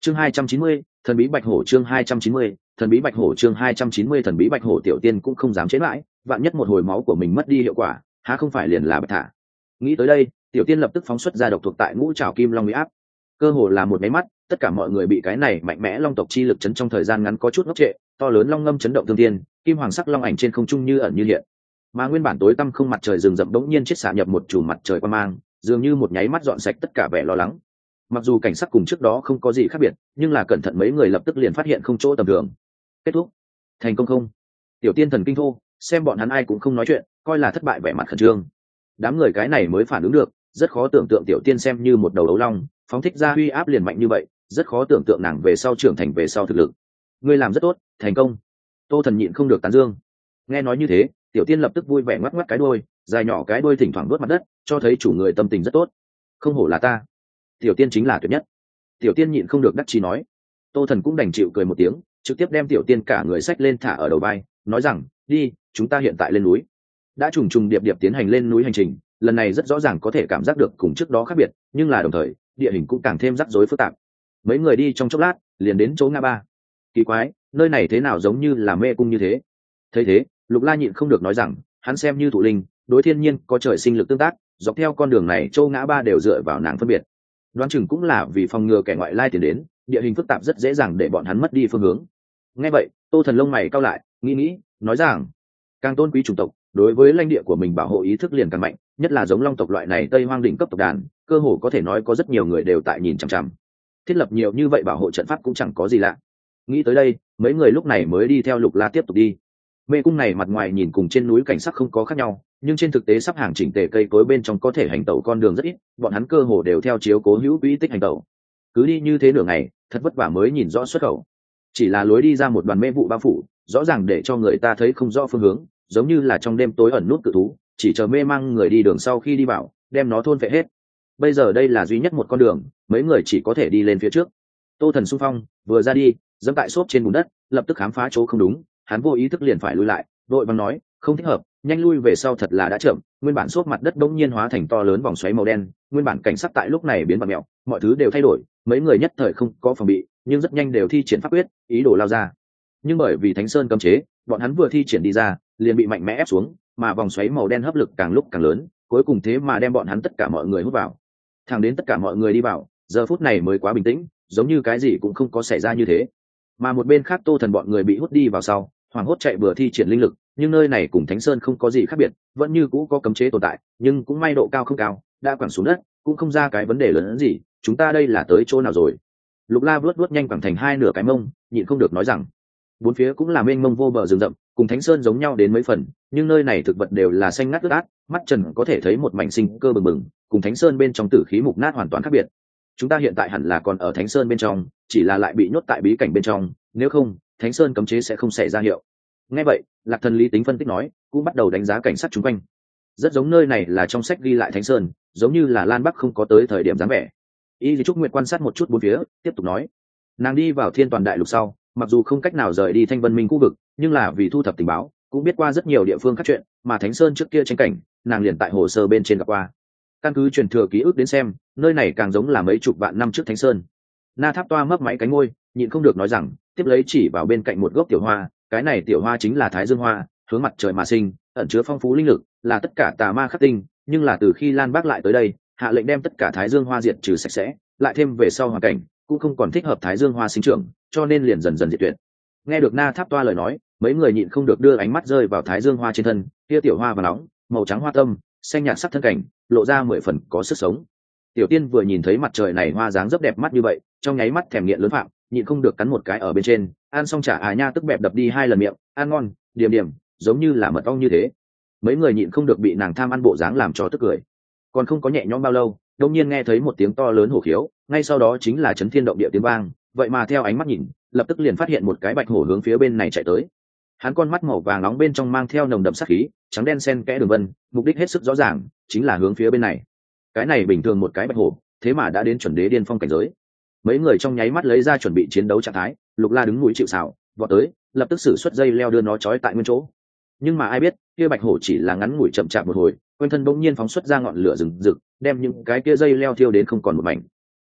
Chương 290, thần bí bạch hổ. Chương 290, thần bí bạch hổ. Chương 290, thần bí bạch hổ. Tiểu tiên cũng không dám chế lại, vạn nhất một hồi máu của mình mất đi hiệu quả, há không phải liền là bạch thả. Nghĩ tới đây, tiểu tiên lập tức phóng xuất ra độc thuộc tại ngũ trảo kim long uy áp. Cơ hồ là một máy mắt, tất cả mọi người bị cái này mạnh mẽ long tộc chi lực chấn trong thời gian ngắn có chút ngốc trệ, to lớn long ngâm chấn động thương thiên, kim hoàng sắc long ảnh trên không trung như ẩn như hiện. Mà nguyên bản tối tăm không mặt trời rừng rậm bỗng nhiên chiết xạ nhập một chùm mặt trời quang mang, dường như một nháy mắt dọn sạch tất cả vẻ lo lắng. Mặc dù cảnh sắc cùng trước đó không có gì khác biệt, nhưng là cẩn thận mấy người lập tức liền phát hiện không chỗ tầm thường. Kết thúc, thành công không? Tiểu tiên thần kinh thô, xem bọn hắn ai cũng không nói chuyện, coi là thất bại vẻ mặt khẩn trương. Đám người cái này mới phản ứng được, rất khó tưởng tượng tiểu tiên xem như một đầu đấu long, phóng thích ra uy áp liền mạnh như vậy, rất khó tưởng tượng nàng về sau trưởng thành về sau thực lực. Ngươi làm rất tốt, thành công. Tô Thần nhịn không được tán dương. Nghe nói như thế, tiểu tiên lập tức vui vẻ ngoắc ngoắc cái đuôi, dài nhỏ cái đuôi thỉnh thoảng đuốt mặt đất, cho thấy chủ người tâm tình rất tốt. Không hổ là ta, tiểu tiên chính là tuyệt nhất. Tiểu tiên nhịn không được đắc chí nói. Tô Thần cũng đành chịu cười một tiếng, trực tiếp đem tiểu tiên cả người xách lên thả ở đầu vai, nói rằng, đi, chúng ta hiện tại lên núi. Đã trùng trùng điệp điệp tiến hành lên núi hành trình, lần này rất rõ ràng có thể cảm giác được cùng trước đó khác biệt, nhưng là đồng thời địa hình cũng càng thêm rắc rối phức tạp. Mấy người đi trong chốc lát liền đến chỗ ngã ba. Kỳ quái, nơi này thế nào giống như là mê cung như thế? Thấy thế, Lục La nhịn không được nói rằng, hắn xem như thụ linh, đối thiên nhiên có trời sinh lực tương tác, dọc theo con đường này châu ngã ba đều dựa vào nàng phân biệt. Đoán chừng cũng là vì phòng ngừa kẻ ngoại lai tiến đến, địa hình phức tạp rất dễ dàng để bọn hắn mất đi phương hướng. Nghe vậy, Tô Thần lông mày cau lại, nghĩ, nói rằng, càng tôn quý chủng tộc, đối với lãnh địa của mình bảo hộ ý thức liền càng mạnh, nhất là giống long tộc loại này Tây Hoang đỉnh cấp tộc đàn, cơ hồ có thể nói có rất nhiều người đều tại nhìn chằm chằm. Thiết lập nhiều như vậy bảo hộ trận pháp cũng chẳng có gì lạ. Nghĩ tới đây, mấy người lúc này mới đi theo Lục La tiếp tục đi. Mê cung này mặt ngoài nhìn cùng trên núi cảnh sắc không có khác nhau, nhưng trên thực tế sắp hàng chỉnh tề cây cối bên trong có thể hành tẩu con đường rất ít, bọn hắn cơ hồ đều theo chiếu cố hữu quỹ tích hành tẩu. Cứ đi như thế nửa ngày, thật vất vả mới nhìn rõ xuất khẩu. Chỉ là lối đi ra một đoàn mê vụ bao phủ, rõ ràng để cho người ta thấy không rõ phương hướng, giống như là trong đêm tối ẩn nút cự thú, chỉ chờ mê mang người đi đường sau khi đi vào, đem nó thôn phệ hết. Bây giờ đây là duy nhất một con đường, mấy người chỉ có thể đi lên phía trước. Tô Thần xung phong, vừa ra đi, dẫm tại xốp trên bùn đất, lập tức khám phá chỗ không đúng, hắn vô ý thức liền phải lui lại, đội vàng nói, không thích hợp, nhanh lui về sau thật là đã chậm. Nguyên bản xốp mặt đất đống nhiên hóa thành to lớn vòng xoáy màu đen, nguyên bản cảnh sắc tại lúc này biến vặn mèo, mọi thứ đều thay đổi, mấy người nhất thời không có phòng bị, nhưng rất nhanh đều thi triển pháp quyết, ý đồ lao ra. Nhưng bởi vì Thánh Sơn cấm chế, bọn hắn vừa thi triển đi ra, liền bị mạnh mẽ ép xuống, mà vòng xoáy màu đen hấp lực càng lúc càng lớn, cuối cùng thế mà đem bọn hắn tất cả mọi người hút vào. Thẳng đến tất cả mọi người đi vào, giờ phút này mới quá bình tĩnh, giống như cái gì cũng không có xảy ra như thế. Mà một bên khác Tô Thần bọn người bị hút đi vào sau, hoảng hốt chạy vừa thi triển linh lực, nhưng nơi này cùng Thánh Sơn không có gì khác biệt, vẫn như cũ có cấm chế tồn tại, nhưng cũng may độ cao không cao, đã quẳng xuống đất, cũng không ra cái vấn đề lớn hơn gì. Chúng ta đây là tới chỗ nào rồi? Lục La vuốt nhanh quẳng thành hai nửa cái mông, nhịn không được nói rằng, bốn phía cũng là mênh mông vô bờ rừng rậm, cùng Thánh Sơn giống nhau đến mấy phần, nhưng nơi này thực vật đều là xanh ngắt ướt át, mắt trần có thể thấy một mảnh sinh cơ bừng bừng, cùng Thánh Sơn bên trong tử khí mục nát hoàn toàn khác biệt. Chúng ta hiện tại hẳn là còn ở Thánh Sơn bên trong, chỉ là lại bị nhốt tại bí cảnh bên trong, nếu không, Thánh Sơn cấm chế sẽ không xảy ra hiệu. Nghe vậy, Lạc Thần lý tính phân tích nói, cũng bắt đầu đánh giá cảnh sát chung quanh. Rất giống nơi này là trong sách ghi lại Thánh Sơn, giống như là Lan Bắc không có tới thời điểm dáng vẻ. Y Lý Trúc Nguyệt quan sát một chút bốn phía, tiếp tục nói, nàng đi vào Thiên Toàn Đại Lục sau, mặc dù không cách nào rời đi Thanh Vân Minh khu vực, nhưng là vì thu thập tình báo, cũng biết qua rất nhiều địa phương khác chuyện, mà Thánh Sơn trước kia tranh cảnh, nàng liền tại hồ sơ bên trên gặp qua. Căn cứ truyền thừa ký ức đến xem, nơi này càng giống là mấy chục vạn năm trước Thánh Sơn. Na Tháp Toa mấp máy cánh ngôi, nhịn không được nói rằng, tiếp lấy chỉ vào bên cạnh một gốc tiểu hoa, cái này tiểu hoa chính là Thái Dương Hoa, hướng mặt trời mà sinh, ẩn chứa phong phú linh lực, là tất cả tà ma khắc tinh, nhưng là từ khi Lan Bác lại tới đây, hạ lệnh đem tất cả Thái Dương Hoa diệt trừ sạch sẽ, lại thêm về sau hoàn cảnh cũng không còn thích hợp Thái Dương Hoa sinh trưởng, cho nên liền dần dần diệt tuyệt. Nghe được Na Tháp Toa lời nói, mấy người nhịn không được đưa ánh mắt rơi vào Thái Dương Hoa trên thân, kia tiểu hoa và nóng, màu trắng hoa tâm, xanh nhạt sắc thân cảnh, lộ ra 10 phần có sức sống. Tiểu Tiên vừa nhìn thấy mặt trời này hoa dáng rất đẹp mắt như vậy, trong nháy mắt thèm nghiện lớn phạm, nhịn không được cắn một cái ở bên trên, ăn xong chả nha tức bẹp đập đi 2 lần miệng, ăn ngon, điểm điểm, giống như là mật ong như thế. Mấy người nhịn không được bị nàng tham ăn bộ dáng làm cho tức cười. Còn không có nhẹ nhõm bao lâu, đột nhiên nghe thấy một tiếng to lớn hổ khiếu, ngay sau đó chính là chấn thiên động địa tiếng vang, vậy mà theo ánh mắt nhìn, lập tức liền phát hiện một cái bạch hổ hướng phía bên này chạy tới. Hắn con mắt màu vàng nóng bên trong mang theo nồng đậm sát khí, trắng đen xen kẽ đường vân, mục đích hết sức rõ ràng, chính là hướng phía bên này. Cái này bình thường một cái bạch hổ, thế mà đã đến chuẩn đế điên phong cảnh giới. Mấy người trong nháy mắt lấy ra chuẩn bị chiến đấu trạng thái, Lục La đứng mũi chịu sào, vọt tới, lập tức sử xuất dây leo đưa nó trói tại nguyên chỗ. Nhưng mà ai biết, kia bạch hổ chỉ là ngắn ngủi chậm chạp một hồi, quanh thân bỗng nhiên phóng xuất ra ngọn lửa rừng rực, đem những cái kia dây leo thiêu đến không còn một mảnh.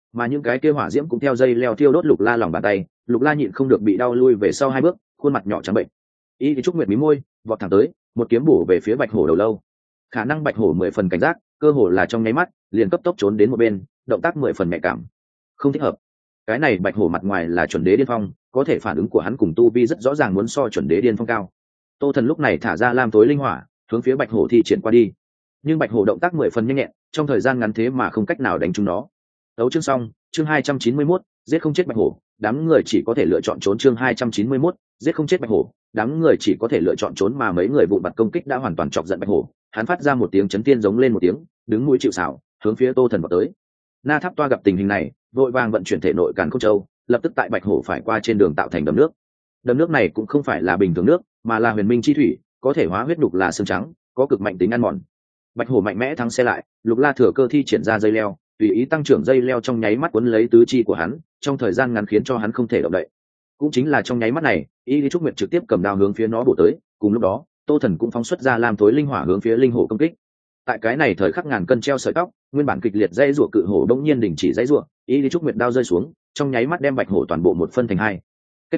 mà những cái kia hỏa diễm cũng theo dây leo thiêu đốt Lục La lòng bàn tay. Lục La nhịn không được bị đau lui về sau 2 bước, khuôn mặt nhỏ trắng bệnh. Y thì Trúc Nguyệt mí môi, vọt thẳng tới, một kiếm bổ về phía bạch hổ đầu lâu. Khả năng bạch hổ 10 phần cảnh giác, cơ hồ là trong nháy mắt liền cấp tốc trốn đến một bên, động tác 10 phần nhạy cảm. Không thích hợp. Cái này bạch hổ mặt ngoài là chuẩn đế điên phong, có thể phản ứng của hắn cùng tu vi rất rõ ràng muốn so chuẩn đế điên phong cao. Tô Thần lúc này thả ra lam tối linh hỏa, hướng phía bạch hổ thi triển qua đi. Nhưng bạch hổ động tác 10 phần nhanh nhẹn, trong thời gian ngắn thế mà không cách nào đánh trúng nó. Đấu chương xong, chương 291, giết không chết bạch hổ, đám người chỉ có thể lựa chọn trốn. Chương 291, giết không chết bạch hổ, đám người chỉ có thể lựa chọn trốn, mà mấy người vụn vặt công kích đã hoàn toàn chọc giận bạch hổ. Hắn phát ra một tiếng chấn thiên giống lên một tiếng, đứng mũi chịu sào, hướng phía Tô Thần vào tới. Na Tháp Toa gặp tình hình này, vội vàng vận chuyển thể nội Càn Khôn Châu, lập tức tại bạch hổ phải qua trên đường tạo thành đầm nước. Đầm nước này cũng không phải là bình thường nước, mà là huyền minh chi thủy, có thể hóa huyết đục là xương trắng, có cực mạnh tính ăn mòn. Bạch hổ mạnh mẽ thắng xe lại, Lục La thừa cơ thi triển ra dây leo, tùy ý tăng trưởng dây leo trong nháy mắt cuốn lấy tứ chi của hắn, trong thời gian ngắn khiến cho hắn không thể động đậy. Cũng chính là trong nháy mắt này, Y Lý Trúc Nguyệt trực tiếp cầm đao hướng phía nó bổ tới, cùng lúc đó, Tô Thần cũng phóng xuất ra lam tối linh hỏa hướng phía linh hổ công kích. Tại cái này thời khắc ngàn cân treo sợi tóc, nguyên bản kịch liệt dây rủa cự hổ đột nhiên đình chỉ dây rủa, Y Lý Trúc Nguyệt đao rơi xuống, trong nháy mắt đem bạch hổ toàn bộ một phân thành 2.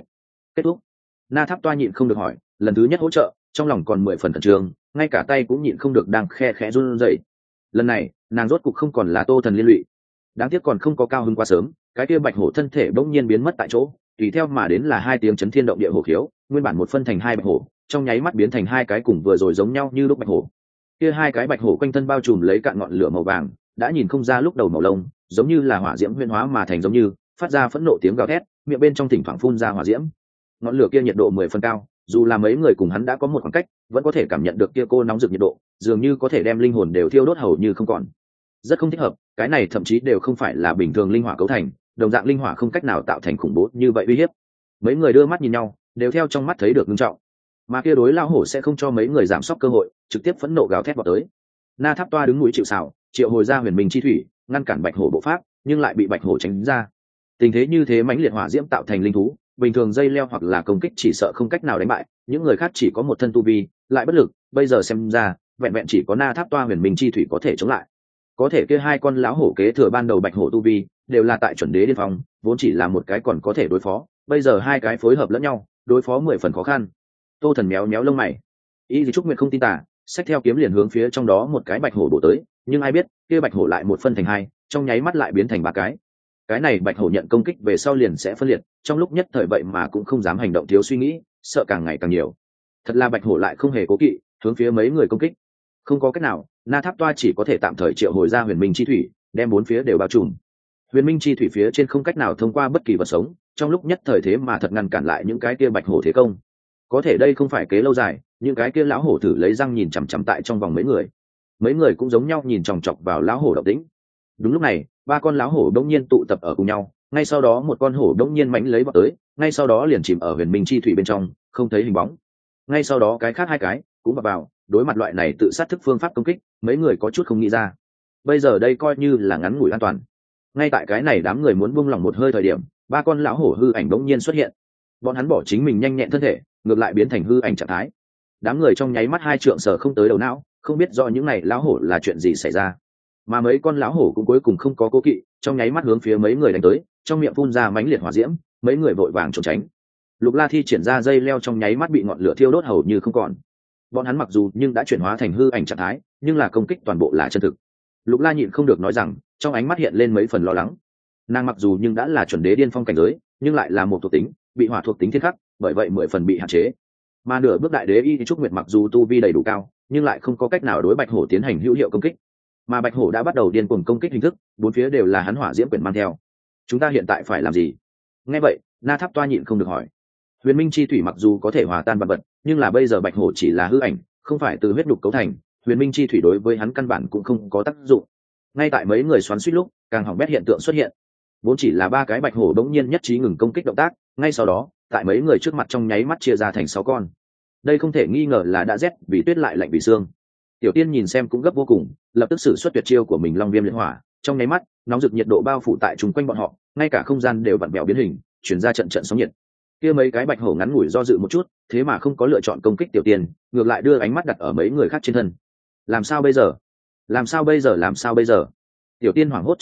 Kết thúc. Na Tháp Toa nhịn không được hỏi, lần thứ nhất hỗ trợ, trong lòng còn 10 phần khẩn trương, ngay cả tay cũng nhịn không được đang khe khẽ run rẩy. Lần này, nàng rốt cục không còn là Tô Thần liên lụy. Đáng tiếc còn không có cao hứng quá sớm, cái kia bạch hổ thân thể bỗng nhiên biến mất tại chỗ, tùy theo mà đến là 2 tiếng chấn thiên động địa hổ khiếu, nguyên bản một phân thành 2 bạch hổ, trong nháy mắt biến thành 2 cái cùng vừa rồi giống nhau như lúc bạch hổ. Kia 2 cái bạch hổ quanh thân bao trùm lấy cạn ngọn lửa màu vàng, đã nhìn không ra lúc đầu màu lông, giống như là hỏa diễm huyễn hóa mà thành, giống như phát ra phẫn nộ tiếng gào thét, miệng bên trong thỉnh thoảng phun ra hỏa diễm. Ngọn lửa kia nhiệt độ 10 phần cao, dù là mấy người cùng hắn đã có một khoảng cách, vẫn có thể cảm nhận được kia cô nóng rực nhiệt độ, dường như có thể đem linh hồn đều thiêu đốt hầu như không còn. Rất không thích hợp, cái này thậm chí đều không phải là bình thường linh hỏa cấu thành, đồng dạng linh hỏa không cách nào tạo thành khủng bố như vậy uy hiếp. Mấy người đưa mắt nhìn nhau, đều theo trong mắt thấy được nghiêm trọng. Mà kia đối lao hổ sẽ không cho mấy người giảm sốc cơ hội, trực tiếp phẫn nộ gào thét vào tới. Na Tháp Toa đứng mũi chịu sào, triệu hồi ra huyền minh chi thủy, ngăn cản bạch hổ bộ pháp, nhưng lại bị bạch hổ tránh ra. Tình thế như thế mãnh liệt hỏa diễm tạo thành linh thú, bình thường dây leo hoặc là công kích chỉ sợ không cách nào đánh bại, những người khác chỉ có một thân tu vi, lại bất lực, bây giờ xem ra, vẹn vẹn chỉ có Na Tháp Toa huyền minh chi thủy có thể chống lại. Có thể kia 2 con lão hổ kế thừa ban đầu bạch hổ tu vi, đều là tại chuẩn đế điên phong, vốn chỉ là một cái còn có thể đối phó, bây giờ 2 cái phối hợp lẫn nhau, đối phó 10 phần khó khăn. Tô Thần méo méo lông mày. Y Lý Trúc Nguyệt không tin tả, xách theo kiếm liền hướng phía trong đó một cái bạch hổ bổ tới, nhưng ai biết, kia bạch hổ lại một phân thành 2, trong nháy mắt lại biến thành 3 cái. Cái này bạch hổ nhận công kích về sau liền sẽ phân liệt, trong lúc nhất thời vậy mà cũng không dám hành động thiếu suy nghĩ, sợ càng ngày càng nhiều. Thật là bạch hổ lại không hề cố kỵ, hướng phía mấy người công kích. Không có cách nào, Na Tháp Toa chỉ có thể tạm thời triệu hồi ra huyền minh chi thủy, đem 4 phía đều bao trùm. Huyền minh chi thủy phía trên không cách nào thông qua bất kỳ vật sống, trong lúc nhất thời thế mà thật ngăn cản lại những cái kia bạch hổ thế công. Có thể đây không phải kế lâu dài, những cái kia lão hổ thử lấy răng nhìn chằm chằm tại trong vòng mấy người cũng giống nhau nhìn chòng chọc vào lão hổ động tĩnh. Đúng lúc này, 3 con lão hổ đống nhiên tụ tập ở cùng nhau, ngay sau đó một con hổ đống nhiên mãnh lấy vào tới, ngay sau đó liền chìm ở huyền minh chi thủy bên trong, không thấy hình bóng. Ngay sau đó cái khác 2 cái cũng vào, đối mặt loại này tự sát thức phương pháp công kích, mấy người có chút không nghĩ ra. Bây giờ đây coi như là ngắn ngủi an toàn. Ngay tại cái này đám người muốn buông lỏng một hơi thời điểm, 3 con lão hổ hư ảnh đống nhiên xuất hiện. Bọn hắn bỏ chính mình nhanh nhẹn thân thể, ngược lại biến thành hư ảnh trạng thái. Đám người trong nháy mắt 2 trượng sở không tới đầu não, không biết do những này lão hổ là chuyện gì xảy ra. Mà mấy con lão hổ cũng cuối cùng không có cố kỵ, trong nháy mắt hướng phía mấy người đánh tới, trong miệng phun ra mãnh liệt hỏa diễm, mấy người vội vàng trốn tránh. Lục La thi triển ra dây leo trong nháy mắt bị ngọn lửa thiêu đốt hầu như không còn. Bọn hắn mặc dù nhưng đã chuyển hóa thành hư ảnh trạng thái, nhưng là công kích toàn bộ là chân thực. Lục La nhịn không được nói rằng, trong ánh mắt hiện lên mấy phần lo lắng. Nàng mặc dù nhưng đã là chuẩn đế điên phong cảnh giới, nhưng lại là một thuộc tính, bị hỏa thuộc tính thiên khắc, bởi vậy 10 phần bị hạn chế. Mà nửa bước đại đế Y Trúc Nguyệt mặc dù tu vi đầy đủ cao, nhưng lại không có cách nào đối bạch hổ tiến hành hữu hiệu công kích. Mà bạch hổ đã bắt đầu điên cuồng công kích hình thức, 4 phía đều là hắn hỏa diễm quyển mang theo. Chúng ta hiện tại phải làm gì? Nghe vậy, Na Tháp Toa nhịn không được hỏi. Huyền minh chi thủy mặc dù có thể hòa tan vạn vật, nhưng là bây giờ bạch hổ chỉ là hư ảnh, không phải từ huyết đục cấu thành, huyền minh chi thủy đối với hắn căn bản cũng không có tác dụng. Ngay tại mấy người xoắn xuýt lúc, càng hỏng bét hiện tượng xuất hiện. Vốn chỉ là 3 cái bạch hổ đống nhiên nhất trí ngừng công kích động tác, ngay sau đó, tại mấy người trước mặt trong nháy mắt chia ra thành 6 con. Đây không thể nghi ngờ là đã rét vì tuyết lại lạnh vì xương. Tiểu Tiên nhìn xem cũng gấp vô cùng, lập tức sử xuất tuyệt chiêu của mình Long Viêm Liệt Hỏa, trong nháy mắt, nóng rực nhiệt độ bao phủ tại chung quanh bọn họ, ngay cả không gian đều vặn vẹo biến hình, chuyển ra trận trận sóng nhiệt. Kia mấy cái bạch hổ ngắn ngủi do dự một chút, thế mà không có lựa chọn công kích Tiểu Tiên, ngược lại đưa ánh mắt đặt ở mấy người khác trên thân. Làm sao bây giờ? Làm sao bây giờ? Làm sao bây giờ? Tiểu Tiên hoảng hốt chạy bừa,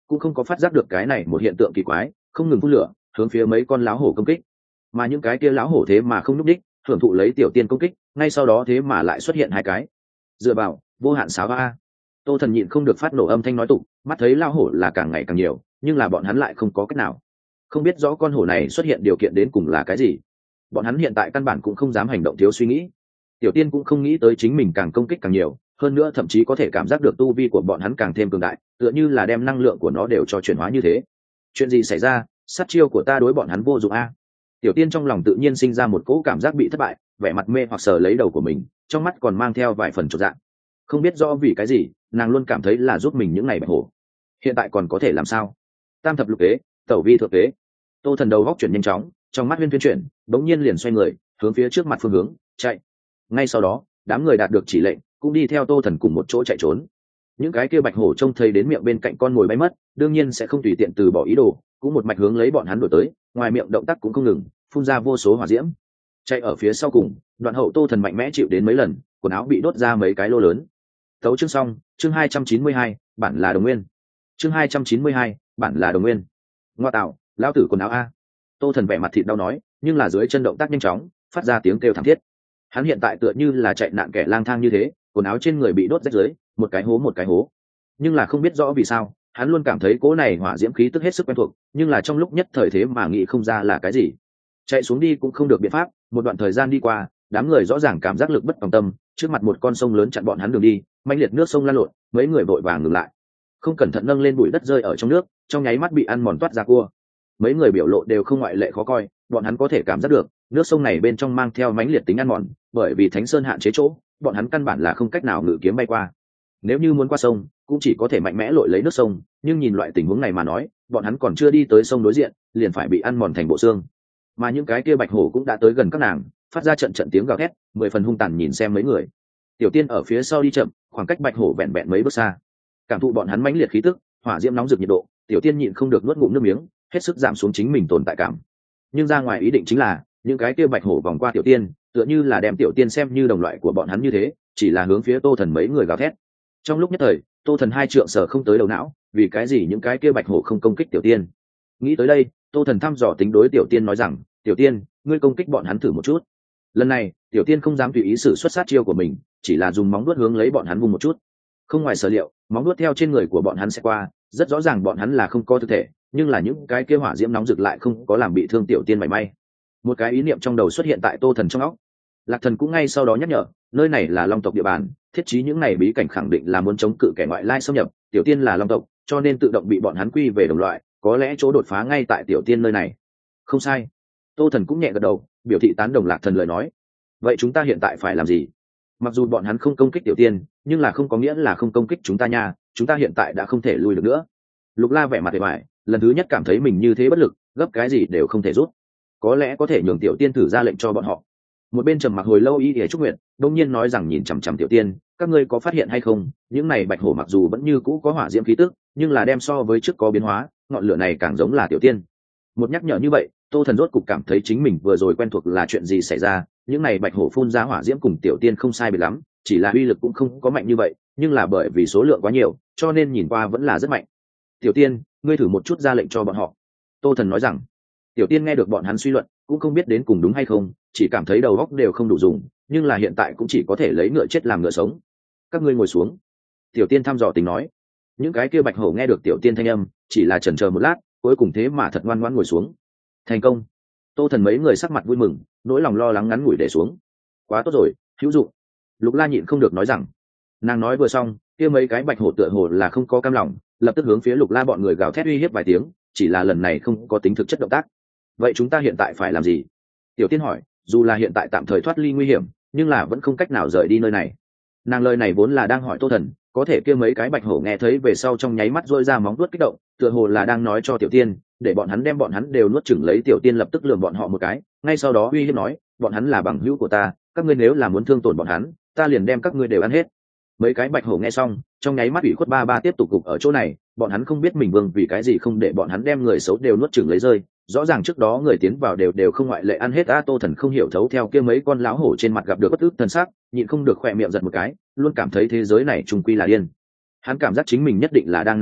cũng không có phát giác được cái này một hiện tượng kỳ quái, không ngừng phun lửa hướng phía mấy con lão hổ công kích. Mà những cái kia lão hổ thế mà không nhúc đích, hưởng thụ lấy tiểu tiên công kích, ngay sau đó thế mà lại xuất hiện hai cái. Dựa vào vô hạn sáo a. Tô Thần nhịn không được phát nổ âm thanh nói tục, mắt thấy lão hổ là càng ngày càng nhiều, nhưng là bọn hắn lại không có cách nào. Không biết rõ con hổ này xuất hiện điều kiện đến cùng là cái gì. Bọn hắn hiện tại căn bản cũng không dám hành động thiếu suy nghĩ. Tiểu tiên cũng không nghĩ tới chính mình càng công kích càng nhiều, hơn nữa thậm chí có thể cảm giác được tu vi của bọn hắn càng thêm cường đại, tựa như là đem năng lượng của nó đều cho chuyển hóa như thế. Chuyện gì xảy ra? Sát chiêu của ta đối bọn hắn vô dụng a. Tiểu tiên trong lòng tự nhiên sinh ra một cỗ cảm giác bị thất bại, vẻ mặt mê hoặc sờ lấy đầu của mình, trong mắt còn mang theo vài phần chột dạ. Không biết rõ vì cái gì, nàng luôn cảm thấy là giúp mình những ngày bạch hổ. Hiện tại còn có thể làm sao? Tam thập lục kế, tẩu vi thượng kế. Tô Thần đầu góc chuyển nhanh chóng, trong mắt huyên thuyên chuyển, bỗng nhiên liền xoay người, hướng phía trước mặt phương hướng chạy. Ngay sau đó, đám người đạt được chỉ lệnh, cũng đi theo Tô Thần cùng một chỗ chạy trốn. Những cái kia bạch hổ trông thấy đến miệng bên cạnh con mồi bay mất, đương nhiên sẽ không tùy tiện từ bỏ ý đồ, cũng một mạch hướng lấy bọn hắn đuổi tới, ngoài miệng động tác cũng không ngừng, phun ra vô số hỏa diễm. Chạy ở phía sau cùng, Đoạn Hậu Tô Thần mạnh mẽ chịu đến mấy lần, quần áo bị đốt ra mấy cái lô lớn. Tấu chương xong, chương 292, bản là đồng nguyên. Chương 292, bản là đồng nguyên. Ngoa tạo, lão tử quần áo a. Tô Thần vẻ mặt thịt đau nói, nhưng là dưới chân động tác nhanh chóng, phát ra tiếng kêu thảm thiết. Hắn hiện tại tựa như là chạy nạn kẻ lang thang như thế, quần áo trên người bị đốt rách rưới, một cái hố. Nhưng là không biết rõ vì sao, hắn luôn cảm thấy cỗ này hỏa diễm khí tức hết sức quen thuộc, nhưng là trong lúc nhất thời thế mà nghĩ không ra là cái gì. Chạy xuống đi cũng không được biện pháp, một đoạn thời gian đi qua, đám người rõ ràng cảm giác lực bất tòng tâm, trước mặt một con sông lớn chặn bọn hắn đường đi, mãnh liệt nước sông lan lộn, mấy người vội vàng ngừng lại. Không cẩn thận nâng lên bụi đất rơi ở trong nước, trong nháy mắt bị ăn mòn toát ra cua. Mấy người biểu lộ đều không ngoại lệ khó coi, bọn hắn có thể cảm giác được, nước sông này bên trong mang theo mãnh liệt tính ăn mòn, bởi vì Thánh Sơn hạn chế chỗ, bọn hắn căn bản là không cách nào ngự kiếm bay qua. Nếu như muốn qua sông, cũng chỉ có thể mạnh mẽ lội lấy nước sông, nhưng nhìn loại tình huống này mà nói, bọn hắn còn chưa đi tới sông đối diện, liền phải bị ăn mòn thành bộ xương. Mà những cái kia bạch hổ cũng đã tới gần các nàng, phát ra trận tiếng gào thét, 10 phần hung tàn nhìn xem mấy người. Tiểu tiên ở phía sau đi chậm, khoảng cách bạch hổ vẹn vẹn mấy bước xa. Cảm thụ bọn hắn mãnh liệt khí tức, hỏa diễm nóng rực nhiệt độ, tiểu tiên nhịn không được nuốt ngụm nước miếng, hết sức giảm xuống chính mình tồn tại cảm. Nhưng ra ngoài ý định chính là, những cái kia bạch hổ vòng qua tiểu tiên, tựa như là đem tiểu tiên xem như đồng loại của bọn hắn như thế, chỉ là hướng phía Tô Thần mấy người gào thét. Trong lúc nhất thời, Tô Thần hai trượng sở không tới đầu não, vì cái gì những cái kia bạch hổ không công kích tiểu tiên. Nghĩ tới đây, Tô Thần thăm dò tính đối tiểu tiên nói rằng, tiểu tiên, ngươi công kích bọn hắn thử một chút. Lần này, tiểu tiên không dám tùy ý sử xuất sát chiêu của mình, chỉ là dùng móng vuốt hướng lấy bọn hắn vung một chút. Không ngoài sở liệu, móng vuốt theo trên người của bọn hắn sẽ qua, rất rõ ràng bọn hắn là không có thực thể, nhưng là những cái kia hỏa diễm nóng rực lại không có làm bị thương tiểu tiên mảy may. Một cái ý niệm trong đầu xuất hiện tại Tô Thần trong óc. Lạc Thần cũng ngay sau đó nhắc nhở, nơi này là Long tộc địa bàn, thiết trí những này bí cảnh khẳng định là muốn chống cự kẻ ngoại lai xâm nhập, tiểu tiên là Long tộc, cho nên tự động bị bọn hắn quy về đồng loại, có lẽ chỗ đột phá ngay tại tiểu tiên nơi này. Không sai. Tô Thần cũng nhẹ gật đầu, biểu thị tán đồng Lạc Thần lời nói. Vậy chúng ta hiện tại phải làm gì? Mặc dù bọn hắn không công kích tiểu tiên, nhưng là không có nghĩa là không công kích chúng ta nha, chúng ta hiện tại đã không thể lui được nữa. Lục La vẻ mặt vẻ vải, lần thứ nhất cảm thấy mình như thế bất lực, gấp cái gì đều không thể rút. Có lẽ có thể nhường tiểu tiên thử ra lệnh cho bọn họ. Một bên trầm mặc hồi lâu Y Y Trúc Nguyệt đông nhiên nói rằng, nhìn chằm chằm tiểu tiên, các ngươi có phát hiện hay không, những này bạch hổ mặc dù vẫn như cũ có hỏa diễm khí tức, nhưng là đem so với trước có biến hóa, ngọn lửa này càng giống là tiểu tiên. Một nhắc nhở như vậy, Tô Thần rốt cục cảm thấy chính mình vừa rồi quen thuộc là chuyện gì xảy ra. Những này bạch hổ phun ra hỏa diễm cùng tiểu tiên không sai biệt lắm, chỉ là uy lực cũng không có mạnh như vậy, nhưng là bởi vì số lượng quá nhiều, cho nên nhìn qua vẫn là rất mạnh. Tiểu tiên, ngươi thử một chút ra lệnh cho bọn họ. Tô Thần nói rằng. Tiểu tiên nghe được bọn hắn suy luận, cũng không biết đến cùng đúng hay không, chỉ cảm thấy đầu óc đều không đủ dùng, nhưng là hiện tại cũng chỉ có thể lấy ngựa chết làm ngựa sống. Các ngươi ngồi xuống. Tiểu tiên thăm dò tính nói. Những cái kia bạch hổ nghe được tiểu tiên thanh âm, chỉ là chần chờ một lát, cuối cùng thế mà thật ngoan ngoãn ngồi xuống. Thành công. Tô Thần mấy người sắc mặt vui mừng, nỗi lòng lo lắng ngắn ngủi để xuống. Quá tốt rồi, hữu dụng. Lục La nhịn không được nói rằng. Nàng nói vừa xong, kia mấy cái bạch hổ tựa hồ là không có cam lòng, lập tức hướng phía Lục La bọn người gào thét uy hiếp vài tiếng, chỉ là lần này không có tính thực chất động tác. Vậy chúng ta hiện tại phải làm gì? Tiểu tiên hỏi, dù là hiện tại tạm thời thoát ly nguy hiểm, nhưng là vẫn không cách nào rời đi nơi này. Nàng lời này vốn là đang hỏi Tô Thần, có thể kia mấy cái bạch hổ nghe thấy về sau trong nháy mắt rôi ra móng vuốt kích động, tựa hồ là đang nói cho tiểu tiên, để bọn hắn đem bọn hắn đều nuốt chửng lấy. Tiểu tiên lập tức lườm bọn họ một cái, ngay sau đó uy hiếp nói, bọn hắn là bằng hữu của ta, các ngươi nếu là muốn thương tổn bọn hắn, ta liền đem các ngươi đều ăn hết. Mấy cái bạch hổ nghe xong, trong nháy mắt ủy khuất ba tiếp tục gục ở chỗ này, bọn hắn không biết mình vương vì cái gì không để bọn hắn đem người xấu đều nuốt chửng lấy rơi, rõ ràng trước đó người tiến vào đều không ngoại lệ ăn hết. Tô Thần không hiểu thấu theo kia mấy con lão hổ trên mặt gặp được bất ức thần sắc, nhịn không được khỏe miệng giật một cái, luôn cảm thấy thế giới này trùng quy là điên. Hắn cảm giác chính mình nhất định là đang nằm mơ,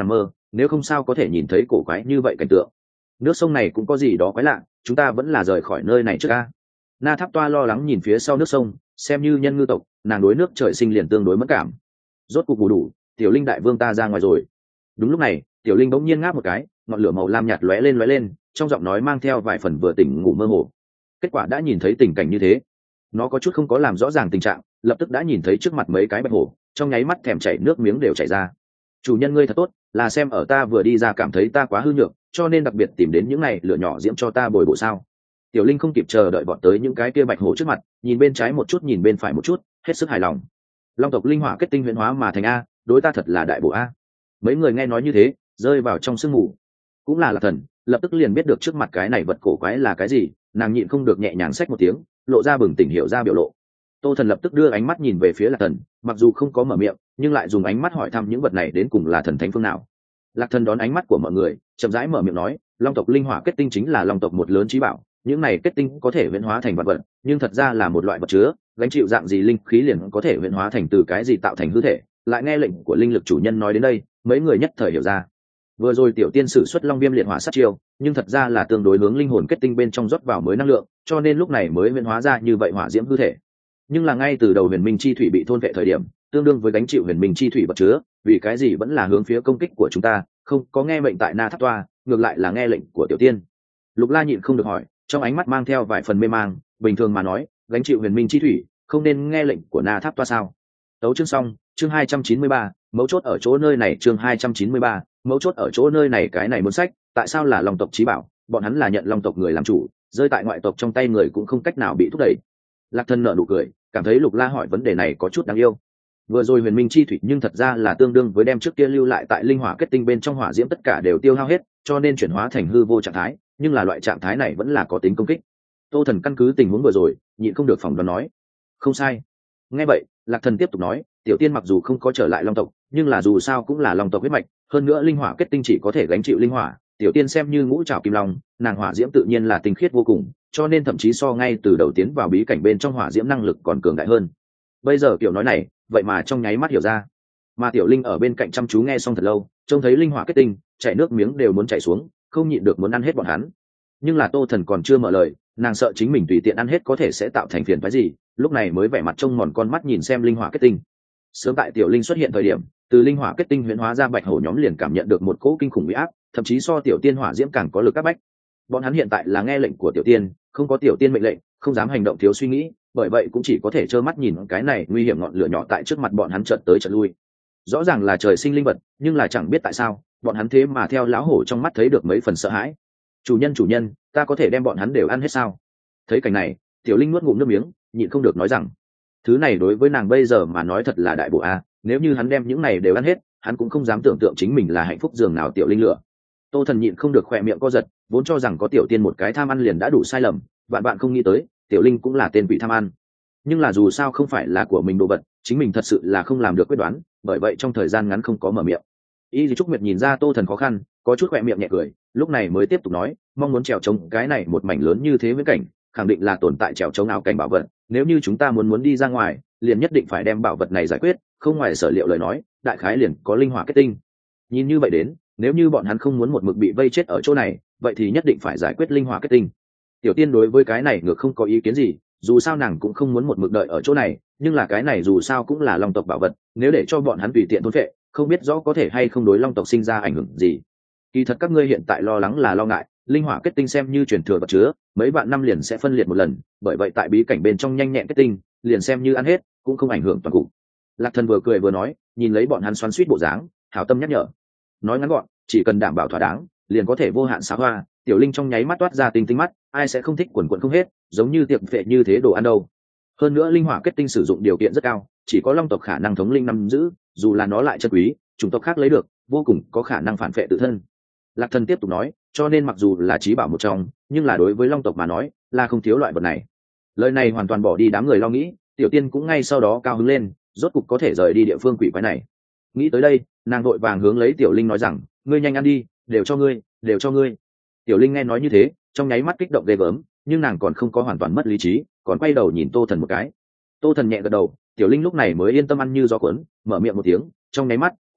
nếu không sao có thể nhìn thấy cổ quái như vậy cảnh tượng. Nước sông này cũng có gì đó quái lạ, chúng ta vẫn là rời khỏi nơi này trước a. Na Tháp Toa lo lắng nhìn phía sau nước sông, xem như nhân ngư tộc, nàng đối nước trời sinh liền tương đối mất cảm. Rốt cục bù đủ, tiểu linh đại vương ta ra ngoài rồi. Đúng lúc này, tiểu linh bỗng nhiên ngáp một cái, ngọn lửa màu lam nhạt lóe lên, trong giọng nói mang theo vài phần vừa tỉnh ngủ mơ hồ. Kết quả đã nhìn thấy tình cảnh như thế, nó có chút không có làm rõ ràng tình trạng, lập tức đã nhìn thấy trước mặt mấy cái bạch hổ, trong nháy mắt thèm chảy nước miếng đều chảy ra. Chủ nhân ngươi thật tốt, là xem ở ta vừa đi ra cảm thấy ta quá hư nhược, cho nên đặc biệt tìm đến những này lửa nhỏ diễm cho ta bồi bổ sao. Tiểu linh không kịp chờ đợi bọn tới những cái kia bạch hổ trước mặt, nhìn bên trái một chút nhìn bên phải một chút, hết sức hài lòng. Long tộc linh hỏa kết tinh huyễn hóa mà thành a, đối ta thật là đại bổ a. Mấy người nghe nói như thế, rơi vào trong sương mù. Cũng là Lạc Thần, lập tức liền biết được trước mặt cái này vật cổ quái là cái gì, nàng nhịn không được nhẹ nhàng xách một tiếng, lộ ra bừng tỉnh hiểu ra biểu lộ. Tô Thần lập tức đưa ánh mắt nhìn về phía Lạc Thần, mặc dù không có mở miệng, nhưng lại dùng ánh mắt hỏi thăm những vật này đến cùng là thần thánh phương nào. Lạc Thần đón ánh mắt của mọi người, chậm rãi mở miệng nói, Long tộc linh hỏa kết tinh chính là Long tộc một lớn chí bảo, những này kết tinh có thể huyễn hóa thành vật vật, nhưng thật ra là một loại vật chứa, gánh chịu dạng gì linh khí liền có thể huyễn hóa thành từ cái gì tạo thành hư thể. Lại nghe lệnh của linh lực chủ nhân nói đến đây, mấy người nhất thời hiểu ra. Vừa rồi tiểu tiên sử xuất Long Viêm liệt hỏa sát chiêu, nhưng thật ra là tương đối hướng linh hồn kết tinh bên trong rót vào mới năng lượng, cho nên lúc này mới huyễn hóa ra như vậy hỏa diễm hư thể. Nhưng là ngay từ đầu huyền minh chi thủy bị thôn vệ thời điểm, tương đương với gánh chịu huyền minh chi thủy vật chứa, vì cái gì vẫn là hướng phía công kích của chúng ta, không có nghe mệnh tại Na Tháp Toa, ngược lại là nghe lệnh của tiểu tiên. Lục La nhịn không được hỏi, trong ánh mắt mang theo vài phần mê mang, bình thường mà nói, gánh chịu huyền minh chi thủy, không nên nghe lệnh của Na Tháp Toa sao? Tấu chương xong, chương 293, mấu chốt ở chỗ nơi này, chương 293, mấu chốt ở chỗ nơi này, cái này muốn sách, tại sao là Long tộc chí bảo, bọn hắn là nhận Long tộc người làm chủ, rơi tại ngoại tộc trong tay người cũng không cách nào bị thúc đẩy. Lạc Thần nở nụ cười, cảm thấy Lục La hỏi vấn đề này có chút đáng yêu. Vừa rồi huyền minh chi thủy nhưng thật ra là tương đương với đem trước kia lưu lại tại linh hỏa kết tinh bên trong hỏa diễm tất cả đều tiêu hao hết, cho nên chuyển hóa thành hư vô trạng thái, nhưng là loại trạng thái này vẫn là có tính công kích. Tô Thần căn cứ tình huống vừa rồi, nhịn không được phỏng đoán nói, không sai. Nghe vậy, Lạc Thần tiếp tục nói, tiểu tiên mặc dù không có trở lại Long tộc, nhưng là dù sao cũng là Long tộc huyết mạch, hơn nữa linh hỏa kết tinh chỉ có thể gánh chịu linh hỏa, tiểu tiên xem như ngũ trảo kim long, nàng hỏa diễm tự nhiên là tinh khiết vô cùng, cho nên thậm chí so ngay từ đầu tiến vào bí cảnh bên trong hỏa diễm năng lực còn cường đại hơn. Bây giờ kiểu nói này, vậy mà trong nháy mắt hiểu ra. Mà tiểu linh ở bên cạnh chăm chú nghe xong thật lâu, trông thấy linh hỏa kết tinh, chảy nước miếng đều muốn chảy xuống, không nhịn được muốn ăn hết bọn hắn. Nhưng là Tô Thần còn chưa mở lời, nàng sợ chính mình tùy tiện ăn hết có thể sẽ tạo thành phiền phức gì, lúc này mới vẻ mặt trông mòn con mắt nhìn xem linh hỏa kết tinh. Sớm tại tiểu linh xuất hiện thời điểm, từ linh hỏa kết tinh huyễn hóa ra bạch hổ nhóm liền cảm nhận được một cỗ kinh khủng uy áp, thậm chí so tiểu tiên hỏa diễm càng có lực áp bách. Bọn hắn hiện tại là nghe lệnh của tiểu tiên, không có tiểu tiên mệnh lệnh, không dám hành động thiếu suy nghĩ, bởi vậy cũng chỉ có thể trơ mắt nhìn cái này nguy hiểm ngọn lửa nhỏ tại trước mặt bọn hắn chợt tới chợt lui. Rõ ràng là trời sinh linh vật, nhưng là chẳng biết tại sao, bọn hắn thế mà theo lão hổ trong mắt thấy được mấy phần sợ hãi. Chủ nhân, ta có thể đem bọn hắn đều ăn hết sao? Thấy cảnh này, tiểu linh nuốt ngụm nước miếng, nhịn không được nói rằng, thứ này đối với nàng bây giờ mà nói thật là đại bổ a, nếu như hắn đem những này đều ăn hết, hắn cũng không dám tưởng tượng chính mình là hạnh phúc giường nào tiểu linh lửa. Tô Thần nhịn không được khỏe miệng co giật, vốn cho rằng có tiểu tiên một cái tham ăn liền đã đủ sai lầm, bạn không nghĩ tới, tiểu linh cũng là tên vị tham ăn. Nhưng là dù sao không phải là của mình đồ vật, chính mình thật sự là không làm được quyết đoán, bởi vậy trong thời gian ngắn không có mở miệng. Y Trúc Nguyệt nhìn ra Tô Thần khó khăn, có chút khỏe miệng nhẹ cười, lúc này mới tiếp tục nói, mong muốn trèo chống cái này một mảnh lớn như thế viễn cảnh, khẳng định là tồn tại trèo chống ảo cảnh bảo vật, nếu như chúng ta muốn đi ra ngoài, liền nhất định phải đem bảo vật này giải quyết, không ngoài sở liệu lời nói, đại khái liền có linh hỏa kết tinh. Nhìn như vậy đến, nếu như bọn hắn không muốn một mực bị vây chết ở chỗ này, vậy thì nhất định phải giải quyết linh hỏa kết tinh. Tiểu tiên đối với cái này ngược không có ý kiến gì, dù sao nàng cũng không muốn một mực đợi ở chỗ này, nhưng là cái này dù sao cũng là Long tộc bảo vật, nếu để cho bọn hắn tùy tiện thôn phệ, không biết rõ có thể hay không đối Long tộc sinh ra ảnh hưởng gì. Kỳ thật các ngươi hiện tại lo lắng là lo ngại, linh hỏa kết tinh xem như truyền thừa vật chứa, mấy vạn năm liền sẽ phân liệt một lần, bởi vậy tại bí cảnh bên trong nhanh nhẹn kết tinh, liền xem như ăn hết, cũng không ảnh hưởng toàn cục. Lạc Thần vừa cười vừa nói, nhìn lấy bọn hắn xoắn xuýt bộ dáng, hảo tâm nhắc nhở. Nói ngắn gọn, chỉ cần đảm bảo thỏa đáng, liền có thể vô hạn xá hoa. Tiểu linh trong nháy mắt toát ra tinh tinh mắt, ai sẽ không thích quần quần không hết, giống như tiệc phệ như thế đồ ăn đâu. Hơn nữa linh hỏa kết tinh sử dụng điều kiện rất cao, chỉ có Long tộc khả năng thống linh nắm giữ, dù là nó lại chân quý, chủng tộc khác lấy được, vô cùng có khả năng phản phệ tự thân. Lạc Thần tiếp tục nói, cho nên mặc dù là chí bảo một trong, nhưng là đối với Long tộc mà nói, là không thiếu loại vật này. Lời này hoàn toàn bỏ đi đám người lo nghĩ, tiểu tiên cũng ngay sau đó cao hứng lên, rốt cục có thể rời đi địa phương quỷ quái này. Nghĩ tới đây, nàng vội vàng hướng lấy tiểu linh nói rằng, ngươi nhanh ăn đi, đều cho ngươi. Tiểu linh nghe nói như thế, trong nháy mắt kích động ghê gớm, nhưng nàng còn không có hoàn toàn mất lý trí, còn quay đầu nhìn Tô Thần một cái. Tô Thần nhẹ gật đầu, tiểu linh lúc này mới yên tâm ăn như gió cuốn, mở miệng một tiếng, trong nháy mắt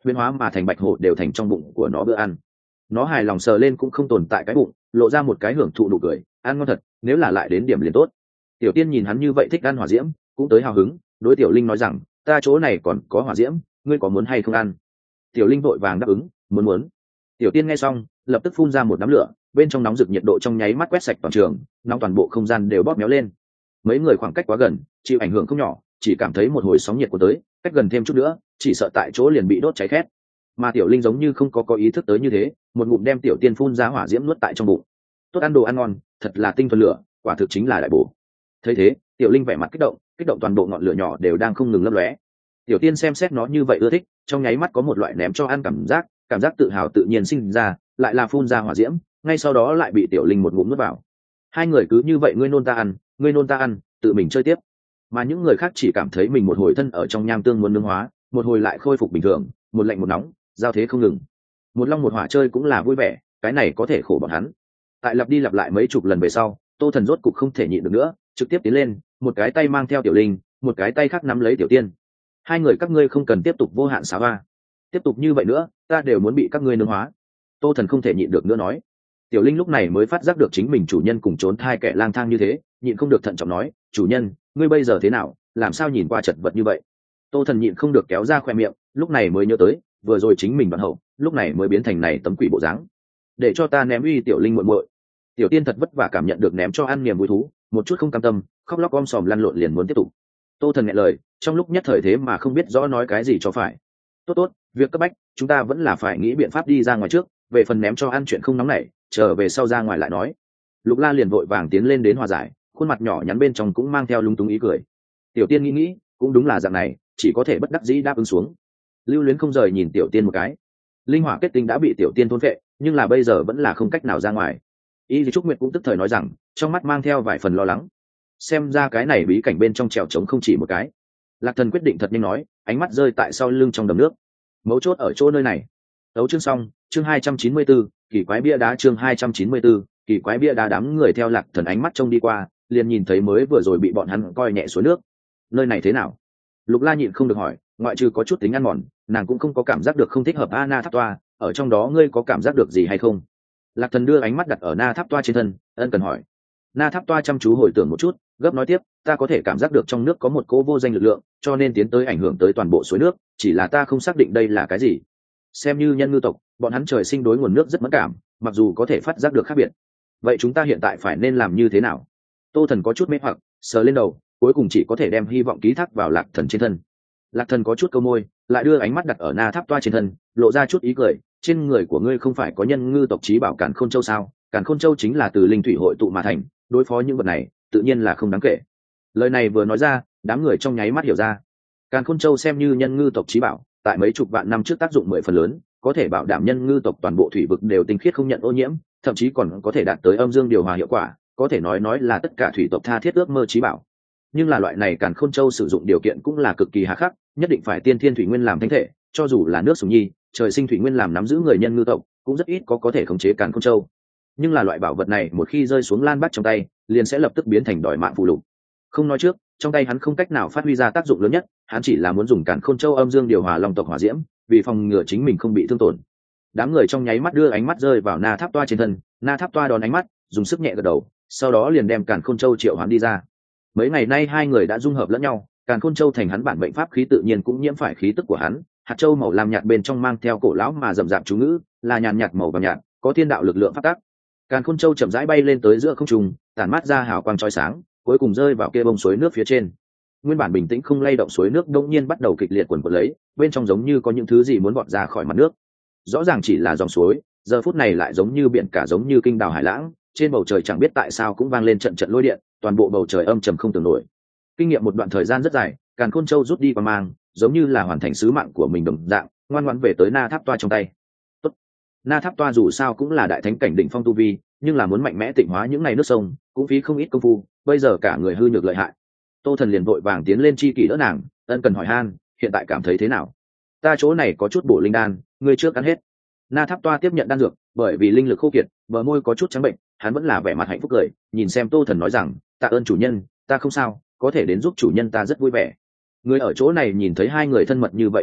huyền hóa mà thành bạch hổ đều thành trong bụng của nó bữa ăn. Nó hài lòng sờ lên cũng không tồn tại cái bụng, lộ ra một cái hưởng thụ nụ cười, ăn ngon thật, nếu là lại đến điểm liền tốt. Tiểu Tiên nhìn hắn như vậy thích ăn hỏa diễm, cũng tới hào hứng, đối Tiểu Linh nói rằng, ta chỗ này còn có hỏa diễm, ngươi có muốn hay không ăn? Tiểu Linh vội vàng đáp ứng, muốn. Tiểu Tiên nghe xong, lập tức phun ra một đám lửa, bên trong nóng rực nhiệt độ trong nháy mắt quét sạch toàn trường, nóng toàn bộ không gian đều bóp méo lên. Mấy người khoảng cách quá gần, chịu ảnh hưởng không nhỏ, chỉ cảm thấy một hồi sóng nhiệt của tới, cách gần thêm chút nữa, chỉ sợ tại chỗ liền bị đốt cháy khét. Mà Tiểu Linh giống như không có ý thức tới như thế, một ngụm đem Tiểu Tiên phun ra hỏa diễm nuốt tại trong bụng. Tốt ăn đồ ăn ngon, thật là tinh thuần lửa, quả thực chính là đại bổ. Thấy thế, Tiểu Linh vẻ mặt kích động toàn bộ ngọn lửa nhỏ đều đang không ngừng lấp lóe. Tiểu Tiên xem xét nó như vậy ưa thích, trong nháy mắt có một loại ném cho ăn cảm giác tự hào tự nhiên sinh ra, lại là phun ra hỏa diễm, ngay sau đó lại bị Tiểu Linh một ngụm nuốt vào. Hai người cứ như vậy ngươi nôn ta ăn, tự mình chơi tiếp. Mà những người khác chỉ cảm thấy mình một hồi thân ở trong nham tương muốn nương hóa, một hồi lại khôi phục bình thường, một lạnh một nóng, giao thế không ngừng. Một long một hỏa chơi cũng là vui vẻ, cái này có thể khổ bọn hắn. Tại lặp đi lặp lại mấy chục lần về sau, Tô Thần rốt cục không thể nhịn được nữa, trực tiếp tiến lên, một cái tay mang theo Tiểu Linh, một cái tay khác nắm lấy Tiểu Tiên. Hai người các ngươi không cần tiếp tục vô hạn xá va, tiếp tục như vậy nữa ta đều muốn bị các ngươi nương hóa. Tô Thần không thể nhịn được nữa nói. Tiểu Linh lúc này mới phát giác được chính mình chủ nhân cùng trốn thai kẻ lang thang như thế, nhịn không được thận trọng nói, chủ nhân ngươi bây giờ thế nào, làm sao nhìn qua chật vật như vậy? Tô Thần nhịn không được kéo ra khoe miệng, lúc này mới nhớ tới vừa rồi chính mình đoạn hậu, lúc này mới biến thành này tấm quỷ bộ dáng. Để cho ta ném uy Tiểu Linh muội muội. Tiểu Tiên thật vất vả cảm nhận được ném cho ăn niềm vui thú, một chút không cam tâm, khóc lóc om sòm lăn lộn liền muốn tiếp tục. Tô Thần nghẹn lời, trong lúc nhất thời thế mà không biết rõ nói cái gì cho phải. Tốt, việc cấp bách, chúng ta vẫn là phải nghĩ biện pháp đi ra ngoài trước, về phần ném cho ăn chuyện không nóng nảy, trở về sau ra ngoài lại nói. Lục La liền vội vàng tiến lên đến hòa giải, khuôn mặt nhỏ nhắn bên trong cũng mang theo lung túng ý cười. Tiểu Tiên nghĩ, cũng đúng là dạng này, chỉ có thể bất đắc dĩ đáp ứng xuống. Lưu Luyến không rời nhìn Tiểu Tiên một cái. Linh hỏa kết tinh đã bị Tiểu Tiên thôn phệ, nhưng là bây giờ vẫn là không cách nào ra ngoài. Y Trúc Nguyệt cũng tức thời nói rằng, trong mắt mang theo vài phần lo lắng. Xem ra cái này bí cảnh bên trong trèo trống không chỉ một cái. Lạc Thần quyết định thật nhanh nói, ánh mắt rơi tại sau lưng trong đầm nước. Mấu chốt ở chỗ nơi này. Đấu chương xong, chương 294, kỳ quái bia đá chương 294, kỳ quái bia đá. Đám người theo Lạc Thần ánh mắt trông đi qua, liền nhìn thấy mới vừa rồi bị bọn hắn coi nhẹ suối nước. Nơi này thế nào? Lục La nhịn không được hỏi, ngoại trừ có chút tính ăn mòn, nàng cũng không có cảm giác được không thích hợp. Na Tháp Toa, ở trong đó ngươi có cảm giác được gì hay không? Lạc Thần đưa ánh mắt đặt ở Na Tháp Toa trên thân, ân cần hỏi. Na Tháp Toa chăm chú hồi tưởng một chút, gấp nói tiếp, ta có thể cảm giác được trong nước có một cỗ vô danh lực lượng, cho nên tiến tới ảnh hưởng tới toàn bộ suối nước, chỉ là ta không xác định đây là cái gì. Xem như nhân ngư tộc, bọn hắn trời sinh đối nguồn nước rất mẫn cảm, mặc dù có thể phát giác được khác biệt. Vậy chúng ta hiện tại phải nên làm như thế nào? Tô Thần có chút mê hoặc, sờ lên đầu, cuối cùng chỉ có thể đem hy vọng ký thác vào Lạc Thần trên thân. Lạc Thần có chút câu môi, lại đưa ánh mắt đặt ở Na Tháp Toa trên thân, lộ ra chút ý cười, trên người của ngươi không phải có nhân ngư tộc chí bảo Càn Khôn Châu sao? Càn Khôn Châu chính là từ linh thủy hội tụ mà thành, đối phó những vật này tự nhiên là không đáng kể. Lời này vừa nói ra, đám người trong nháy mắt hiểu ra. Càn Khôn Châu xem như nhân ngư tộc chí bảo, tại mấy chục vạn năm trước tác dụng 10 phần lớn, có thể bảo đảm nhân ngư tộc toàn bộ thủy vực đều tinh khiết không nhận ô nhiễm, thậm chí còn có thể đạt tới âm dương điều hòa hiệu quả, có thể nói là tất cả thủy tộc tha thiết ước mơ chí bảo. Nhưng là loại này Càn Khôn Châu sử dụng điều kiện cũng là cực kỳ hà khắc, nhất định phải tiên thiên thủy nguyên làm thánh thể, cho dù là nước sùng nhi, trời sinh thủy nguyên làm nắm giữ người nhân ngư tộc, cũng rất ít có thể khống chế Càn Khôn Châu. Nhưng là loại bảo vật này một khi rơi xuống Lan Bác trong tay, liền sẽ lập tức biến thành đòi mạng phù lục. Không nói trước, trong tay hắn không cách nào phát huy ra tác dụng lớn nhất, hắn chỉ là muốn dùng Càn Khôn Châu âm dương điều hòa long tộc hỏa diễm, vì phòng ngừa chính mình không bị thương tổn. Đám người trong nháy mắt đưa ánh mắt rơi vào Na Tháp Toa trên thân, Na Tháp Toa đón ánh mắt, dùng sức nhẹ gật đầu, sau đó liền đem Càn Khôn Châu triệu hoán đi ra. Mấy ngày nay hai người đã dung hợp lẫn nhau, Càn Khôn Châu thành hắn bản mệnh pháp khí tự nhiên cũng nhiễm phải khí tức của hắn. Hạt châu màu lam nhạt bên trong mang theo cổ lão mà rậm rạp chú ngữ, là nhàn nhạt màu vàng nhạt, có thiên đạo lực lượng phát tác. Càn Khôn Châu chậm rãi bay lên tới giữa không trung, tản mát ra hào quang chói sáng, cuối cùng rơi vào kia bông suối nước phía trên. Nguyên bản bình tĩnh không lay động suối nước đột nhiên bắt đầu kịch liệt cuồn cuộn lấy, bên trong giống như có những thứ gì muốn vọt ra khỏi mặt nước. Rõ ràng chỉ là dòng suối, giờ phút này lại giống như biển cả, giống như kinh đảo hải lãng, trên bầu trời chẳng biết tại sao cũng vang lên trận trận lôi điện, toàn bộ bầu trời âm trầm không tưởng nổi. Kinh nghiệm một đoạn thời gian rất dài, Càn Khôn Châu rút đi qua mang, giống như là hoàn thành sứ mạng của mình đồng dạng, ngoan ngoãn về tới Na Tháp Toa trong tay. Tốt. Na Tháp Toa dù sao cũng là đại thánh cảnh đỉnh phong tu vi, nhưng là muốn mạnh mẽ tịnh hóa những ngày nước sông, cũng phí không ít công phu, bây giờ cả người hư nhược lợi hại. Tô Thần liền vội vàng tiến lên chi kỷ đỡ nàng, ân cần hỏi han, hiện tại cảm thấy thế nào? Ta chỗ này có chút bổ linh đan, ngươi trước ăn hết. Na Tháp Toa tiếp nhận đan dược, bởi vì linh lực khô kiệt, bờ môi có chút trắng bệnh, hắn vẫn là vẻ mặt hạnh phúc cười, nhìn xem Tô Thần nói rằng, tạ ơn chủ nhân, ta không sao, có thể đến giúp chủ nhân ta rất vui vẻ. Người ở chỗ này nhìn thấy hai người thân mật như vậy hình tượng,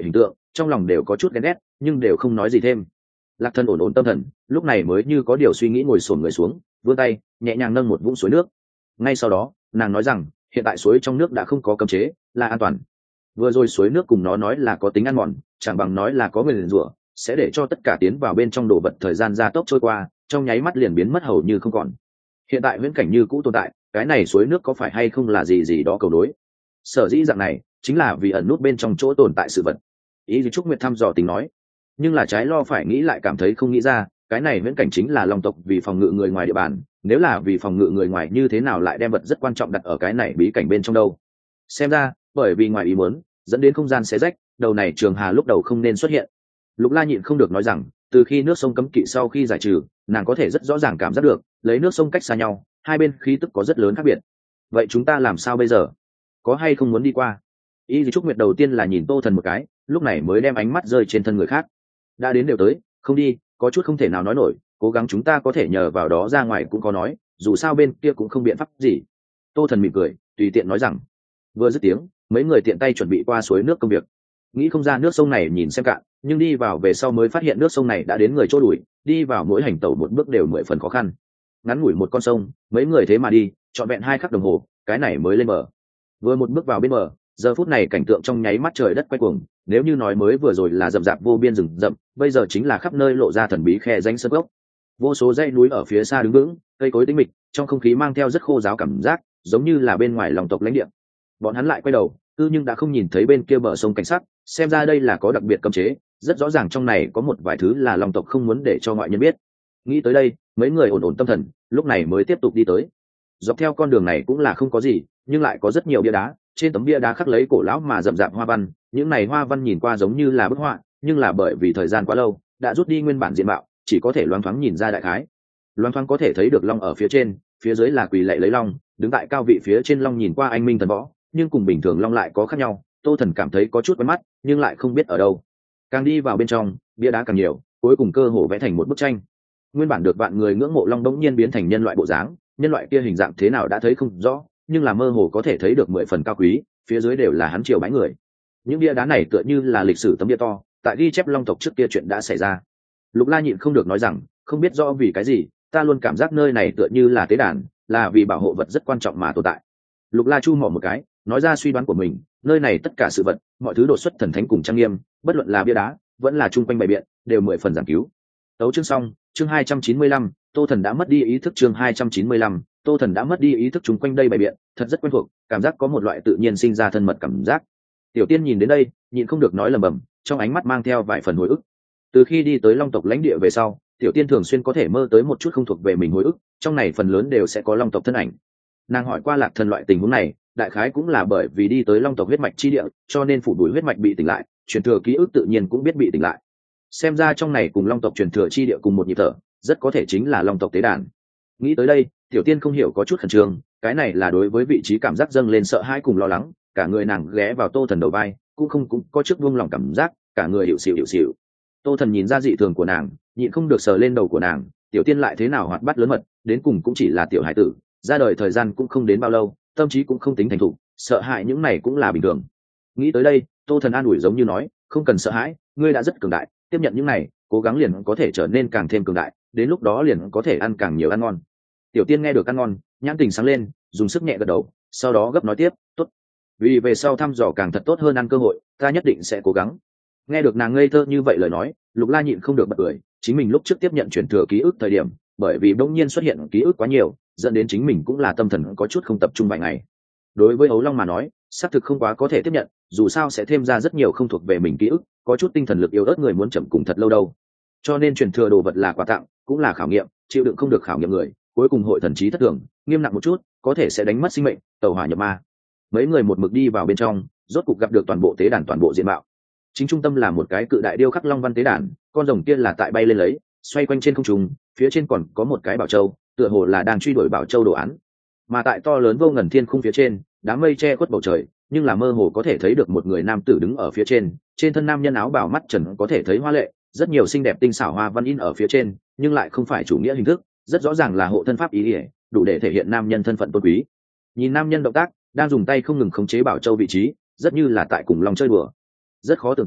trong lòng đều có chút ghen ghét nhưng đều không nói gì thêm. Lạc Thần ổn ổn tâm thần, lúc này mới như có điều suy nghĩ ngồi xổm người xuống, vươn tay nhẹ nhàng nâng một vũng suối nước. Ngay sau đó nàng nói rằng hiện tại suối trong nước đã không có cấm chế, là an toàn. Vừa rồi suối nước cùng nó nói là có tính ăn mòn, chẳng bằng nói là có người nguyền rủa, sẽ để cho tất cả tiến vào bên trong đồ vật thời gian gia tốc trôi qua, trong nháy mắt liền biến mất hầu như không còn. Hiện tại viễn cảnh như cũ tồn tại, cái này suối nước có phải hay không là gì gì đó cầu đối. Sở dĩ dạng này chính là vì ẩn nút bên trong chỗ tồn tại sự vật. Ý gì Trúc Nguyệt thăm dò tính nói, nhưng là trái lo phải nghĩ lại cảm thấy không nghĩ ra, cái này viễn cảnh chính là long tộc vì phòng ngự người ngoài địa bàn, nếu là vì phòng ngự người ngoài như thế nào lại đem vật rất quan trọng đặt ở cái này bí cảnh bên trong đâu. Xem ra bởi vì ngoài ý muốn dẫn đến không gian xé rách, đầu này Trường Hà lúc đầu không nên xuất hiện. Lục La nhịn không được nói rằng từ khi nước sông cấm kỵ sau khi giải trừ, nàng có thể rất rõ ràng cảm giác được lấy nước sông cách xa nhau, hai bên khí tức có rất lớn khác biệt. Vậy chúng ta làm sao bây giờ, có hay không muốn đi qua? Y Trúc Nguyệt đầu tiên là nhìn Tô Thần một cái, lúc này mới đem ánh mắt rơi trên thân người khác. Đã đến đều tới, không đi có chút không thể nào nói nổi, cố gắng chúng ta có thể nhờ vào đó ra ngoài cũng có nói, dù sao bên kia cũng không biện pháp gì. Tô Thần mỉm cười tùy tiện nói rằng. Vừa dứt tiếng, mấy người tiện tay chuẩn bị qua suối nước công việc. Nghĩ không ra nước sông này nhìn xem cạn, nhưng đi vào về sau mới phát hiện nước sông này đã đến người chỗ đuổi, đi vào mỗi hành tẩu một bước đều 10 phần khó khăn. Ngắn ngủi một con sông, mấy người thế mà đi trọn vẹn 2 khắc đồng hồ, cái này mới lên bờ. Vừa một bước vào bên bờ, giờ phút này cảnh tượng trong nháy mắt trời đất quay cuồng, nếu như nói mới vừa rồi là rậm rạp vô biên rừng rậm, bây giờ chính là khắp nơi lộ ra thần bí khe danh sơn gốc. Vô số dãy núi ở phía xa đứng vững, cây cối tĩnh mịch, trong không khí mang theo rất khô ráo cảm giác, giống như là bên ngoài lòng tộc lãnh địa. Bọn hắn lại quay đầu, nhưng đã không nhìn thấy bên kia bờ sông cảnh sắc, xem ra đây là có đặc biệt cấm chế, rất rõ ràng trong này có một vài thứ là lòng tộc không muốn để cho ngoại nhân biết. Nghĩ tới đây, mấy người ổn ổn tâm thần, lúc này mới tiếp tục đi tới. Dọc theo con đường này cũng là không có gì, nhưng lại có rất nhiều bia đá, trên tấm bia đá khắc lấy cổ lão mà rậm rạp hoa văn, những này hoa văn nhìn qua giống như là bức họa, nhưng là bởi vì thời gian quá lâu, đã rút đi nguyên bản diện mạo, chỉ có thể loáng thoáng nhìn ra đại khái. Loáng thoáng có thể thấy được long ở phía trên, phía dưới là quỳ lạy lấy long, đứng tại cao vị phía trên long nhìn qua anh minh thần võ, nhưng cùng bình thường long lại có khác nhau. Tô Thần cảm thấy có chút quen mắt, nhưng lại không biết ở đâu. Càng đi vào bên trong, bia đá càng nhiều, cuối cùng cơ hồ vẽ thành một bức tranh. Nguyên bản được vạn người ngưỡng mộ long đống nhiên biến thành nhân loại bộ dáng, nhân loại kia hình dạng thế nào đã thấy không rõ, nhưng là mơ hồ có thể thấy được 10 phần cao quý, phía dưới đều là hắn triều bái người. Những bia đá này tựa như là lịch sử tấm bia to, tại ghi chép long tộc trước kia chuyện đã xảy ra. Lục La nhịn không được nói rằng, không biết rõ vì cái gì, ta luôn cảm giác nơi này tựa như là tế đàn, là vì bảo hộ vật rất quan trọng mà tồn tại. Lục La chu mỏ một cái, nói ra suy đoán của mình, nơi này tất cả sự vật, mọi thứ đột xuất thần thánh cùng trang nghiêm, bất luận là bia đá, vẫn là chung quanh bày biện, đều 10 phần giảng cứu. Tấu chương xong, chương 295, Tô Thần đã mất đi ý thức, chương 295, Tô Thần đã mất đi ý thức, chung quanh đây bày biện, thật rất quen thuộc, cảm giác có một loại tự nhiên sinh ra thân mật cảm giác. Tiểu Tiên nhìn đến đây, nhịn không được nói lẩm bẩm, trong ánh mắt mang theo vài phần hồi ức. Từ khi đi tới long tộc lãnh địa về sau, Tiểu Tiên thường xuyên có thể mơ tới một chút không thuộc về mình hồi ức, trong này phần lớn đều sẽ có long tộc thân ảnh. Nàng hỏi qua Lạc Thần loại tình huống này, đại khái cũng là bởi vì đi tới long tộc huyết mạch chi địa, cho nên phủ đuổi huyết mạch bị tỉnh lại, truyền thừa ký ức tự nhiên cũng biết bị tỉnh lại. Xem ra trong này cùng long tộc truyền thừa chi địa cùng một nhịp thở, rất có thể chính là long tộc tế đàn. Nghĩ tới đây, Tiểu Tiên không hiểu có chút khẩn trương, cái này là đối với vị trí cảm giác dâng lên sợ hãi cùng lo lắng, cả người nàng ghé vào Tô Thần đầu vai, cũng có chút buông lòng cảm giác, cả người hiệu xịu. Tô Thần nhìn ra dị thường của nàng, nhịn không được sờ lên đầu của nàng. Tiểu Tiên lại thế nào hoạt bát lớn mật, đến cùng cũng chỉ là tiểu hải tử, ra đời thời gian cũng không đến bao lâu, tâm trí cũng không tính thành thục, sợ hãi những này cũng là bình thường. Nghĩ tới đây, Tô Thần an ủi giống như nói, không cần sợ hãi, ngươi đã rất cường đại, tiếp nhận những này, cố gắng liền có thể trở nên càng thêm cường đại, đến lúc đó liền có thể ăn càng nhiều ăn ngon. Tiểu Tiên nghe được ăn ngon, nhãn tình sáng lên, dùng sức nhẹ gật đầu, sau đó gấp nói tiếp, tốt, vì về sau thăm dò càng thật tốt hơn ăn cơ hội, ta nhất định sẽ cố gắng. Nghe được nàng ngây thơ như vậy lời nói, Lục La nhịn không được bật cười, chính mình lúc trước tiếp nhận truyền thừa ký ức thời điểm, bởi vì bỗng nhiên xuất hiện ký ức quá nhiều, dẫn đến chính mình cũng là tâm thần có chút không tập trung vài ngày. Đối với Ấu Long mà nói, xác thực không quá có thể tiếp nhận, dù sao sẽ thêm ra rất nhiều không thuộc về mình ký ức, có chút tinh thần lực yếu ớt người muốn chậm cùng thật lâu đâu. Cho nên truyền thừa đồ vật là quà tặng, cũng là khảo nghiệm, chịu đựng không được khảo nghiệm người, cuối cùng hội thần trí thất thường, nghiêm nặng một chút, có thể sẽ đánh mất sinh mệnh, tẩu hỏa nhập ma. Mấy người một mực đi vào bên trong, rốt cục gặp được toàn bộ tế đàn toàn bộ diện mạo. Chính trung tâm là một cái cự đại điêu khắc long văn tế đàn, con rồng kia là tại bay lên lấy, xoay quanh trên không trung, phía trên còn có một cái bảo châu, tựa hồ là đang truy đuổi bảo châu đồ án. Mà tại to lớn vô ngần thiên khung phía trên, đám mây che khuất bầu trời, nhưng là mơ hồ có thể thấy được một người nam tử đứng ở phía trên thân nam nhân áo bào mắt trần có thể thấy hoa lệ, rất nhiều xinh đẹp tinh xảo hoa văn in ở phía trên, nhưng lại không phải chủ nghĩa hình thức, rất rõ ràng là hộ thân pháp ý nghĩa, đủ để thể hiện nam nhân thân phận tôn quý. Nhìn nam nhân động tác, đang dùng tay không ngừng khống chế bảo châu vị trí, rất như là tại cùng long chơi đùa. Rất khó tưởng tượng,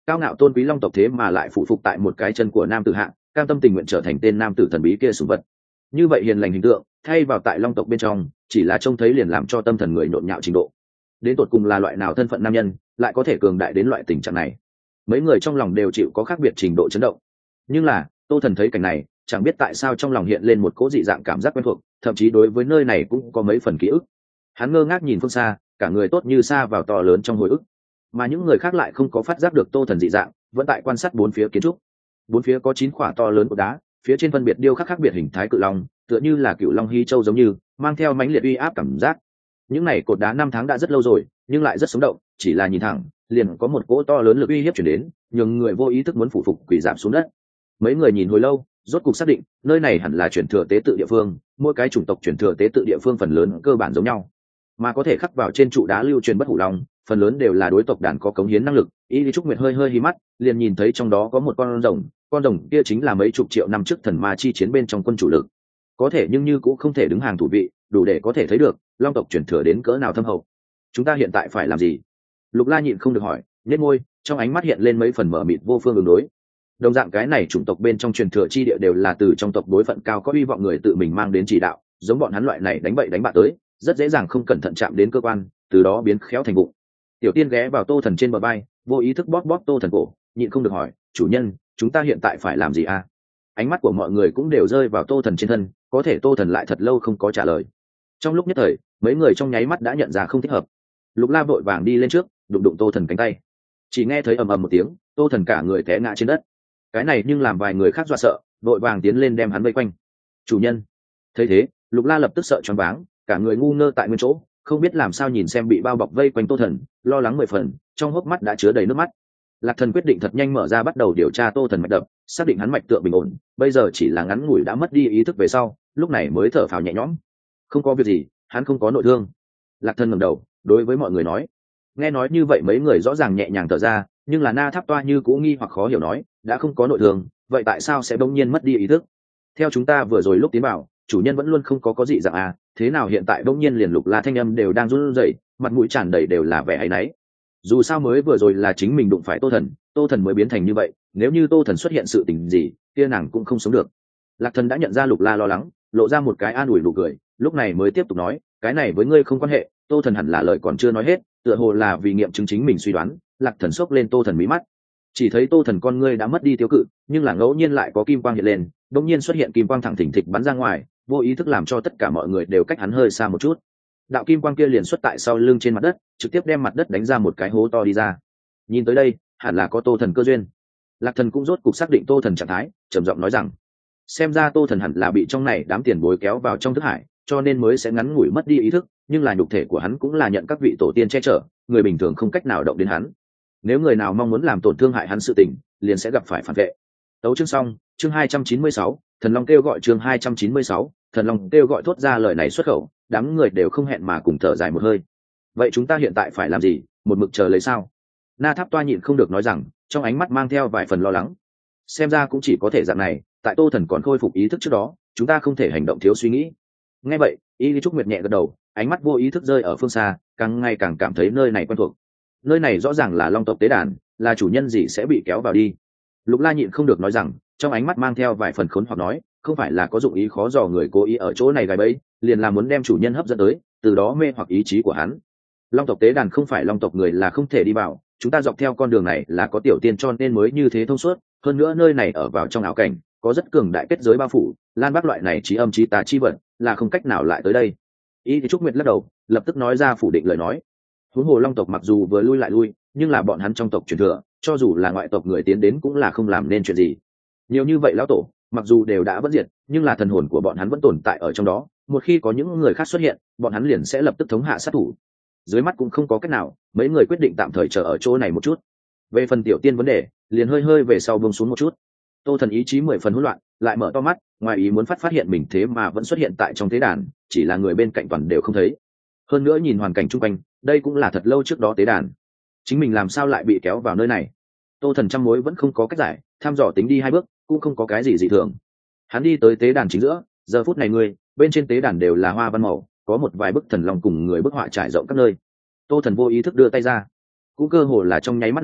Cao ngạo tôn quý long tộc thế mà lại phụ phục tại một cái chân của nam tử hạng, cam tâm tình nguyện trở thành tên nam tử thần bí kia sủng vật. Như vậy hiền lành hình tượng thay vào tại long tộc bên trong chỉ là trông thấy liền làm cho tâm thần người nhộn nhạo trình độ. Đến tột cùng là loại nào thân phận nam nhân lại có thể cường đại đến loại tình trạng này? Mấy người trong lòng đều chịu có khác biệt trình độ chấn động. Nhưng là Tô Thần thấy cảnh này, chẳng biết tại sao trong lòng hiện lên một cỗ dị dạng cảm giác quen thuộc, thậm chí đối với nơi này cũng có mấy phần ký ức. Hắn ngơ ngác nhìn phương xa, cả người tốt như xa vào to lớn trong hồi ức, mà những người khác lại không có phát giác được Tô Thần dị dạng, vẫn tại quan sát bốn phía kiến trúc. Bốn phía có 9 khỏa to lớn của đá, phía trên phân biệt điêu khắc khác biệt hình thái cự long, tựa như là cựu long hy châu giống như, mang theo mãnh liệt uy áp cảm giác. Những này cột đá năm tháng đã rất lâu rồi, nhưng lại rất sống động, chỉ là nhìn thẳng, liền có một cỗ to lớn lực uy hiếp truyền đến, nhường người vô ý thức muốn phủ phục quỳ rạp xuống đất. Mấy người nhìn hồi lâu, rốt cục xác định, nơi này hẳn là truyền thừa tế tự địa phương, mỗi cái chủng tộc truyền thừa tế tự địa phương phần lớn cơ bản giống nhau, mà có thể khắc vào trên trụ đá lưu truyền bất hủ long, phần lớn đều là đối tộc đàn có cống hiến năng lực. Y Lý Trúc Nguyệt hơi hơi hí mắt, liền nhìn thấy trong đó có một con rồng kia chính là mấy chục triệu năm trước thần ma chi chiến bên trong quân chủ lực. Có thể nhưng như cũng không thể đứng hàng thủ vị, đủ để có thể thấy được long tộc truyền thừa đến cỡ nào thâm hậu. Chúng ta hiện tại phải làm gì? Lục La nhịn không được hỏi, nhếch môi, trong ánh mắt hiện lên mấy phần mở mịt vô phương ứng đối. Đồng dạng cái này chủng tộc bên trong truyền thừa chi địa đều là từ trong tộc đối phận cao có uy vọng người tự mình mang đến chỉ đạo, giống bọn hắn loại này đánh bậy đánh bạ tới, rất dễ dàng không cẩn thận chạm đến cơ quan, từ đó biến khéo thành vụng. Tiểu Tiên ghé vào Tô Thần trên bờ vai, vô ý thức bóp bóp Tô Thần cổ, nhịn không được hỏi, chủ nhân, chúng ta hiện tại phải làm gì à? Ánh mắt của mọi người cũng đều rơi vào Tô Thần trên thân, có thể Tô Thần lại thật lâu không có trả lời. Trong lúc nhất thời, mấy người trong nháy mắt đã nhận ra không thích hợp. Lục La vội vàng đi lên trước, đụng đụng Tô Thần cánh tay. Chỉ nghe thấy ầm ầm một tiếng, Tô Thần cả người té ngã trên đất. Cái này nhưng làm vài người khác dọa sợ, vội vàng tiến lên đem hắn vây quanh. Chủ nhân. Thấy thế, Lục La lập tức sợ choáng váng, cả người ngu ngơ tại nguyên chỗ, không biết làm sao nhìn xem bị bao bọc vây quanh Tô Thần, lo lắng 10 phần, trong hốc mắt đã chứa đầy nước mắt. Lạc Thần quyết định thật nhanh mở ra bắt đầu điều tra Tô Thần mạch đập, xác định hắn mạch tượng bình ổn, bây giờ chỉ là ngắn ngủi đã mất đi ý thức về sau, lúc này mới thở phào nhẹ nhõm. Không có việc gì, hắn không có nội thương. Lạc Thần ngẩng đầu, đối với mọi người nói. Nghe nói như vậy mấy người rõ ràng nhẹ nhàng thở ra, nhưng là Na Tháp Toa như cũ nghi hoặc khó hiểu nói, đã không có nội thương, vậy tại sao sẽ bỗng nhiên mất đi ý thức? Theo chúng ta vừa rồi lúc tiến vào, chủ nhân vẫn luôn không có dị dạng à, thế nào hiện tại bỗng nhiên liền Lục La thanh âm đều đang run rẩy, mặt mũi tràn đầy đều là vẻ áy náy. Dù sao mới vừa rồi là chính mình đụng phải Tô Thần mới biến thành như vậy, nếu như Tô Thần xuất hiện sự tình gì, kia nàng cũng không sống được. Lạc Thần đã nhận ra Lục La lo lắng, lộ ra một cái an ủi nụ cười, lúc này mới tiếp tục nói, cái này với ngươi không quan hệ, Tô Thần hẳn là lời còn chưa nói hết, tựa hồ là vì nghiệm chứng chính mình suy đoán. Lạc Thần xốc lên Tô Thần mí mắt, chỉ thấy Tô Thần con ngươi đã mất đi tiêu cự, nhưng là ngẫu nhiên lại có kim quang hiện lên, đột nhiên xuất hiện kim quang thẳng thình thịch bắn ra ngoài, vô ý thức làm cho tất cả mọi người đều cách hắn hơi xa một chút. Đạo kim quang kia liền xuất tại sau lưng trên mặt đất, trực tiếp đem mặt đất đánh ra một cái hố to đi ra. Nhìn tới đây, hẳn là có Tô Thần cơ duyên. Lạc Thần cũng rốt cục xác định Tô Thần trạng thái, trầm giọng nói rằng, xem ra Tô Thần hẳn là bị trong này đám tiền bối kéo vào trong thức hải, cho nên mới sẽ ngắn ngủi mất đi ý thức, nhưng là nhục thể của hắn cũng là nhận các vị tổ tiên che chở, người bình thường không cách nào động đến hắn. Nếu người nào mong muốn làm tổn thương hại hắn sự tình, liền sẽ gặp phải phản vệ. Tấu chương xong, chương 296, Thần Long kêu gọi chương 296, Thần Long kêu gọi thốt ra lời này xuất khẩu, đám người đều không hẹn mà cùng thở dài một hơi. Vậy chúng ta hiện tại phải làm gì, một mực chờ lấy sao? Na Tháp Toa nhịn không được nói rằng, trong ánh mắt mang theo vài phần lo lắng. Xem ra cũng chỉ có thể dạng này, tại Tô Thần còn khôi phục ý thức trước đó, chúng ta không thể hành động thiếu suy nghĩ. Nghe vậy, Y Lý Trúc Nguyệt nhẹ gật đầu, ánh mắt vô ý thức rơi ở phương xa, càng ngày càng cảm thấy nơi này quen thuộc. Nơi này rõ ràng là Long tộc tế đàn, là chủ nhân gì sẽ bị kéo vào đi. Lục La nhịn không được nói rằng, trong ánh mắt mang theo vài phần khốn hoặc nói, không phải là có dụng ý khó dò người cố ý ở chỗ này gài bẫy, liền là muốn đem chủ nhân hấp dẫn tới, từ đó mê hoặc ý chí của hắn. Long tộc tế đàn không phải Long tộc người là không thể đi vào, chúng ta dọc theo con đường này là có tiểu tiên cho nên mới như thế thông suốt, hơn nữa nơi này ở vào trong ảo cảnh, có rất cường đại kết giới bao phủ, lan bác loại này trí âm trí tà chi vật, là không cách nào lại tới đây. Y thì Trúc Nguyệt lắc đầu, lập tức nói ra phủ định lời nói. Huống hồ Long tộc mặc dù vừa lui lại lui, nhưng là bọn hắn trong tộc truyền thừa, cho dù là ngoại tộc người tiến đến cũng là không làm nên chuyện gì. Nhiều như vậy lão tổ, mặc dù đều đã bất diệt, nhưng là thần hồn của bọn hắn vẫn tồn tại ở trong đó, một khi có những người khác xuất hiện, bọn hắn liền sẽ lập tức thống hạ sát thủ. Dưới mắt cũng không có cách nào, mấy người quyết định tạm thời chờ ở chỗ này một chút. Về phần tiểu tiên vấn đề, liền hơi hơi về sau buông xuống một chút. Tô Thần ý chí 10 phần hỗn loạn, lại mở to mắt, ngoài ý muốn phát hiện mình thế mà vẫn xuất hiện tại trong tế đàn, chỉ là người bên cạnh toàn đều không thấy. Hơn nữa nhìn hoàn cảnh chung quanh, đây cũng là thật lâu trước đó tế đàn. Chính mình làm sao lại bị kéo vào nơi này? Tô Thần trăm mối vẫn không có cách giải, thăm dò tính đi 2 bước, cũng không có cái gì dị thường. Hắn đi tới tế đàn chính giữa, giờ phút này người bên trên tế đàn đều là hoa văn màu, có một vài bức thần long cùng người bức họa trải rộng các nơi. Tô Thần vô ý thức đưa tay ra, cũng cơ hồ là trong nháy mắt này,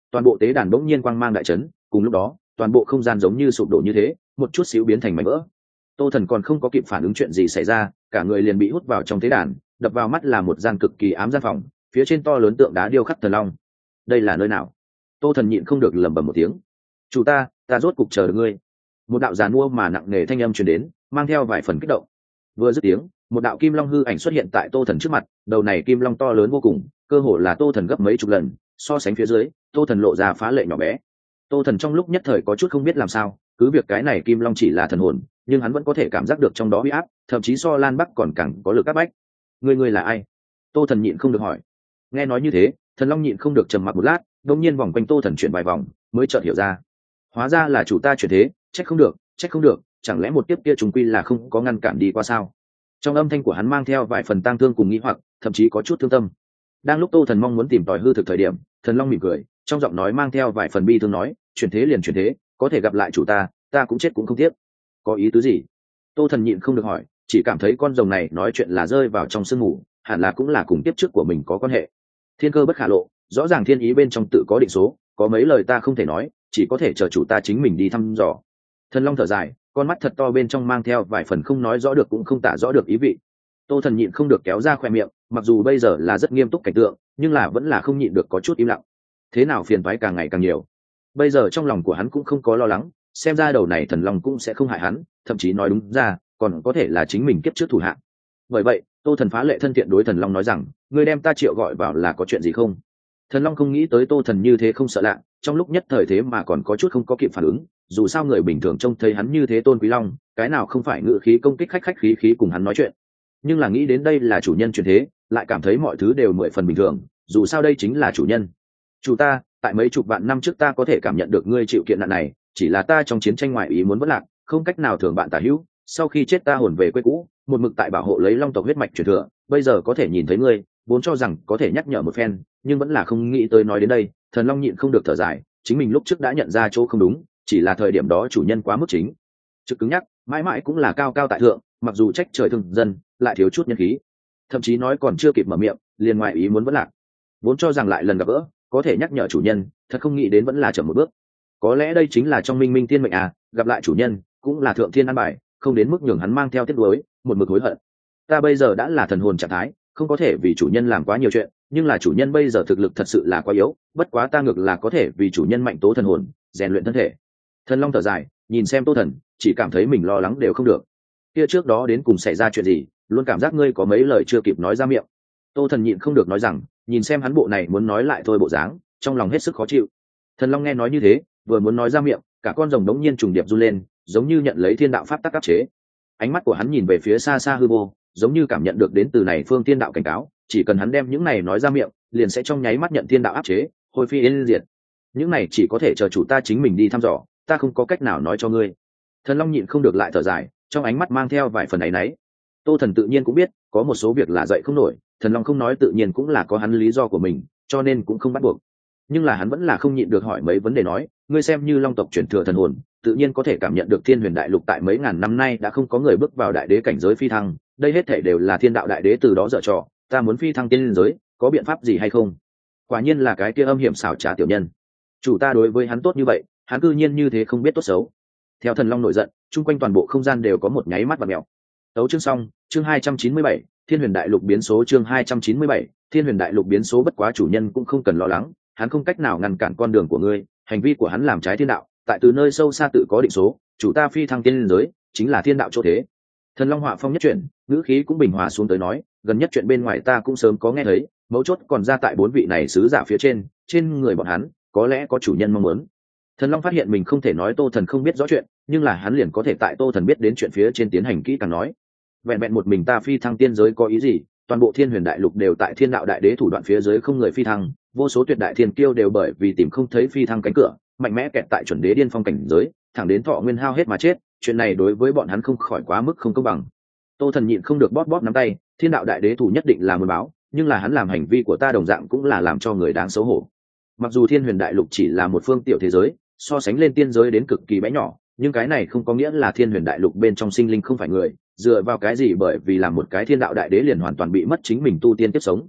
toàn bộ tế đàn bỗng nhiên quang mang đại trấn, cùng lúc đó toàn bộ không gian giống như sụp đổ như thế, một chút xíu biến thành mảnh vỡ. Tô Thần còn không có kịp phản ứng chuyện gì xảy ra, cả người liền bị hút vào trong tế đàn, đập vào mắt là một gian cực kỳ ám gian phòng, phía trên to lớn tượng đá điêu khắc thần long. Đây là nơi nào? Tô Thần nhịn không được lẩm bẩm một tiếng. Chủ ta rốt cục chờ được ngươi. Một đạo giàn mua mà nặng nề thanh âm truyền đến, mang theo vài phần kích động. Vừa dứt tiếng, một đạo kim long hư ảnh xuất hiện tại Tô Thần trước mặt, đầu này kim long to lớn vô cùng, cơ hồ là Tô Thần gấp mấy chục lần, so sánh phía dưới, Tô Thần lộ ra phá lệ nhỏ bé. Tô Thần trong lúc nhất thời có chút không biết làm sao, cứ việc cái này kim long chỉ là thần hồn, nhưng hắn vẫn có thể cảm giác được trong đó uy áp, thậm chí so Lan Bắc còn càng có lực áp bách. Ngươi là ai? Tô Thần nhịn không được hỏi. Nghe nói như thế, thần long nhịn không được trầm mặc một lát, đột nhiên vòng quanh Tô Thần chuyển vài vòng, mới chợt hiểu ra. Hóa ra là chủ ta chuyển thế, trách không được, chẳng lẽ một tiếp kia chúng quy là không có ngăn cản đi qua sao? Trong âm thanh của hắn mang theo vài phần tang thương cùng nghĩ hoặc, thậm chí có chút thương tâm. Đang lúc Tô Thần mong muốn tìm tòi hư thực thời điểm, thần long mỉm cười, trong giọng nói mang theo vài phần bi thương nói, chuyển thế liền chuyển thế, có thể gặp lại chủ ta cũng chết cũng không tiếc. Có ý tứ gì? Tô Thần nhịn không được hỏi, chỉ cảm thấy con rồng này nói chuyện là rơi vào trong sương mù, hẳn là cũng là cùng tiếp trước của mình có quan hệ. Thiên cơ bất khả lộ, rõ ràng thiên ý bên trong tự có định số, có mấy lời ta không thể nói, chỉ có thể chờ chủ ta chính mình đi thăm dò. Thần long thở dài, con mắt thật to bên trong mang theo vài phần không nói rõ được cũng không tả rõ được ý vị. Tô Thần nhịn không được kéo ra khoe miệng, mặc dù bây giờ là rất nghiêm túc cảnh tượng, nhưng là vẫn là không nhịn được có chút im lặng. Thế nào phiền toái càng ngày càng nhiều. Bây giờ trong lòng của hắn cũng không có lo lắng, xem ra đầu này thần long cũng sẽ không hại hắn, thậm chí nói đúng ra, còn có thể là chính mình kiếp trước thủ hạ. Bởi vậy, Tô Thần phá lệ thân thiện đối thần long nói rằng, ngươi đem ta triệu gọi vào là có chuyện gì không? Thần long không nghĩ tới Tô Thần như thế không sợ lạ, trong lúc nhất thời thế mà còn có chút không có kịp phản ứng, dù sao người bình thường trông thấy hắn như thế tôn quý long, cái nào không phải ngự khí công kích khách khí cùng hắn nói chuyện. Nhưng là nghĩ đến đây là chủ nhân chuyển thế, lại cảm thấy mọi thứ đều mười phần bình thường, dù sao đây chính là chủ nhân. Chủ ta, tại mấy chục vạn năm trước ta có thể cảm nhận được ngươi chịu kiện nạn này, chỉ là ta trong chiến tranh ngoại ý muốn vất lạc, không cách nào thường bạn tả hữu, sau khi chết ta hồn về quê cũ, một mực tại bảo hộ lấy long tộc huyết mạch truyền thừa, bây giờ có thể nhìn thấy ngươi, vốn cho rằng có thể nhắc nhở một phen, nhưng vẫn là không nghĩ tới nói đến đây, thần long nhịn không được thở dài, chính mình lúc trước đã nhận ra chỗ không đúng, chỉ là thời điểm đó chủ nhân quá mức chính trực cứng nhắc, mãi mãi cũng là cao cao tại thượng, mặc dù trách trời thương dân, lại thiếu chút nhân khí, thậm chí nói còn chưa kịp mở miệng, liền ngoại ý muốn vẫn lạc, vốn cho rằng lại lần gặp gỡ có thể nhắc nhở chủ nhân, thật không nghĩ đến vẫn là chậm một bước. Có lẽ đây chính là trong minh minh thiên mệnh à, gặp lại chủ nhân cũng là thượng thiên an bài, không đến mức nhường hắn mang theo tiếc nuối, một mực hối hận. Ta bây giờ đã là thần hồn trạng thái, không có thể vì chủ nhân làm quá nhiều chuyện, nhưng là chủ nhân bây giờ thực lực thật sự là quá yếu, bất quá ta ngược là có thể vì chủ nhân mạnh tố thần hồn, rèn luyện thân thể. Thần long thở dài, nhìn xem Tô Thần, chỉ cảm thấy mình lo lắng đều không được. Kia trước đó đến cùng xảy ra chuyện gì, luôn cảm giác ngươi có mấy lời chưa kịp nói ra miệng. Tô Thần nhịn không được nói rằng, nhìn xem hắn bộ này muốn nói lại thôi bộ dáng, trong lòng hết sức khó chịu. Thần long nghe nói như thế, vừa muốn nói ra miệng, cả con rồng đống nhiên trùng điệp run lên, giống như nhận lấy thiên đạo pháp tắc áp chế. Ánh mắt của hắn nhìn về phía xa xa hư vô, giống như cảm nhận được đến từ này phương thiên đạo cảnh cáo, chỉ cần hắn đem những này nói ra miệng, liền sẽ trong nháy mắt nhận thiên đạo áp chế, hồi phi yên diệt. Những này chỉ có thể chờ chủ ta chính mình đi thăm dò, ta không có cách nào nói cho ngươi. Thần long nhịn không được lại thở dài, trong ánh mắt mang theo vài phần áy náy. Tô Thần tự nhiên cũng biết, có một số việc là dậy không nổi, thần long không nói tự nhiên cũng là có hắn lý do của mình, cho nên cũng không bắt buộc. Nhưng là hắn vẫn là không nhịn được hỏi mấy vấn đề nói, ngươi xem như long tộc truyền thừa thần hồn, tự nhiên có thể cảm nhận được thiên huyền đại lục tại mấy ngàn năm nay đã không có người bước vào đại đế cảnh giới phi thăng, đây hết thể đều là thiên đạo đại đế từ đó dở trò, ta muốn phi thăng tiên giới, có biện pháp gì hay không? Quả nhiên là cái kia âm hiểm xảo trá tiểu nhân. Chủ ta đối với hắn tốt như vậy, hắn cư nhiên như thế không biết tốt xấu. Theo thần long nổi giận, chung quanh toàn bộ không gian đều có một nháy mắt và mèo. Tấu chương xong, chương 297, Thiên Huyền Đại Lục biến số chương 297, Thiên Huyền Đại Lục biến số bất quá chủ nhân cũng không cần lo lắng, hắn không cách nào ngăn cản con đường của ngươi, hành vi của hắn làm trái thiên đạo, tại từ nơi sâu xa tự có định số, chủ ta phi thăng tiên giới, chính là thiên đạo chỗ thế. Thần Long họa phong nhất chuyển, ngữ khí cũng bình hòa xuống tới nói, gần nhất chuyện bên ngoài ta cũng sớm có nghe thấy, mấu chốt còn ra tại 4 vị này sứ giả phía trên người bọn hắn, có lẽ có chủ nhân mong muốn. Thần Long phát hiện mình không thể nói Tô Thần không biết rõ chuyện, nhưng là hắn liền có thể tại Tô Thần biết đến chuyện phía trên tiến hành kỹ càng nói. Vẹn vẹn một mình ta phi thăng tiên giới có ý gì? Toàn bộ Thiên Huyền Đại Lục đều tại Thiên Đạo Đại Đế thủ đoạn phía dưới không người phi thăng, vô số tuyệt đại thiên kiêu đều bởi vì tìm không thấy phi thăng cánh cửa, mạnh mẽ kẹt tại chuẩn đế điên phong cảnh giới, thẳng đến thọ nguyên hao hết mà chết. Chuyện này đối với bọn hắn không khỏi quá mức không công bằng. Tô Thần nhịn không được bóp nắm tay, Thiên Đạo Đại Đế thủ nhất định là muốn báo, nhưng là hắn làm hành vi của ta đồng dạng cũng là làm cho người đáng xấu hổ. Mặc dù Thiên Huyền Đại Lục chỉ là một phương tiểu thế giới, so sánh lên tiên giới đến cực kỳ bé nhỏ, nhưng cái này không có nghĩa là Thiên Huyền Đại Lục bên trong sinh linh không phải người, dựa vào cái gì bởi vì làm một cái thiên đạo đại đế liền hoàn toàn bị mất chính mình tu tiên tiếp sống.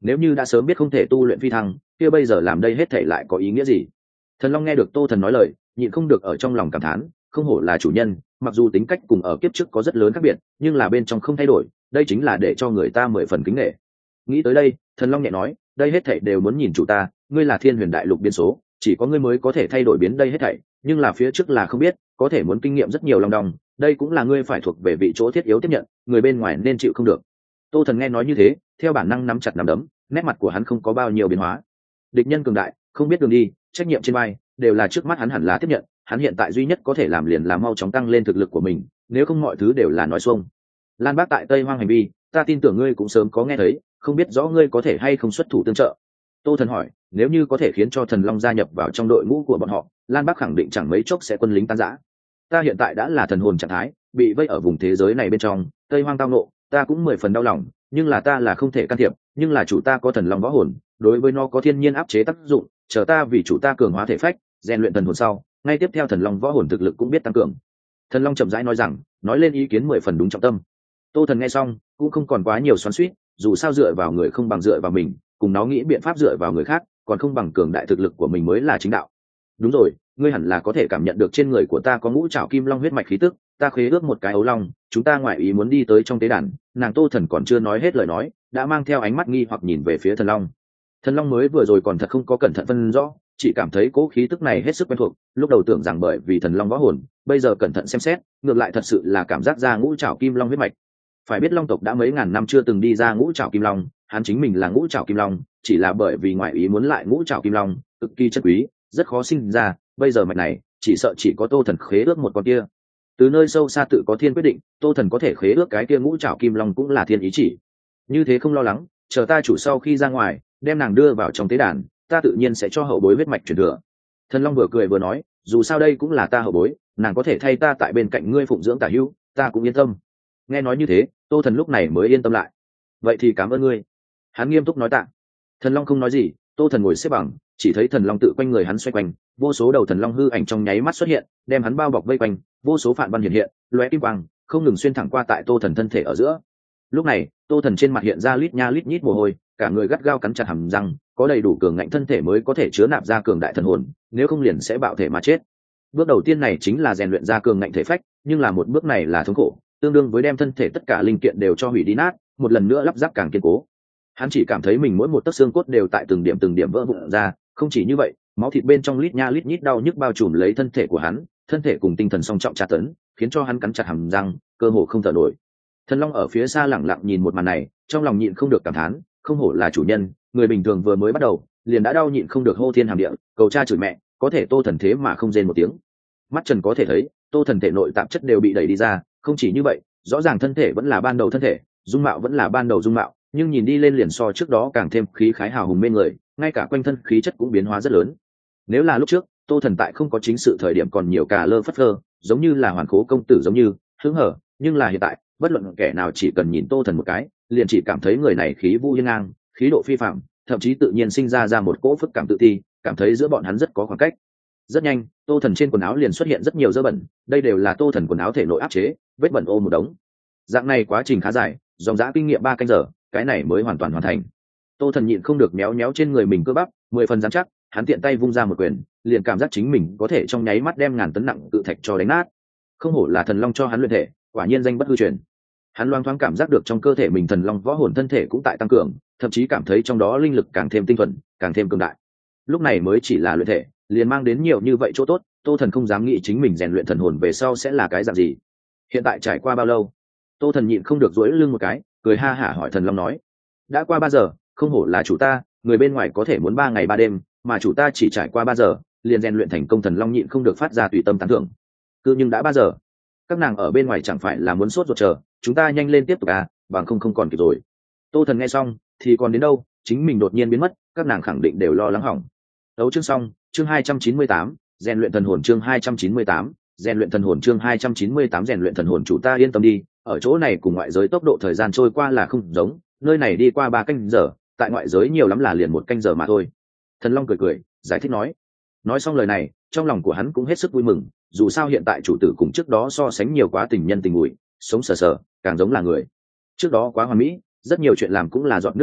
nếu như đã sớm biết không thể tu luyện phi thăng kia bây giờ làm đây hết thể lại có ý nghĩa gì? Thần Long nghe được Tô Thần nói lời, nhịn không được ở trong lòng cảm thán, không hổ là chủ nhân, mặc dù tính cách cùng ở kiếp trước có rất lớn khác biệt, nhưng là bên trong không thay đổi, đây chính là để cho người ta 10 phần kính nể. Nghĩ tới đây, Thần Long nhẹ nói, đây hết thảy đều muốn nhìn chủ ta, ngươi là Thiên Huyền Đại Lục biên số, chỉ có ngươi mới có thể thay đổi biến đây hết thảy, nhưng là phía trước là không biết, có thể muốn kinh nghiệm rất nhiều long đong, đây cũng là ngươi phải thuộc về vị chỗ thiết yếu tiếp nhận, người bên ngoài nên chịu không được. Tô Thần nghe nói như thế, theo bản năng nắm chặt nắm đấm, nét mặt của hắn không có bao nhiêu biến hóa. Địch nhân cường đại, không biết đường đi, trách nhiệm trên vai, đều là trước mắt hắn hẳn là tiếp nhận, hắn hiện tại duy nhất có thể làm liền là mau chóng tăng lên thực lực của mình, nếu không mọi thứ đều là nói xuông. Lan Bác tại Tây Hoang hành vi, ta tin tưởng ngươi cũng sớm có nghe thấy, không biết rõ ngươi có thể hay không xuất thủ tương trợ. Tô Thần hỏi, nếu như có thể khiến cho Thần Long gia nhập vào trong đội ngũ của bọn họ, Lan Bác khẳng định chẳng mấy chốc sẽ quân lính tan rã. Ta hiện tại đã là thần hồn trạng thái, bị vây ở vùng thế giới này bên trong, Tây Hoang tao nộ, ta cũng 10 phần đau lòng, nhưng là ta là không thể can thiệp, nhưng là chủ ta có thần long võ hồn, đối với nó có thiên nhiên áp chế tác dụng, chờ ta vì chủ ta cường hóa thể phách, rèn luyện thần hồn sau, ngay tiếp theo thần long võ hồn thực lực cũng biết tăng cường. Thần Long chậm rãi nói rằng, nói lên ý kiến 10 phần đúng trọng tâm. Tô Thần nghe xong cũng không còn quá nhiều xoắn xuýt, dù sao dựa vào người không bằng dựa vào mình, cùng nó nghĩ biện pháp dựa vào người khác còn không bằng cường đại thực lực của mình mới là chính đạo. Đúng rồi, ngươi hẳn là có thể cảm nhận được trên người của ta có ngũ trảo kim long huyết mạch khí tức, ta khế ước một cái ấu long, chúng ta ngoại ý muốn đi tới trong tế đàn. Nàng Tô Thần còn chưa nói hết lời nói, đã mang theo ánh mắt nghi hoặc nhìn về phía Thần Long. Thần Long mới vừa rồi còn thật không có cẩn thận phân rõ, chỉ cảm thấy cố khí tức này hết sức quen thuộc, lúc đầu tưởng rằng bởi vì thần long võ hồn, bây giờ cẩn thận xem xét, ngược lại thật sự là cảm giác ra ngũ trảo kim long huyết mạch. Phải biết long tộc đã mấy ngàn năm chưa từng đi ra ngũ trảo kim long, hắn chính mình là ngũ trảo kim long, chỉ là bởi vì ngoại ý muốn lại ngũ trảo kim long, cực kỳ chất quý, rất khó sinh ra, bây giờ mạch này, chỉ sợ chỉ có Tô Thần khế ước một con kia. Từ nơi sâu xa tự có thiên quyết định, Tô Thần có thể khế ước cái kia ngũ trảo kim long cũng là thiên ý chỉ. Như thế không lo lắng, chờ ta chủ sau khi ra ngoài, đem nàng đưa vào trong tế đàn, ta tự nhiên sẽ cho hậu bối huyết mạch truyền thừa. Thần Long vừa cười vừa nói, dù sao đây cũng là ta hậu bối, nàng có thể thay ta tại bên cạnh ngươi phụng dưỡng tả hữu, ta cũng yên tâm. Nghe nói như thế, Tô Thần lúc này mới yên tâm lại. Vậy thì cảm ơn ngươi. Hắn nghiêm túc nói tạ. Thần Long không nói gì, Tô Thần ngồi xếp bằng, chỉ thấy thần long tự quanh người hắn xoay quanh, vô số đầu thần long hư ảnh trong nháy mắt xuất hiện, đem hắn bao bọc vây quanh, vô số phản văn hiện hiện, lóe kim quang, không ngừng xuyên thẳng qua tại Tô Thần thân thể ở giữa. Lúc này, Tô Thần trên mặt hiện ra lít nha lít nhít mồ hôi, cả người gắt gao cắn chặt hàm răng, có đầy đủ cường ngạnh thân thể mới có thể chứa nạp ra cường đại thần hồn, nếu không liền sẽ bạo thể mà chết. Bước đầu tiên này chính là rèn luyện ra cường ngạnh thể phách, nhưng là một bước này là thống khổ, tương đương với đem thân thể tất cả linh kiện đều cho hủy đi nát, một lần nữa lắp ráp càng kiên cố. Hắn chỉ cảm thấy mình mỗi một tấc xương cốt đều tại từng điểm vỡ vụn ra, không chỉ như vậy, máu thịt bên trong lít nha lít nhít đau nhức bao trùm lấy thân thể của hắn, thân thể cùng tinh thần song trọng tra tấn, khiến cho hắn cắn chặt hàm răng, cơ hồ không thở nổi. Thần Long ở phía xa lẳng lặng nhìn một màn này, trong lòng nhịn không được cảm thán, không hổ là chủ nhân, người bình thường vừa mới bắt đầu, liền đã đau nhịn không được hô thiên hàm địa, cầu cha chửi mẹ, có thể Tô Thần thế mà không rên một tiếng. Mắt Trần có thể thấy, Tô Thần thể nội tạp chất đều bị đẩy đi ra, không chỉ như vậy, rõ ràng thân thể vẫn là ban đầu thân thể, dung mạo vẫn là ban đầu dung mạo, nhưng nhìn đi lên liền so trước đó càng thêm khí khái hào hùng mê người, ngay cả quanh thân khí chất cũng biến hóa rất lớn. Nếu là lúc trước, Tô Thần tại không có chính sự thời điểm còn nhiều cả lơ phất lơ, giống như là hoàn khố công tử giống như hứng hở, nhưng là hiện tại, bất luận kẻ nào chỉ cần nhìn Tô Thần một cái, liền chỉ cảm thấy người này khí vũ hiên ngang, khí độ phi phạm, thậm chí tự nhiên sinh ra một cỗ phức cảm tự ti, cảm thấy giữa bọn hắn rất có khoảng cách. Rất nhanh, Tô Thần trên quần áo liền xuất hiện rất nhiều dơ bẩn, đây đều là Tô Thần quần áo thể nội áp chế, vết bẩn ôm một đống. Dạng này quá trình khá dài, dòng dã kinh nghiệm 3 canh giờ, cái này mới hoàn toàn hoàn thành. Tô Thần nhịn không được méo méo trên người mình cơ bắp, 10 phần dám chắc, hắn tiện tay vung ra một quyền, liền cảm giác chính mình có thể trong nháy mắt đem ngàn tấn nặng cự thạch cho đánh nát. Không hổ là thần long cho hắn luyện thể, quả nhiên danh bất hư truyền. Hắn loang thoáng cảm giác được trong cơ thể mình thần long võ hồn thân thể cũng tại tăng cường, thậm chí cảm thấy trong đó linh lực càng thêm tinh thuần, càng thêm cường đại. Lúc này mới chỉ là luyện thể, liền mang đến nhiều như vậy chỗ tốt, Tô Thần không dám nghĩ chính mình rèn luyện thần hồn về sau sẽ là cái dạng gì. Hiện tại trải qua bao lâu? Tô Thần nhịn không được duỗi lưng một cái, cười ha hả hỏi thần long nói: đã qua 3 giờ, không hổ là chủ ta, người bên ngoài có thể muốn 3 ngày 3 đêm, mà chủ ta chỉ trải qua 3 giờ, liền rèn luyện thành công. Thần long nhịn không được phát ra tùy tâm tán thưởng. Cứ nhưng đã 3 giờ, các nàng ở bên ngoài chẳng phải là muốn sốt ruột chờ, chúng ta nhanh lên tiếp tục à, bằng không còn kịp rồi. Tô Thần nghe xong, thì còn đến đâu, chính mình đột nhiên biến mất, các nàng khẳng định đều lo lắng hỏng. Đấu chương xong, chương 298, rèn luyện thần hồn chương 298, rèn luyện thần hồn chương 298 rèn luyện thần hồn. Chủ ta yên tâm đi, ở chỗ này cùng ngoại giới tốc độ thời gian trôi qua là không giống, nơi này đi qua 3 canh giờ, tại ngoại giới nhiều lắm là liền 1 canh giờ mà thôi. Thần Long cười giải thích nói. Nói xong lời này, trong lòng của hắn cũng hết sức vui mừng, dù sao hiện tại chủ tử cùng trước đó so sánh nhiều quá tình nhân tình nguyện, sống sờ sờ, càng giống là người. Trước đó quá hoàn mỹ, rất nhiều chuyện làm cũng là dọn nước không lọt,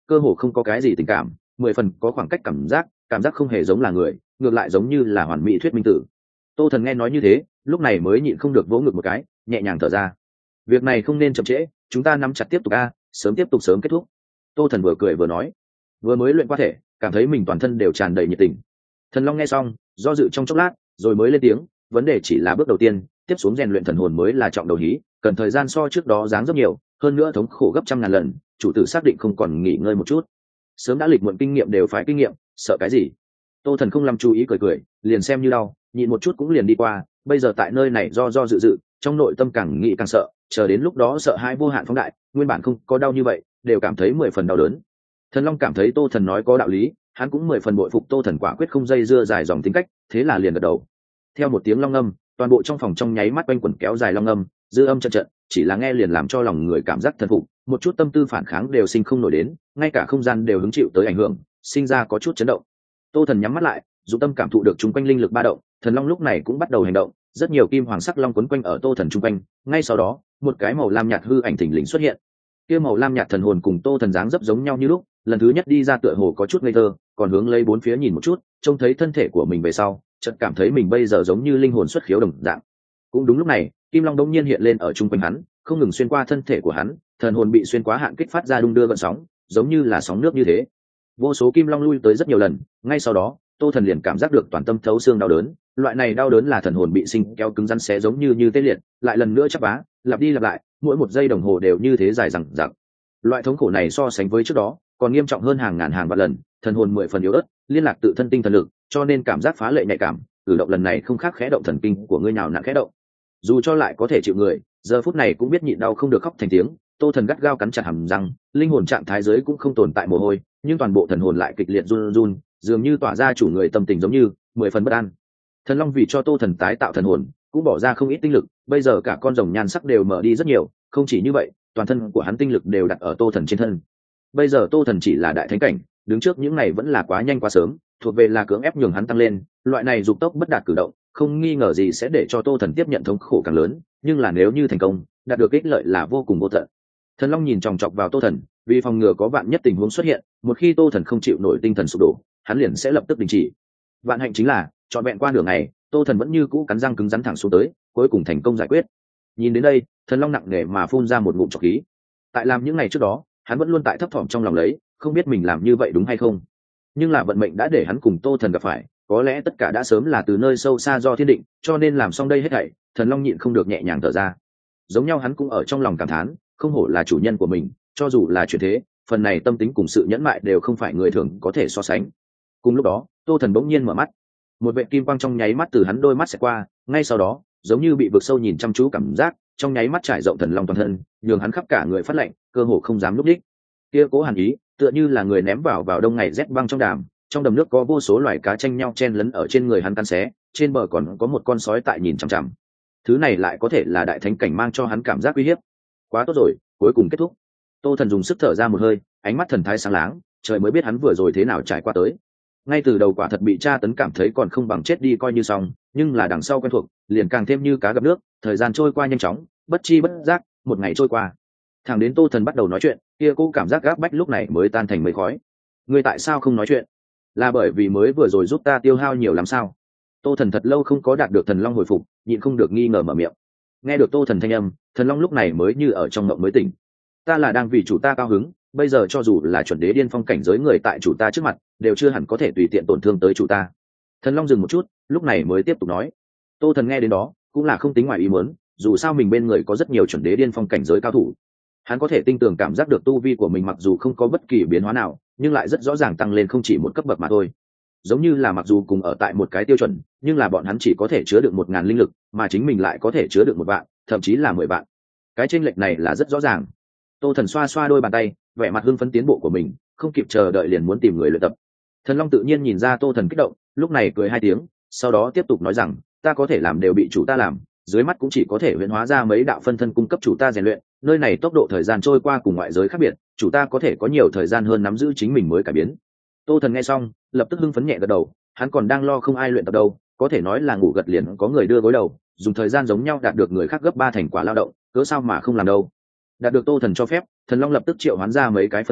cơ hồ không có cái gì tình cảm, 10 phần có khoảng cách cảm giác không hề giống là người, ngược lại giống như là hoàn mỹ thuyết minh tử. Tô Thần nghe nói như thế, lúc này mới nhịn không được vỗ ngực một cái, nhẹ nhàng thở ra. Việc này không nên chậm trễ, chúng ta nắm chặt tiếp tục sớm tiếp tục sớm kết thúc. Tô Thần vừa cười vừa nói, vừa mới luyện qua thể, cảm thấy mình toàn thân đều tràn đầy nhiệt tình. Thần Long nghe xong, do dự trong chốc lát, rồi mới lên tiếng, vấn đề chỉ là bước đầu tiên, tiếp xuống rèn luyện thần hồn mới là trọng đầu hí, cần thời gian so trước đó dáng rất nhiều, hơn nữa thống khổ gấp trăm ngàn lần, chủ tử xác định không còn nghỉ ngơi một chút. Sớm đã lịch muộn kinh nghiệm đều phải kinh nghiệm, sợ cái gì? Tô Thần không làm chú ý cười, liền xem như đau, nhịn một chút cũng liền đi qua, bây giờ tại nơi này do dự, trong nội tâm càng nghĩ càng sợ, chờ đến lúc đó sợ hãi vô hạn phóng đại, nguyên bản không có đau như vậy, đều cảm thấy 10 phần đau đớn. Thần Long cảm thấy Tô Thần nói có đạo lý, hắn cũng 10 phần bội phục Tô Thần quả quyết không dây dưa dài dòng tính cách, thế là liền gật đầu. Theo một tiếng long ngâm, toàn bộ trong phòng trong nháy mắt quanh quẩn kéo dài long ngâm, dư âm trận, chỉ là nghe liền làm cho lòng người cảm giác thần phục, một chút tâm tư phản kháng đều sinh không nổi đến, ngay cả không gian đều hứng chịu tới ảnh hưởng, sinh ra có chút chấn động. Tô Thần nhắm mắt lại, dụng tâm cảm thụ được chung quanh linh lực ba động, Thần Long lúc này cũng bắt đầu hành động, rất nhiều kim hoàng sắc long quấn quanh ở Tô Thần chung quanh, ngay sau đó, một cái màu lam nhạt hư ảnh thình lình xuất hiện. Kia màu lam nhạt thần hồn cùng Tô Thần dáng dấp giống nhau như lúc, lần thứ nhất đi ra tựa hồ có chút ngây thơ, còn hướng lấy bốn phía nhìn một chút, trông thấy thân thể của mình về sau, chợt cảm thấy mình bây giờ giống như linh hồn xuất khiếu đồng dạng. Cũng đúng lúc này, kim long đống nhiên hiện lên ở chung quanh hắn, không ngừng xuyên qua thân thể của hắn, thần hồn bị xuyên quá hạn kích phát ra đung đưa gợn sóng, giống như là sóng nước như thế. Vô số kim long lui tới rất nhiều lần, ngay sau đó, Tô Thần liền cảm giác được toàn tâm thấu xương đau đớn, loại này đau đớn là thần hồn bị sinh kéo cứng rắn xé giống như tê liệt, lại lần nữa chắp vá, lặp đi lặp lại, mỗi một giây đồng hồ đều như thế dài dằng dặc. Loại thống khổ này so sánh với trước đó, còn nghiêm trọng hơn hàng ngàn hàng vạn lần, thần hồn 10 phần yếu ớt, liên lạc tự thân tinh thần lực, cho nên cảm giác phá lệ nhạy cảm, cử động lần này không khác khẽ động thần kinh của ngươi nào nặng khẽ động. Dù cho lại có thể chịu người, giờ phút này cũng biết nhịn đau không được khóc thành tiếng. Tô Thần gắt gao cắn chặt hàm răng, linh hồn trạng thái giới cũng không tồn tại mồ hôi, nhưng toàn bộ thần hồn lại kịch liệt run run, dường như tỏa ra chủ người tâm tình giống như 10 phần bất an. Thần Long vì cho Tô Thần tái tạo thần hồn, cũng bỏ ra không ít tinh lực, bây giờ cả con rồng nhan sắc đều mở đi rất nhiều, không chỉ như vậy, toàn thân của hắn tinh lực đều đặt ở Tô Thần trên thân. Bây giờ Tô Thần chỉ là đại thánh cảnh, đứng trước những này vẫn là quá nhanh quá sớm, thuộc về là cưỡng ép nhường hắn tăng lên, loại này dục tốc bất đạt cử động, không nghi ngờ gì sẽ để cho Tô Thần tiếp nhận thống khổ càng lớn, nhưng là nếu như thành công, đạt được ích lợi là vô cùng vô tận. Thần Long nhìn chòng chọc vào Tô Thần, vì phòng ngừa có vạn nhất tình huống xuất hiện, một khi Tô Thần không chịu nổi tinh thần sụp đổ, hắn liền sẽ lập tức đình chỉ. Vạn hạnh chính là, trọn vẹn qua nửa ngày, Tô Thần vẫn như cũ cắn răng cứng rắn thẳng xuống tới, cuối cùng thành công giải quyết. Nhìn đến đây, Thần Long nặng nề mà phun ra một ngụm trọc khí. Tại làm những ngày trước đó, hắn vẫn luôn tại thấp thỏm trong lòng lấy, không biết mình làm như vậy đúng hay không. Nhưng là vận mệnh đã để hắn cùng Tô Thần gặp phải, có lẽ tất cả đã sớm là từ nơi sâu xa do thiên định, cho nên làm xong đây hết thảy, Thần Long nhịn không được nhẹ nhàng thở ra. Giống nhau hắn cũng ở trong lòng cảm thán, không hổ là chủ nhân của mình, cho dù là chuyển thế, phần này tâm tính cùng sự nhẫn mại đều không phải người thường có thể so sánh. Cùng lúc đó, Tô Thần bỗng nhiên mở mắt, một vệt kim quang trong nháy mắt từ hắn đôi mắt sẽ qua, ngay sau đó, giống như bị vực sâu nhìn chăm chú cảm giác, trong nháy mắt trải rộng Thần Long toàn thân, nhường hắn khắp cả người phát lạnh, cơ hồ không dám lúc đích. Kia cố hàn ý, tựa như là người ném vào đông ngày rét băng trong đầm nước có vô số loài cá tranh nhau chen lấn ở trên người hắn cắn xé, trên bờ còn có một con sói tại nhìn chằm chằm. Thứ này lại có thể là đại thánh cảnh mang cho hắn cảm giác uy hiếp. Quá tốt rồi, cuối cùng kết thúc. Tô Thần dùng sức thở ra một hơi, ánh mắt thần thái sáng láng, trời mới biết hắn vừa rồi thế nào trải qua tới. Ngay từ đầu quả thật bị tra tấn cảm thấy còn không bằng chết đi coi như xong, nhưng là đằng sau quen thuộc, liền càng thêm như cá gặp nước, thời gian trôi qua nhanh chóng, bất chi bất giác, một ngày trôi qua. Thẳng đến Tô Thần bắt đầu nói chuyện, kia cô cảm giác gáp bách lúc này mới tan thành mây khói. Ngươi tại sao không nói chuyện? Là bởi vì mới vừa rồi giúp ta tiêu hao nhiều lắm sao? Tô Thần thật lâu không có đạt được Thần Long hồi phục, nhịn không được nghi ngờ mở miệng. Nghe được Tô Thần thanh âm, Thần Long lúc này mới như ở trong mộng mới tỉnh. Ta là đang vì chủ ta cao hứng, bây giờ cho dù là chuẩn đế điên phong cảnh giới người tại chủ ta trước mặt, đều chưa hẳn có thể tùy tiện tổn thương tới chủ ta. Thần Long dừng một chút, lúc này mới tiếp tục nói. Tô Thần nghe đến đó, cũng là không tính ngoài ý muốn, dù sao mình bên người có rất nhiều chuẩn đế điên phong cảnh giới cao thủ. Hắn có thể tinh tường cảm giác được tu vi của mình mặc dù không có bất kỳ biến hóa nào, nhưng lại rất rõ ràng tăng lên không chỉ một cấp bậc mà thôi. Giống như là mặc dù cùng ở tại một cái tiêu chuẩn, nhưng là bọn hắn chỉ có thể chứa được 1000 linh lực, mà chính mình lại có thể chứa được 1 vạn, thậm chí là 10 vạn. Cái chênh lệch này là rất rõ ràng. Tô Thần xoa xoa đôi bàn tay, vẻ mặt hưng phấn tiến bộ của mình, không kịp chờ đợi liền muốn tìm người luyện tập. Thần Long tự nhiên nhìn ra Tô Thần kích động, lúc này cười 2 tiếng, sau đó tiếp tục nói rằng, ta có thể làm đều bị chủ ta làm, dưới mắt cũng chỉ có thể huyễn hóa ra mấy đạo phân thân cung cấp chủ ta rèn luyện, nơi này tốc độ thời gian trôi qua cùng ngoại giới khác biệt, chủ ta có thể có nhiều thời gian hơn nắm giữ chính mình mới cải biến. Tô Thần nghe xong, lập tức hưng phấn nhẹ gật đầu, hắn còn đang lo không ai luyện tập đâu, có thể nói là ngủ gật liền có người đưa gối đầu, dùng thời gian giống nhau đạt được người khác gấp 3 thành quả lao động, cớ sao mà không làm đâu. Đạt được Tô Thần cho phép, Thần Long lập tức triệu hoán ra mấy cái phân thân,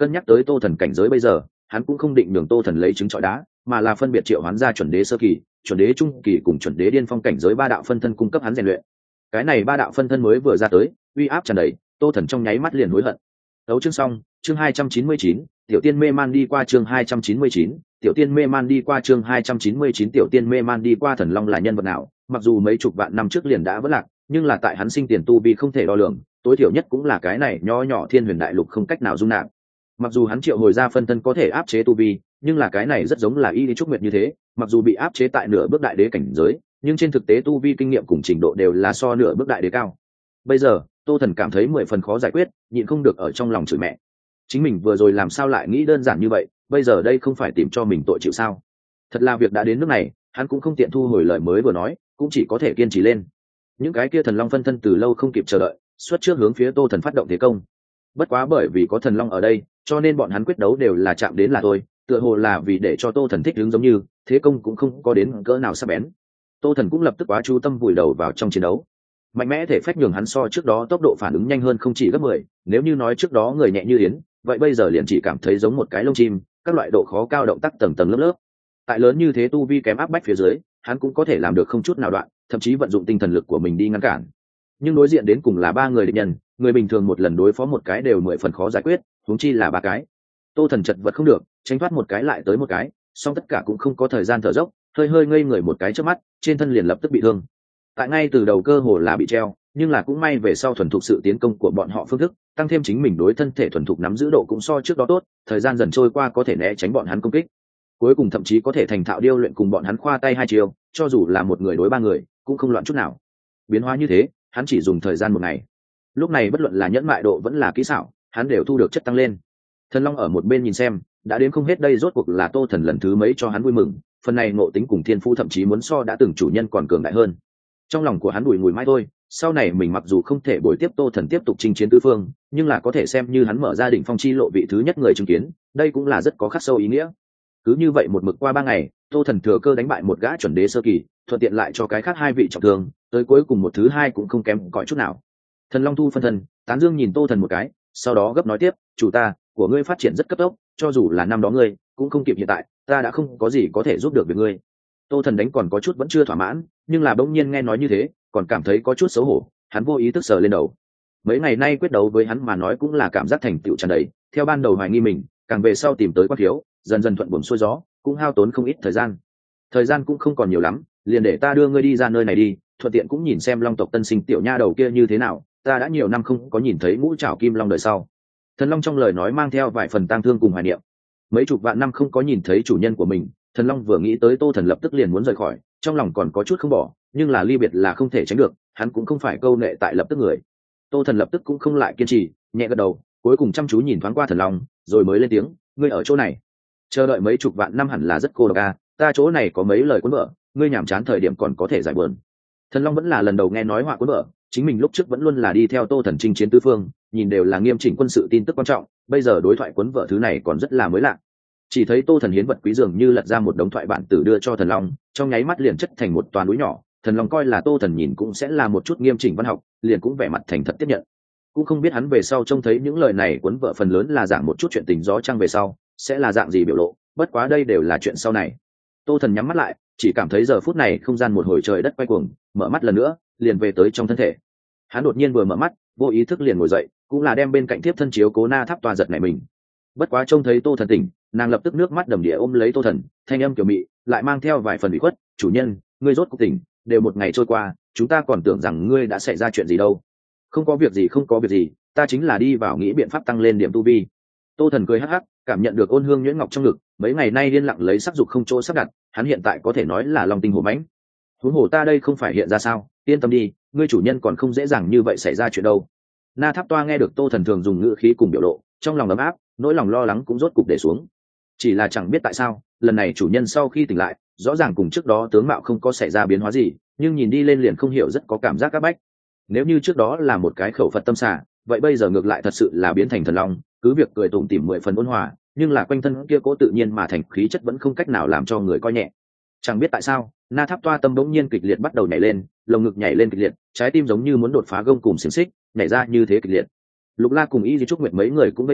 cân nhắc tới Tô Thần cảnh giới bây giờ, hắn cũng không định nhường Tô Thần lấy trứng trọi đá, mà là phân biệt triệu hoán ra chuẩn đế sơ kỳ, chuẩn đế trung kỳ cùng chuẩn đế điên phong cảnh giới ba đạo phân thân cung cấp hắn rèn luyện. Cái này ba đạo phân thân mới vừa ra tới, uy áp tràn đầy, Tô Thần trong nháy mắt liền hối hận. Đấu chương xong, chương 299, tiểu tiên mê man đi qua chương 299, tiểu tiên mê man đi qua chương 299 tiểu tiên mê man đi qua. Thần Long là nhân vật nào, mặc dù mấy chục vạn năm trước liền đã vỡ lạc, nhưng là tại hắn sinh tiền tu vi không thể đo lường, tối thiểu nhất cũng là cái này nho nhỏ thiên huyền đại lục không cách nào dung nạp. Mặc dù hắn triệu hồi ra phân thân có thể áp chế tu vi, nhưng là cái này rất giống là Y Lý Trúc Nguyệt như thế, mặc dù bị áp chế tại nửa bước đại đế cảnh giới, nhưng trên thực tế tu vi kinh nghiệm cùng trình độ đều là so nửa bước đại đế cao. Bây giờ Tô Thần cảm thấy 10 phần khó giải quyết, nhịn không được ở trong lòng chửi mẹ. Chính mình vừa rồi làm sao lại nghĩ đơn giản như vậy, bây giờ đây không phải tìm cho mình tội chịu sao? Thật là việc đã đến nước này, hắn cũng không tiện thu hồi lời mới vừa nói, cũng chỉ có thể kiên trì lên. Những cái kia thần long phân thân từ lâu không kịp chờ đợi, xuất trước hướng phía Tô Thần phát động thế công. Bất quá bởi vì có thần long ở đây, cho nên bọn hắn quyết đấu đều là chạm đến là thôi, tựa hồ là vì để cho Tô Thần thích ứng, giống như thế công cũng không có đến cỡ nào sắc bén. Tô Thần cũng lập tức quá chú tâm vùi đầu vào trong chiến đấu. Mạnh mẽ thể phách nhường hắn so trước đó tốc độ phản ứng nhanh hơn không chỉ gấp 10, nếu như nói trước đó người nhẹ như yến, vậy bây giờ liền chỉ cảm thấy giống một cái lông chim, các loại độ khó cao động tác tầng tầng lớp lớp. Tại lớn như thế tu vi kém áp bách phía dưới, hắn cũng có thể làm được không chút nào đoạn, thậm chí vận dụng tinh thần lực của mình đi ngăn cản. Nhưng đối diện đến cùng là ba người địch nhân, người bình thường một lần đối phó một cái đều 10 phần khó giải quyết, huống chi là ba cái. Tô Thần chật vật không được, tránh thoát một cái lại tới một cái, song tất cả cũng không có thời gian thở dốc, hơi hơi ngây người một cái trước mắt, trên thân liền lập tức bị thương. Tại ngay từ đầu cơ hồ là bị treo, nhưng là cũng may về sau thuần thục sự tiến công của bọn họ phương thức, tăng thêm chính mình đối thân thể thuần thục nắm giữ độ cũng so trước đó tốt, thời gian dần trôi qua có thể né tránh bọn hắn công kích. Cuối cùng thậm chí có thể thành thạo điêu luyện cùng bọn hắn khoa tay hai chiều, cho dù là một người đối ba người, cũng không loạn chút nào. Biến hóa như thế, hắn chỉ dùng thời gian một ngày. Lúc này bất luận là nhẫn mại độ vẫn là kỹ xảo, hắn đều thu được chất tăng lên. Thần Long ở một bên nhìn xem, đã đến không hết đây rốt cuộc là Tô Thần lần thứ mấy cho hắn vui mừng, phần này ngộ tính cùng thiên phú thậm chí muốn so đã từng chủ nhân còn cường đại hơn. Trong lòng của hắn đùi ngùi mãi thôi, sau này mình mặc dù không thể bồi tiếp Tô Thần tiếp tục chinh chiến tứ phương, nhưng là có thể xem như hắn mở ra đỉnh phong chi lộ vị thứ nhất người chứng kiến, đây cũng là rất có khắc sâu ý nghĩa. Cứ như vậy một mực qua 3 ngày, Tô Thần thừa cơ đánh bại một gã chuẩn đế sơ kỳ, thuận tiện lại cho cái khác 2 vị trọng thương, tới cuối cùng một thứ 2 cũng không kém cỏi chút nào. Thần Long thu phân thân, tán dương nhìn Tô Thần một cái, sau đó gấp nói tiếp, chủ ta, của ngươi phát triển rất cấp tốc, cho dù là năm đó ngươi cũng không kịp hiện tại, ta đã không có gì có thể giúp được với ngươi. Tô Thần đánh còn có chút vẫn chưa thỏa mãn, nhưng là bỗng nhiên nghe nói như thế, còn cảm thấy có chút xấu hổ, hắn vô ý thức sờ lên đầu. Mấy ngày nay quyết đấu với hắn mà nói cũng là cảm giác thành tựu tràn đầy, theo ban đầu hoài nghi mình, càng về sau tìm tới quan thiếu, dần dần thuận buồm xuôi gió, cũng hao tốn không ít thời gian. Thời gian cũng không còn nhiều lắm, liền để ta đưa ngươi đi ra nơi này đi, thuận tiện cũng nhìn xem Long tộc tân sinh tiểu nha đầu kia như thế nào, ta đã nhiều năm không có nhìn thấy ngũ trảo kim long đời sau. Thần Long trong lời nói mang theo vài phần tang thương cùng hoài niệm. Mấy chục vạn năm không có nhìn thấy chủ nhân của mình, Thần Long vừa nghĩ tới Tô Thần lập tức liền muốn rời khỏi, trong lòng còn có chút không bỏ, nhưng là ly biệt là không thể tránh được, hắn cũng không phải câu nệ tại lập tức người. Tô Thần lập tức cũng không lại kiên trì, nhẹ gật đầu, cuối cùng chăm chú nhìn thoáng qua Thần Long, rồi mới lên tiếng, ngươi ở chỗ này chờ đợi mấy chục vạn năm hẳn là rất cô độc à, ta chỗ này có mấy lời cuốn vợ, ngươi nhàm chán thời điểm còn có thể giải buồn. Thần Long vẫn là lần đầu nghe nói họa cuốn vợ, chính mình lúc trước vẫn luôn là đi theo Tô Thần chinh chiến tứ phương, nhìn đều là nghiêm chỉnh quân sự tin tức quan trọng, bây giờ đối thoại cuốn vợ thứ này còn rất là mới lạ. Chỉ thấy Tô Thần hiến vật quý dường như lật ra một đống thoại bản tử đưa cho Thần Long, trong nháy mắt liền chất thành một toàn núi nhỏ. Thần Long coi là Tô Thần nhìn cũng sẽ là một chút nghiêm chỉnh văn học, liền cũng vẻ mặt thành thật tiếp nhận. Cũng không biết hắn về sau trông thấy những lời này cuốn vợ phần lớn là dạng một chút chuyện tình gió trăng về sau sẽ là dạng gì biểu lộ, bất quá đây đều là chuyện sau này. Tô Thần nhắm mắt lại, chỉ cảm thấy giờ phút này không gian một hồi trời đất quay cuồng, mở mắt lần nữa liền về tới trong thân thể. Hắn đột nhiên vừa mở mắt, vô ý thức liền ngồi dậy, cũng là đem bên cạnh tiếp thân chiếu cố Na Tháp Tòa giật nảy mình. Bất quá trông thấy Tô Thần tỉnh, nàng lập tức nước mắt đầm đìa ôm lấy Tô Thần, thanh âm kiểu mị lại mang theo vài phần ủy khuất, chủ nhân, ngươi rốt cuộc tỉnh, đều một ngày trôi qua, chúng ta còn tưởng rằng ngươi đã xảy ra chuyện gì đâu. Không có việc gì, không có việc gì, ta chính là đi vào nghĩ biện pháp tăng lên điểm tu vi. Tô Thần cười hắc hắc, cảm nhận được ôn hương nhuyễn ngọc trong ngực, mấy ngày nay liên lặng lấy sắc dục không chỗ sắp đặt, hắn hiện tại có thể nói là lòng tinh hổ mãnh. Huống hồ ta đây không phải hiện ra sao, yên tâm đi, ngươi chủ nhân còn không dễ dàng như vậy xảy ra chuyện đâu. Na Tháp Toa nghe được Tô Thần thường dùng ngữ khí cùng biểu lộ, trong lòng ấm áp, nỗi lòng lo lắng cũng rốt cục để xuống. Chỉ là chẳng biết tại sao, lần này chủ nhân sau khi tỉnh lại, rõ ràng cùng trước đó tướng mạo không có xảy ra biến hóa gì, nhưng nhìn đi lên liền không hiểu rất có cảm giác áp bách. Nếu như trước đó là một cái khẩu Phật tâm xà, vậy bây giờ ngược lại thật sự là biến thành thần long, cứ việc cười tủm tỉm 10 phần ôn hòa, nhưng là quanh thân kia cố tự nhiên mà thành khí chất vẫn không cách nào làm cho người coi nhẹ. Chẳng biết tại sao, Na Tháp Toa tâm bỗng nhiên kịch liệt bắt đầu nhảy lên, lồng ngực nhảy lên kịch liệt, trái tim giống như muốn đột phá gông cùm xiềng xích, nhảy ra như thế kịch liệt. Lục La cùng Y Di Trúc Nguyệt mấy người cũng vây quanh,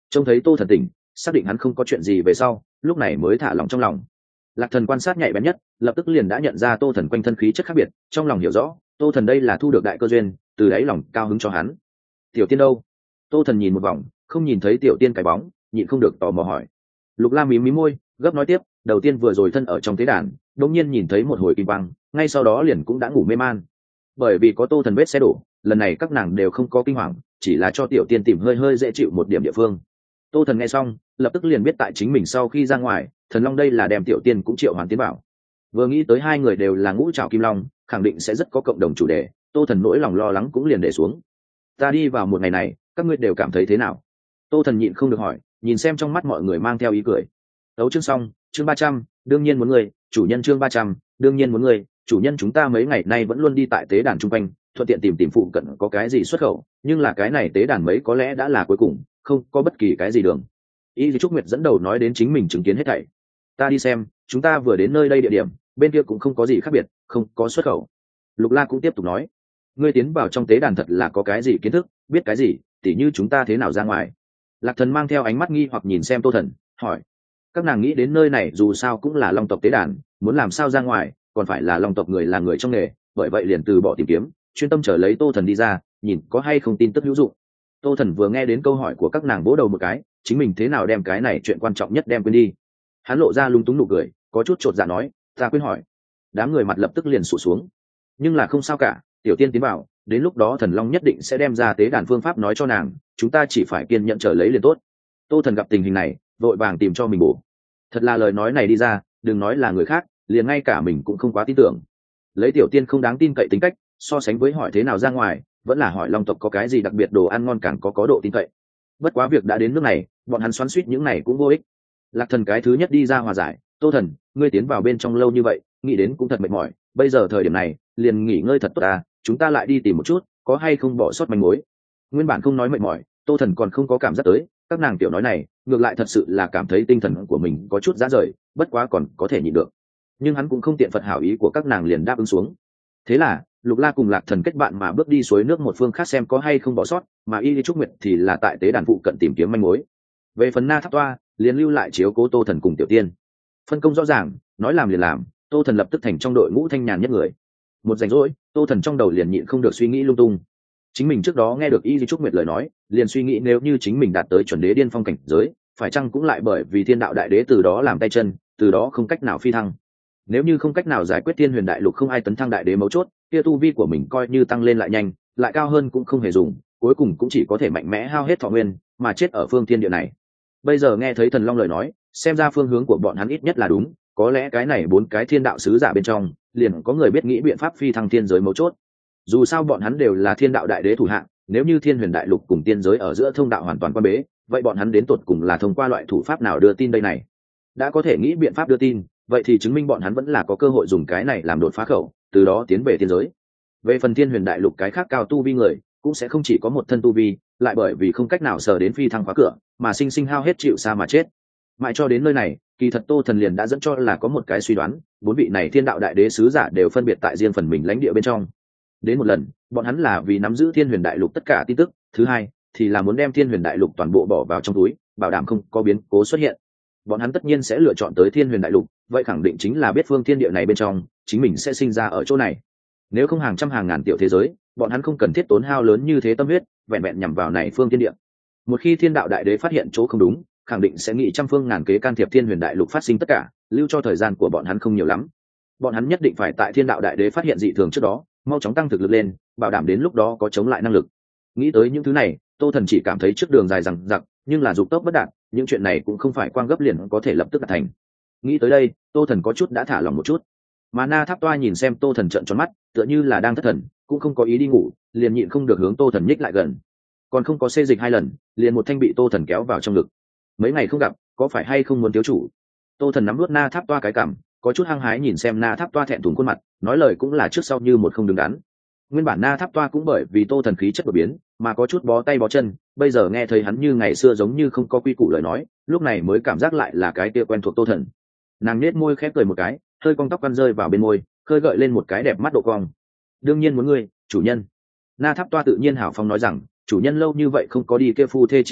trông thấy tô thần tỉnh, xác định hắn không có chuyện gì về sau, lúc này mới thả lòng trong lòng. Lạc Thần quan sát nhạy bén nhất, lập tức liền đã nhận ra tô thần quanh thân khí chất khác biệt, trong lòng hiểu rõ tô thần đây là thu được đại cơ duyên, từ đáy lòng cao hứng cho hắn. Tiểu tiên đâu? Tô thần nhìn một vòng, không nhìn thấy tiểu tiên cái bóng, nhịn không được tò mò hỏi. Lục Lam mím mím môi, gấp nói tiếp, đầu tiên vừa rồi thân ở trong tế đàn, đột nhiên nhìn thấy một hồi kim quang, ngay sau đó liền cũng đã ngủ mê man. Bởi vì có tô thần vết xe đổ, lần này các nàng đều không có kinh hoàng, chỉ là cho tiểu tiên tìm hơi hơi dễ chịu một điểm địa phương. Tô thần nghe xong, lập tức liền biết tại chính mình sau khi ra ngoài, thần long đây là đem tiểu tiên cũng triệu hoàn tiến bảo. Vừa nghĩ tới hai người đều là ngũ trảo kim long, khẳng định sẽ rất có cộng đồng chủ đề, tô thần nỗi lòng lo lắng cũng liền để xuống. Ta đi vào một ngày này, các ngươi đều cảm thấy thế nào? Tô thần nhịn không được hỏi, nhìn xem trong mắt mọi người mang theo ý cười. Tấu chương xong, chương 300, đương nhiên muốn người, chủ nhân chương 300, đương nhiên muốn người, chủ nhân chúng ta mấy ngày nay vẫn luôn đi tại tế đàn chung quanh, thuận tiện tìm phụ cận có cái gì xuất khẩu, nhưng là cái này tế đàn mấy có lẽ đã là cuối cùng, không có bất kỳ cái gì đường. Y Trúc Nguyệt dẫn đầu nói đến chính mình chứng kiến hết thảy. Ta đi xem, chúng ta vừa đến nơi đây địa điểm, bên kia cũng không có gì khác biệt, không có xuất khẩu. Lục La cũng tiếp tục nói, ngươi tiến vào trong tế đàn thật là có cái gì kiến thức, biết cái gì, tỉ như chúng ta thế nào ra ngoài. Lạc Thần mang theo ánh mắt nghi hoặc nhìn xem Tô Thần, hỏi. Các nàng nghĩ đến nơi này dù sao cũng là long tộc tế đàn, muốn làm sao ra ngoài, còn phải là long tộc người là người trong nghề, bởi vậy liền từ bỏ tìm kiếm, chuyên tâm chờ lấy Tô Thần đi ra, nhìn có hay không tin tức hữu dụng. Tô Thần vừa nghe đến câu hỏi của các nàng vỗ đầu một cái, chính mình thế nào đem cái này chuyện quan trọng nhất đem quên đi. Hắn lộ ra lung túng nụ cười, có chút chột dạ nói, ta quên hỏi. Đám người mặt lập tức liền sụt xuống. Nhưng là không sao cả, tiểu tiên tiến bảo, đến lúc đó thần long nhất định sẽ đem ra tế đàn phương pháp nói cho nàng, chúng ta chỉ phải kiên nhẫn chờ lấy liền tốt. Tô Thần gặp tình hình này, vội vàng tìm cho mình bổ. Thật là lời nói này đi ra, đừng nói là người khác, liền ngay cả mình cũng không quá tin tưởng. Lấy tiểu tiên không đáng tin cậy tính cách, so sánh với hỏi thế nào ra ngoài, vẫn là hỏi long tộc có cái gì đặc biệt đồ ăn ngon càng có độ tin cậy. Bất quá việc đã đến nước này, bọn hắn xoắn xuýt những này cũng vô ích. Lạc Thần cái thứ nhất đi ra hòa giải, Tô Thần, ngươi tiến vào bên trong lâu như vậy, nghĩ đến cũng thật mệt mỏi, bây giờ thời điểm này, liền nghỉ ngơi thật tốt à, chúng ta lại đi tìm một chút, có hay không bỏ sót manh mối. Nguyên bản không nói mệt mỏi, Tô Thần còn không có cảm giác tới, các nàng tiểu nói này, ngược lại thật sự là cảm thấy tinh thần của mình có chút rã rời, bất quá còn có thể nhịn được. Nhưng hắn cũng không tiện phật hảo ý của các nàng liền đáp ứng xuống. Thế là, Lục La cùng Lạc Thần kết bạn mà bước đi suối nước một phương khác xem có hay không bỏ sót, mà Y Lý Trúc Nguyệt thì là tại tế đàn phụ cận tìm kiếm manh mối. Về phần Na Tháp Toa, liền lưu lại chiếu cố Tô Thần cùng Tiểu Tiên. Phân công rõ ràng, nói làm liền làm, Tô Thần lập tức thành trong đội ngũ thanh nhàn nhất người. Một rảnh rỗi, Tô Thần trong đầu liền nhịn không được suy nghĩ lung tung. Chính mình trước đó nghe được Y Lý Trúc Nguyệt lời nói, liền suy nghĩ nếu như chính mình đạt tới chuẩn đế điên phong cảnh giới, phải chăng cũng lại bởi vì Thiên Đạo Đại Đế từ đó làm tay chân, từ đó không cách nào phi thăng. Nếu như không cách nào giải quyết Thiên Huyền Đại Lục không ai tấn thăng đại đế mấu chốt, kia tu vi của mình coi như tăng lên lại nhanh, lại cao hơn cũng không hề dùng, cuối cùng cũng chỉ có thể mạnh mẽ hao hết thọ nguyên, mà chết ở phương thiên địa này. Bây giờ nghe thấy Thần Long lời nói, xem ra phương hướng của bọn hắn ít nhất là đúng, có lẽ cái này 4 cái thiên đạo sứ giả bên trong, liền có người biết nghĩ biện pháp phi thăng thiên giới mấu chốt. Dù sao bọn hắn đều là Thiên Đạo Đại Đế thủ hạng, nếu như Thiên Huyền Đại Lục cùng tiên giới ở giữa thông đạo hoàn toàn quan bế, vậy bọn hắn đến tột cùng là thông qua loại thủ pháp nào đưa tin đây này? Đã có thể nghĩ biện pháp đưa tin, vậy thì chứng minh bọn hắn vẫn là có cơ hội dùng cái này làm đột phá khẩu, từ đó tiến về tiên giới. Về phần Thiên Huyền Đại Lục cái khác cao tu vi người, cũng sẽ không chỉ có một thân tu vi, lại bởi vì không cách nào sờ đến phi thăng khóa cửa, mà sinh sinh hao hết chịu sa mà chết. Mãi cho đến nơi này, kỳ thật Tô Thần liền đã dẫn cho là có một cái suy đoán, 4 vị này Thiên Đạo Đại Đế sứ giả đều phân biệt tại riêng phần mình lãnh địa bên trong. Đến một lần, bọn hắn là vì nắm giữ Thiên Huyền Đại Lục tất cả tin tức, thứ hai thì là muốn đem Thiên Huyền Đại Lục toàn bộ bỏ vào trong túi, bảo đảm không có biến cố xuất hiện. Bọn hắn tất nhiên sẽ lựa chọn tới Thiên Huyền Đại Lục, vậy khẳng định chính là biết phương thiên địa này bên trong, chính mình sẽ sinh ra ở chỗ này. Nếu không hàng trăm hàng ngàn tiểu thế giới, bọn hắn không cần thiết tốn hao lớn như thế tâm huyết, vẹn vẹn nhằm vào này phương thiên địa. Một khi Thiên Đạo Đại Đế phát hiện chỗ không đúng, khẳng định sẽ nghĩ trăm phương ngàn kế can thiệp Thiên Huyền Đại Lục phát sinh tất cả, lưu cho thời gian của bọn hắn không nhiều lắm. Bọn hắn nhất định phải tại Thiên Đạo Đại Đế phát hiện dị thường trước đó, mau chóng tăng thực lực lên, bảo đảm đến lúc đó có chống lại năng lực. Nghĩ tới những thứ này, Tô Thần chỉ cảm thấy trước đường dài dằng dặc, nhưng là dục tốc bất đạt, những chuyện này cũng không phải quang gấp liền có thể lập tức đạt thành. Nghĩ tới đây, Tô Thần có chút đã thả lòng một chút. Mà Na Tháp Toa nhìn xem Tô Thần trợn tròn mắt, tựa như là đang thất thần, cũng không có ý đi ngủ, liền nhịn không được hướng Tô Thần nhích lại gần. Còn không có xê dịch 2 lần, liền một thanh bị Tô Thần kéo vào trong ngực. Mấy ngày không gặp, có phải hay không muốn thiếu chủ? Tô Thần nắm nuốt Na Tháp Toa cái cằm, có chút hăng hái nhìn xem Na Tháp Toa thẹn thùng khuôn mặt, nói lời cũng là trước sau như một không đứng đắn. Nguyên bản Na Tháp Toa cũng bởi vì Tô Thần khí chất đổi biến, mà có chút bó tay bó chân, bây giờ nghe thấy hắn như ngày xưa giống như không có quy củ lời nói, lúc này mới cảm giác lại là cái kia quen thuộc Tô Thần. Nàng nhếch môi khép cười một cái, hơi cong tóc quăn rơi vào bên môi, khơi gợi lên một cái đẹp mắt độ cong. Đương nhiên muốn ngươi, chủ nhân. Na Tháp Toa tự nhiên hào phóng nói rằng, chủ nhân lâu như vậy không có đi kia phu thê chi sự,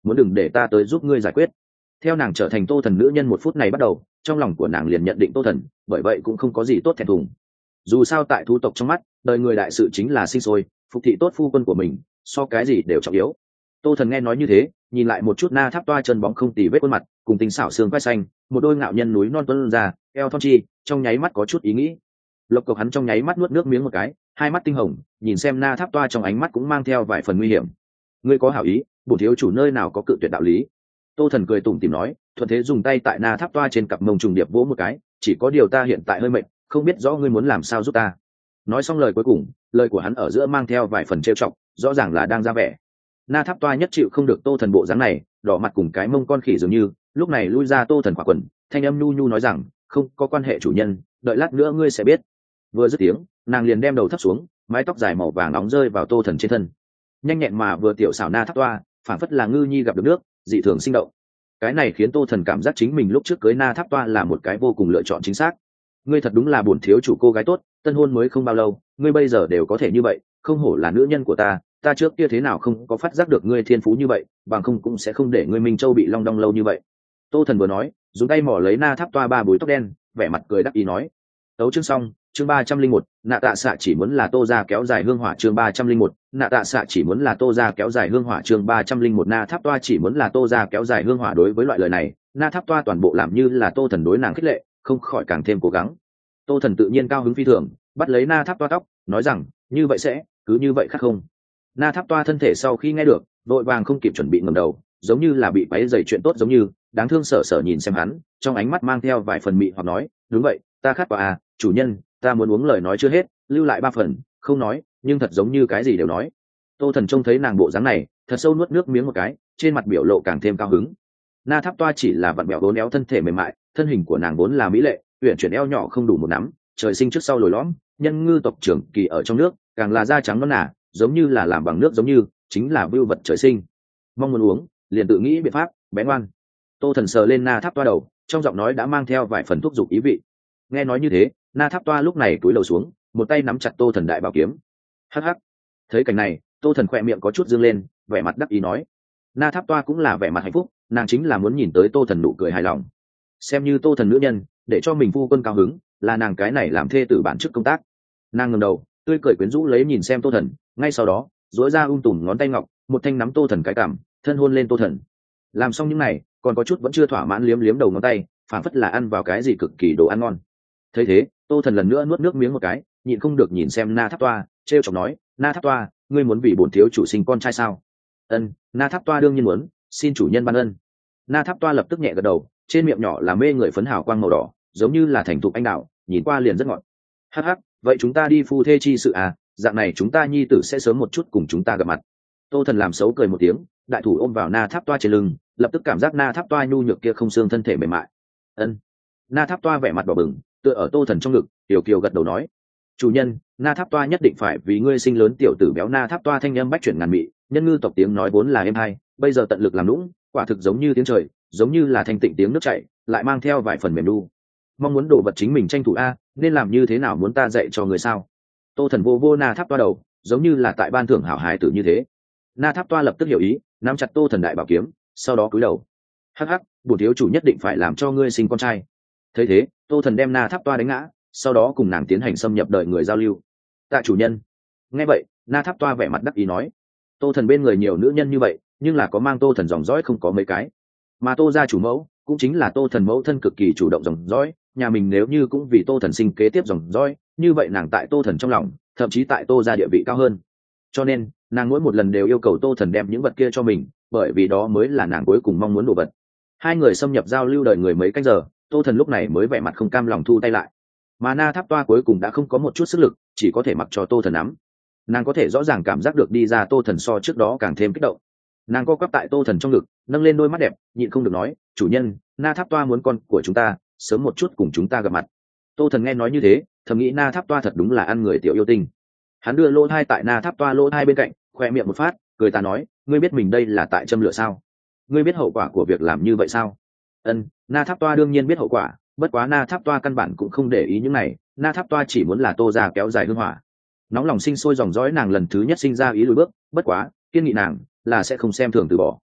muốn đừng để ta tới giúp ngươi giải quyết. Theo nàng trở thành Tô Thần nữ nhân một phút này bắt đầu, trong lòng của nàng liền nhận định Tô Thần, bởi vậy cũng không có gì tốt thẹn thùng. Dù sao tại thú tộc trong mắt, đời người đại sự chính là sinh sôi, phục thị tốt phu quân của mình, so cái gì đều trọng yếu. Tô Thần nghe nói như thế, nhìn lại một chút Na Tháp Toa chân bóng không tì vết khuôn mặt, cùng tinh xảo xương quai xanh, một đôi ngạo nhân núi non tuấn ra, eo thon chi, trong nháy mắt có chút ý nghĩ. Lộc Cộc hắn trong nháy mắt nuốt nước miếng một cái, hai mắt tinh hồng, nhìn xem Na Tháp Toa trong ánh mắt cũng mang theo vài phần nguy hiểm. Ngươi có hảo ý, bổn thiếu chủ nơi nào có cự tuyệt đạo lý. Tô Thần cười tủm tỉm nói, thuận thế dùng tay tại Na Tháp Toa trên cặp mông trùng điệp vỗ một cái, chỉ có điều ta hiện tại hơi mệt, không biết rõ ngươi muốn làm sao giúp ta. Nói xong lời cuối cùng, lời của hắn ở giữa mang theo vài phần trêu chọc, rõ ràng là đang ra vẻ. Na Tháp Toa nhất chịu không được Tô Thần bộ dáng này, đỏ mặt cùng cái mông con khỉ dường như, lúc này lui ra Tô Thần khỏa quần, thanh âm nhu nhu nói rằng, không có quan hệ chủ nhân, đợi lát nữa ngươi sẽ biết. Vừa dứt tiếng, nàng liền đem đầu thấp xuống, mái tóc dài màu vàng nóng rơi vào Tô Thần trên thân. Nhanh nhẹn mà vừa tiểu xảo Na Tháp Toa, phản phất là ngư nhi gặp được nước, dị thường sinh động. Cái này khiến Tô Thần cảm giác chính mình lúc trước cưới Na Tháp Toa là một cái vô cùng lựa chọn chính xác. Ngươi thật đúng là bổn thiếu chủ cô gái tốt, tân hôn mới không bao lâu, ngươi bây giờ đều có thể như vậy, không hổ là nữ nhân của ta. Ta trước kia thế nào không có phát giác được ngươi thiên phú như vậy, bằng không cũng sẽ không để ngươi Minh Châu bị long đong lâu như vậy. Tô Thần vừa nói, dùng tay mỏ lấy Na Tháp Toa ba búi tóc đen, vẻ mặt cười đắc ý nói. Tấu chương xong, chương 301, nạ tạ xạ chỉ muốn là Tô gia kéo dài hương hỏa chương 301, nạ tạ xạ chỉ muốn là Tô gia kéo dài hương hỏa chương 301 Na Tháp Toa chỉ muốn là Tô gia kéo dài hương hỏa đối với loại lời này, Na Tháp Toa toàn bộ làm như là Tô Thần đối nàng khích lệ, không khỏi càng thêm cố gắng. Tô Thần tự nhiên cao hứng phi thường, bắt lấy Na Tháp Toa tóc, nói rằng, như vậy sẽ, cứ như vậy khác không? Na Tháp Toa thân thể sau khi nghe được, vội vàng không kịp chuẩn bị ngẩng đầu, giống như là bị quấy rầy chuyện tốt giống như, đáng thương sở sở nhìn xem hắn, trong ánh mắt mang theo vài phần mị hoặc nói, đúng vậy, ta khát quá à, chủ nhân, ta muốn uống lời nói chưa hết, lưu lại 3 phần, không nói, nhưng thật giống như cái gì đều nói. Tô Thần trông thấy nàng bộ dáng này, thật sâu nuốt nước miếng một cái, trên mặt biểu lộ càng thêm cao hứng. Na Tháp Toa chỉ là vặn bẹo vốn éo thân thể mềm mại, thân hình của nàng vốn là mỹ lệ, uyển chuyển eo nhỏ không đủ một nắm, trời sinh trước sau lồi lõm, nhân ngư tộc trưởng kỳ ở trong nước, càng là da trắng nõn nà, giống như là làm bằng nước giống như, chính là vưu vật trời sinh. Mong muốn uống, liền tự nghĩ biện pháp, bé ngoan. Tô Thần sờ lên Na Tháp Toa đầu, trong giọng nói đã mang theo vài phần thúc giục ý vị. Nghe nói như thế, Na Tháp Toa lúc này cúi đầu xuống, một tay nắm chặt Tô Thần đại bảo kiếm. Hắc hắc. Thấy cảnh này, Tô Thần khỏe miệng có chút dương lên, vẻ mặt đắc ý nói. Na Tháp Toa cũng là vẻ mặt hạnh phúc, nàng chính là muốn nhìn tới Tô Thần nụ cười hài lòng. Xem như Tô Thần nữ nhân, để cho mình phu quân cao hứng, là nàng cái này làm thê tử bản chức công tác. Nàng ngẩng đầu, tươi cười quyến rũ lấy nhìn xem Tô Thần, ngay sau đó, duỗi ra tùm ngón tay ngọc, một thanh nắm Tô Thần cái cằm, thân hôn lên Tô Thần. Làm xong những này, còn có chút vẫn chưa thỏa mãn liếm liếm đầu ngón tay, phảng phất là ăn vào cái gì cực kỳ đồ ăn ngon. Thấy thế, Tô Thần lần nữa nuốt nước miếng một cái, nhịn không được nhìn xem Na Tháp Toa, trêu chọc nói, Na Tháp Toa, ngươi muốn vì bổn thiếu chủ sinh con trai sao? Ân, Na Tháp Toa đương nhiên muốn, xin chủ nhân ban ân. Na Tháp Toa lập tức nhẹ gật đầu, trên miệng nhỏ là mê người phấn hào quang màu đỏ, giống như là thành thục anh đào, nhìn qua liền rất ngọt. Hắc hắc, vậy chúng ta đi phu thê chi sự à, dạng này chúng ta nhi tử sẽ sớm một chút cùng chúng ta gặp mặt. Tô Thần làm xấu cười một tiếng, đại thủ ôm vào Na Tháp Toa trên lưng, lập tức cảm giác Na Tháp Toa nhu nhược kia không xương thân thể mềm mại. Ân. Na Tháp Toa vẻ mặt đỏ bừng, tựa ở Tô Thần trong ngực, tiểu kiều gật đầu nói, chủ nhân, Na Tháp Toa nhất định phải vì ngươi sinh lớn tiểu tử béo. Na Tháp Toa thanh âm bách chuyển ngàn mị, nhân ngư tộc tiếng nói vốn là êm hay, bây giờ tận lực làm lũng, quả thực giống như tiếng trời, giống như là thanh tịnh tiếng nước chảy, lại mang theo vài phần mềm nu. Mong muốn đồ vật chính mình tranh thủ a, nên làm như thế nào muốn ta dạy cho người sao? Tô Thần vô vô Na Tháp Toa đầu, giống như là tại ban thưởng hảo hài tử như thế. Na Tháp Toa lập tức hiểu ý, nắm chặt Tô Thần đại bảo kiếm, sau đó cúi đầu. Hắc hắc, bổn thiếu chủ nhất định phải làm cho ngươi sinh con trai. Thấy thế, Tô Thần đem Na Tháp Toa đánh ngã, sau đó cùng nàng tiến hành xâm nhập đời người giao lưu. Tạ chủ nhân. Nghe vậy, Na Tháp Toa vẻ mặt đắc ý nói, Tô Thần bên người nhiều nữ nhân như vậy, nhưng là có mang Tô Thần dòng dõi không có mấy cái. Mà Tô gia chủ mẫu, cũng chính là Tô Thần mẫu thân cực kỳ chủ động dòng dõi, nhà mình nếu như cũng vì Tô Thần sinh kế tiếp dòng dõi, như vậy nàng tại Tô Thần trong lòng, thậm chí tại Tô gia địa vị cao hơn. Cho nên, nàng mỗi một lần đều yêu cầu Tô Thần đem những vật kia cho mình, bởi vì đó mới là nàng cuối cùng mong muốn đồ vật. Hai người xâm nhập giao lưu đời người mấy canh giờ, Tô Thần lúc này mới vẻ mặt không cam lòng thu tay lại. Mà Na Tháp Toa cuối cùng đã không có một chút sức lực, chỉ có thể mặc cho Tô Thần nắm. Nàng có thể rõ ràng cảm giác được đi ra Tô Thần so trước đó càng thêm kích động. Nàng co quắp tại Tô Thần trong ngực, nâng lên đôi mắt đẹp, nhịn không được nói, chủ nhân, Na Tháp Toa muốn con của chúng ta sớm một chút cùng chúng ta gặp mặt. Tô Thần nghe nói như thế, thầm nghĩ Na Tháp Toa thật đúng là ăn người tiểu yêu tinh. Hắn đưa lỗ thai tại Na Tháp Toa lỗ thai bên cạnh, khoe miệng một phát, cười ta nói, ngươi biết mình đây là tại châm lửa sao? Ngươi biết hậu quả của việc làm như vậy sao? Ân, Na Tháp Toa đương nhiên biết hậu quả, bất quá Na Tháp Toa căn bản cũng không để ý những này, Na Tháp Toa chỉ muốn là Tô gia kéo dài hương hỏa. Nóng lòng sinh sôi dòng dõi nàng lần thứ nhất sinh ra ý lùi bước, bất quá kiên nghị nàng là sẽ không xem thường từ bỏ.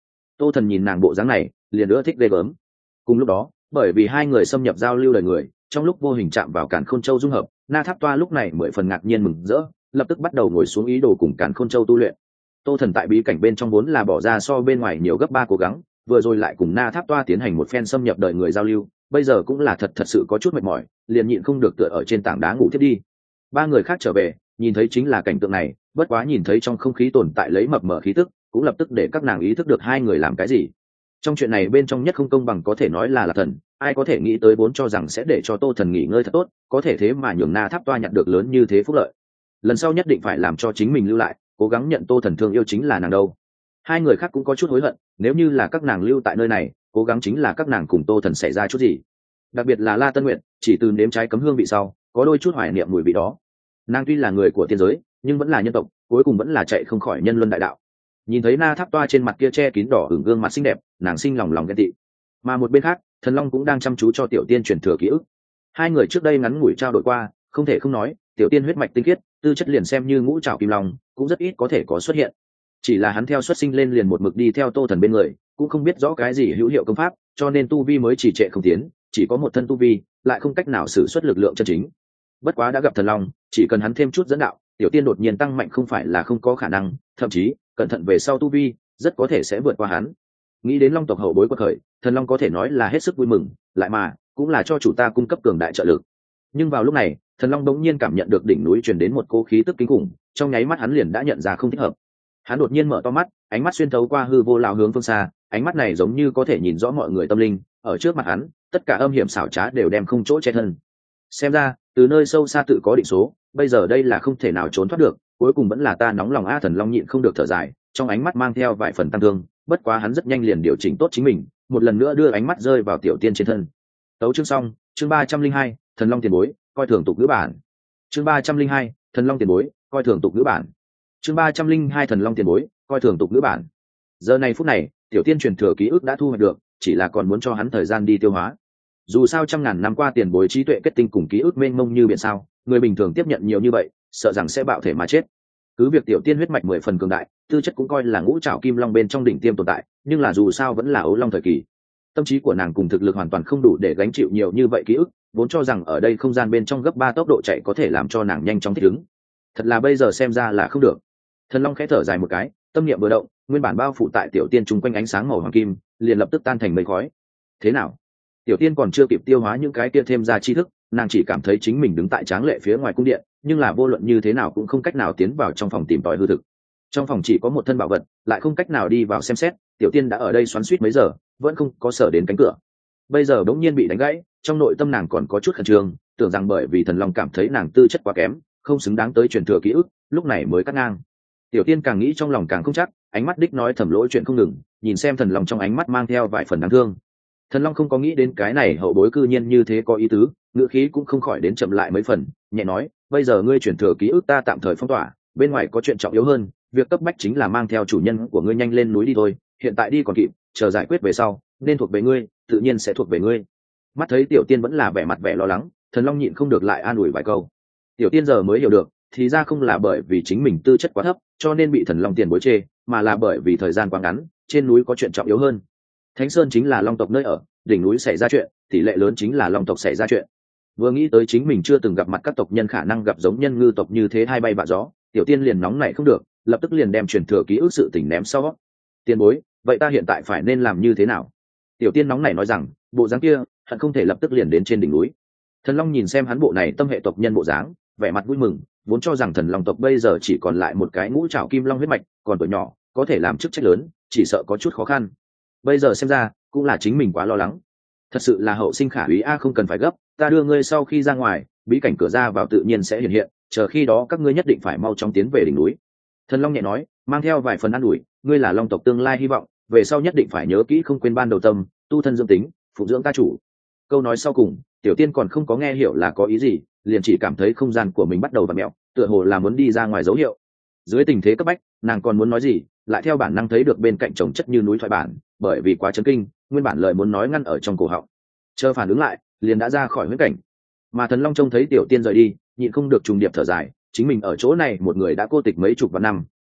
Tô Thần nhìn nàng bộ dáng này liền ưa thích ghê gớm. Cùng lúc đó, bởi vì hai người xâm nhập giao lưu đời người, trong lúc vô hình chạm vào Càn Khôn Châu dung hợp, Na Tháp Toa lúc này 10 phần ngạc nhiên mừng rỡ, lập tức bắt đầu ngồi xuống ý đồ cùng Càn Khôn Châu tu luyện. Tô Thần tại bí cảnh bên trong vốn là bỏ ra so bên ngoài nhiều gấp 3 cố gắng, vừa rồi lại cùng Na Tháp Toa tiến hành một phen xâm nhập đời người giao lưu, bây giờ cũng là thật sự có chút mệt mỏi, liền nhịn không được tựa ở trên tảng đá ngủ thiết đi. Ba người khác trở về, nhìn thấy chính là cảnh tượng này, bất quá nhìn thấy trong không khí tồn tại lấy mập mờ khí tức, cũng lập tức để các nàng ý thức được hai người làm cái gì. Trong chuyện này bên trong nhất không công bằng có thể nói là thần, ai có thể nghĩ tới vốn cho rằng sẽ để cho Tô Thần nghỉ ngơi thật tốt, có thể thế mà nhường Na Tháp Toa nhận được lớn như thế phúc lợi. Lần sau nhất định phải làm cho chính mình lưu lại, cố gắng nhận Tô Thần thương yêu chính là nàng đâu. Hai người khác cũng có chút hối hận, nếu như là các nàng lưu tại nơi này, cố gắng chính là các nàng cùng Tô Thần xảy ra chút gì. Đặc biệt là La Tân Nguyện, chỉ từ nếm trái cấm hương vị sau, có đôi chút hoài niệm mùi vị đó. Nàng tuy là người của tiên giới, nhưng vẫn là nhân tộc, cuối cùng vẫn là chạy không khỏi nhân luân đại đạo. Nhìn thấy Na Tháp Toa trên mặt kia che kín đỏ hửng gương mặt xinh đẹp, nàng sinh lòng ghen tị. Mà một bên khác, Thần Long cũng đang chăm chú cho Tiểu Tiên truyền thừa ký ức. Hai người trước đây ngắn ngủi trao đổi qua, không thể không nói, Tiểu Tiên huyết mạch tinh khiết, tư chất liền xem như ngũ trảo kim long, cũng rất ít có thể có xuất hiện. Chỉ là hắn theo xuất sinh lên liền một mực đi theo Tô Thần bên người, cũng không biết rõ cái gì hữu hiệu công pháp, cho nên tu vi mới trì trệ không tiến, chỉ có một thân tu vi, lại không cách nào sử xuất lực lượng chân chính. Bất quá đã gặp Thần Long, chỉ cần hắn thêm chút dẫn đạo, Tiểu Tiên đột nhiên tăng mạnh không phải là không có khả năng, thậm chí cẩn thận về sau tu vi, rất có thể sẽ vượt qua hắn. Nghĩ đến Long tộc hậu bối quật khởi, Thần Long có thể nói là hết sức vui mừng, lại mà cũng là cho chủ ta cung cấp cường đại trợ lực. Nhưng vào lúc này, Thần Long đống nhiên cảm nhận được đỉnh núi truyền đến một cỗ khí tức kinh khủng, trong nháy mắt hắn liền đã nhận ra không thích hợp. Hắn đột nhiên mở to mắt, ánh mắt xuyên thấu qua hư vô lao hướng phương xa, ánh mắt này giống như có thể nhìn rõ mọi người tâm linh, ở trước mặt hắn, tất cả âm hiểm xảo trá đều đem không chỗ che thân. Xem ra, từ nơi sâu xa tự có định số, bây giờ đây là không thể nào trốn thoát được, cuối cùng vẫn là ta nóng lòng a. Thần Long nhịn không được thở dài, trong ánh mắt mang theo vài phần tăng thương, bất quá hắn rất nhanh liền điều chỉnh tốt chính mình, một lần nữa đưa ánh mắt rơi vào Tiểu Tiên trên thân. Tấu chương xong, chương 302, Thần Long tiền bối, coi thường tục ngữ bản. Chương 302, Thần Long tiền bối, coi thường tục ngữ bản. Chương 302, Thần Long tiền bối, coi thường tục ngữ bản. Giờ này phút này, Tiểu Tiên truyền thừa ký ức đã thu hoạch được, chỉ là còn muốn cho hắn thời gian đi tiêu hóa. Dù sao trăm ngàn năm qua tiền bối trí tuệ kết tinh cùng ký ức mênh mông như biển sao, người bình thường tiếp nhận nhiều như vậy, sợ rằng sẽ bạo thể mà chết. Cứ việc Tiểu Tiên huyết mạch 10 phần cường đại, tư chất cũng coi là ngũ trảo kim long bên trong đỉnh tiêm tồn tại, nhưng là dù sao vẫn là ấu long thời kỳ. Tâm trí của nàng cùng thực lực hoàn toàn không đủ để gánh chịu nhiều như vậy ký ức, vốn cho rằng ở đây không gian bên trong gấp 3 tốc độ chạy có thể làm cho nàng nhanh chóng thích ứng. Thật là bây giờ xem ra là không được. Thần Long khẽ thở dài một cái, tâm niệm vừa động, nguyên bản bao phủ tại Tiểu Tiên chung quanh ánh sáng màu hoàng kim, liền lập tức tan thành mây khói. Thế nào? Tiểu Tiên còn chưa kịp tiêu hóa những cái kia thêm ra tri thức, nàng chỉ cảm thấy chính mình đứng tại tráng lệ phía ngoài cung điện, nhưng là vô luận như thế nào cũng không cách nào tiến vào trong phòng tìm tòi hư thực. Trong phòng chỉ có một thân bảo vật, lại không cách nào đi vào xem xét. Tiểu Tiên đã ở đây xoắn xuýt mấy giờ, vẫn không có sở đến cánh cửa. Bây giờ bỗng nhiên bị đánh gãy, trong nội tâm nàng còn có chút khẩn trương, tưởng rằng bởi vì Thần Long cảm thấy nàng tư chất quá kém, không xứng đáng tới truyền thừa ký ức, lúc này mới cắt ngang. Tiểu Tiên càng nghĩ trong lòng càng không chắc, ánh mắt đích nói thầm lỗi chuyện không ngừng, nhìn xem Thần Long trong ánh mắt mang theo vài phần đáng thương. Thần Long không có nghĩ đến cái này hậu bối cư nhiên như thế có ý tứ, ngữ khí cũng không khỏi đến chậm lại mấy phần, nhẹ nói, bây giờ ngươi chuyển thừa ký ức ta tạm thời phong tỏa, bên ngoài có chuyện trọng yếu hơn, việc cấp bách chính là mang theo chủ nhân của ngươi nhanh lên núi đi thôi, hiện tại đi còn kịp, chờ giải quyết về sau, nên thuộc về ngươi, tự nhiên sẽ thuộc về ngươi. Mắt thấy Tiểu Tiên vẫn là vẻ mặt vẻ lo lắng, Thần Long nhịn không được lại an ủi vài câu. Tiểu Tiên giờ mới hiểu được, thì ra không là bởi vì chính mình tư chất quá thấp, cho nên bị Thần Long tiền bối chê, mà là bởi vì thời gian quá ngắn, trên núi có chuyện trọng yếu hơn. Thánh Sơn chính là Long tộc nơi ở, đỉnh núi xảy ra chuyện, tỷ lệ lớn chính là Long tộc xảy ra chuyện. Vừa nghĩ tới chính mình chưa từng gặp mặt các tộc nhân khả năng gặp giống nhân ngư tộc như thế hai bay bạ gió, Tiểu Tiên liền nóng nảy không được, lập tức liền đem truyền thừa ký ức sự tình ném sau. Tiên bối, vậy ta hiện tại phải nên làm như thế nào? Tiểu Tiên nóng nảy nói rằng, bộ dáng kia, hận không thể lập tức liền đến trên đỉnh núi. Thần Long nhìn xem hắn bộ này tâm hệ tộc nhân bộ dáng, vẻ mặt vui mừng, vốn cho rằng Thần Long tộc bây giờ chỉ còn lại một cái ngũ trảo kim long huyết mạch, còn tuổi nhỏ, có thể làm chức trách lớn, chỉ sợ có chút khó khăn. Bây giờ xem ra, cũng là chính mình quá lo lắng. Thật sự là hậu sinh khả úy a, không cần phải gấp, ta đưa ngươi sau khi ra ngoài, bí cảnh cửa ra vào tự nhiên sẽ hiện hiện, chờ khi đó các ngươi nhất định phải mau chóng tiến về đỉnh núi. Thần Long nhẹ nói, mang theo vài phần an ủi, ngươi là Long tộc tương lai hy vọng, về sau nhất định phải nhớ kỹ không quên ban đầu tâm, tu thân dưỡng tính, phụng dưỡng ta chủ. Câu nói sau cùng, Tiểu Tiên còn không có nghe hiểu là có ý gì, liền chỉ cảm thấy không gian của mình bắt đầu vặn mẹo, tựa hồ là muốn đi ra ngoài dấu hiệu. Dưới tình thế cấp bách, nàng còn muốn nói gì, lại theo bản năng thấy được bên cạnh chồng chất như núi thoại bản, bởi vì quá chấn kinh, nguyên bản lời muốn nói ngăn ở trong cổ họng. Chờ phản ứng lại, liền đã ra khỏi huyễn cảnh. Mà Thần Long trông thấy Tiểu Tiên rời đi, nhịn không được trùng điệp thở dài, chính mình ở chỗ này một người đã cô tịch mấy chục vạn năm,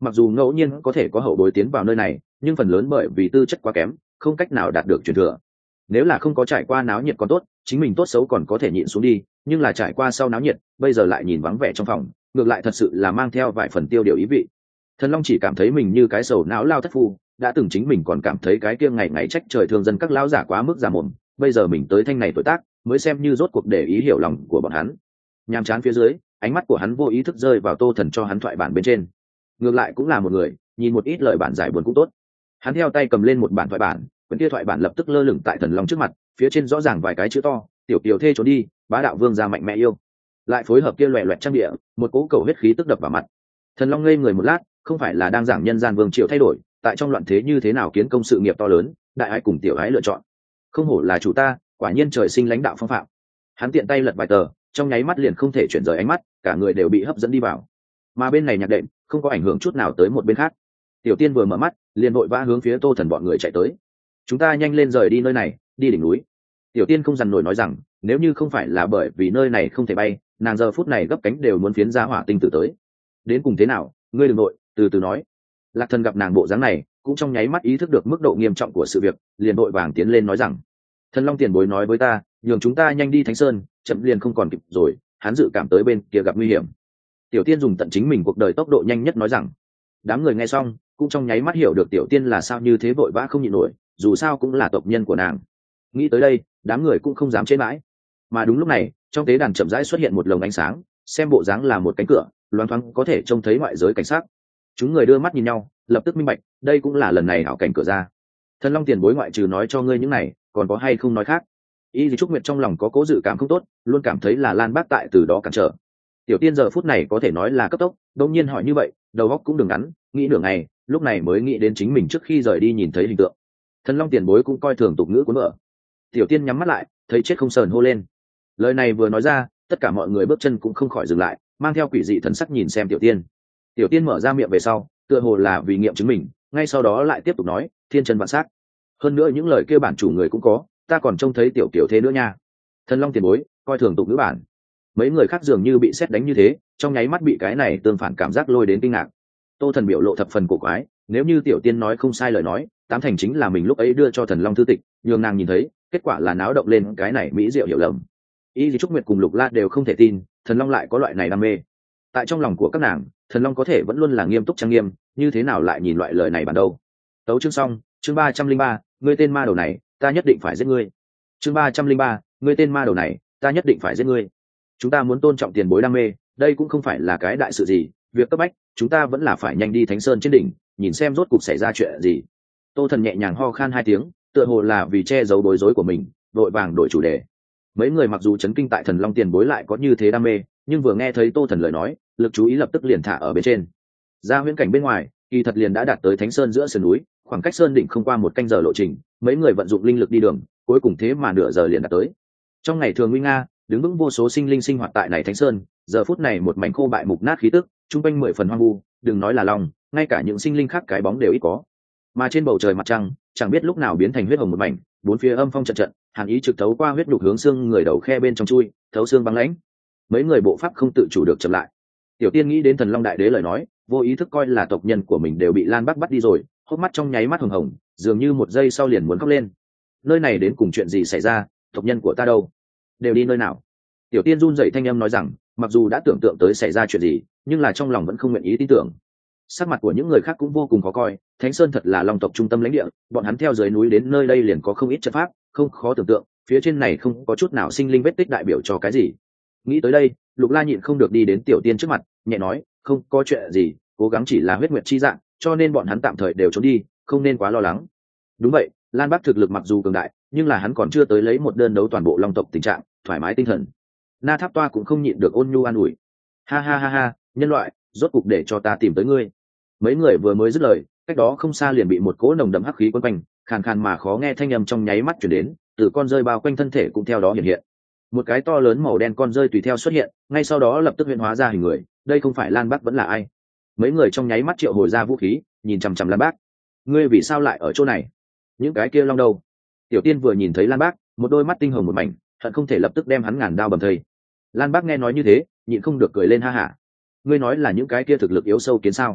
mặc dù ngẫu nhiên có thể có hậu bối tiến vào nơi này nhưng phần lớn bởi vì tư chất quá kém không cách nào đạt được truyền thừa. Nếu là không có trải qua náo nhiệt còn tốt, chính mình tốt xấu còn có thể nhịn xuống đi, nhưng là trải qua sau náo nhiệt bây giờ lại nhìn vắng vẻ trong phòng, ngược lại thật sự là mang theo vài phần tiêu điều ý vị. Thần Long chỉ cảm thấy mình như cái sầu não lao thất phu, đã từng chính mình còn cảm thấy cái kia ngày ngày trách trời thương dân các lão giả quá mức già mồm, bây giờ mình tới thanh này tuổi tác mới xem như rốt cuộc để ý hiểu lòng của bọn hắn. Nhàm chán phía dưới, ánh mắt của hắn vô ý thức rơi vào Tô Thần cho hắn thoại bản bên trên. Ngược lại cũng là một người, nhìn một ít lời bản giải buồn cũng tốt. Hắn theo tay cầm lên một bản thoại bản, quyển kia thoại bản lập tức lơ lửng tại Thần Long trước mặt, phía trên rõ ràng vài cái chữ to: tiểu kiều thê trốn đi, bá đạo vương gia mạnh mẽ yêu. Lại phối hợp kia loẹt loẹt trang địa, một cỗ cầu huyết khí tức đập vào mặt. Thần Long ngây người một lát, không phải là đang giảng nhân gian vương triều thay đổi, tại trong loạn thế như thế nào kiến công sự nghiệp to lớn, đại ái cùng tiểu ái lựa chọn. Không hổ là chủ ta, quả nhiên trời sinh lãnh đạo phong phạm. Hắn tiện tay lật vài tờ, trong nháy mắt liền không thể chuyển rời ánh mắt, cả người đều bị hấp dẫn đi vào. Mà bên này nhạc đệm không có ảnh hưởng chút nào tới một bên khác. Tiểu Tiên vừa mở mắt, liền vội vã hướng phía Tô Thần bọn người chạy tới. Chúng ta nhanh lên rời đi nơi này, đi đỉnh núi. Tiểu Tiên không dằn nổi nói rằng, nếu như không phải là bởi vì nơi này không thể bay, nàng giờ phút này gấp cánh đều muốn phiến ra hỏa tinh tử tới. Đến cùng thế nào, ngươi đừng nội, từ từ nói. Lạc Thần gặp nàng bộ dáng này, cũng trong nháy mắt ý thức được mức độ nghiêm trọng của sự việc, liền vội vàng tiến lên nói rằng: Thần Long tiền bối nói với ta, nhường chúng ta nhanh đi Thánh Sơn, chậm liền không còn kịp rồi, hắn dự cảm tới bên kia gặp nguy hiểm. Tiểu Tiên dùng tận chính mình cuộc đời tốc độ nhanh nhất nói rằng. Đám người nghe xong cũng trong nháy mắt hiểu được Tiểu Tiên là sao như thế vội vã không nhịn nổi, dù sao cũng là tộc nhân của nàng. Nghĩ tới đây, đám người cũng không dám chế mãi. Mà đúng lúc này, trong tế đàn chậm rãi xuất hiện một lồng ánh sáng, xem bộ dáng là một cánh cửa, loáng thoáng có thể trông thấy ngoại giới cảnh sát. Chúng người đưa mắt nhìn nhau, lập tức minh bạch, đây cũng là lần này hảo cảnh cửa ra. Thần Long tiền bối ngoại trừ nói cho ngươi những này, còn có hay không nói khác? Y Lý Trúc Nguyệt trong lòng có cố dự cảm không tốt, luôn cảm thấy là Lan Bác tại từ đó cản trở. Tiểu Tiên giờ phút này có thể nói là cấp tốc, đột nhiên hỏi như vậy, đầu óc cũng đừng ngắn, nghĩ nửa ngày, lúc này mới nghĩ đến chính mình trước khi rời đi nhìn thấy hình tượng. Thần Long tiền bối cũng coi thường tục ngữ cuốn vợ. Tiểu Tiên nhắm mắt lại, thấy chết không sờn hô lên. Lời này vừa nói ra, tất cả mọi người bước chân cũng không khỏi dừng lại, mang theo quỷ dị thần sắc nhìn xem Tiểu Tiên. Tiểu Tiên mở ra miệng về sau, tựa hồ là vì nghiệm chứng mình, ngay sau đó lại tiếp tục nói, thiên chân vạn sát. Hơn nữa những lời kêu bản chủ người cũng có, ta còn trông thấy tiểu kiểu thế nữa nha. Thần Long tiền bối, coi thường tục ngữ bản. Mấy người khác dường như bị sét đánh như thế, trong nháy mắt bị cái này tương phản cảm giác lôi đến kinh ngạc. Tô Thần biểu lộ thập phần cổ quái, nếu như Tiểu Tiên nói không sai lời nói, tám thành chính là mình lúc ấy đưa cho Thần Long thư tịch, nhường nàng nhìn thấy, kết quả là náo động lên cái này mỹ diệu hiểu lầm. Y Lý Trúc Nguyệt cùng Lục La đều không thể tin, Thần Long lại có loại này đam mê. Tại trong lòng của các nàng, Thần Long có thể vẫn luôn là nghiêm túc trang nghiêm, như thế nào lại nhìn loại lời này bản đâu. Tấu chương xong, chương 303, ngươi tên ma đầu này, ta nhất định phải giết ngươi. Chương 303, ngươi tên ma đầu này, ta nhất định phải giết ngươi. Chúng ta muốn tôn trọng tiền bối đam mê, đây cũng không phải là cái đại sự gì, việc cấp bách, chúng ta vẫn là phải nhanh đi Thánh Sơn trên đỉnh, nhìn xem rốt cuộc xảy ra chuyện gì. Tô Thần nhẹ nhàng ho khan hai tiếng, tựa hồ là vì che giấu bối rối của mình, vội vàng đổi chủ đề. Mấy người mặc dù chấn kinh tại Thần Long tiền bối lại có như thế đam mê, nhưng vừa nghe thấy Tô Thần lời nói, lực chú ý lập tức liền thả ở bên trên. Ra huyễn cảnh bên ngoài, kỳ thật liền đã đạt tới Thánh Sơn giữa sườn núi, khoảng cách sơn đỉnh không qua một canh giờ lộ trình, mấy người vận dụng linh lực đi đường, cuối cùng thế mà nửa giờ liền đạt tới. Trong ngày thường nguy nga, đứng vững vô số sinh linh sinh hoạt tại này Thánh Sơn, giờ phút này một mảnh khô bại mục nát khí tức, trung quanh 10 phần hoang vu, đừng nói là lòng, ngay cả những sinh linh khác cái bóng đều ít có. Mà trên bầu trời mặt trăng, chẳng biết lúc nào biến thành huyết hồng một mảnh, bốn phía âm phong trận trận, hàn ý trực thấu qua huyết nhục hướng xương người đầu khe bên trong chui, thấu xương băng lãnh. Mấy người bộ pháp không tự chủ được chậm lại. Tiểu Tiên nghĩ đến Thần Long đại đế lời nói, vô ý thức coi là tộc nhân của mình đều bị Lan Bắc bắt đi rồi, hốc mắt trong nháy mắt hồng hồng, dường như một giây sau liền muốn khóc lên. Nơi này đến cùng chuyện gì xảy ra, tộc nhân của ta đâu, đều đi nơi nào? Tiểu Tiên run rẩy thanh âm nói rằng, mặc dù đã tưởng tượng tới xảy ra chuyện gì, nhưng là trong lòng vẫn không nguyện ý tin tưởng. Sắc mặt của những người khác cũng vô cùng khó coi, Thánh Sơn thật là Long tộc trung tâm lãnh địa, bọn hắn theo dưới núi đến nơi đây liền có không ít trận pháp, không khó tưởng tượng, phía trên này không có chút nào sinh linh vết tích đại biểu cho cái gì. Nghĩ tới đây, Lục La nhịn không được đi đến Tiểu Tiên trước mặt, nhẹ nói, không có chuyện gì, cố gắng chỉ là huyết nguyệt chi dạng, cho nên bọn hắn tạm thời đều trốn đi, không nên quá lo lắng. Đúng vậy, Lan Bắc thực lực mặc dù cường đại, nhưng là hắn còn chưa tới lấy một đơn đấu toàn bộ Long tộc tình trạng, thoải mái tinh thần. Na Tháp Toa cũng không nhịn được ôn nhu an ủi. Ha ha ha ha, nhân loại, rốt cục để cho ta tìm tới ngươi. Mấy người vừa mới dứt lời, cách đó không xa liền bị một cỗ nồng đậm hắc khí quấn quanh, khàn khàn mà khó nghe thanh âm trong nháy mắt truyền đến, từ con rơi bao quanh thân thể cũng theo đó hiện hiện. Một cái to lớn màu đen con rơi tùy theo xuất hiện, ngay sau đó lập tức hiện hóa ra hình người, đây không phải Lan Bắc vẫn là ai? Mấy người trong nháy mắt triệu hồi ra vũ khí, nhìn chằm chằm Lan Bắc. Ngươi vì sao lại ở chỗ này? Những cái kia long đâu? Tiểu Tiên vừa nhìn thấy Lan Bắc, một đôi mắt tinh hồng một mảnh, hận không thể lập tức đem hắn ngàn đao bầm thây. Lan Bắc nghe nói như thế, nhịn không được cười lên ha hả. Ngươi nói là những cái kia thực lực yếu sâu kiến sao?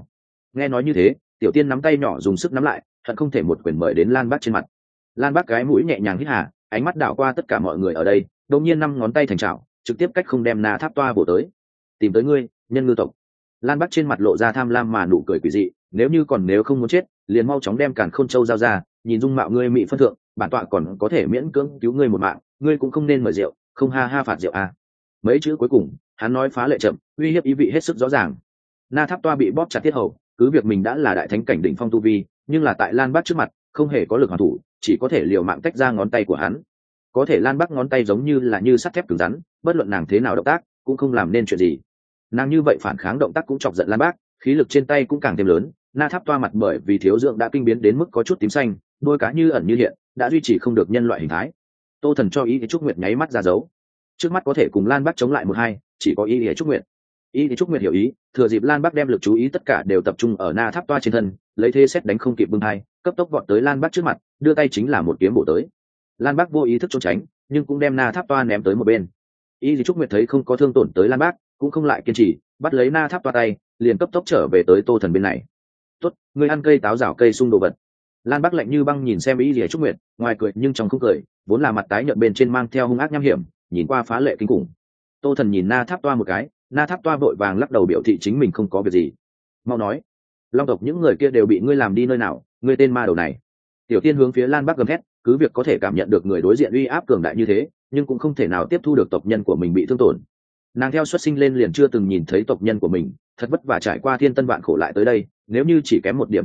Nghe nói như thế, tiểu tiên nắm tay nhỏ dùng sức nắm lại, thật không thể một quyền mời đến Lan Bác trên mặt. Lan Bác cái mũi nhẹ nhàng hít hà, ánh mắt đảo qua tất cả mọi người ở đây, đột nhiên năm ngón tay thành chảo, trực tiếp cách không đem Na Tháp Toa bổ tới. Tìm tới ngươi, nhân ngư tộc. Lan Bác trên mặt lộ ra tham lam mà nụ cười quỷ dị, nếu không muốn chết, liền mau chóng đem Càn Khôn Châu giao ra, nhìn dung mạo ngươi mỹ phân thượng, bản tọa còn có thể miễn cưỡng cứu ngươi một mạng, ngươi cũng không nên mời rượu, không ha ha phạt rượu à. Mấy chữ cuối cùng, hắn nói phá lệ chậm, uy hiếp ý vị hết sức rõ ràng. Na Tháp Toa bị bóp chặt tiết hầu, cứ việc mình đã là đại thánh cảnh đỉnh phong tu vi, nhưng là tại Lan Bác trước mặt, không hề có lực hoàn thủ, chỉ có thể liều mạng tách ra ngón tay của hắn. Có thể Lan Bác ngón tay giống như sắt thép cứng rắn, bất luận nàng thế nào động tác, cũng không làm nên chuyện gì. Nàng như vậy phản kháng động tác cũng chọc giận Lan Bác, khí lực trên tay cũng càng thêm lớn. Na Tháp Toa mặt bởi vì thiếu dưỡng đã kinh biến đến mức có chút tím xanh, đôi cá như ẩn như hiện, đã duy trì không được nhân loại hình thái. Tô Thần cho ý Trúc Nguyệt nháy mắt ra dấu, trước mắt có thể cùng Lan Bác chống lại một hai, chỉ có ý Trúc Nguyệt. Ý Trúc Nguyệt hiểu ý, thừa dịp Lan Bác đem lực chú ý tất cả đều tập trung ở Na Tháp Toa trên thân, lấy thế xét đánh không kịp bưng hai, cấp tốc vọt tới Lan Bác trước mặt, đưa tay chính là một kiếm bổ tới. Lan Bác vô ý thức trốn tránh, nhưng cũng đem Na Tháp Toa ném tới một bên. Ý Trúc Nguyệt thấy không có thương tổn tới Lan Bác, cũng không lại kiên trì, bắt lấy Na Tháp Toa tay, liền cấp tốc trở về tới Tô Thần bên này. Tốt, ngươi ăn cây táo rào cây sung đồ vật. Lan Bác lạnh như băng nhìn xem Ý Trúc Nguyệt, ngoài cười nhưng trong không cười, vốn là mặt tái nhợt bên trên mang theo hung ác nham hiểm, nhìn qua phá lệ kinh khủng. Tô Thần nhìn Na Tháp Toa một cái, Na Tháp Toa vội vàng lắc đầu biểu thị chính mình không có việc gì. Mau nói, Long tộc những người kia đều bị ngươi làm đi nơi nào, ngươi tên ma đầu này. Tiểu Tiên hướng phía Lan Bác gầm thét, cứ việc có thể cảm nhận được người đối diện uy áp cường đại như thế, nhưng cũng không thể nào tiếp thu được tộc nhân của mình bị thương tổn. Nàng theo xuất sinh lên liền chưa từng nhìn thấy tộc nhân của mình, thật vất vả trải qua thiên tân vạn khổ lại tới đây, nếu như chỉ kém một điểm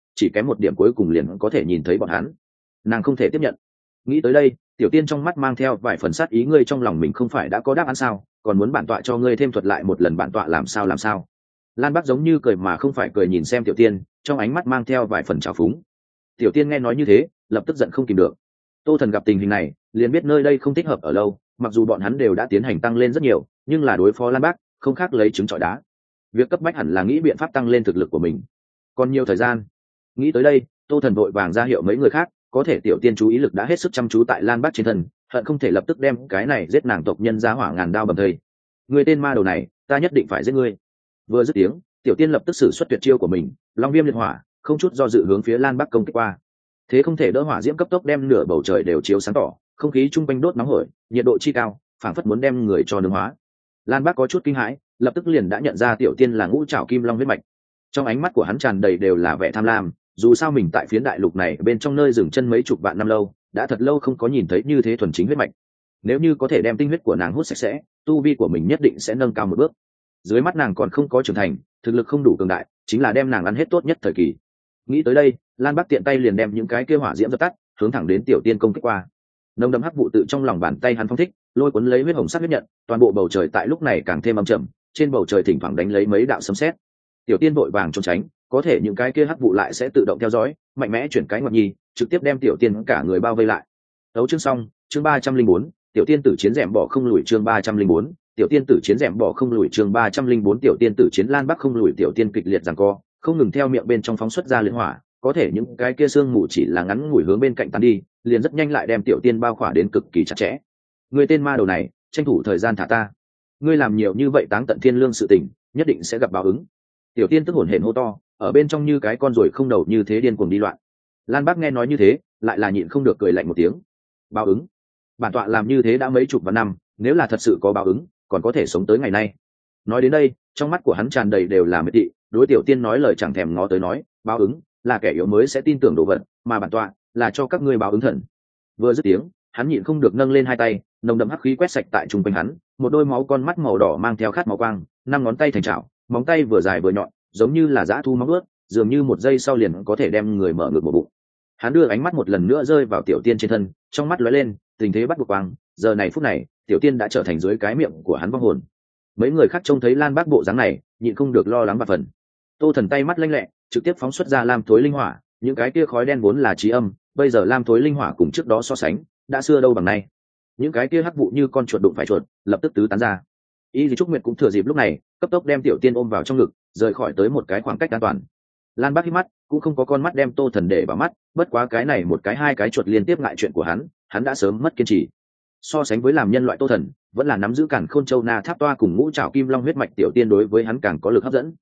cuối cùng liền có thể nhìn thấy bọn hắn, nàng không thể tiếp nhận. Nghĩ tới đây, Tiểu Tiên trong mắt mang theo vài phần sát ý, ngươi trong lòng mình không phải đã có đáp án sao, còn muốn bản tọa cho ngươi thêm thuật lại một lần, bản tọa làm sao. Lan Bác giống như cười mà không phải cười nhìn xem Tiểu Tiên, trong ánh mắt mang theo vài phần trào phúng. Tiểu Tiên nghe nói như thế, lập tức giận không kìm được. Tô Thần gặp tình hình này, liền biết nơi đây không thích hợp ở lâu, mặc dù bọn hắn đều đã tiến hành tăng lên rất nhiều, nhưng là đối phó Lan Bác, không khác lấy trứng trọi đá. Việc cấp bách hẳn là nghĩ biện pháp tăng lên thực lực của mình. Còn nhiều thời gian. Nghĩ tới đây, Tô Thần vội vàng ra hiệu mấy người khác, có thể Tiểu Tiên chú ý lực đã hết sức chăm chú tại Lan Bác trên thân, hận không thể lập tức đem cái này giết nàng tộc nhân ra hỏa ngàn đao bầm thây. Người tên ma đầu này, ta nhất định phải giết ngươi. Vừa dứt tiếng, Tiểu Tiên lập tức sử xuất tuyệt chiêu của mình, Long Viêm liệt hỏa, không chút do dự hướng phía Lan Bác công kích qua. Thế không thể đỡ, hỏa diễm cấp tốc đem nửa bầu trời đều chiếu sáng tỏ, không khí chung quanh đốt nóng hổi, nhiệt độ chi cao, phảng phất muốn đem người cho nướng hóa. Lan Bác có chút kinh hãi, lập tức liền đã nhận ra Tiểu Tiên là Ngũ Trảo Kim Long huyết mạch. Trong ánh mắt của hắn tràn đầy đều là vẻ tham lam, dù sao mình tại phiến đại lục này bên trong nơi dừng chân mấy chục vạn năm lâu, đã thật lâu không có nhìn thấy như thế thuần chính huyết mạch. Nếu như có thể đem tinh huyết của nàng hút sạch sẽ, tu vi của mình nhất định sẽ nâng cao một bước. Dưới mắt nàng còn không có trưởng thành, thực lực không đủ cường đại, chính là đem nàng ăn hết tốt nhất thời kỳ. Nghĩ tới đây, Lan Bác tiện tay liền đem những cái kia hỏa diễm dập tắt, hướng thẳng đến Tiểu Tiên công kích qua. Nồng đậm hắc vụ tự trong lòng bàn tay hắn phong thích, lôi cuốn lấy huyết hồng sắc huyết nhận, toàn bộ bầu trời tại lúc này càng thêm âm trầm, trên bầu trời thỉnh thoảng đánh lấy mấy đạo sấm sét. Tiểu Tiên vội vàng trốn tránh, có thể những cái kia hắc vụ lại sẽ tự động theo dõi, mạnh mẽ chuyển cái ngoặt nhi, trực tiếp đem Tiểu Tiên cả người bao vây lại. Đấu chương xong, chương 304, Tiểu Tiên tử chiến rèm bỏ không lùi, chương 304, Tiểu Tiên tử chiến rèm bỏ không lùi, chương 304, Tiểu Tiên tử chiến Lan Bác không lùi. Tiểu Tiên kịch liệt giằng co, không ngừng theo miệng bên trong phóng xuất ra liệt hỏa, có thể những cái kia sương mù chỉ là ngắn ngủi hướng bên cạnh tan đi, liền rất nhanh lại đem Tiểu Tiên bao khỏa đến cực kỳ chặt chẽ. Người tên ma đầu này, tranh thủ thời gian thả ta. Ngươi làm nhiều như vậy táng tận thiên lương sự tình, nhất định sẽ gặp báo ứng. Tiểu Tiên tức hổn hển hô to, ở bên trong như cái con ruồi không đầu như thế điên cuồng đi loạn. Lan Bác nghe nói như thế, lại là nhịn không được cười lạnh một tiếng. Báo ứng? Bản tọa làm như thế đã mấy chục vạn năm, nếu là thật sự có báo ứng, còn có thể sống tới ngày nay. Nói đến đây, trong mắt của hắn tràn đầy đều là miệt thị, đối Tiểu Tiên nói lời chẳng thèm ngó tới, nói, báo ứng là kẻ yếu mới sẽ tin tưởng đồ vật, mà bản tọa là cho các ngươi báo ứng thần. Vừa dứt tiếng, hắn nhịn không được nâng lên hai tay, nồng đậm hắc khí quét sạch tại trung quanh hắn, một đôi máu con mắt màu đỏ mang theo khát máu quang, năm ngón tay thành chảo, móng tay vừa dài vừa nhọn, giống như là dã thu móng ướt, dường như một giây sau liền có thể đem người mở ngược một bụng. Hắn đưa ánh mắt một lần nữa rơi vào Tiểu Tiên trên thân, trong mắt lóe lên tình thế bắt buộc quang, giờ này phút này, Tiểu Tiên đã trở thành dưới cái miệng của hắn vong hồn. Mấy người khác trông thấy Lan Bác bộ dáng này, nhịn không được lo lắng và phần. Tô Thần tay mắt lanh lẹ, trực tiếp phóng xuất ra lam thối linh hỏa, những cái kia khói đen vốn là trí âm, bây giờ lam thối linh hỏa cùng trước đó so sánh, đã xưa đâu bằng nay. Những cái kia hắc vụ như con chuột đụng phải chuột, lập tức tứ tán ra. Y Trúc Nguyệt cũng thừa dịp lúc này, cấp tốc đem Tiểu Tiên ôm vào trong ngực, rời khỏi tới một cái khoảng cách an toàn. Lan Bác hít mắt, cũng không có con mắt đem Tô Thần để vào mắt, bất quá cái này một cái hai cái chuột liên tiếp ngại chuyện của hắn đã sớm mất kiên trì. So sánh với làm nhân loại Tô Thần, vẫn là nắm giữ Càn Khôn Châu Na Tháp Toa cùng Ngũ Trảo Kim Long huyết mạch Tiểu Tiên đối với hắn càng có lực hấp dẫn.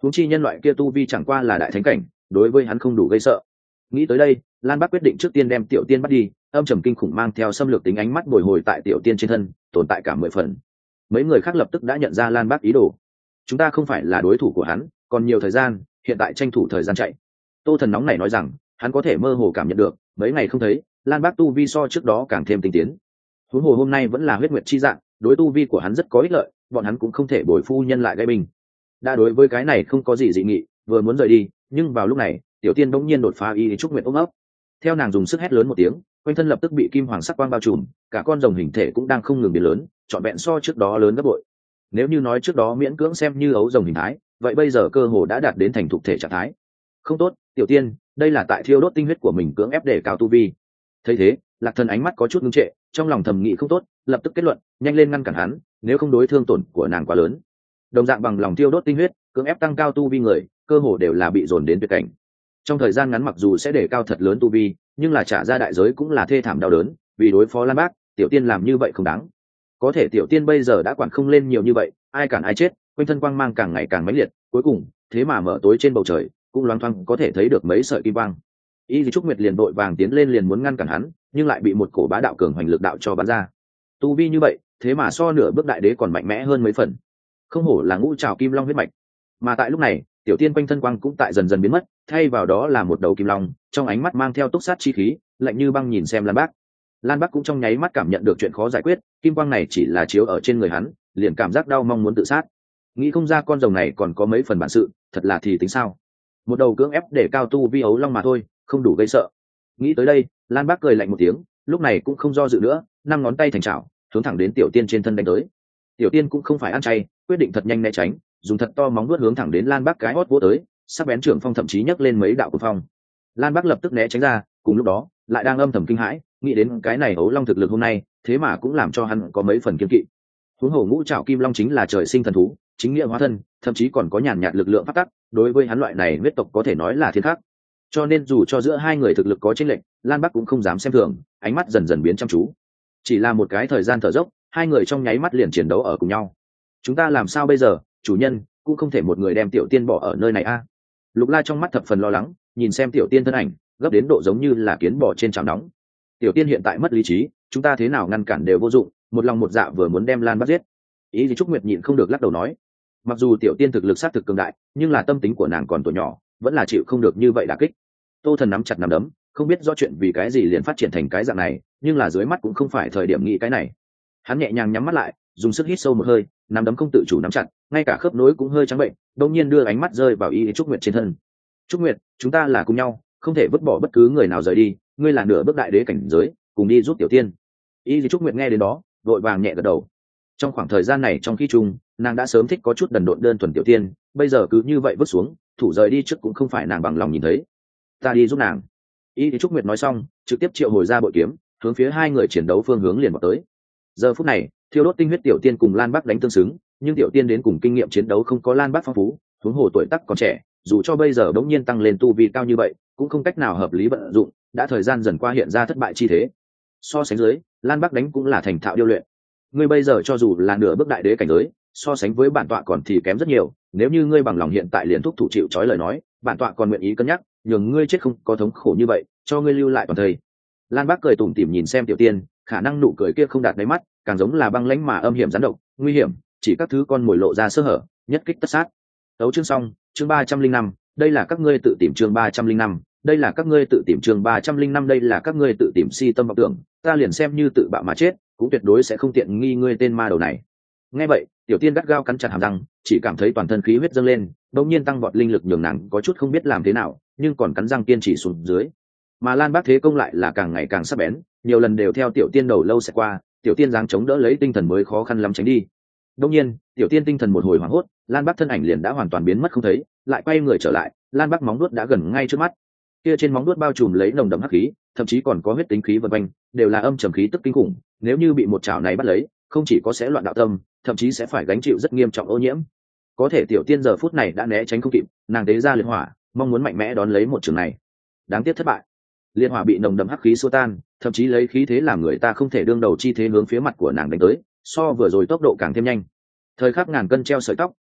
huống chi nhân loại kia tu vi chẳng qua là đại thánh cảnh, đối với hắn không đủ gây sợ. Nghĩ tới đây, Lan Bắc quyết định trước tiên đem Tiểu Tiên bắt đi, âm trầm kinh khủng mang theo xâm lược tính ánh mắt bồi hồi tại Tiểu Tiên trên thân, tồn tại cả 10 phần. Mấy người khác lập tức đã nhận ra Lan Bắc ý đồ. Chúng ta không phải là đối thủ của hắn, còn nhiều thời gian, hiện tại tranh thủ thời gian chạy. Tô Thần nóng này nói rằng, hắn có thể mơ hồ cảm nhận được, mấy ngày không thấy, Lan Bắc tu vi so trước đó càng thêm tinh tiến. Huống hồ hôm nay vẫn là huyết nguyệt chi dạng, đối tu vi của hắn rất có ích lợi, bọn hắn cũng không thể bồi phu nhân lại gây bình. Đã đối với cái này không có gì dị nghị, vừa muốn rời đi, nhưng vào lúc này, Tiểu Tiên bỗng nhiên đột phá y trúc nguyệt ôm ấp. Theo nàng dùng sức hét lớn một tiếng, quanh thân lập tức bị kim hoàng sắc quang bao trùm, cả con rồng hình thể cũng đang không ngừng biến lớn, trọn vẹn so trước đó lớn gấp bội. Nếu như nói trước đó miễn cưỡng xem như ấu rồng hình thái, vậy bây giờ cơ hồ đã đạt đến thành thục thể trạng thái. Không tốt, Tiểu Tiên, đây là tại thiêu đốt tinh huyết của mình cưỡng ép để cao tu vi. Thấy thế, Lạc Thần ánh mắt có chút ngưng trệ, trong lòng thầm nghĩ không tốt, lập tức kết luận, nhanh lên ngăn cản hắn, nếu không đối thương tổn của nàng quá lớn. Đồng dạng bằng lòng thiêu đốt tinh huyết, cưỡng ép tăng cao tu vi người, cơ hồ đều là bị dồn đến tuyệt cảnh. Trong thời gian ngắn mặc dù sẽ để cao thật lớn tu vi, nhưng là trả ra đại giới cũng là thê thảm đau đớn, vì đối phó Lan Bác, Tiểu Tiên làm như vậy không đáng. Có thể Tiểu Tiên bây giờ đã quản không lên nhiều như vậy, ai cản ai chết, quanh thân quang mang càng ngày càng mãnh liệt, cuối cùng, thế mà mở tối trên bầu trời, cũng loáng thoáng có thể thấy được mấy sợi kim quang. Y Trúc Nguyệt liền đội vàng tiến lên liền muốn ngăn cản hắn, nhưng lại bị một cổ bá đạo cường hoành lực đạo cho bắn ra. Tu vi như vậy, thế mà so nửa bước đại đế còn mạnh mẽ hơn mấy phần. Không hổ là ngũ trảo kim long huyết mạch. Mà tại lúc này, Tiểu Tiên quanh thân quang cũng tại dần dần biến mất, thay vào đó là một đầu kim long, trong ánh mắt mang theo túc sát chi khí, lạnh như băng nhìn xem Lan Bác. Lan Bác cũng trong nháy mắt cảm nhận được chuyện khó giải quyết, kim quang này chỉ là chiếu ở trên người hắn, liền cảm giác đau mong muốn tự sát. Nghĩ không ra con rồng này còn có mấy phần bản sự, thật là thì tính sao? Một đầu cưỡng ép để cao tu vi ấu long mà thôi, không đủ gây sợ. Nghĩ tới đây, Lan Bác cười lạnh một tiếng, lúc này cũng không do dự nữa, năm ngón tay thành chảo, hướng thẳng đến Tiểu Tiên trên thân đánh tới. Tiểu Tiên cũng không phải ăn chay, quyết định thật nhanh né tránh, dùng thật to móng vuốt hướng thẳng đến Lan Bác cái hót vỗ tới, sắc bén trưởng phong thậm chí nhấc lên mấy đạo cuồng phong. Lan Bác lập tức né tránh ra, cùng lúc đó, lại đang âm thầm kinh hãi, nghĩ đến cái này ấu long thực lực hôm nay, thế mà cũng làm cho hắn có mấy phần kiêng kỵ. Huống hồ ngũ trảo kim long chính là trời sinh thần thú, chính nghĩa hóa thân, thậm chí còn có nhàn nhạt lực lượng phát tắc, đối với hắn loại này huyết tộc có thể nói là thiên khắc. Cho nên dù cho giữa hai người thực lực có chênh lệch, Lan Bắc cũng không dám xem thường, ánh mắt dần dần biến chăm chú. Chỉ là một cái thời gian thở dốc, hai người trong nháy mắt liền chiến đấu ở cùng nhau. Chúng ta làm sao bây giờ, chủ nhân, cũng không thể một người đem Tiểu Tiên bỏ ở nơi này a. Lục La trong mắt thập phần lo lắng, nhìn xem Tiểu Tiên thân ảnh, gấp đến độ giống như là kiến bò trên chảo nóng. Tiểu Tiên hiện tại mất lý trí, chúng ta thế nào ngăn cản đều vô dụng, một lòng một dạ vừa muốn đem Lan Bắc giết. Ý gì Trúc Nguyệt nhịn không được lắc đầu nói, mặc dù Tiểu Tiên thực lực sát thực cường đại, nhưng là tâm tính của nàng còn tuổi nhỏ, vẫn là chịu không được như vậy đả kích. Tô Thần nắm chặt nắm đấm, không biết do chuyện vì cái gì liền phát triển thành cái dạng này, nhưng là dưới mắt cũng không phải thời điểm nghĩ cái này. Hắn nhẹ nhàng nhắm mắt lại, dùng sức hít sâu một hơi, nắm đấm không tự chủ nắm chặt, ngay cả khớp nối cũng hơi trắng bệnh, đột nhiên đưa ánh mắt rơi vào Y Trúc Nguyệt trên thân. Trúc Nguyệt, chúng ta là cùng nhau, không thể vứt bỏ bất cứ người nào rời đi, ngươi là nửa bước đại đế cảnh giới, cùng đi giúp Tiểu Tiên. Y Trúc Nguyệt nghe đến đó, vội vàng nhẹ gật đầu. Trong khoảng thời gian này trong khi chung, nàng đã sớm thích có chút đần độn đơn thuần Tiểu Tiên, bây giờ cứ như vậy vứt xuống, thủ rời đi trước cũng không phải nàng bằng lòng nhìn thấy. Ta đi giúp nàng. Y Trúc Nguyệt nói xong, trực tiếp triệu hồi ra bội kiếm, hướng phía hai người chiến đấu phương hướng liền vào tới. Giờ phút này, thiêu đốt tinh huyết Tiểu Tiên cùng Lan Bắc đánh tương xứng, nhưng Tiểu Tiên đến cùng kinh nghiệm chiến đấu không có Lan Bắc phong phú, huống hồ tuổi tác còn trẻ, dù cho bây giờ bỗng nhiên tăng lên tu vi cao như vậy, cũng không cách nào hợp lý vận dụng, đã thời gian dần qua hiện ra thất bại chi thế. So sánh dưới, Lan Bắc đánh cũng là thành thạo điêu luyện. Ngươi bây giờ cho dù là nửa bước đại đế cảnh giới, so sánh với bản tọa còn thì kém rất nhiều, nếu như ngươi bằng lòng hiện tại liền thúc thủ chịu trói lời nói, bản tọa còn nguyện ý cân nhắc, nhường ngươi chết không có thống khổ như vậy, cho ngươi lưu lại toàn thây. Lan Bắc cười tủm tỉm nhìn xem Tiểu Tiên, khả năng nụ cười kia không đạt đáy mắt, càng giống là băng lãnh mà âm hiểm gián độc, nguy hiểm, chỉ các thứ con mồi lộ ra sơ hở, nhất kích tất sát. Tấu chương xong, chương 305, đây là các ngươi tự tìm chương 305, đây là các ngươi tự tìm chương 305, đây là các ngươi tự tìm si tâm vọng tưởng, ta liền xem như tự bạo mà chết, cũng tuyệt đối sẽ không tiện nghi ngươi tên ma đầu này. Nghe vậy, Tiểu Tiên gắt gao cắn chặt hàm răng, chỉ cảm thấy toàn thân khí huyết dâng lên, đột nhiên tăng vọt linh lực nhường nàng có chút không biết làm thế nào, nhưng còn cắn răng kiên trì xuống dưới. Mà Lan Bác thế công lại là càng ngày càng sắc bén, nhiều lần đều theo Tiểu Tiên đầu lâu sẽ qua, Tiểu Tiên giáng chống đỡ lấy tinh thần mới khó khăn lắm tránh đi. Đột nhiên, Tiểu Tiên tinh thần một hồi hoảng hốt, Lan Bác thân ảnh liền đã hoàn toàn biến mất không thấy, lại quay người trở lại, Lan Bác móng vuốt đã gần ngay trước mắt. Kia trên móng vuốt bao trùm lấy nồng đậm hắc khí, thậm chí còn có huyết tính khí vần quanh, đều là âm trầm khí tức kinh khủng, nếu như bị một chảo này bắt lấy, không chỉ có sẽ loạn đạo tâm, thậm chí sẽ phải gánh chịu rất nghiêm trọng ô nhiễm. Có thể Tiểu Tiên giờ phút này đã né tránh không kịp, nàng tế ra liệt hỏa, mong muốn mạnh mẽ đón lấy một trường này. Đáng tiếc thất bại. Liệt hỏa bị nồng đậm hắc khí xua tan, thậm chí lấy khí thế làm người ta không thể đương đầu chi thế hướng phía mặt của nàng đánh tới, so vừa rồi tốc độ càng thêm nhanh. Thời khắc ngàn cân treo sợi tóc,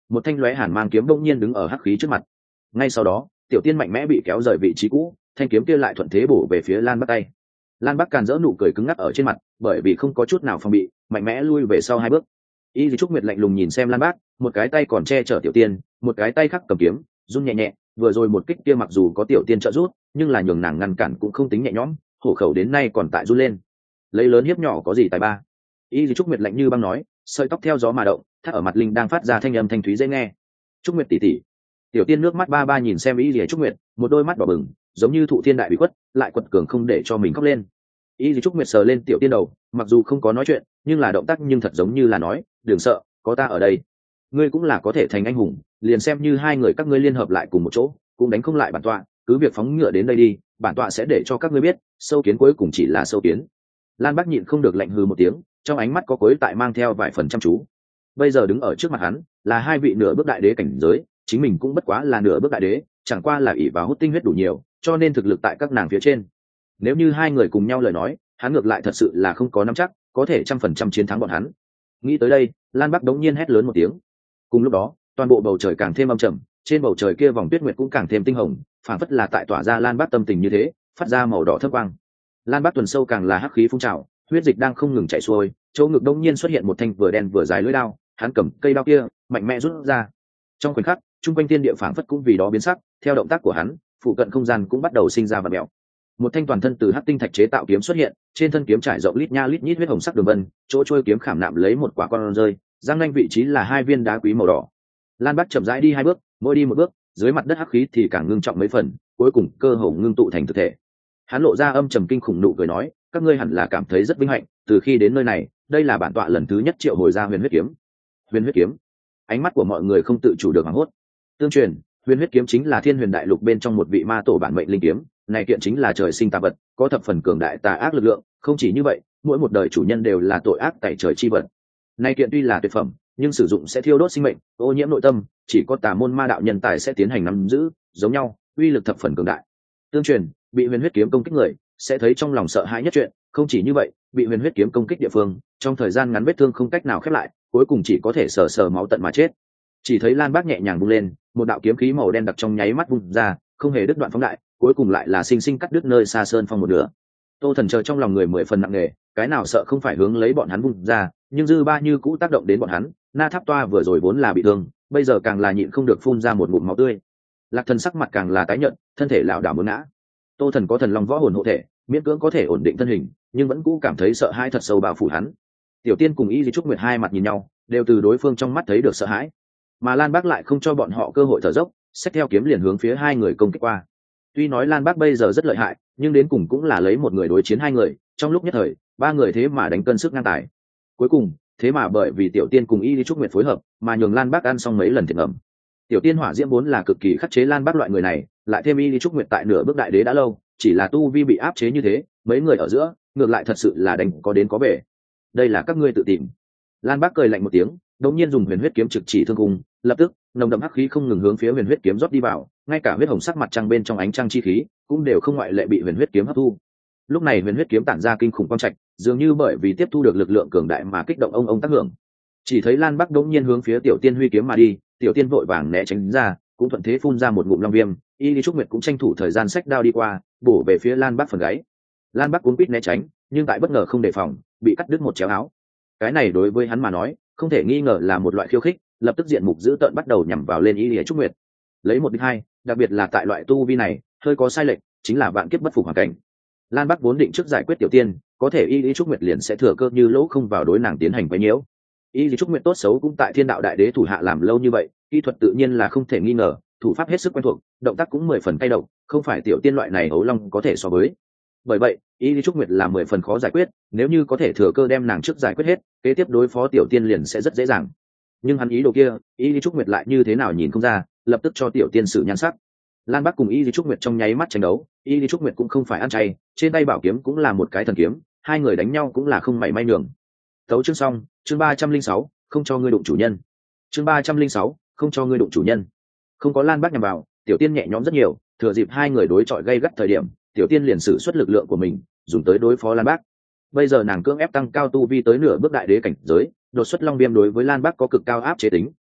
một thanh lóe hàn mang kiếm bỗng nhiên đứng ở hắc khí trước mặt. Ngay sau đó tiểu tiên mạnh mẽ bị kéo rời vị trí cũ, thanh kiếm kia lại thuận thế bổ về phía Lan Bắc tay. Lan Bắc càn rỡ nụ cười cứng ngắc ở trên mặt, bởi vì không có chút nào phòng bị, mạnh mẽ lui về sau 2 bước. Y Lý Trúc Nguyệt lạnh lùng nhìn xem Lan Bắc, một cái tay còn che chở tiểu tiên, một cái tay khác cầm kiếm, run nhẹ nhẹ. Vừa rồi một kích kia mặc dù có tiểu tiên trợ giúp, nhưng là nhường nàng ngăn cản cũng không tính nhẹ nhõm, hổ khẩu đến nay còn tại run lên. Lấy lớn hiếp nhỏ có gì tài ba. Y Lý Trúc Nguyệt lạnh như băng nói, sợi tóc theo gió mà động, thắt ở mặt linh đang phát ra thanh âm thanh thúy dễ nghe. Trúc Nguyệt tỷ tỷ. Tiểu tiên nước mắt ba ba nhìn xem Y Lý Trúc Nguyệt, một đôi mắt đỏ bừng, giống như thụ thiên đại bị quất, lại quật cường không để cho mình khóc lên. Y Lý Trúc Nguyệt sờ lên tiểu tiên đầu, mặc dù không có nói chuyện, nhưng là động tác nhưng thật giống như là nói, đừng sợ, có ta ở đây. Ngươi cũng là có thể thành anh hùng, liền xem như hai người các ngươi liên hợp lại cùng một chỗ, cũng đánh không lại bản tọa, cứ việc phóng ngựa đến đây đi, bản tọa sẽ để cho các ngươi biết, sâu kiến cuối cùng chỉ là sâu kiến. Lan Bắc nhịn không được lạnh hừ một tiếng, trong ánh mắt có cuối tại mang theo vài phần chăm chú. Bây giờ đứng ở trước mặt hắn, là hai vị nửa bước đại đế cảnh giới, chính mình cũng bất quá là nửa bước đại đế, chẳng qua là ỷ vào hút tinh huyết đủ nhiều, cho nên thực lực tại các nàng phía trên. Nếu như hai người cùng nhau lời nói, hắn ngược lại thật sự là không có nắm chắc có thể 100% chiến thắng bọn hắn. Nghĩ tới đây, Lan Bắc đống nhiên hét lớn một tiếng. Cùng lúc đó, toàn bộ bầu trời càng thêm âm trầm, trên bầu trời kia vòng tuyết nguyệt cũng càng thêm tinh hồng, phảng phất là tại tỏa ra Lan Bắc tâm tình như thế, phát ra màu đỏ thấp quang. Lan Bắc tuần sâu càng là hắc khí phun trào, huyết dịch đang không ngừng chảy xuôi, chỗ ngực đống nhiên xuất hiện một thanh vừa đen vừa dài lưỡi đao, hắn cầm cây đao kia, mạnh mẽ rút ra. Trong khoảnh khắc, trung quanh thiên địa phảng phất cũng vì đó biến sắc, theo động tác của hắn, phụ cận không gian cũng bắt đầu sinh ra vặn mèo. Một thanh toàn thân từ hắc tinh thạch chế tạo kiếm xuất hiện, trên thân kiếm trải rộng lít nha lít nhít huyết hồng sắc đường vân, chỗ trôi kiếm khảm nạm lấy một quả con rơi, răng nanh vị trí là 2 viên đá quý màu đỏ. Lan Bắc chậm rãi đi 2 bước, mỗi đi 1 bước, dưới mặt đất hắc khí thì càng ngưng trọng mấy phần, cuối cùng cơ hồ ngưng tụ thành thực thể. Hắn lộ ra âm trầm kinh khủng nụ cười nói, các ngươi hẳn là cảm thấy rất vinh hạnh, từ khi đến nơi này, đây là bản tọa lần thứ nhất triệu hồi ra huyền huyết kiếm. Huyền huyết kiếm. Ánh mắt của mọi người không tự chủ được hoảng hốt. Tương truyền, huyền huyết kiếm chính là thiên huyền đại lục bên trong một vị ma tổ bản mệnh linh kiếm, này kiện chính là trời sinh tà vật, có thập phần cường đại tà ác lực lượng, không chỉ như vậy, mỗi một đời chủ nhân đều là tội ác tẩy trời chi vật. Này kiện tuy là tuyệt phẩm, nhưng sử dụng sẽ thiêu đốt sinh mệnh, ô nhiễm nội tâm, chỉ có tà môn ma đạo nhân tài sẽ tiến hành nắm giữ, giống nhau, uy lực thập phần cường đại. Tương truyền, bị huyền huyết kiếm công kích người, sẽ thấy trong lòng sợ hãi nhất chuyện, không chỉ như vậy, bị huyền huyết kiếm công kích địa phương, trong thời gian ngắn vết thương không cách nào khép lại, cuối cùng chỉ có thể sờ sờ máu tận mà chết. Chỉ thấy Lan Bác nhẹ nhàng vung lên, một đạo kiếm khí màu đen đặc trong nháy mắt vung ra, không hề đứt đoạn phóng đại, cuối cùng lại là sinh sinh cắt đứt nơi xa sơn phong một nửa. Tô Thần chờ trong lòng người 10 phần nặng nề, cái nào sợ không phải hướng lấy bọn hắn vung ra, nhưng dư ba như cũ tác động đến bọn hắn. Na Tháp Toa vừa rồi vốn là bị thương, bây giờ càng là nhịn không được phun ra một ngụm máu tươi. Lạc Thần sắc mặt càng là tái nhợt, thân thể lảo đảo muốn ngã. Tô Thần có thần long võ hồn hộ thể, miễn cưỡng có thể ổn định thân hình, nhưng vẫn cũ cảm thấy sợ hãi thật sâu bao phủ hắn. Tiểu Tiên cùng Y Di Trúc Nguyệt hai mặt nhìn nhau, đều từ đối phương trong mắt thấy được sợ hãi. Mà Lan Bác lại không cho bọn họ cơ hội thở dốc, xách theo kiếm liền hướng phía hai người công kích qua. Tuy nói Lan Bác bây giờ rất lợi hại, nhưng đến cùng cũng là lấy một người đối chiến hai người, trong lúc nhất thời, ba người thế mà đánh cân sức ngang tài. Cuối cùng, thế mà bởi vì Tiểu Tiên cùng Y Di Trúc Nguyệt phối hợp, mà nhường Lan Bác ăn xong mấy lần thiệt ngầm. Tiểu Tiên hỏa diễm vốn là cực kỳ khắc chế Lan Bác loại người này, lại thêm Y Di Trúc Nguyệt tại nửa bước đại đế đã lâu, chỉ là tu vi bị áp chế như thế, mấy người ở giữa, ngược lại thật sự là đánh có đến có về. Đây là các ngươi tự tìm. Lan Bác cười lạnh một tiếng, đống nhiên dùng huyền huyết kiếm trực chỉ thương cung, lập tức nồng đậm hắc khí không ngừng hướng phía huyền huyết kiếm rót đi vào, ngay cả huyết hồng sắc mặt trăng bên trong ánh trăng chi khí cũng đều không ngoại lệ bị huyền huyết kiếm hấp thu. Lúc này huyền huyết kiếm tản ra kinh khủng quang trạch, dường như bởi vì tiếp thu được lực lượng cường đại mà kích động ông tác hưởng. Chỉ thấy Lan Bắc đống nhiên hướng phía Tiểu Tiên huy kiếm mà đi, Tiểu Tiên vội vàng né tránh ra, cũng thuận thế phun ra một ngụm long viêm. Y Lý Trúc Nguyệt cũng tranh thủ thời gian xách đao đi qua, bổ về phía Lan Bắc phần gáy. Lan Bắc cuống quýt né tránh, nhưng tại bất ngờ không đề phòng, bị cắt đứt một chéo áo. Cái này đối với hắn mà nói, không thể nghi ngờ là một loại khiêu khích, lập tức diện mục dữ tợn bắt đầu nhằm vào lên Y Lý Trúc Nguyệt. Lấy một địch hai, đặc biệt là tại loại tu vi này, hơi có sai lệch, chính là vạn kiếp bất phục hoàn cảnh. Lan Bắc vốn định trước giải quyết Tiểu Tiên, có thể Y Lý Trúc Nguyệt liền sẽ thừa cơ như lỗ không vào đối nàng tiến hành quấy nhiễu. Y Lý Trúc Nguyệt tốt xấu cũng tại Thiên Đạo Đại Đế thủ hạ làm lâu như vậy, kỹ thuật tự nhiên là không thể nghi ngờ, thủ pháp hết sức quen thuộc, động tác cũng 10 phần tay độc, không phải Tiểu Tiên loại này ấu long có thể so với. Bởi vậy, Y Lý Trúc Nguyệt là 10 phần khó giải quyết, nếu như có thể thừa cơ đem nàng trước giải quyết hết, kế tiếp đối phó Tiểu Tiên liền sẽ rất dễ dàng. Nhưng hắn ý đồ kia, Y Lý Trúc Nguyệt lại như thế nào nhìn không ra, lập tức cho Tiểu Tiên sử nhan sắc. Lan Bắc cùng Y Lý Trúc Nguyệt trong nháy mắt tranh đấu, Y Lý Trúc Nguyệt cũng không phải ăn chay, trên tay bảo kiếm cũng là một cái thần kiếm, hai người đánh nhau cũng là không mảy may nhường. Tấu chương xong, chương 306, không cho ngươi đụng chủ nhân. Chương 306, không cho ngươi đụng chủ nhân. Không có Lan Bắc nhằm vào, Tiểu Tiên nhẹ nhõm rất nhiều, thừa dịp hai người đối chọi gay gắt thời điểm, Tiểu Tiên liền sử xuất lực lượng của mình, dùng tới đối phó Lan Bắc. Bây giờ nàng cưỡng ép tăng cao tu vi tới nửa bước đại đế cảnh giới, đột xuất long viêm đối với Lan Bắc có cực cao áp chế tính,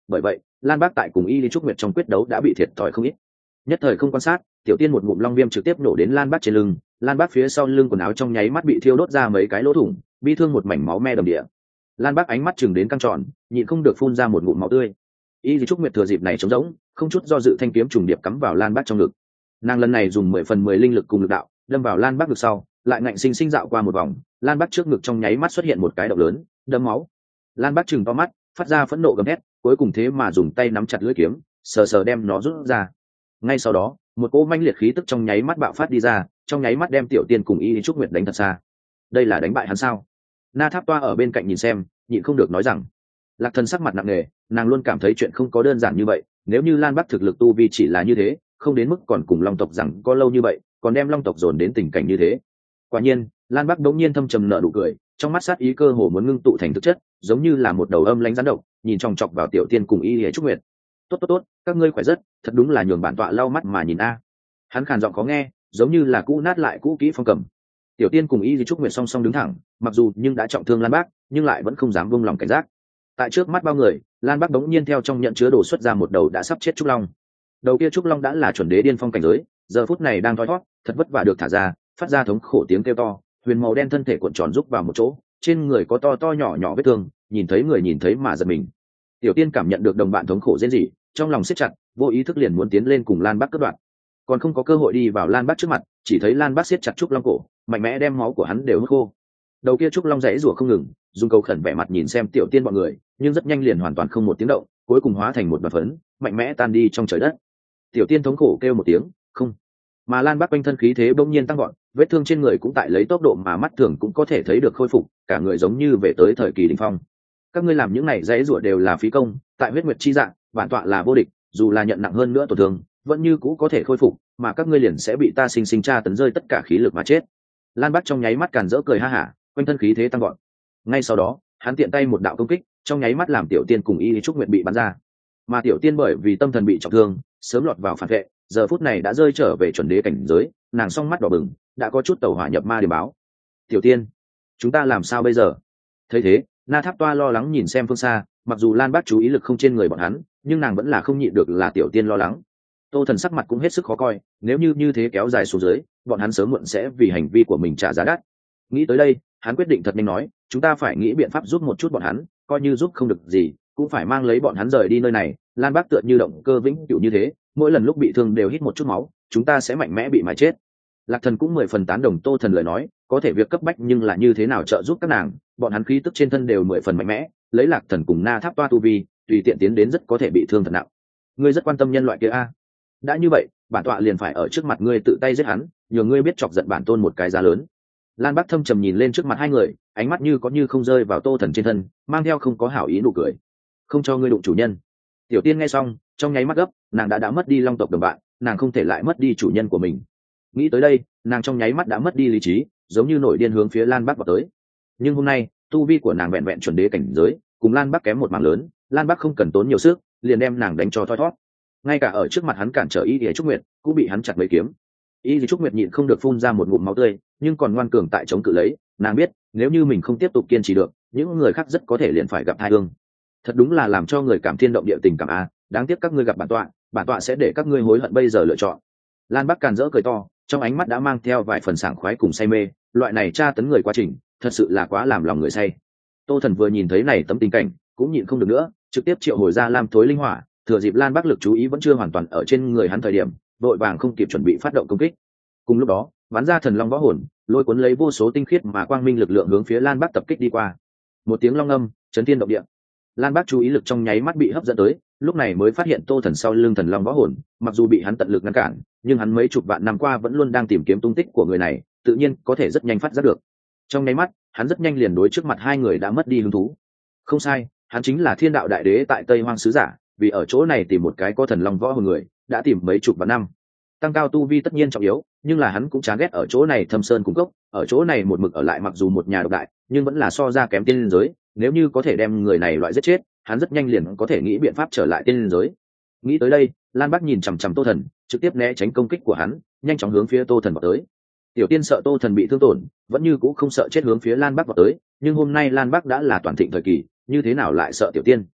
bởi vậy Lan Bác tại cùng Y Lý Trúc Nguyệt trong quyết đấu đã bị thiệt thòi không ít. Nhất thời không quan sát, Tiểu Tiên một ngụm long viêm trực tiếp nổ đến Lan Bác trên lưng, Lan Bác phía sau lưng quần áo trong nháy mắt bị thiêu đốt ra mấy cái lỗ thủng, bi thương một mảnh máu me đầm địa. Lan Bác ánh mắt chừng đến căng tròn, nhịn không được phun ra một ngụm máu tươi. Y Lý Trúc Nguyệt thừa dịp này trống rỗng, không chút do dự thanh kiếm trùng điệp cắm vào Lan Bác trong ngực. Nàng lần này dùng 10/10 linh lực cùng lực đạo, đâm vào Lan Bác ngực sau, lại ngạnh sinh sinh dạo qua một vòng, Lan Bác trước ngực trong nháy mắt xuất hiện một cái động lớn, đâm máu. Lan Bác trừng to mắt, phát ra phẫn nộ gầm thét, cuối cùng thế mà dùng tay nắm chặt lưỡi kiếm, sờ sờ đem nó rút ra. Ngay sau đó, một cỗ manh liệt khí tức trong nháy mắt bạo phát đi ra, trong nháy mắt đem Tiểu Tiên cùng Y Lý Trúc Nguyệt đánh thật xa. Đây là đánh bại hắn sao? Na Tháp Toa ở bên cạnh nhìn xem, nhịn không được nói rằng. Lạc Thần sắc mặt nặng nề, nàng luôn cảm thấy chuyện không có đơn giản như vậy, nếu như Lan Bắc thực lực tu vi chỉ là như thế, không đến mức còn cùng Long tộc rằng có lâu như vậy, còn đem Long tộc dồn đến tình cảnh như thế. Quả nhiên, Lan Bắc đống nhiên thâm trầm nở nụ cười, trong mắt sát ý cơ hồ muốn ngưng tụ thành thực chất, giống như là một đầu âm lãnh rắn độc, nhìn chòng chọc vào Tiểu Tiên cùng Y Lý Trúc Nguyệt. Tốt, các ngươi khỏe rất, thật đúng là nhường bản tọa lau mắt mà nhìn a. Hắn khàn giọng khó nghe, giống như là cũ nát lại cũ kỹ phong cầm. Tiểu Tiên cùng Y Lý Trúc Nguyệt song song đứng thẳng, mặc dù nhưng đã trọng thương Lan Bác, nhưng lại vẫn không dám buông lòng cảnh giác. Tại trước mắt bao người, Lan Bác bỗng nhiên theo trong nhận chứa đồ xuất ra một đầu đã sắp chết trúc long. Đầu kia trúc long đã là chuẩn đế điên phong cảnh giới, giờ phút này đang thoi thoát, thật vất vả được thả ra, phát ra thống khổ tiếng kêu to, huyền màu đen thân thể cuộn tròn rúc vào một chỗ, trên người có to to nhỏ nhỏ vết thương, nhìn thấy mà giật mình. Tiểu Tiên cảm nhận được đồng bạn thống khổ rên rỉ, trong lòng siết chặt, vô ý thức liền muốn tiến lên cùng Lan Bác cắt đoạn, còn không có cơ hội đi vào Lan Bác trước mặt, chỉ thấy Lan Bác siết chặt trúc long cổ, mạnh mẽ đem máu của hắn đều hút khô. Đầu kia trúc long rẽ rủa không ngừng, dùng cầu khẩn vẻ mặt nhìn xem Tiểu Tiên bọn người, nhưng rất nhanh liền hoàn toàn không một tiếng động, cuối cùng hóa thành một bọt phấn, mạnh mẽ tan đi trong trời đất. Tiểu Tiên thống khổ kêu một tiếng, không. Mà Lan Bác quanh thân khí thế bỗng nhiên tăng vọt, vết thương trên người cũng tại lấy tốc độ mà mắt thường cũng có thể thấy được khôi phục, cả người giống như về tới thời kỳ đỉnh phong. Các ngươi làm những này rẽ rủa đều là phí công, tại huyết nguyệt chi dạng, bản tọa là vô địch, dù là nhận nặng hơn nữa tổn thương, vẫn như cũ có thể khôi phục, mà các ngươi liền sẽ bị ta sinh sinh tra tấn rơi tất cả khí lực mà chết. Lan Bác trong nháy mắt càn rỡ cười ha hả, quanh thân khí thế tăng vọt. Ngay sau đó, hắn tiện tay một đạo công kích, trong nháy mắt làm Tiểu Tiên cùng Y Lý Trúc Nguyệt bị bắn ra. Mà Tiểu Tiên bởi vì tâm thần bị trọng thương, sớm lọt vào phản vệ, giờ phút này đã rơi trở về chuẩn đế cảnh giới, nàng song mắt đỏ bừng, đã có chút tẩu hỏa nhập ma điểm báo. Tiểu Tiên, chúng ta làm sao bây giờ? Thấy thế, Na Tháp Toa lo lắng nhìn xem phương xa, mặc dù Lan Bác chú ý lực không trên người bọn hắn, nhưng nàng vẫn là không nhịn được là Tiểu Tiên lo lắng. Tô Thần sắc mặt cũng hết sức khó coi, nếu như thế kéo dài xuống dưới, bọn hắn sớm muộn sẽ vì hành vi của mình trả giá đắt. Nghĩ tới đây, hắn quyết định thật nhanh nói, chúng ta phải nghĩ biện pháp giúp một chút bọn hắn, coi như giúp không được gì, cũng phải mang lấy bọn hắn rời đi nơi này. Lan Bác tựa như động cơ vĩnh cửu như thế, mỗi lần lúc bị thương đều hít một chút máu, chúng ta sẽ mạnh mẽ bị mà chết. Lạc Thần cũng 10 phần tán đồng Tô Thần lời nói, có thể việc cấp bách nhưng là như thế nào trợ giúp các nàng, bọn hắn khí tức trên thân đều 10 phần mạnh mẽ, lấy Lạc Thần cùng Na Tháp Toa tu vi, tùy tiện tiến đến rất có thể bị thương thật nặng. Ngươi rất quan tâm nhân loại kia a? Đã như vậy, bản tọa liền phải ở trước mặt ngươi tự tay giết hắn, nhờ ngươi biết chọc giận bản tôn một cái giá lớn. Lan Bác thâm trầm nhìn lên trước mặt hai người, ánh mắt như có như không rơi vào Tô Thần trên thân, mang theo không có hảo ý nụ cười. Không cho ngươi đụng chủ nhân. Tiểu Tiên nghe xong, trong nháy mắt gấp, nàng đã mất đi Long tộc đồng bạn, nàng không thể lại mất đi chủ nhân của mình. Nghĩ tới đây, nàng trong nháy mắt đã mất đi lý trí, giống như nổi điên hướng phía Lan Bác vào tới. Nhưng hôm nay, tu vi của nàng vẹn vẹn chuẩn đế cảnh giới, cùng Lan Bác kém một mảng lớn, Lan Bác không cần tốn nhiều sức, liền đem nàng đánh cho thoi thoát. Ngay cả ở trước mặt hắn cản trở Y Lý Trúc Nguyệt, cũng bị hắn chặt mấy kiếm. Y Lý Trúc Nguyệt nhịn không được phun ra một ngụm máu tươi, nhưng còn ngoan cường tại chống cự lấy, nàng biết, nếu như mình không tiếp tục kiên trì được, những người khác rất có thể liền phải gặp tai ương. Thật đúng là làm cho người cảm thiên động địa tình cảm a, đáng tiếc các ngươi gặp bản tọa sẽ để các ngươi hối hận bây giờ lựa chọn. Lan Bác càn rỡ cười to, trong ánh mắt đã mang theo vài phần sảng khoái cùng say mê, loại này tra tấn người quá trình, thật sự là quá làm lòng người say. Tô Thần vừa nhìn thấy này tấm tình cảnh, cũng nhịn không được nữa, trực tiếp triệu hồi ra Lam Thối Linh Hỏa, thừa dịp Lan Bác lực chú ý vẫn chưa hoàn toàn ở trên người hắn thời điểm, vội vàng không kịp chuẩn bị phát động công kích. Cùng lúc đó, bắn ra Thần Long Võ Hồn, lôi cuốn lấy vô số tinh khiết mà quang minh lực lượng hướng phía Lan Bác tập kích đi qua. Một tiếng long âm, chấn thiên động địa. Lan Bác chú ý lực trong nháy mắt bị hấp dẫn tới, lúc này mới phát hiện Tô Thần sau lưng Thần Long Võ Hồn, mặc dù bị hắn tận lực ngăn cản, nhưng hắn mấy chục vạn năm qua vẫn luôn đang tìm kiếm tung tích của người này, tự nhiên có thể rất nhanh phát giác được. Trong nháy mắt, hắn rất nhanh liền đối trước mặt hai người đã mất đi hứng thú. Không sai, hắn chính là Thiên Đạo Đại Đế tại Tây Hoang sứ giả, vì ở chỗ này tìm một cái có Thần Long Võ Hồn người, đã tìm mấy chục vạn năm. Tăng cao tu vi tất nhiên trọng yếu, nhưng là hắn cũng chán ghét ở chỗ này thâm sơn cung cốc, ở chỗ này một mực ở lại mặc dù một nhà độc đại, nhưng vẫn là so ra kém tiên linh giới, nếu như có thể đem người này loại giết chết, hắn rất nhanh liền có thể nghĩ biện pháp trở lại tiên linh giới. Nghĩ tới đây, Lan Bác nhìn chằm chằm Tô Thần, trực tiếp né tránh công kích của hắn, nhanh chóng hướng phía Tô Thần vào tới. Tiểu Tiên sợ Tô Thần bị thương tổn, vẫn như cũ không sợ chết hướng phía Lan Bác vào tới, nhưng hôm nay Lan Bác đã là toàn thịnh thời kỳ, như thế nào lại sợ Tiểu Tiên?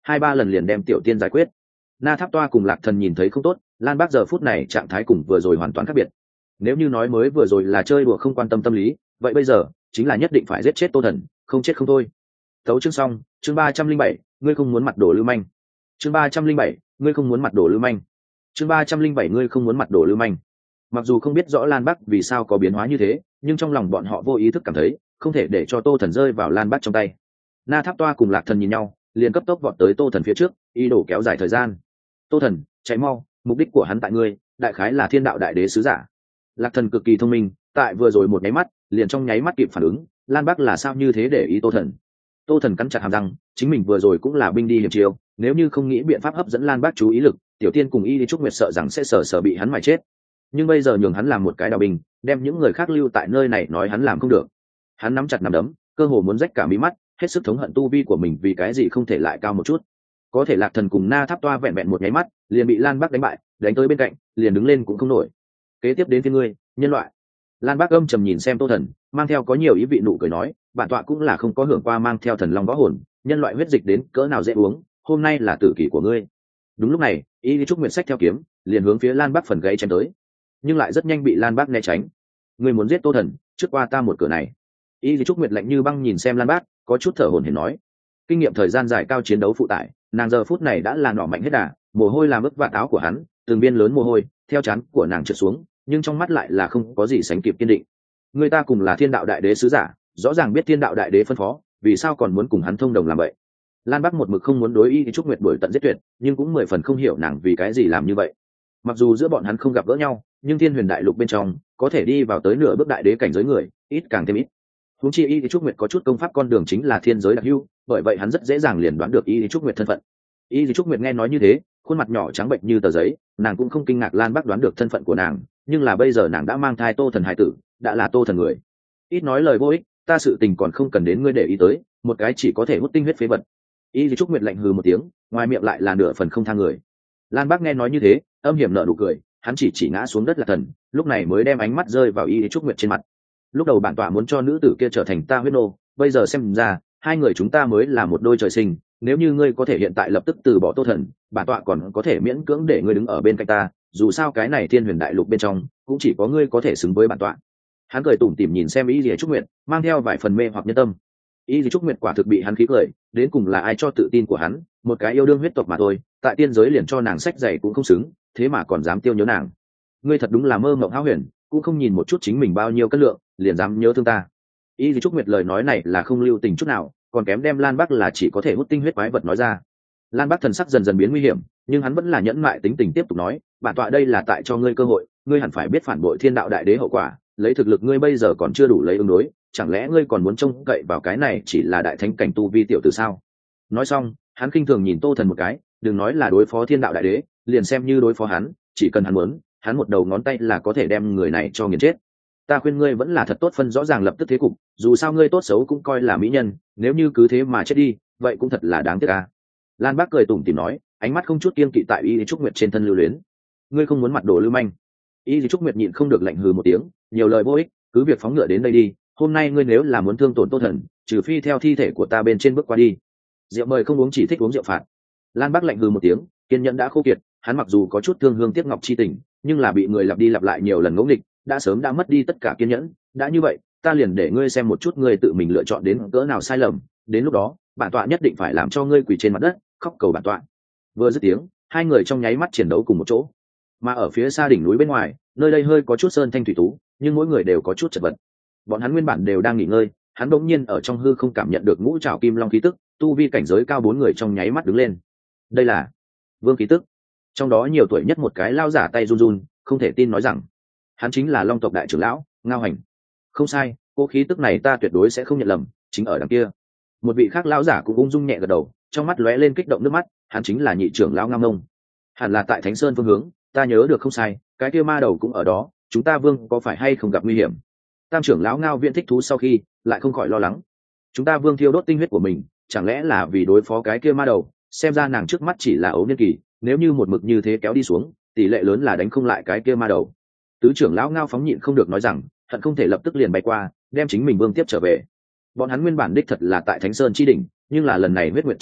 2-3 lần liền đem tiểu tiên giải quyết. Na Tháp Toa cùng Lạc Thần nhìn thấy không tốt, Lan Bác giờ phút này trạng thái cùng vừa rồi hoàn toàn khác biệt. Nếu như nói mới vừa rồi là chơi đùa không quan tâm tâm lý, vậy bây giờ chính là nhất định phải giết chết Tô Thần, không chết không thôi. Tấu chương xong, chương 307, ngươi không muốn mặt đổ lưu manh. Chương 307, ngươi không muốn mặt đổ lưu manh. Chương 307, ngươi không muốn mặt đổ lưu manh. Mặc dù không biết rõ Lan Bắc vì sao có biến hóa như thế, nhưng trong lòng bọn họ vô ý thức cảm thấy không thể để cho Tô Thần rơi vào Lan Bắc trong tay. Na Tháp Toa cùng Lạc Thần nhìn nhau, liền cấp tốc vọt tới Tô Thần phía trước, ý đồ kéo dài thời gian. Tô Thần, cháy mau, mục đích của hắn tại ngươi, đại khái là Thiên Đạo Đại Đế sứ giả. Lạc Thần cực kỳ thông minh, tại vừa rồi một nháy mắt, liền trong nháy mắt kịp phản ứng, Lan Bắc là sao như thế để ý Tô Thần. Tô Thần cắn chặt hàm răng, chính mình vừa rồi cũng là binh đi hiểm chiêu, nếu như không nghĩ biện pháp hấp dẫn Lan Bắc chú ý lực, Tiểu Tiên cùng Y Lý Trúc Nguyệt sợ rằng sẽ sợ bị hắn mà chết. Nhưng bây giờ nhường hắn làm một cái đạo binh, đem những người khác lưu tại nơi này nói hắn làm không được. Hắn nắm chặt nắm đấm, cơ hồ muốn rách cả mí mắt, hết sức thống hận tu vi của mình vì cái gì không thể lại cao một chút. Có thể Lạc Thần cùng Na Tháp Toa vẹn vẹn một nháy mắt, liền bị Lan Bắc đánh bại, đánh tới bên cạnh, liền đứng lên cũng không nổi. Kế tiếp đến phía ngươi, nhân loại. Lan Bắc âm trầm nhìn xem Tô Thần, mang theo có nhiều ý vị nụ cười nói, bản tọa cũng là không có hưởng qua mang theo thần long võ hồn, nhân loại huyết dịch đến cỡ nào dễ uống, hôm nay là tử kỷ của ngươi. Đúng lúc này, Y Lý Trúc Nguyệt xách theo kiếm, liền hướng phía Lan Bắc phần gáy chém tới, nhưng lại rất nhanh bị Lan Bắc né tránh. Ngươi muốn giết Tô Thần, trước qua ta một cửa này. Y Lý Trúc Nguyệt lạnh như băng nhìn xem Lan Bắc, có chút thở hổn hển nói, kinh nghiệm thời gian dài cao chiến đấu phụ tải, nàng giờ phút này đã là nỏ mạnh hết đà, mồ hôi làm ướt vạt áo của hắn, từng viên lớn mồ hôi theo trán của nàng trượt xuống, nhưng trong mắt lại là không có gì sánh kịp kiên định. Người ta cùng là Thiên Đạo Đại Đế sứ giả, rõ ràng biết Thiên Đạo Đại Đế phân phó, vì sao còn muốn cùng hắn thông đồng làm vậy? Lan Bắc một mực không muốn đối Y Trúc Nguyệt đuổi tận giết tuyệt, nhưng cũng 10 phần không hiểu nàng vì cái gì làm như vậy. Mặc dù giữa bọn hắn không gặp gỡ nhau, nhưng Thiên Huyền Đại Lục bên trong có thể đi vào tới nửa bước đại đế cảnh giới người, ít càng thêm ít. Huống chi Y Trúc Nguyệt có chút công pháp con đường chính là thiên giới đặc hữu, bởi vậy hắn rất dễ dàng liền đoán được Y Trúc Nguyệt thân phận. Y Trúc Nguyệt nghe nói như thế, khuôn mặt nhỏ trắng bệnh như tờ giấy, nàng cũng không kinh ngạc Lan Bắc đoán được thân phận của nàng, nhưng là bây giờ nàng đã mang thai Tô Thần hài tử, đã là Tô Thần người. Ít nói lời vô ích, ta sự tình còn không cần đến ngươi để ý tới, một cái chỉ có thể hút tinh huyết phế vật. Y Trúc Nguyệt lạnh hừ một tiếng, ngoài miệng lại là nửa phần không tha người. Lan Bắc nghe nói như thế, âm hiểm nở nụ cười, hắn chỉ ngã xuống đất là thần, lúc này mới đem ánh mắt rơi vào Y Trúc Nguyệt trên mặt. Lúc đầu bản tọa muốn cho nữ tử kia trở thành ta huyết nô, bây giờ xem ra hai người chúng ta mới là một đôi trời sinh, nếu như ngươi có thể hiện tại lập tức từ bỏ Tô Thần, bản tọa còn có thể miễn cưỡng để ngươi đứng ở bên cạnh ta, dù sao cái này Thiên Huyền Đại Lục bên trong cũng chỉ có ngươi có thể xứng với bản tọa. Hắn cười tủm tỉm nhìn xem Y Lìa Trúc Nguyệt, mang theo vài phần mê hoặc nhân tâm. Y Lìa Trúc Nguyệt quả thực bị hắn khí cười, đến cùng là ai cho tự tin của hắn, một cái yêu đương huyết tộc mà thôi, tại tiên giới liền cho nàng sách giày cũng không xứng, thế mà còn dám tiêu nhớ nàng. Ngươi thật đúng là mơ mộng hão huyền, cũng không nhìn một chút chính mình bao nhiêu cân lượng, liền dám nhớ thương ta. Y Lìa Trúc Nguyệt lời nói này là không lưu tình chút nào, còn kém đem Lan Bắc là chỉ có thể hút tinh huyết quái vật nói ra. Lan Bắc thần sắc dần dần biến nguy hiểm, nhưng hắn vẫn là nhẫn mại tính tình tiếp tục nói, bản tọa đây là tại cho ngươi cơ hội, ngươi hẳn phải biết phản bội Thiên Đạo Đại Đế hậu quả, lấy thực lực ngươi bây giờ còn chưa đủ lấy ứng đối, chẳng lẽ ngươi còn muốn trông cậy vào cái này chỉ là đại thánh cảnh tu vi tiểu tử sao? Nói xong, hắn khinh thường nhìn Tô Thần một cái, đừng nói là đối phó Thiên Đạo Đại Đế, liền xem như đối phó hắn, chỉ cần hắn muốn, hắn một đầu ngón tay là có thể đem người này cho nghiền chết. Ta khuyên ngươi vẫn là thật tốt phân rõ ràng lập tức thế cục, dù sao ngươi tốt xấu cũng coi là mỹ nhân, nếu như cứ thế mà chết đi, vậy cũng thật là đáng tiếc à. Lan Bác cười tủm tỉm nói, ánh mắt không chút kiêng kỵ tại Y Trúc Nguyệt trên thân lưu luyến. Ngươi không muốn mặt đồ lưu manh. Y Trúc Nguyệt nhịn không được lạnh hừ một tiếng, nhiều lời vô ích, cứ việc phóng ngựa đến đây đi, hôm nay ngươi nếu là muốn thương tổn Tô Thần, trừ phi theo thi thể của ta bên trên bước qua đi. Rượu mời không uống chỉ thích uống rượu phạt. Lan Bác lạnh hừ một tiếng, kiên nhẫn đã khô kiệt, hắn mặc dù có chút thương hương tiếc ngọc chi tình, nhưng là bị người lặp đi lặp lại nhiều lần ngỗ nghịch, đã sớm đã mất đi tất cả kiên nhẫn. Đã như vậy, ta liền để ngươi xem một chút ngươi tự mình lựa chọn đến cỡ nào sai lầm, đến lúc đó bản tọa nhất định phải làm cho ngươi quỳ trên mặt đất khóc cầu bản tọa. Vừa dứt tiếng, hai người trong nháy mắt chiến đấu cùng một chỗ. Mà ở phía xa đỉnh núi bên ngoài, nơi đây hơi có chút sơn thanh thủy tú, nhưng mỗi người đều có chút chật vật. Bọn hắn nguyên bản đều đang nghỉ ngơi, hắn đột nhiên ở trong hư không cảm nhận được ngũ trảo kim long khí tức, tu vi cảnh giới cao 4 người trong nháy mắt đứng lên. Đây là vương khí tức. Trong đó nhiều tuổi nhất một cái lao giả tay run run, không thể tin nói rằng hắn chính là Long tộc đại trưởng lão Ngao Hành. Không sai, cô khí tức này ta tuyệt đối sẽ không nhận lầm, chính ở đằng kia. Một vị khác lão giả cũng ung dung nhẹ gật đầu, trong mắt lóe lên kích động nước mắt, hắn chính là nhị trưởng lão Ngao Ngông. Hẳn là tại Thánh Sơn phương hướng, ta nhớ được không sai, cái kia ma đầu cũng ở đó, chúng ta vương có phải hay không gặp nguy hiểm? Tam trưởng lão Ngao Viễn thích thú sau khi lại không khỏi lo lắng. Chúng ta vương thiêu đốt tinh huyết của mình, chẳng lẽ là vì đối phó cái kia ma đầu? Xem ra nàng trước mắt chỉ là ấu niên kỳ, nếu như một mực như thế kéo đi xuống, tỷ lệ lớn là đánh không lại cái kia ma đầu. Tứ trưởng lão Ngao phóng nhịn không được nói rằng, hận không thể lập tức liền bay qua, đem chính mình vương tiếp trở về. Bọn hắn nguyên bản đích thật là tại Thánh Sơn chi đỉnh, nhưng là lần này huyết nguyệt chi dạng,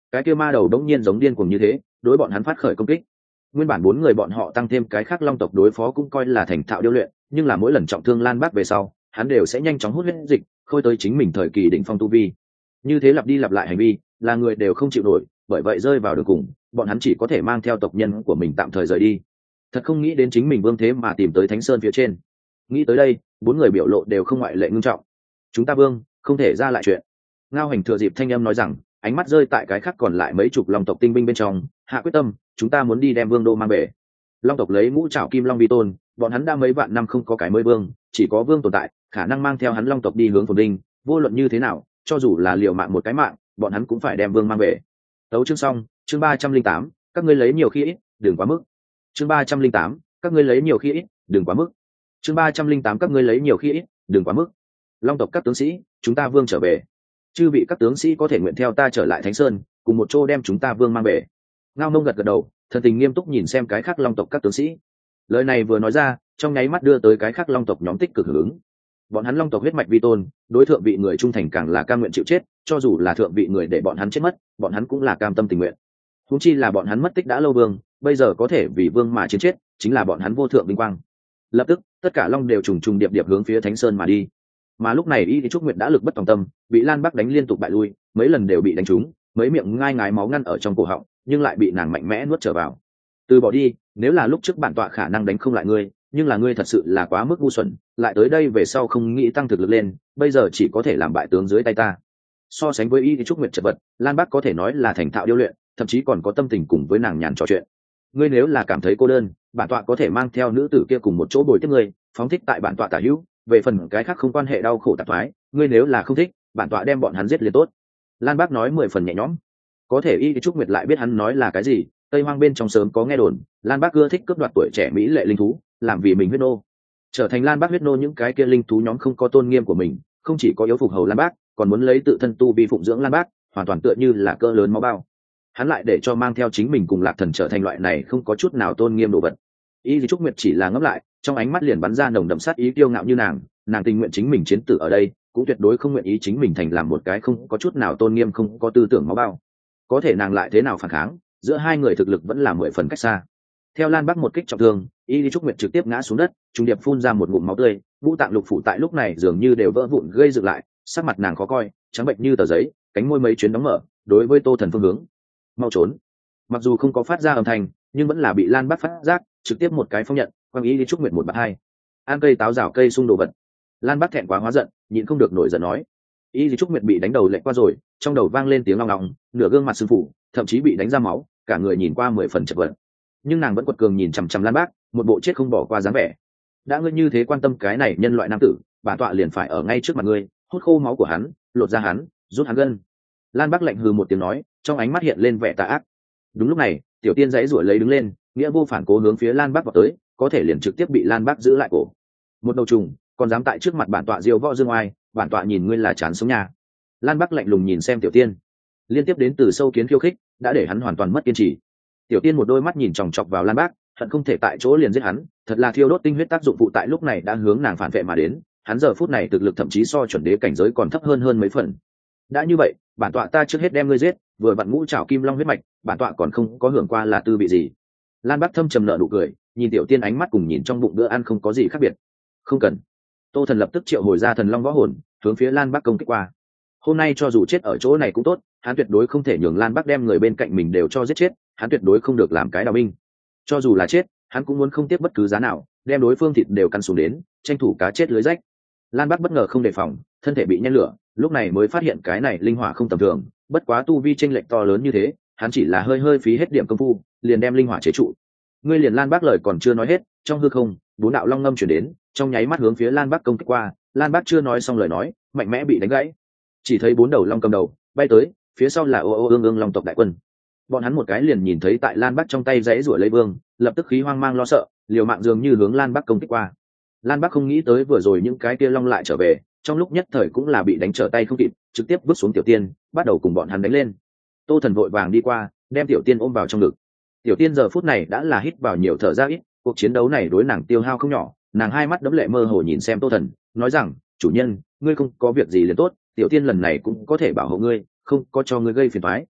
cái kia ma đầu đống nhiên giống điên cuồng như thế đối bọn hắn phát khởi công kích. Nguyên bản 4 người bọn họ tăng thêm cái khác long tộc đối phó cũng coi là thành thạo điêu luyện, nhưng là mỗi lần trọng thương Lan Bác về sau hắn đều sẽ nhanh chóng hút huyết dịch khôi tới chính mình thời kỳ đỉnh phong tu vi. Như thế lặp đi lặp lại hành vi là người đều không chịu nổi, bởi vậy rơi vào đường cùng bọn hắn chỉ có thể mang theo tộc nhân của mình tạm thời rời đi. Thật không nghĩ đến chính mình vương thế mà tìm tới Thánh Sơn phía trên. Nghĩ tới đây 4 người biểu lộ đều không ngoại lệ ngưng trọng. Chúng ta vương không thể ra lại chuyện. Ngao Hành thừa dịp thanh âm nói rằng, ánh mắt rơi tại cái khác còn lại mấy chục long tộc tinh binh bên trong, hạ quyết tâm chúng ta muốn đi đem vương đô mang về. Long tộc lấy ngũ trảo kim long vi tôn, bọn hắn đã mấy vạn năm không có cái mới vương, chỉ có vương tồn tại khả năng mang theo hắn long tộc đi hướng phồn vinh. Vô luận như thế nào cho dù là liều mạng một cái mạng bọn hắn cũng phải đem vương mang về. Tấu chương xong. Chương 308, các ngươi lấy nhiều khi ít đừng quá mức. Chương 308, các ngươi lấy nhiều khi ít đừng quá mức. Chương 308, các ngươi lấy nhiều khi ít đừng quá mức. Long tộc các tướng sĩ, chúng ta vương trở về. Chư vị các tướng sĩ có thể nguyện theo ta trở lại Thánh Sơn, cùng một chỗ đem chúng ta vương mang về. Ngao Mông gật gật đầu, thần tình nghiêm túc nhìn xem cái khác long tộc các tướng sĩ. Lời này vừa nói ra, trong nháy mắt đưa tới cái khác long tộc nhóm tích cực hưởng ứng. Bọn hắn long tộc huyết mạch vi tôn, đối thượng vị người trung thành càng là cam nguyện chịu chết, cho dù là thượng vị người để bọn hắn chết mất, bọn hắn cũng là cam tâm tình nguyện. Huống chi là bọn hắn mất tích đã lâu vương, bây giờ có thể vì vương mà chiến chết, chính là bọn hắn vô thượng vinh quang. Lập tức, tất cả long đều trùng trùng điệp điệp hướng phía Thánh Sơn mà đi. Mà lúc này Y Trúc Nguyệt đã lực bất tòng tâm, bị Lan Bắc đánh liên tục bại lui, mấy lần đều bị đánh trúng, mấy miệng ngai ngái máu ngăn ở trong cổ họng, nhưng lại bị nàng mạnh mẽ nuốt trở vào. Từ bỏ đi, nếu là lúc trước bản tọa khả năng đánh không lại ngươi, nhưng là ngươi thật sự là quá mức ngu xuẩn, lại tới đây về sau không nghĩ tăng thực lực lên, bây giờ chỉ có thể làm bại tướng dưới tay ta. So sánh với Y Trúc Nguyệt chật vật, Lan Bắc có thể nói là thành thạo điêu luyện, thậm chí còn có tâm tình cùng với nàng nhàn trò chuyện. Ngươi nếu là cảm thấy cô đơn, bản tọa có thể mang theo nữ tử kia cùng một chỗ bồi tiếp ngươi, phóng thích tại bản tọa tả hữu, về phần cái khác không quan hệ đau khổ tạp thoái, ngươi nếu là không thích, bản tọa đem bọn hắn giết liền tốt. Lan Bác nói 10 phần nhẹ nhõm. Có thể Y Trúc Nguyệt lại biết hắn nói là cái gì, Tây Hoang bên trong sớm có nghe đồn, Lan Bác ưa thích cướp đoạt tuổi trẻ mỹ lệ linh thú, làm vì mình huyết nô. Trở thành Lan Bác huyết nô, những cái kia linh thú nhóm không có tôn nghiêm của mình, không chỉ có yếu phục hầu Lan Bác, còn muốn lấy tự thân tu vi phụng dưỡng Lan Bác, hoàn toàn tựa như là cỡ lớn máu bao. Hắn lại để cho mang theo chính mình cùng Lạc Thần trở thành loại này không có chút nào tôn nghiêm đồ vật. Y Trúc Nguyệt chỉ là ngẫm lại, trong ánh mắt liền bắn ra nồng đậm sát ý kiêu ngạo như nàng tình nguyện chính mình chiến tử ở đây, cũng tuyệt đối không nguyện ý chính mình thành làm một cái không có chút nào tôn nghiêm, không có tư tưởng máu bao. Có thể nàng lại thế nào phản kháng, giữa hai người thực lực vẫn là 10 phần cách xa. Theo Lan Bắc một kích trọng thương, Y Trúc Nguyệt trực tiếp ngã xuống đất, trùng điệp phun ra một ngụm máu tươi, ngũ tạng lục phủ tại lúc này dường như đều vỡ vụn gây dựng lại, sắc mặt nàng khó coi, trắng bệnh như tờ giấy, cánh môi mấy chuyến đóng mở, đối với Tô Thần phương hướng. Mau trốn. Mặc dù không có phát ra âm thanh, nhưng vẫn là bị Lan Bắc phát giác, trực tiếp một cái phong nhận, quăng Y Trúc Nguyệt một bạt hai. Ăn cây táo rào cây sung đồ vật. Lan Bắc thẹn quá hóa giận, nhịn không được nổi giận nói. Y Trúc Nguyệt bị đánh đầu lệch qua rồi, trong đầu vang lên tiếng long long, nửa gương mặt sưng phủ, thậm chí bị đánh ra máu, cả người nhìn qua 10 phần chật vật. Nhưng nàng vẫn quật cường nhìn chằm chằm Lan Bác, một bộ chết không bỏ qua dáng vẻ. Đã ngươi như thế quan tâm cái này nhân loại nam tử, bản tọa liền phải ở ngay trước mặt ngươi, hút khô máu của hắn, lột ra hắn, rút hắn gân. Lan Bác lạnh hừ một tiếng nói, trong ánh mắt hiện lên vẻ tà ác. Đúng lúc này, Tiểu Tiên giãy giụa lấy đứng lên, nghĩa vô phản cố hướng phía Lan Bác vào tới, có thể liền trực tiếp bị Lan Bác giữ lại cổ. Một đầu trùng, còn dám tại trước mặt bản tọa diêu võ dương oai, bản tọa nhìn ngươi là chán sống nhà. Lan Bác lạnh lùng nhìn xem Tiểu Tiên, liên tiếp đến từ sâu kiến khiêu khích đã để hắn hoàn toàn mất kiên trì. Tiểu Tiên một đôi mắt nhìn chòng chọc vào Lan Bác, hận không thể tại chỗ liền giết hắn, thật là thiêu đốt tinh huyết tác dụng phụ tại lúc này đã hướng nàng phản vệ mà đến, hắn giờ phút này thực lực thậm chí so chuẩn đế cảnh giới còn thấp hơn mấy phần. Đã như vậy, bản tọa ta trước hết đem ngươi giết, vừa vặn ngũ trảo kim long huyết mạch, bản tọa còn không có hưởng qua là tư vị gì. Lan Bác thâm trầm nở nụ cười, nhìn Tiểu Tiên ánh mắt cùng nhìn trong bụng bữa ăn không có gì khác biệt. Không cần. Tô Thần lập tức triệu hồi ra thần long võ hồn, hướng phía Lan Bác công kích qua. Hôm nay cho dù chết ở chỗ này cũng tốt, hắn tuyệt đối không thể nhường Lan Bác đem người bên cạnh mình đều cho giết chết, hắn tuyệt đối không được làm cái đào binh. Cho dù là chết, hắn cũng muốn không tiếc bất cứ giá nào, đem đối phương thịt đều căn xuống đến, tranh thủ cá chết lưới rách. Lan Bác bất ngờ không đề phòng, thân thể bị nhen lửa, lúc này mới phát hiện cái này linh hỏa không tầm thường, bất quá tu vi chênh lệch to lớn như thế, hắn chỉ là hơi phí hết điểm công phu, liền đem linh hỏa chế trụ. Ngươi liền Lan Bác lời còn chưa nói hết, trong hư không, 4 đạo long ngâm chuyển đến, trong nháy mắt hướng phía Lan Bác công kích qua, Lan Bác chưa nói xong lời nói, mạnh mẽ bị đánh gãy. Chỉ thấy 4 đầu long cầm đầu bay tới, phía sau là ương long tộc đại quân. Bọn hắn một cái liền nhìn thấy tại Lan Bác trong tay giãy giụa lấy vương, lập tức khí hoang mang lo sợ, liều mạng dường như hướng Lan Bác công kích qua. Lan Bác không nghĩ tới vừa rồi những cái kia long lại trở về, trong lúc nhất thời cũng là bị đánh trở tay không kịp, trực tiếp vứt xuống Tiểu Tiên, bắt đầu cùng bọn hắn đánh lên. Tô Thần vội vàng đi qua, đem Tiểu Tiên ôm vào trong ngực. Tiểu Tiên giờ phút này đã là hít vào nhiều thở ra ít, cuộc chiến đấu này đối nàng tiêu hao không nhỏ, nàng hai mắt đẫm lệ mơ hồ nhìn xem Tô Thần, nói rằng, chủ nhân, ngươi không có việc gì liền tốt, Tiểu Tiên lần này cũng có thể bảo hộ ngươi, không có cho ngươi gây phiền toái.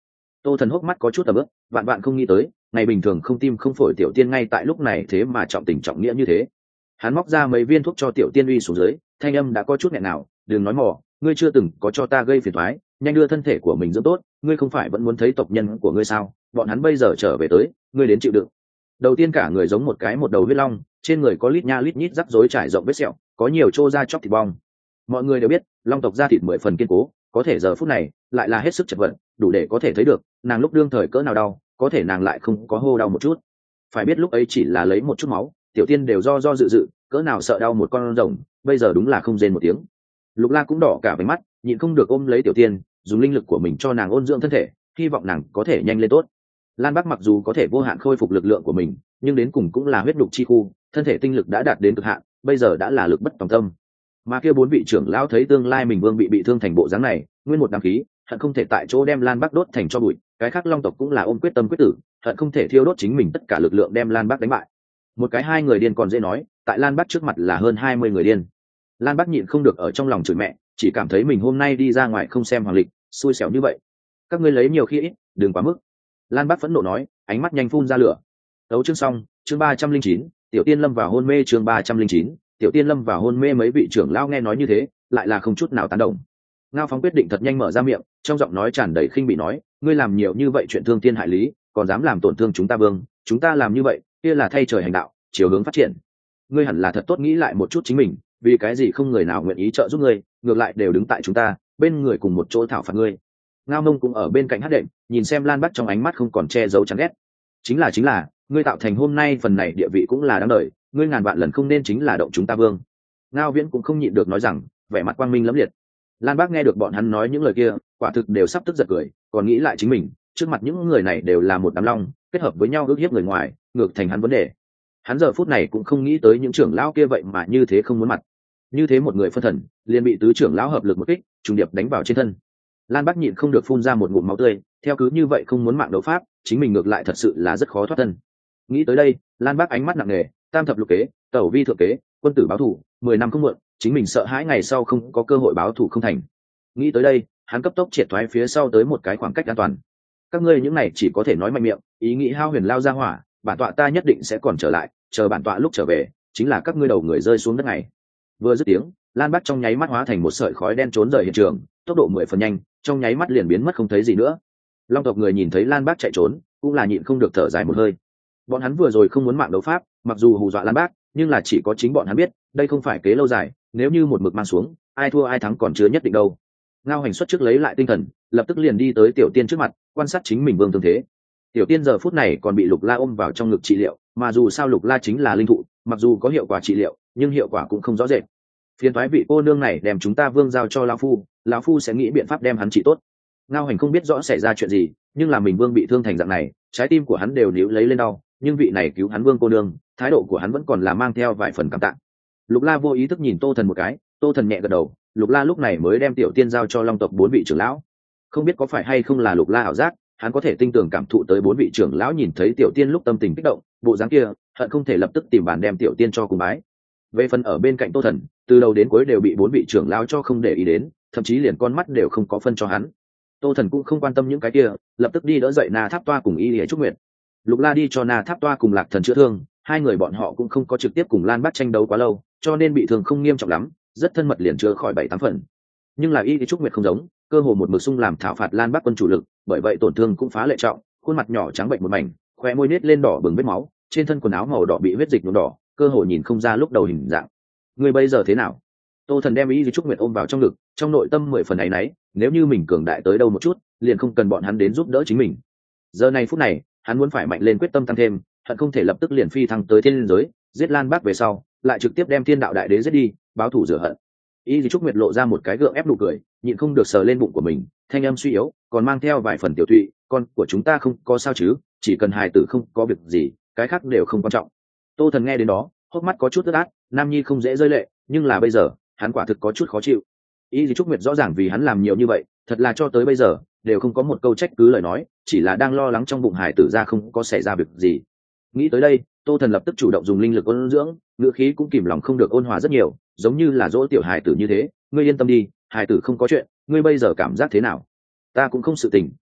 Tô Thần hốc mắt có chút tầm ướp, vạn vạn không nghĩ tới, ngày bình thường không tim không phổi tiểu tiên ngay tại lúc này thế mà trọng tình trọng nghĩa như thế. Hắn móc ra mấy viên thuốc cho tiểu tiên uy xuống dưới, thanh âm đã có chút nghẹn nào, đừng nói mỏ, ngươi chưa từng có cho ta gây phiền toái, nhanh đưa thân thể của mình dưỡng tốt, ngươi không phải vẫn muốn thấy tộc nhân của ngươi sao? Bọn hắn bây giờ trở về tới, ngươi đến chịu đựng. Đầu tiên cả người giống một đầu huyết long, trên người có lít nha lít nhít rắc rối trải rộng vết sẹo, có nhiều trô da chóc thịt bong. Mọi người đều biết, long tộc da thịt 10 phần kiên cố, có thể giờ phút này lại là hết sức chật vật, đủ để có thể thấy được, nàng lúc đương thời cỡ nào đau, có thể nàng lại không có hô đau một chút. Phải biết lúc ấy chỉ là lấy một chút máu, tiểu tiên đều do dự, cỡ nào sợ đau một con rồng, bây giờ đúng là không rên một tiếng. Lục La cũng đỏ cả váy mắt, nhịn không được ôm lấy tiểu tiên, dùng linh lực của mình cho nàng ôn dưỡng thân thể, hy vọng nàng có thể nhanh lên tốt. Lan Bắc mặc dù có thể vô hạn khôi phục lực lượng của mình, nhưng đến cùng cũng là huyết đục chi khu, thân thể tinh lực đã đạt đến cực hạn, bây giờ đã là lực bất tòng tâm. Mà kia 4 vị trưởng lão thấy tương lai mình vương bị thương thành bộ dáng này, nguyên một đám khí, hận không thể tại chỗ đem Lan Bắc đốt thành cho bụi, cái khác long tộc cũng là ôm quyết tâm quyết tử, hận không thể thiêu đốt chính mình tất cả lực lượng đem Lan Bắc đánh bại. Một cái 2 người điên còn dễ nói, tại Lan Bắc trước mặt là hơn 20 người điên. Lan Bắc nhịn không được ở trong lòng chửi mẹ, chỉ cảm thấy mình hôm nay đi ra ngoài không xem hoàng lịch, xui xẻo như vậy. Các ngươi lấy nhiều khi ít, đừng quá mức. Lan Bắc phẫn nộ nói, ánh mắt nhanh phun ra lửa. Đấu chương xong, chương 309, tiểu tiên lâm vào hôn mê, chương 309, tiểu tiên lâm vào hôn mê. Mấy vị trưởng lão nghe nói như thế, lại là không chút nào tán đồng. Ngao Phóng quyết định thật nhanh mở ra miệng, trong giọng nói tràn đầy khinh bỉ nói, ngươi làm nhiều như vậy chuyện thương thiên hại lý, còn dám làm tổn thương chúng ta vương, chúng ta làm như vậy, kia là thay trời hành đạo, chiều hướng phát triển. Ngươi hẳn là thật tốt nghĩ lại một chút chính mình, vì cái gì không người nào nguyện ý trợ giúp ngươi, ngược lại đều đứng tại chúng ta bên người cùng một chỗ thảo phạt ngươi. Ngao Mông cũng ở bên cạnh hát đệm, nhìn xem Lan Bắc trong ánh mắt không còn che giấu chán ghét. Chính là ngươi tạo thành hôm nay phần này địa vị cũng là đáng đời, ngươi ngàn vạn lần không nên chính là động chúng ta vương. Ngao Viễn cũng không nhịn được nói rằng, vẻ mặt quang minh lẫm liệt. Lan Bắc nghe được bọn hắn nói những lời kia, quả thực đều sắp tức giật cười, còn nghĩ lại chính mình, trước mặt những người này đều là một đám long, kết hợp với nhau ước hiếp người ngoài, ngược thành hắn vấn đề. Hắn giờ phút này cũng không nghĩ tới những trưởng lão kia vậy mà như thế không muốn mặt. Như thế một người phân thần, liền bị tứ trưởng lão hợp lực một kích, trùng điệp đánh vào trên thân. Lan Bắc nhịn không được phun ra một ngụm máu tươi, theo cứ như vậy không muốn mạng đấu pháp, chính mình ngược lại thật sự là rất khó thoát thân. Nghĩ tới đây, Lan Bắc ánh mắt nặng nề, tam thập lục kế, tẩu vi thượng kế, quân tử báo thù, 10 năm không muộn, chính mình sợ hãi ngày sau không có cơ hội báo thù không thành. Nghĩ tới đây, hắn cấp tốc triệt thoái phía sau tới một cái khoảng cách an toàn. Các ngươi những này chỉ có thể nói mạnh miệng, ý nghĩ hao huyền lao ra hỏa, bản tọa ta nhất định sẽ còn trở lại, chờ bản tọa lúc trở về, chính là các ngươi đầu người rơi xuống đất này. Vừa dứt tiếng, Lan Bắc trong nháy mắt hóa thành một sợi khói đen trốn rời hiện trường, tốc độ 10 phần nhanh, trong nháy mắt liền biến mất không thấy gì nữa. Long tộc người nhìn thấy Lan Bắc chạy trốn, cũng là nhịn không được thở dài một hơi. Bọn hắn vừa rồi không muốn mạng đấu pháp, mặc dù hù dọa Lan Bắc, nhưng là chỉ có chính bọn hắn biết, đây không phải kế lâu dài, nếu như một mực mang xuống, ai thua ai thắng còn chưa nhất định đâu. Ngao Hành xuất trước lấy lại tinh thần, lập tức liền đi tới tiểu tiên trước mặt, quan sát chính mình vương tương thế. Tiểu tiên giờ phút này còn bị Lục La ôm vào trong ngực trị liệu, mà dù sao Lục La chính là linh thụ, mặc dù có hiệu quả trị liệu, nhưng hiệu quả cũng không rõ rệt. Phiền toái vị cô nương này đem chúng ta vương giao cho lão phu sẽ nghĩ biện pháp đem hắn trị tốt. Ngao Hành không biết rõ xảy ra chuyện gì, nhưng là mình vương bị thương thành dạng này, trái tim của hắn đều níu lấy lên đau, nhưng vị này cứu hắn vương cô nương, thái độ của hắn vẫn còn là mang theo vài phần cảm tạ. Lục La vô ý thức nhìn Tô Thần một cái, Tô Thần nhẹ gật đầu, Lục La lúc này mới đem tiểu tiên giao cho Long tộc 4 vị trưởng lão. Không biết có phải hay không là Lục La ảo giác, hắn có thể tinh tường cảm thụ tới 4 vị trưởng lão nhìn thấy tiểu tiên lúc tâm tình kích động, bộ dáng kia, hận không thể lập tức tìm bàn đem tiểu tiên cho cùng bái. Về phần ở bên cạnh Tô Thần, từ đầu đến cuối đều bị 4 vị trưởng lão cho không để ý đến, thậm chí liền con mắt đều không có phân cho hắn. Tô Thần cũng không quan tâm những cái kia, lập tức đi đỡ dậy Na Tháp Toa cùng Y Lệ Trúc Nguyệt. Lục La đi cho Na Tháp Toa cùng Lạc Thần chữa thương, hai người bọn họ cũng không có trực tiếp cùng Lan Bắc tranh đấu quá lâu, cho nên bị thương không nghiêm trọng lắm, rất thân mật liền chữa khỏi 7-8 phần. Nhưng là Y Lệ Trúc Nguyệt không giống, cơ hồ một mực xung làm thảo phạt Lan Bắc quân chủ lực, bởi vậy tổn thương cũng phá lệ trọng, khuôn mặt nhỏ trắng bệnh một mảnh, khóe môi nết lên đỏ bừng vết máu, trên thân quần áo màu đỏ bị huyết dịch nhuộm đỏ, cơ hồ nhìn không ra lúc đầu hình dạng. Người bây giờ thế nào? Tô Thần đem Y Lệ Trúc Nguyệt ôm vào trong ngực, trong nội tâm 10 phần ấy nấy, nếu như mình cường đại tới đâu một chút, liền không cần bọn hắn đến giúp đỡ chính mình. Giờ này phút này, hắn muốn phải mạnh lên quyết tâm tăng thêm, hận không thể lập tức liền phi thăng tới thiên giới, giết Lan Bắc về sau, lại trực tiếp đem Thiên Đạo Đại Đế giết đi, báo thù rửa hận. Y Lệ Trúc Nguyệt lộ ra một cái gượng ép nụ cười, nhịn không được sờ lên bụng của mình, thanh âm suy yếu, còn mang theo vài phần tiểu thụy, con của chúng ta không có sao chứ, chỉ cần hài tử không có việc gì, cái khác đều không quan trọng. Tô Thần nghe đến đó, hốc mắt có chút ướt át, nam nhi không dễ rơi lệ, nhưng là bây giờ, hắn quả thực có chút khó chịu. Y Lệ Trúc Nguyệt rõ ràng vì hắn làm nhiều như vậy, thật là cho tới bây giờ đều không có một câu trách cứ lời nói, chỉ là đang lo lắng trong bụng hải tử ra không có xảy ra việc gì. Nghĩ tới đây, Tô Thần lập tức chủ động dùng linh lực ôn dưỡng, ngữ khí cũng kìm lòng không được ôn hòa rất nhiều, giống như là dỗ tiểu hải tử như thế, ngươi yên tâm đi, hải tử không có chuyện, ngươi bây giờ cảm giác thế nào? Ta cũng không sự tình,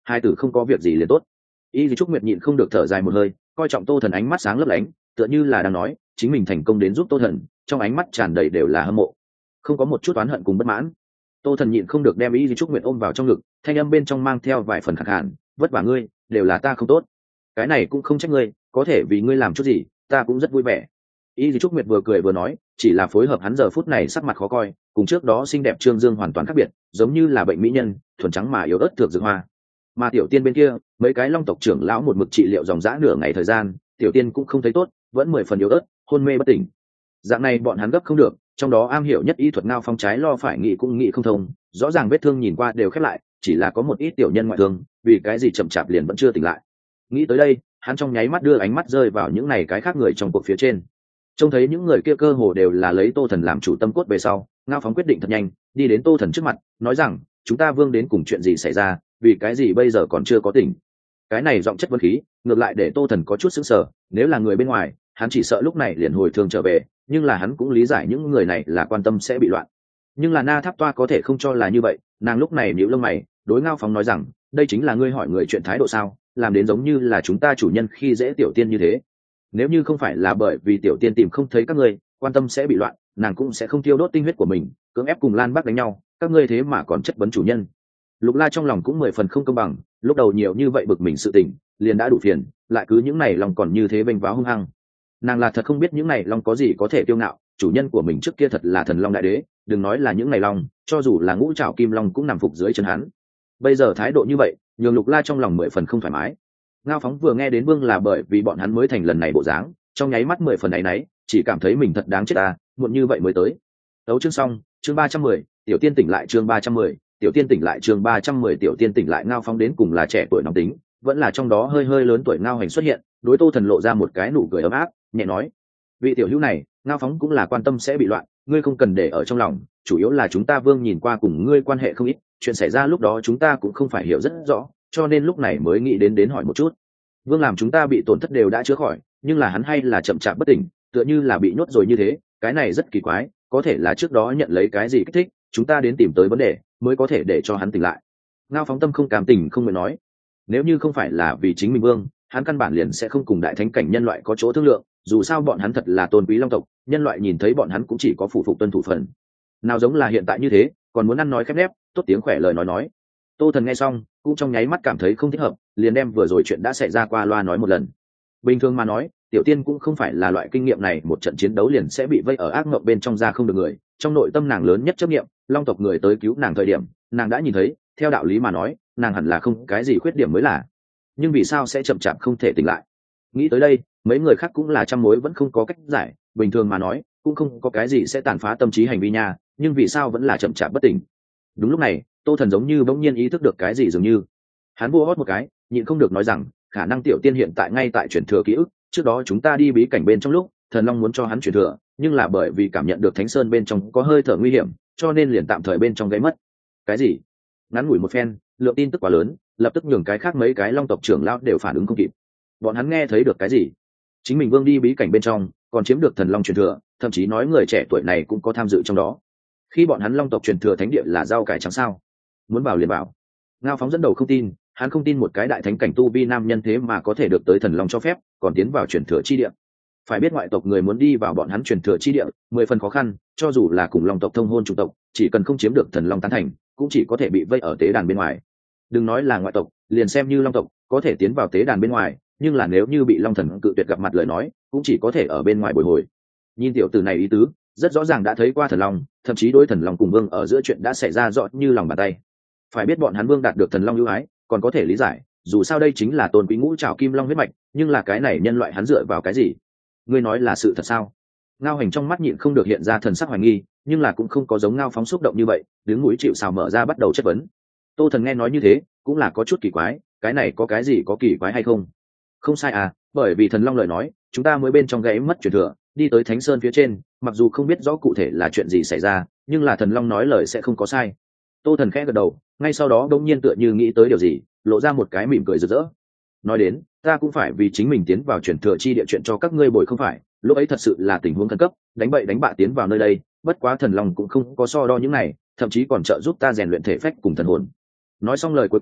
hai tử không có việc gì liền tốt. Y Trúc Nguyệt nhịn không được thở dài một hơi, coi trọng Tô Thần ánh mắt sáng lấp lánh, tựa như là đang nói chính mình thành công đến giúp Tô Thần, trong ánh mắt tràn đầy đều là hâm mộ, không có một chút oán hận cùng bất mãn. Tô Thần nhịn không được đem Y Trúc Nguyệt ôm vào trong ngực, thanh âm bên trong mang theo vài phần khàn khàn, vất vả ngươi, đều là ta không tốt, cái này cũng không trách ngươi, có thể vì ngươi làm chút gì ta cũng rất vui vẻ. Y Trúc Nguyệt vừa cười vừa nói, chỉ là phối hợp hắn giờ phút này sắc mặt khó coi, cùng trước đó xinh đẹp Trương Dương hoàn toàn khác biệt, giống như là bệnh mỹ nhân, thuần trắng mà yếu ớt thược dược hoa. Mà Tiểu Tiên bên kia, mấy cái Long tộc trưởng lão một mực trị liệu dòng dã nửa ngày thời gian, Tiểu Tiên cũng không thấy tốt, vẫn 10 phần yếu ớt, hôn mê bất tỉnh. Dạng này bọn hắn gấp không được, trong đó am hiểu nhất y thuật Ngao Phong trái lo phải nghĩ cũng nghĩ không thông, rõ ràng vết thương nhìn qua đều khép lại, chỉ là có một ít tiểu nhân ngoại thương, vì cái gì chậm chạp liền vẫn chưa tỉnh lại. Nghĩ tới đây, hắn trong nháy mắt đưa ánh mắt rơi vào những này cái khác người trong cuộc phía trên. Trông thấy những người kia cơ hồ đều là lấy Tô Thần làm chủ tâm cốt về sau, Ngao Phóng quyết định thật nhanh, đi đến Tô Thần trước mặt, nói rằng, chúng ta Vương đến cùng chuyện gì xảy ra, vì cái gì bây giờ còn chưa có tỉnh. Cái này giọng chất vấn khí, ngược lại để Tô Thần có chút sững sờ, nếu là người bên ngoài, hắn chỉ sợ lúc này liền hồi thường trở về, nhưng là hắn cũng lý giải những người này là quan tâm sẽ bị loạn. Nhưng là Na Tháp Toa có thể không cho là như vậy, nàng lúc này nhíu lông mày, đối Ngao Phóng nói rằng, đây chính là ngươi hỏi người chuyện thái độ sao, làm đến giống như là chúng ta chủ nhân khi dễ Tiểu Tiên như thế. Nếu như không phải là bởi vì Tiểu Tiên tìm không thấy các ngươi, quan tâm sẽ bị loạn, nàng cũng sẽ không tiêu đốt tinh huyết của mình, cưỡng ép cùng Lan Bắc đánh nhau, các ngươi thế mà còn chất vấn chủ nhân. Lục La trong lòng cũng 10 phần không công bằng, lúc đầu nhiều như vậy bực mình sự tình, liền đã đủ phiền, lại cứ những này lòng còn như thế bênh váo hung hăng. Nàng là thật không biết những này long có gì có thể tiêu ngạo, chủ nhân của mình trước kia thật là thần long đại đế, đừng nói là những này long, cho dù là ngũ trảo kim long cũng nằm phục dưới chân hắn. Bây giờ thái độ như vậy, nhường Lục La trong lòng 10 phần không thoải mái. Ngao Phóng vừa nghe đến Vương là bởi vì bọn hắn mới thành lần này bộ dáng, trong nháy mắt 10 phần áy náy, chỉ cảm thấy mình thật đáng chết à, muộn như vậy mới tới. Đấu chương xong, chương 310, Tiểu Tiên tỉnh lại chương 310, Tiểu Tiên tỉnh lại chương 310, Tiểu Tiên tỉnh lại. Ngao Phóng đến cùng là trẻ tuổi nóng tính, vẫn là trong đó hơi hơi lớn tuổi Ngao Hành xuất hiện, đối Tô Thần lộ ra một cái nụ cười ấm áp, nhẹ nói, vị tiểu hữu này, Ngao Phóng cũng là quan tâm sẽ bị loạn, ngươi không cần để ở trong lòng, chủ yếu là chúng ta Vương nhìn qua cùng ngươi quan hệ không ít, chuyện xảy ra lúc đó chúng ta cũng không phải hiểu rất rõ, cho nên lúc này mới nghĩ đến hỏi một chút. Vương làm chúng ta bị tổn thất đều đã chữa khỏi, nhưng là hắn hay là chậm chạp bất tỉnh, tựa như là bị nhốt rồi như thế, cái này rất kỳ quái, có thể là trước đó nhận lấy cái gì kích thích, chúng ta đến tìm tới vấn đề, mới có thể để cho hắn tỉnh lại. Ngao Phóng tâm không cảm tình không nguyện nói, nếu như không phải là vì chính mình Vương, hắn căn bản liền sẽ không cùng đại thánh cảnh nhân loại có chỗ thương lượng, dù sao bọn hắn thật là tôn quý long tộc, nhân loại nhìn thấy bọn hắn cũng chỉ có phụ phục tuân thủ phần. Nào giống là hiện tại như thế, còn muốn ăn nói khép nép, tốt tiếng khỏe lời nói. Tô Thần nghe xong, cũng trong nháy mắt cảm thấy không thích hợp, liền đem vừa rồi chuyện đã xảy ra qua loa nói một lần. Bình thường mà nói, Tiểu Tiên cũng không phải là loại kinh nghiệm này, một trận chiến đấu liền sẽ bị vây ở ác mộng bên trong ra không được người, trong nội tâm nàng lớn nhất chấp niệm, long tộc người tới cứu nàng thời điểm, nàng đã nhìn thấy, theo đạo lý mà nói, nàng hẳn là không cái gì khuyết điểm mới là. Nhưng vì sao sẽ chậm chạp không thể tỉnh lại? Nghĩ tới đây, mấy người khác cũng là trăm mối vẫn không có cách giải, bình thường mà nói, cũng không có cái gì sẽ tàn phá tâm trí hành vi nha, nhưng vì sao vẫn là chậm chạp bất tỉnh? Đúng lúc này, Tô Thần giống như bỗng nhiên ý thức được cái gì dường như. Hắn vua hót một cái, nhịn không được nói rằng, khả năng Tiểu Tiên hiện tại ngay tại chuyển thừa ký ức, trước đó chúng ta đi bí cảnh bên trong lúc, Thần Long muốn cho hắn chuyển thừa, nhưng là bởi vì cảm nhận được Thánh Sơn bên trong có hơi thở nguy hiểm, cho nên liền tạm thời bên trong gây mất. Cái gì? Ngắn ngủi một phen, lượng tin tức quá lớn, lập tức nhường cái khác mấy cái long tộc trưởng lão đều phản ứng không kịp. Bọn hắn nghe thấy được cái gì? Chính mình Vương đi bí cảnh bên trong, còn chiếm được Thần Long truyền thừa, thậm chí nói người trẻ tuổi này cũng có tham dự trong đó. Khi bọn hắn long tộc truyền thừa thánh địa là rau cải trắng sao? Muốn vào liền bảo. Ngao Phóng dẫn đầu không tin, hắn không tin một cái đại thánh cảnh tu vi nam nhân thế mà có thể được tới Thần Long cho phép, còn tiến vào truyền thừa chi địa. Phải biết ngoại tộc người muốn đi vào bọn hắn truyền thừa chi địa, 10 phần khó khăn, cho dù là cùng long tộc thông hôn chủng tộc, chỉ cần không chiếm được Thần Long tán thành, cũng chỉ có thể bị vây ở tế đàn bên ngoài. Đừng nói là ngoại tộc, liền xem như long tộc, có thể tiến vào tế đàn bên ngoài, nhưng là nếu như bị long thần cự tuyệt gặp mặt lời nói, cũng chỉ có thể ở bên ngoài bồi hồi. Nhìn tiểu tử này ý tứ, rất rõ ràng đã thấy qua Thần Long, thậm chí đối Thần Long cùng Vương ở giữa chuyện đã xảy ra rõ như lòng bàn tay. Phải biết bọn hắn Vương đạt được Thần Long ưu ái, còn có thể lý giải, dù sao đây chính là tôn quý ngũ trảo kim long huyết mạch, nhưng là cái này nhân loại hắn dựa vào cái gì? Ngươi nói là sự thật sao? Ngao Hành trong mắt nhịn không được hiện ra thần sắc hoài nghi, nhưng là cũng không có giống Ngao Phóng xúc động như vậy, đứng mũi chịu sào mở ra bắt đầu chất vấn. Tô Thần nghe nói như thế, cũng là có chút kỳ quái, cái này có cái gì có kỳ quái hay không? Không sai à, bởi vì Thần Long lời nói, chúng ta mới bên trong gãy mất truyền thừa, đi tới Thánh Sơn phía trên, mặc dù không biết rõ cụ thể là chuyện gì xảy ra, nhưng là Thần Long nói lời sẽ không có sai. Tô Thần khẽ gật đầu, ngay sau đó đột nhiên tựa như nghĩ tới điều gì, lộ ra một cái mỉm cười rực rỡ. Nói đến, ta cũng phải vì chính mình tiến vào truyền thừa chi địa chuyện cho các ngươi bồi không phải, lúc ấy thật sự là tình huống khẩn cấp, đánh bậy đánh bạ tiến vào nơi đây, bất quá Thần Long cũng không có so đo những này, thậm chí còn trợ giúp ta rèn luyện thể phách cùng thần hồn. Nói xong lời cuối cùng,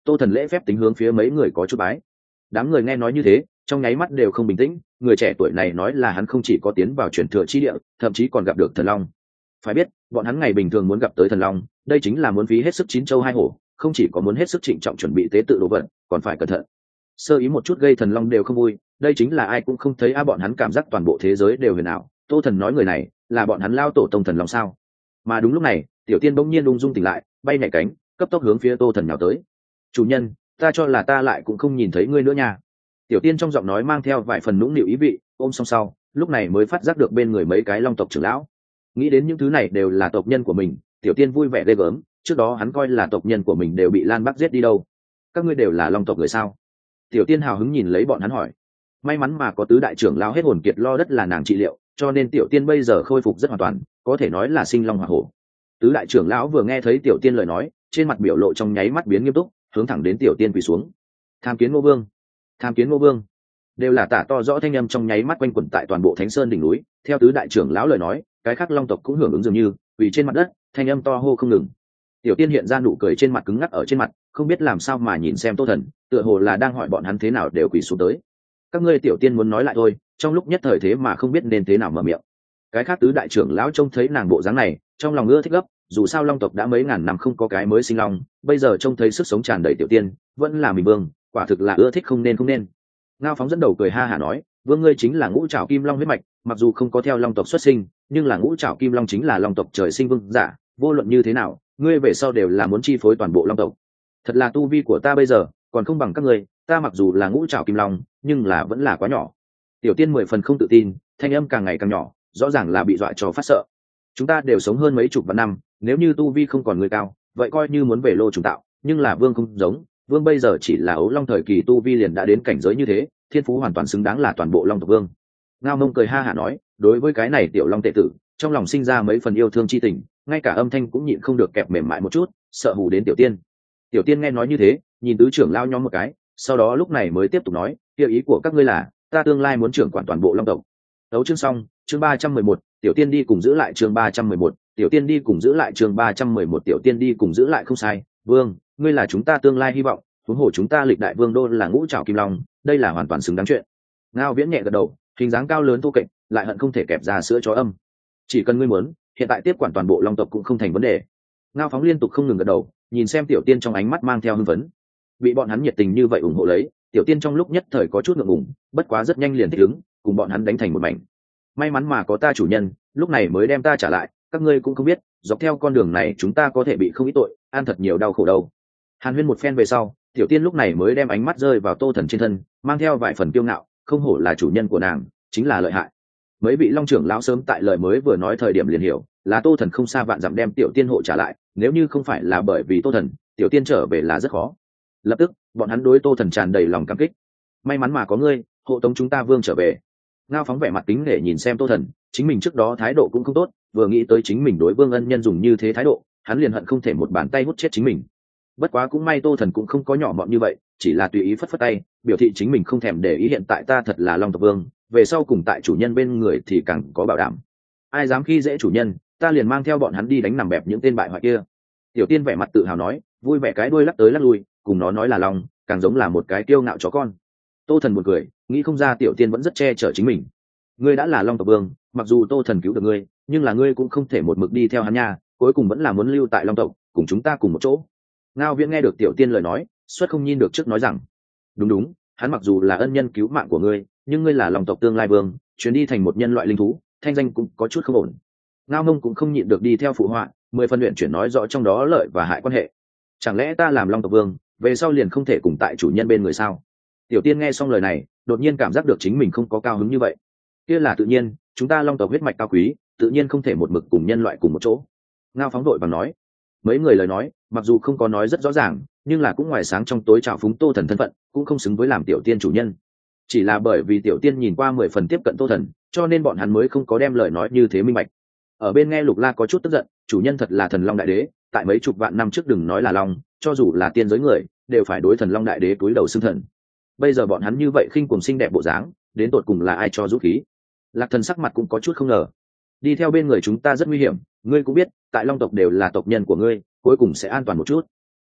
Tô Thần lễ phép tính hướng phía mấy người có chút bái. Đám người nghe nói như thế, trong nháy mắt đều không bình tĩnh. Người trẻ tuổi này nói là hắn không chỉ có tiến vào truyền thừa chi địa, thậm chí còn gặp được thần long. Phải biết, bọn hắn ngày bình thường muốn gặp tới thần long, đây chính là muốn phí hết sức chín châu hai hổ, không chỉ có muốn hết sức trịnh trọng chuẩn bị tế tự đồ vật, còn phải cẩn thận. Sơ ý một chút gây thần long đều không vui, đây chính là ai cũng không thấy bọn hắn cảm giác toàn bộ thế giới đều huyền ảo. Tô Thần nói người này là bọn hắn lao tổ tông thần long sao? Mà đúng lúc này, Tiểu Tiên bỗng nhiên ung dung tỉnh lại, bay nhảy cánh, cấp tốc hướng phía Tô Thần nhào tới. Chủ nhân, ta cho là ta lại cũng không nhìn thấy ngươi nữa nha. Tiểu Tiên trong giọng nói mang theo vài phần nũng nịu ý vị, ôm song sau, lúc này mới phát giác được bên người mấy cái long tộc trưởng lão. Nghĩ đến những thứ này đều là tộc nhân của mình, Tiểu Tiên vui vẻ ghê gớm. Trước đó hắn coi là tộc nhân của mình đều bị Lan Bắc giết đi đâu. Các ngươi đều là long tộc người sao? Tiểu Tiên hào hứng nhìn lấy bọn hắn hỏi. May mắn mà có tứ đại trưởng lão hết hồn kiệt lo đất là nàng trị liệu, cho nên Tiểu Tiên bây giờ khôi phục rất hoàn toàn, có thể nói là sinh long hỏa hổ. Tứ đại trưởng lão vừa nghe thấy Tiểu Tiên lời nói, trên mặt biểu lộ trong nháy mắt biến nghiêm túc, hướng thẳng đến Tiểu Tiên quỳ xuống. Tham kiến Ngô Vương, tham kiến Ngô Vương. Đều là tả to rõ thanh âm trong nháy mắt quanh quẩn tại toàn bộ Thánh Sơn đỉnh núi. Theo tứ đại trưởng lão lời nói, cái khác long tộc cũng hưởng ứng dường như, quỳ trên mặt đất, thanh âm to hô không ngừng. Tiểu Tiên hiện ra nụ cười trên mặt cứng ngắc ở trên mặt, không biết làm sao mà nhìn xem Tô Thần, tựa hồ là đang hỏi bọn hắn thế nào đều quỳ xuống tới. Các ngươi Tiểu Tiên muốn nói lại thôi, trong lúc nhất thời thế mà không biết nên thế nào mở miệng. Cái khác tứ đại trưởng lão trông thấy nàng bộ dáng này, trong lòng ưa thích gấp, dù sao long tộc đã mấy ngàn năm không có cái mới sinh long, bây giờ trông thấy sức sống tràn đầy Tiểu Tiên, vẫn là mình vương, quả thực là ưa thích không nên không nên. Ngao Phóng dẫn đầu cười ha hả nói, vương ngươi chính là ngũ trảo kim long huyết mạch, mặc dù không có theo long tộc xuất sinh, nhưng là ngũ trảo kim long chính là long tộc trời sinh vương giả, vô luận như thế nào, ngươi về sau đều là muốn chi phối toàn bộ long tộc. Thật là tu vi của ta bây giờ còn không bằng các ngươi, ta mặc dù là ngũ trảo kim long, nhưng là vẫn là quá nhỏ. Tiểu Tiên 10 phần không tự tin, thanh âm càng ngày càng nhỏ, rõ ràng là bị dọa cho phát sợ. Chúng ta đều sống hơn mấy chục vạn năm, nếu như tu vi không còn người cao, vậy coi như muốn về lô trùng tạo, nhưng là vương không giống, vương bây giờ chỉ là ấu long thời kỳ tu vi liền đã đến cảnh giới như thế, thiên phú hoàn toàn xứng đáng là toàn bộ long tộc vương. Ngao Mông cười ha hả nói, đối với cái này tiểu long tệ tử, trong lòng sinh ra mấy phần yêu thương chi tình, ngay cả âm thanh cũng nhịn không được kẹp mềm mại một chút, sợ hù đến Tiểu Tiên. Tiểu Tiên nghe nói như thế, nhìn tứ trưởng lao nhóm một cái, sau đó lúc này mới tiếp tục nói, kia ý của các ngươi là, ta tương lai muốn trưởng quản toàn bộ long tộc. Đấu chương xong, chương 311, Tiểu Tiên đi cùng giữ lại chương 311, Tiểu Tiên đi cùng giữ lại chương 311, Tiểu Tiên đi cùng giữ lại không sai, vương, ngươi là chúng ta tương lai hy vọng, huống hồ chúng ta lịch đại vương đô là ngũ trảo kim long, đây là hoàn toàn xứng đáng chuyện. Ngao Viễn nhẹ gật đầu, hình dáng cao lớn tu kệch, lại hận không thể kẹp ra sữa chó âm. Chỉ cần ngươi muốn, hiện tại tiếp quản toàn bộ long tộc cũng không thành vấn đề. Ngao Phóng liên tục không ngừng gật đầu, nhìn xem Tiểu Tiên trong ánh mắt mang theo hưng phấn. Bị bọn hắn nhiệt tình như vậy ủng hộ lấy, Tiểu Tiên trong lúc nhất thời có chút ngượng ngùng, bất quá rất nhanh liền thích ứng, cùng bọn hắn đánh thành một mảnh. May mắn mà có ta chủ nhân, lúc này mới đem ta trả lại, các ngươi cũng không biết, dọc theo con đường này chúng ta có thể bị không ít tội, ăn thật nhiều đau khổ đâu. Hàn Huyên một phen về sau, Tiểu Tiên lúc này mới đem ánh mắt rơi vào Tô Thần trên thân, mang theo vài phần kiêu ngạo, không hổ là chủ nhân của nàng, chính là lợi hại. Mấy vị long trưởng lão sớm tại lời mới vừa nói thời điểm liền hiểu, là Tô Thần không xa vạn dặm đem Tiểu Tiên hộ trả lại, nếu như không phải là bởi vì Tô Thần, Tiểu Tiên trở về là rất khó. Lập tức, bọn hắn đối Tô Thần tràn đầy lòng cảm kích. May mắn mà có ngươi, hộ tống chúng ta vương trở về. Ngao Phóng vẻ mặt kính nể nhìn xem Tô Thần, chính mình trước đó thái độ cũng không tốt, vừa nghĩ tới chính mình đối vương ân nhân dùng như thế thái độ, hắn liền hận không thể một bàn tay hút chết chính mình. Bất quá cũng may Tô Thần cũng không có nhỏ mọn như vậy, chỉ là tùy ý phất phất tay, biểu thị chính mình không thèm để ý, hiện tại ta thật là long tộc vương, về sau cùng tại chủ nhân bên người thì càng có bảo đảm. Ai dám khi dễ chủ nhân, ta liền mang theo bọn hắn đi đánh nằm bẹp những tên bại hoại kia. Tiểu Tiên vẻ mặt tự hào nói, vui vẻ cái đuôi lắc tới lắc lui, cùng nó nói là lòng, càng giống là một cái kiêu ngạo chó con. Tô Thần buồn cười, nghĩ không ra Tiểu Tiên vẫn rất che chở chính mình. Ngươi đã là long tộc vương, mặc dù Tô Thần cứu được ngươi, nhưng là ngươi cũng không thể một mực đi theo hắn nha, cuối cùng vẫn là muốn lưu tại long tộc, cùng chúng ta cùng một chỗ. Ngao Viễn nghe được Tiểu Tiên lời nói, suất không nhìn được trước nói rằng, đúng đúng, hắn mặc dù là ân nhân cứu mạng của ngươi, nhưng ngươi là long tộc tương lai vương, chuyến đi thành một nhân loại linh thú, thanh danh cũng có chút không ổn. Ngao Mông cũng không nhịn được đi theo phụ họa, 10 phân luyện chuyển nói rõ trong đó lợi và hại quan hệ. Chẳng lẽ ta làm long tộc vương, về sau liền không thể cùng tại chủ nhân bên người sao? Tiểu Tiên nghe xong lời này, đột nhiên cảm giác được chính mình không có cao hứng như vậy. Kia là tự nhiên, chúng ta long tộc huyết mạch cao quý, tự nhiên không thể một mực cùng nhân loại cùng một chỗ. Ngao Phóng đội bằng nói. Mấy người lời nói, mặc dù không có nói rất rõ ràng, nhưng là cũng ngoài sáng trong tối trào phúng Tô Thần thân phận, cũng không xứng với làm Tiểu Tiên chủ nhân. Chỉ là bởi vì Tiểu Tiên nhìn qua 10 phần tiếp cận Tô Thần, cho nên bọn hắn mới không có đem lời nói như thế minh bạch. Ở bên nghe Lục La có chút tức giận, chủ nhân thật là thần long đại đế, tại mấy chục vạn năm trước đừng nói là long, cho dù là tiên giới người, đều phải đối thần long đại đế cúi đầu xưng thần. Bây giờ bọn hắn như vậy khinh cuồng xinh đẹp bộ dáng, đến tột cùng là ai cho dũng khí? Lạc Thần sắc mặt cũng có chút không ngờ. Đi theo bên người chúng ta rất nguy hiểm, ngươi cũng biết, tại long tộc đều là tộc nhân của ngươi, cuối cùng sẽ an toàn một chút.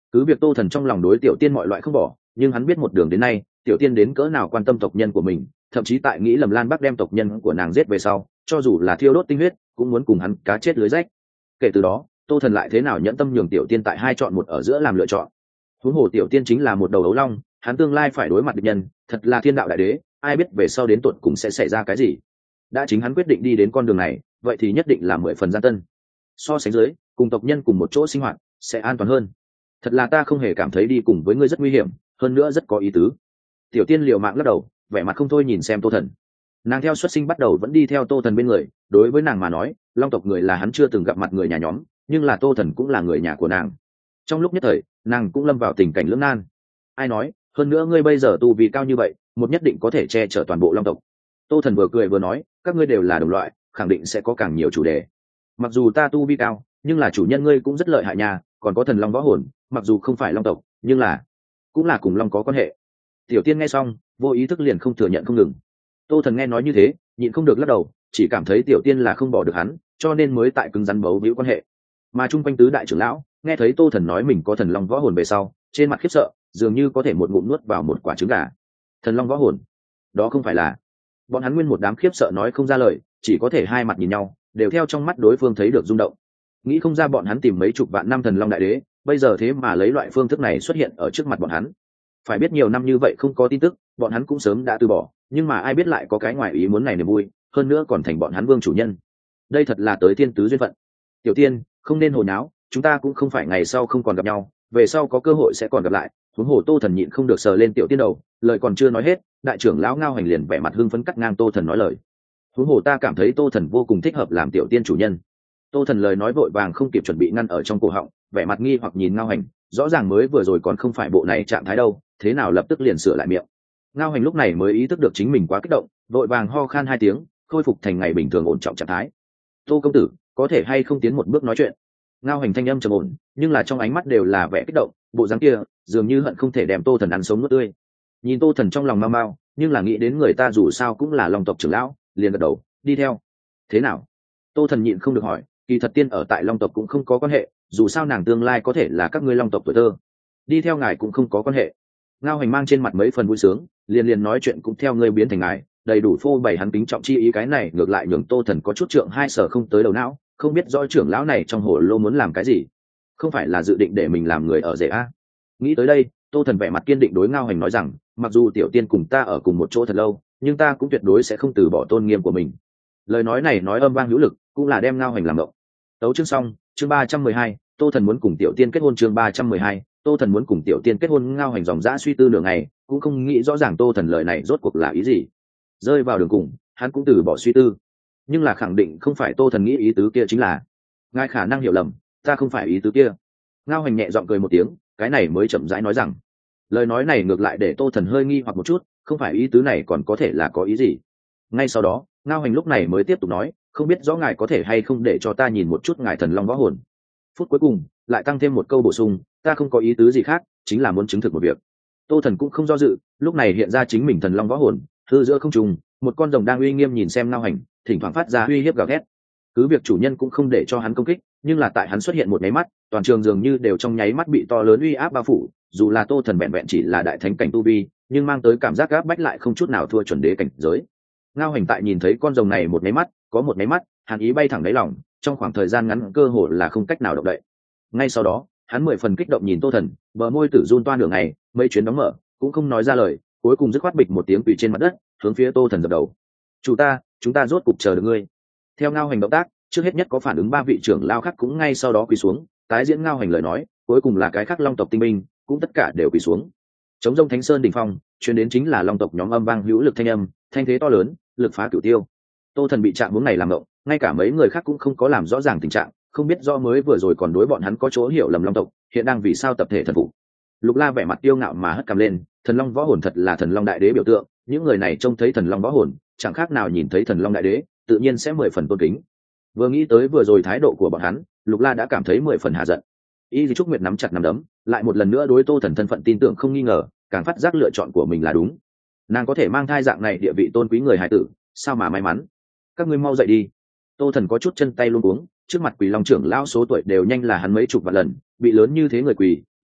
Cứ việc Tô Thần trong lòng đối Tiểu Tiên mọi loại không bỏ, nhưng hắn biết một đường đến nay Tiểu Tiên đến cỡ nào quan tâm tộc nhân của mình, thậm chí tại nghĩ lầm Lan Bắc đem tộc nhân của nàng giết về sau, cho dù là thiêu đốt tinh huyết cũng muốn cùng hắn cá chết lưới rách. Kể từ đó Tô Thần lại thế nào nhẫn tâm nhường Tiểu Tiên tại hai chọn một ở giữa làm lựa chọn. Huống hồ Tiểu Tiên chính là một đầu ấu long, hắn tương lai phải đối mặt địch nhân thật là thiên đạo đại đế, ai biết về sau đến tột cùng sẽ xảy ra cái gì. Đã chính hắn quyết định đi đến con đường này, vậy thì nhất định là 10 phần gian tân. So sánh dưới, cùng tộc nhân cùng một chỗ sinh hoạt sẽ an toàn hơn. Thật là ta không hề cảm thấy đi cùng với ngươi rất nguy hiểm, hơn nữa rất có ý tứ. Tiểu Tiên liều mạng lắc đầu, vẻ mặt không thôi nhìn xem Tô Thần. Nàng theo xuất sinh bắt đầu vẫn đi theo Tô Thần bên người, đối với nàng mà nói long tộc người là hắn chưa từng gặp mặt người nhà nhóm, nhưng là Tô Thần cũng là người nhà của nàng. Trong lúc nhất thời nàng cũng lâm vào tình cảnh lưỡng nan. Ai nói, hơn nữa ngươi bây giờ tu vi cao như vậy, một nhất định có thể che chở toàn bộ long tộc. Tô Thần vừa cười vừa nói, các ngươi đều là đồng loại, khẳng định sẽ có càng nhiều chủ đề. Mặc dù ta tu vi cao, nhưng là chủ nhân ngươi cũng rất lợi hại nha, còn có thần long võ hồn, mặc dù không phải long tộc nhưng là cũng là cùng long có quan hệ. Tiểu Tiên nghe xong vô ý thức liền không thừa nhận không ngừng. Tô Thần nghe nói như thế nhịn không được lắc đầu, chỉ cảm thấy Tiểu Tiên là không bỏ được hắn, cho nên mới tại cứng rắn bấu víu quan hệ. Mà chung quanh tứ đại trưởng lão nghe thấy Tô Thần nói mình có thần long võ hồn về sau, trên mặt khiếp sợ dường như có thể một ngụm nuốt vào một quả trứng gà. Thần long võ hồn, đó không phải là... Bọn hắn nguyên một đám khiếp sợ nói không ra lời, chỉ có thể hai mặt nhìn nhau, đều theo trong mắt đối phương thấy được rung động. Nghĩ không ra bọn hắn tìm mấy chục vạn năm thần long đại đế, bây giờ thế mà lấy loại phương thức này xuất hiện ở trước mặt bọn hắn. Phải biết nhiều năm như vậy không có tin tức, bọn hắn cũng sớm đã từ bỏ, nhưng mà ai biết lại có cái ngoài ý muốn này niềm vui, hơn nữa còn thành bọn hắn vương chủ nhân. Đây thật là tới thiên tứ duyên phận. Tiểu Tiên, không nên hồ nháo, chúng ta cũng không phải ngày sau không còn gặp nhau, về sau có cơ hội sẽ còn gặp lại. Huống hồ Tô Thần nhịn không được sờ lên Tiểu Tiên đầu, lời còn chưa nói hết, đại trưởng lão Ngao Hành liền vẻ mặt hưng phấn cắt ngang Tô Thần nói lời. Huống hồ ta cảm thấy Tô Thần vô cùng thích hợp làm Tiểu Tiên chủ nhân. Tô Thần lời nói vội vàng không kịp chuẩn bị ngăn ở trong cổ họng, vẻ mặt nghi hoặc nhìn Ngao Hành, rõ ràng mới vừa rồi còn không phải bộ này trạng thái đâu, thế nào lập tức liền sửa lại miệng. Ngao Hành lúc này mới ý thức được chính mình quá kích động, vội vàng ho khan hai tiếng, khôi phục thành ngày bình thường ổn trọng trạng thái. Tô công tử, có thể hay không tiến một bước nói chuyện? Ngao Hành thanh âm trầm ổn, nhưng là trong ánh mắt đều là vẻ kích động, bộ dáng kia dường như hận không thể đem Tô Thần ăn sống nuốt tươi. Nhìn Tô Thần trong lòng mau mau, nhưng là nghĩ đến người ta dù sao cũng là long tộc trưởng lão, liền gật đầu đi theo. Thế nào? Tô Thần nhịn không được hỏi, kỳ thật tiên ở tại long tộc cũng không có quan hệ, dù sao nàng tương lai có thể là các ngươi long tộc tuổi thơ, đi theo ngài cũng không có quan hệ. Ngao Hành mang trên mặt mấy phần vui sướng, liền nói chuyện cũng theo ngươi biến thành ngài, đầy đủ phô bày hắn kính trọng chi ý. Cái này ngược lại nhường Tô Thần có chút trượng hai sở không tới đầu não, không biết rõ trưởng lão này trong hồ lô muốn làm cái gì, không phải là dự định để mình làm người ở rể a? Nghĩ tới đây, Tô Thần vẻ mặt kiên định đối Ngao Hành nói rằng, mặc dù Tiểu Tiên cùng ta ở cùng một chỗ thật lâu, nhưng ta cũng tuyệt đối sẽ không từ bỏ tôn nghiêm của mình. Lời nói này nói âm vang hữu lực, cũng là đem Ngao Hành làm động. Tấu chương xong, chương 312, Tô Thần muốn cùng Tiểu Tiên kết hôn. Chương 312, Tô Thần muốn cùng Tiểu Tiên kết hôn. Ngao Hành dòng dã suy tư nửa ngày, cũng không nghĩ rõ ràng Tô Thần lời này rốt cuộc là ý gì. Rơi vào đường cùng, hắn cũng từ bỏ suy tư, nhưng là khẳng định không phải Tô Thần nghĩ ý tứ kia, chính là ngài khả năng hiểu lầm, ta không phải ý tứ kia. Ngao Hành nhẹ giọng cười một tiếng, cái này mới chậm rãi nói rằng, lời nói này ngược lại để Tô Thần hơi nghi hoặc một chút, không phải ý tứ này còn có thể là có ý gì. Ngay sau đó Ngao Hành lúc này mới tiếp tục nói, không biết rõ ngài có thể hay không để cho ta nhìn một chút ngài thần long võ hồn. Phút cuối cùng lại tăng thêm một câu bổ sung, ta không có ý tứ gì khác, chính là muốn chứng thực một việc. Tô Thần cũng không do dự, lúc này hiện ra chính mình thần long võ hồn, hư giữa không trung, một con rồng đang uy nghiêm nhìn xem Ngao Hành, thỉnh thoảng phát ra uy hiếp gào thét. Cứ việc chủ nhân cũng không để cho hắn công kích, nhưng là tại hắn xuất hiện một nháy mắt, toàn trường dường như đều trong nháy mắt bị to lớn uy áp bao phủ. Dù là Tô Thần vẹn vẹn chỉ là đại thánh cảnh tu vi, nhưng mang tới cảm giác áp bách lại không chút nào thua chuẩn đế cảnh giới. Ngao Hành tại nhìn thấy con rồng này một nháy mắt, có một nháy mắt hàn ý bay thẳng đáy lòng, trong khoảng thời gian ngắn cơ hồ là không cách nào động đậy. Ngay sau đó hắn 10 phần kích động nhìn Tô Thần, bờ môi tử run toan nửa ngày, mấy chuyến đóng mở cũng không nói ra lời, cuối cùng dứt khoát bịch một tiếng quỳ trên mặt đất, hướng phía Tô Thần dập đầu. Chủ ta, chúng ta rốt cục chờ được ngươi. Theo Ngao Hành động tác, trước hết nhất có phản ứng ba vị trưởng lao khác cũng ngay sau đó quỳ xuống, tái diễn Ngao Hành lời nói, cuối cùng là cái khác long tộc tinh binh cũng tất cả đều quỳ xuống. Chống rông Thánh Sơn đỉnh phong, truyền đến chính là long tộc nhóm âm vang hữu lực thanh âm, thanh thế to lớn, lực phá cửu tiêu. Tô Thần bị trạng hướng này làm động, ngay cả mấy người khác cũng không có làm rõ ràng tình trạng, không biết do mới vừa rồi còn đối bọn hắn có chỗ hiểu lầm long tộc, hiện đang vì sao tập thể thần phục. Lục La vẻ mặt tiêu ngạo mà hất cằm lên, thần long võ hồn thật là thần long đại đế biểu tượng, những người này trông thấy thần long võ hồn, chẳng khác nào nhìn thấy thần long đại đế, tự nhiên sẽ 10 phần tôn kính. Vừa nghĩ tới vừa rồi thái độ của bọn hắn, Lục La đã cảm thấy 10 phần hạ giận. Y Di Trúc Nguyệt nắm chặt nắm đấm, lại một lần nữa đối Tô Thần thân phận tin tưởng không nghi ngờ, càng phát giác lựa chọn của mình là đúng. Nàng có thể mang thai dạng này địa vị tôn quý người hài tử, sao mà may mắn. Các ngươi mau dậy đi. Tô Thần có chút chân tay luống cuống, trước mặt Quỳ Long trưởng lão số tuổi đều nhanh là hắn mấy chục vạn lần, bị lớn như thế người quỳ,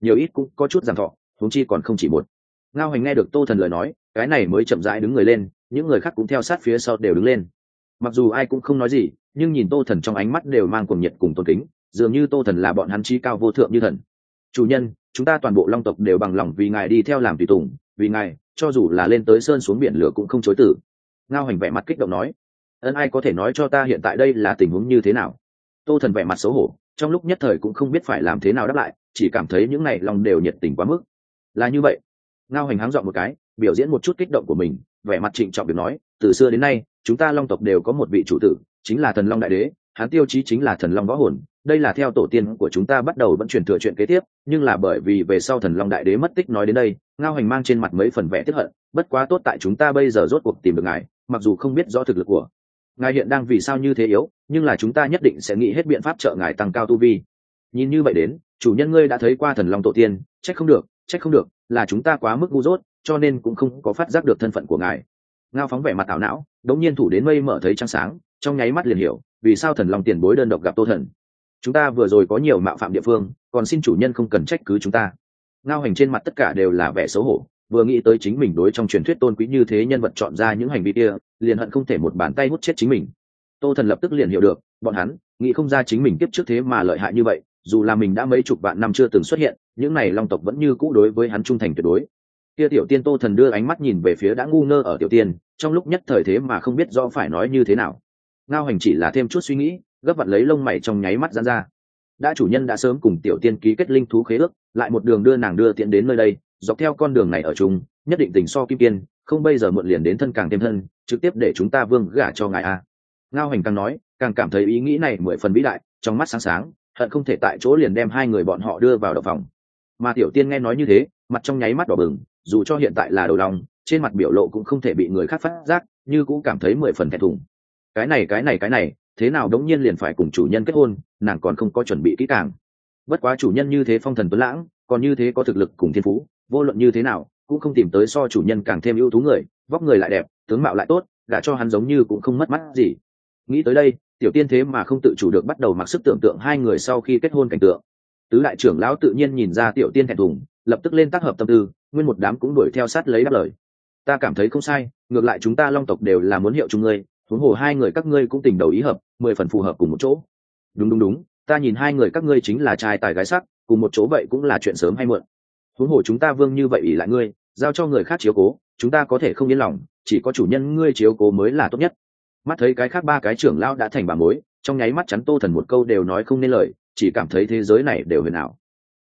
nhiều ít cũng có chút giảm thọ, huống chi còn không chỉ một. Ngao Hành nghe được Tô Thần lời nói, cái này mới chậm rãi đứng người lên, những người khác cũng theo sát phía sau đều đứng lên. Mặc dù ai cũng không nói gì, nhưng nhìn Tô Thần trong ánh mắt đều mang cuồng nhiệt cùng tôn kính, dường như Tô Thần là bọn hắn chí cao vô thượng như thần. Chủ nhân, chúng ta toàn bộ Long tộc đều bằng lòng vì ngài đi theo làm tùy tùng, vì ngài, cho dù là lên tới sơn xuống biển lửa cũng không chối từ. Ngao Hành vẻ mặt kích động nói, ân, ai có thể nói cho ta hiện tại đây là tình huống như thế nào? Tô Thần vẻ mặt xấu hổ, trong lúc nhất thời cũng không biết phải làm thế nào đáp lại, chỉ cảm thấy những này lòng đều nhiệt tình quá mức. Là như vậy. Ngao Hành háng dọn một cái, biểu diễn một chút kích động của mình, vẻ mặt trịnh trọng việc nói, từ xưa đến nay chúng ta Long tộc đều có một vị chủ tử, chính là Thần Long Đại Đế, hắn tiêu chí chính là Thần Long võ hồn. Đây là theo tổ tiên của chúng ta bắt đầu vẫn truyền thừa chuyện kế tiếp, nhưng là bởi vì về sau Thần Long Đại Đế mất tích. Nói đến đây, Ngao Hành mang trên mặt mấy phần vẻ tiếc hận, bất quá tốt tại chúng ta bây giờ rốt cuộc tìm được ngài, mặc dù không biết rõ thực lực của ngài hiện đang vì sao như thế yếu, nhưng là chúng ta nhất định sẽ nghĩ hết biện pháp trợ ngài tăng cao tu vi. Nhìn như vậy đến, chủ nhân ngươi đã thấy qua Thần Long tổ tiên, trách không được, là chúng ta quá mức ngu dốt, cho nên cũng không có phát giác được thân phận của ngài. Ngao Phóng vẻ mặt ảo não, đống nhiên thủ đến mây mở thấy trăng sáng, trong nháy mắt liền hiểu vì sao Thần Long tiền bối đơn độc gặp Tô Thần. Chúng ta vừa rồi có nhiều mạo phạm địa phương, còn xin chủ nhân không cần trách cứ chúng ta. Ngao Hành trên mặt tất cả đều là vẻ xấu hổ, vừa nghĩ tới chính mình đối trong truyền thuyết tôn quý như thế nhân vật chọn ra những hành vi kia, liền hận không thể một bàn tay hút chết chính mình. Tô Thần lập tức liền hiểu được, bọn hắn nghĩ không ra chính mình kiếp trước thế mà lợi hại như vậy, dù là mình đã mấy chục vạn năm chưa từng xuất hiện, những này Long tộc vẫn như cũ đối với hắn trung thành tuyệt đối. Kia Tiểu Tiên, Tô Thần đưa ánh mắt nhìn về phía đã ngu ngơ ở Tiểu Tiên, trong lúc nhất thời thế mà không biết rõ phải nói như thế nào. Ngao Hành chỉ là thêm chút suy nghĩ, gấp vặn lấy lông mày trong nháy mắt giãn ra. Đã chủ nhân đã sớm cùng Tiểu Tiên ký kết linh thú khế ước, lại một đường đưa nàng đưa tiện đến nơi đây, dọc theo con đường này ở chung, nhất định tình so kim kiên, không bây giờ muộn liền đến thân càng thêm thân, trực tiếp để chúng ta vương gả cho ngài a. Ngao Hành càng nói, càng cảm thấy ý nghĩ này mười phần vĩ đại, trong mắt sáng sáng, hận không thể tại chỗ liền đem hai người bọn họ đưa vào động phòng. Mà Tiểu Tiên nghe nói như thế, mặt trong nháy mắt đỏ bừng, dù cho hiện tại là đầu lòng, trên mặt biểu lộ cũng không thể bị người khác phát giác, như cũng cảm thấy mười phần thẹn thùng. Cái này, thế nào đống nhiên liền phải cùng chủ nhân kết hôn, nàng còn không có chuẩn bị kỹ càng. Bất quá chủ nhân như thế phong thần tuấn lãng, còn như thế có thực lực cùng thiên phú, vô luận như thế nào cũng không tìm tới so chủ nhân càng thêm ưu tú người, vóc người lại đẹp, tướng mạo lại tốt, gả cho hắn giống như cũng không mất mắt gì. Nghĩ tới đây, Tiểu Tiên thế mà không tự chủ được bắt đầu mặc sức tưởng tượng hai người sau khi kết hôn cảnh tượng. Tứ đại trưởng lão tự nhiên nhìn ra Tiểu Tiên thẹn thùng, lập tức lên tác hợp tâm tư, nguyên một đám cũng đuổi theo sát lấy đáp lời. Ta cảm thấy không sai, ngược lại chúng ta Long tộc đều là muốn hiệu chung ngươi, huống hồ hai người các ngươi cũng tình đầu ý hợp, 10 phần phù hợp cùng một chỗ. Đúng, ta nhìn hai người các ngươi chính là trai tài gái sắc, cùng một chỗ vậy cũng là chuyện sớm hay muộn. Huống hồ chúng ta vương như vậy ỷ lại ngươi, giao cho người khác chiếu cố, chúng ta có thể không yên lòng, chỉ có chủ nhân ngươi chiếu cố mới là tốt nhất. Mắt thấy cái khác ba cái trưởng lão đã thành bà mối, trong nháy mắt chắn Tô Thần một câu đều nói không nên lời, chỉ cảm thấy thế giới này đều huyền ảo.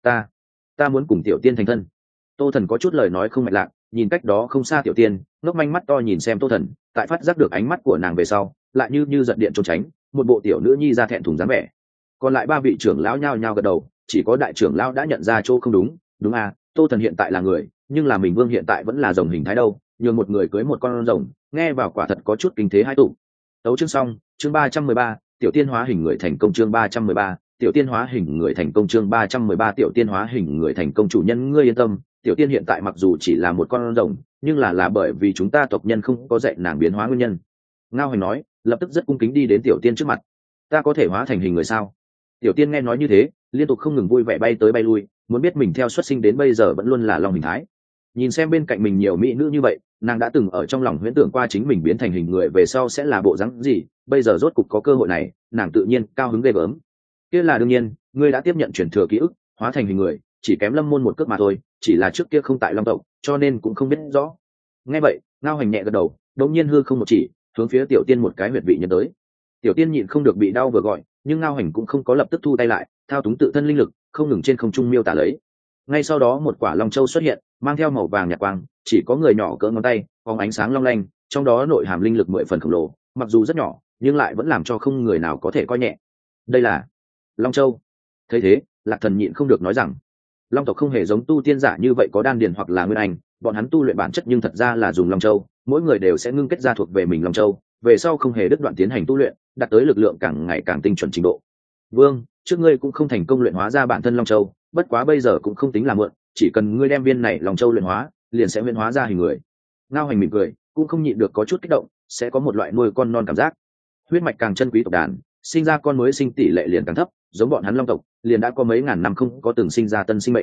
Ta muốn cùng Tiểu Tiên thành thân. Tô Thần có chút lời nói không mạch lạc, nhìn cách đó không xa Tiểu Tiên, ngước manh mắt to nhìn xem Tô Thần, tại phát giác được ánh mắt của nàng về sau, lại như giật điện trốn tránh, một bộ tiểu nữ nhi ra thẹn thùng dáng vẻ. Còn lại ba vị trưởng lão nhao nhao gật đầu, chỉ có đại trưởng lão đã nhận ra chỗ không đúng. Đúng à, Tô Thần hiện tại là người, nhưng là mình vương hiện tại vẫn là rồng hình thái đâu, nhường một người cưới một con rồng, nghe vào quả thật có chút kinh thế hai tụ. Tấu chương xong, chương 313, Tiểu Tiên hóa hình người thành công, chương 313, Tiểu Tiên hóa hình người thành công, chương 313, Tiểu Tiên hóa hình người thành công. Chủ nhân ngươi yên tâm, Tiểu Tiên hiện tại mặc dù chỉ là một con rồng, nhưng là bởi vì chúng ta tộc nhân không có dạy nàng biến hóa nguyên nhân. Ngao Hành nói, lập tức rất cung kính đi đến Tiểu Tiên trước mặt. Ta có thể hóa thành hình người sao? Tiểu Tiên nghe nói như thế, liên tục không ngừng vui vẻ bay tới bay lui, muốn biết mình theo xuất sinh đến bây giờ vẫn luôn là long hình thái. Nhìn xem bên cạnh mình nhiều mỹ nữ như vậy, nàng đã từng ở trong lòng huyễn tưởng qua chính mình biến thành hình người về sau sẽ là bộ dáng gì, bây giờ rốt cục có cơ hội này, nàng tự nhiên cao hứng ghê gớm. Kia là đương nhiên, ngươi đã tiếp nhận truyền thừa ký ức, hóa thành hình người, chỉ kém Lâm Môn một cước mà thôi, chỉ là trước kia không tại Long tộc, cho nên cũng không biết rõ. Nghe vậy, Ngao Hành nhẹ gật đầu, đột nhiên hư không một chỉ, hướng phía Tiểu Tiên một cái huyệt vị nhân tới. Tiểu Tiên nhịn không được bị đau vừa gọi, nhưng Ngao Hành cũng không có lập tức thu tay lại, thao túng tự thân linh lực, không ngừng trên không trung miêu tả lấy. Ngay sau đó một quả long châu xuất hiện, mang theo màu vàng nhạt quang, chỉ có người nhỏ cỡ ngón tay, phóng ánh sáng long lanh, trong đó nội hàm linh lực 10 phần khổng lồ, mặc dù rất nhỏ, nhưng lại vẫn làm cho không người nào có thể coi nhẹ. Đây là Long Châu. Thấy thế, Lạc Thần nhịn không được nói rằng, Long tộc không hề giống tu tiên giả như vậy có đan điền hoặc là nguyên anh, bọn hắn tu luyện bản chất nhưng thật ra là dùng Long Châu, mỗi người đều sẽ ngưng kết ra thuộc về mình Long Châu, về sau không hề đứt đoạn tiến hành tu luyện, đạt tới lực lượng càng ngày càng tinh chuẩn trình độ. Vương, trước ngươi cũng không thành công luyện hóa ra bản thân Long Châu, bất quá bây giờ cũng không tính là muộn, chỉ cần ngươi đem viên này Long Châu luyện hóa, liền sẽ luyện hóa ra hình người. Ngao Hành mỉm cười, cũng không nhịn được có chút kích động, sẽ có một loại nuôi con non cảm giác. Huyết mạch càng chân quý tộc đàn, sinh ra con mới sinh tỷ lệ liền càng thấp, giống bọn hắn Long tộc, liền đã có mấy ngàn năm không có từng sinh ra tân sinh mệnh.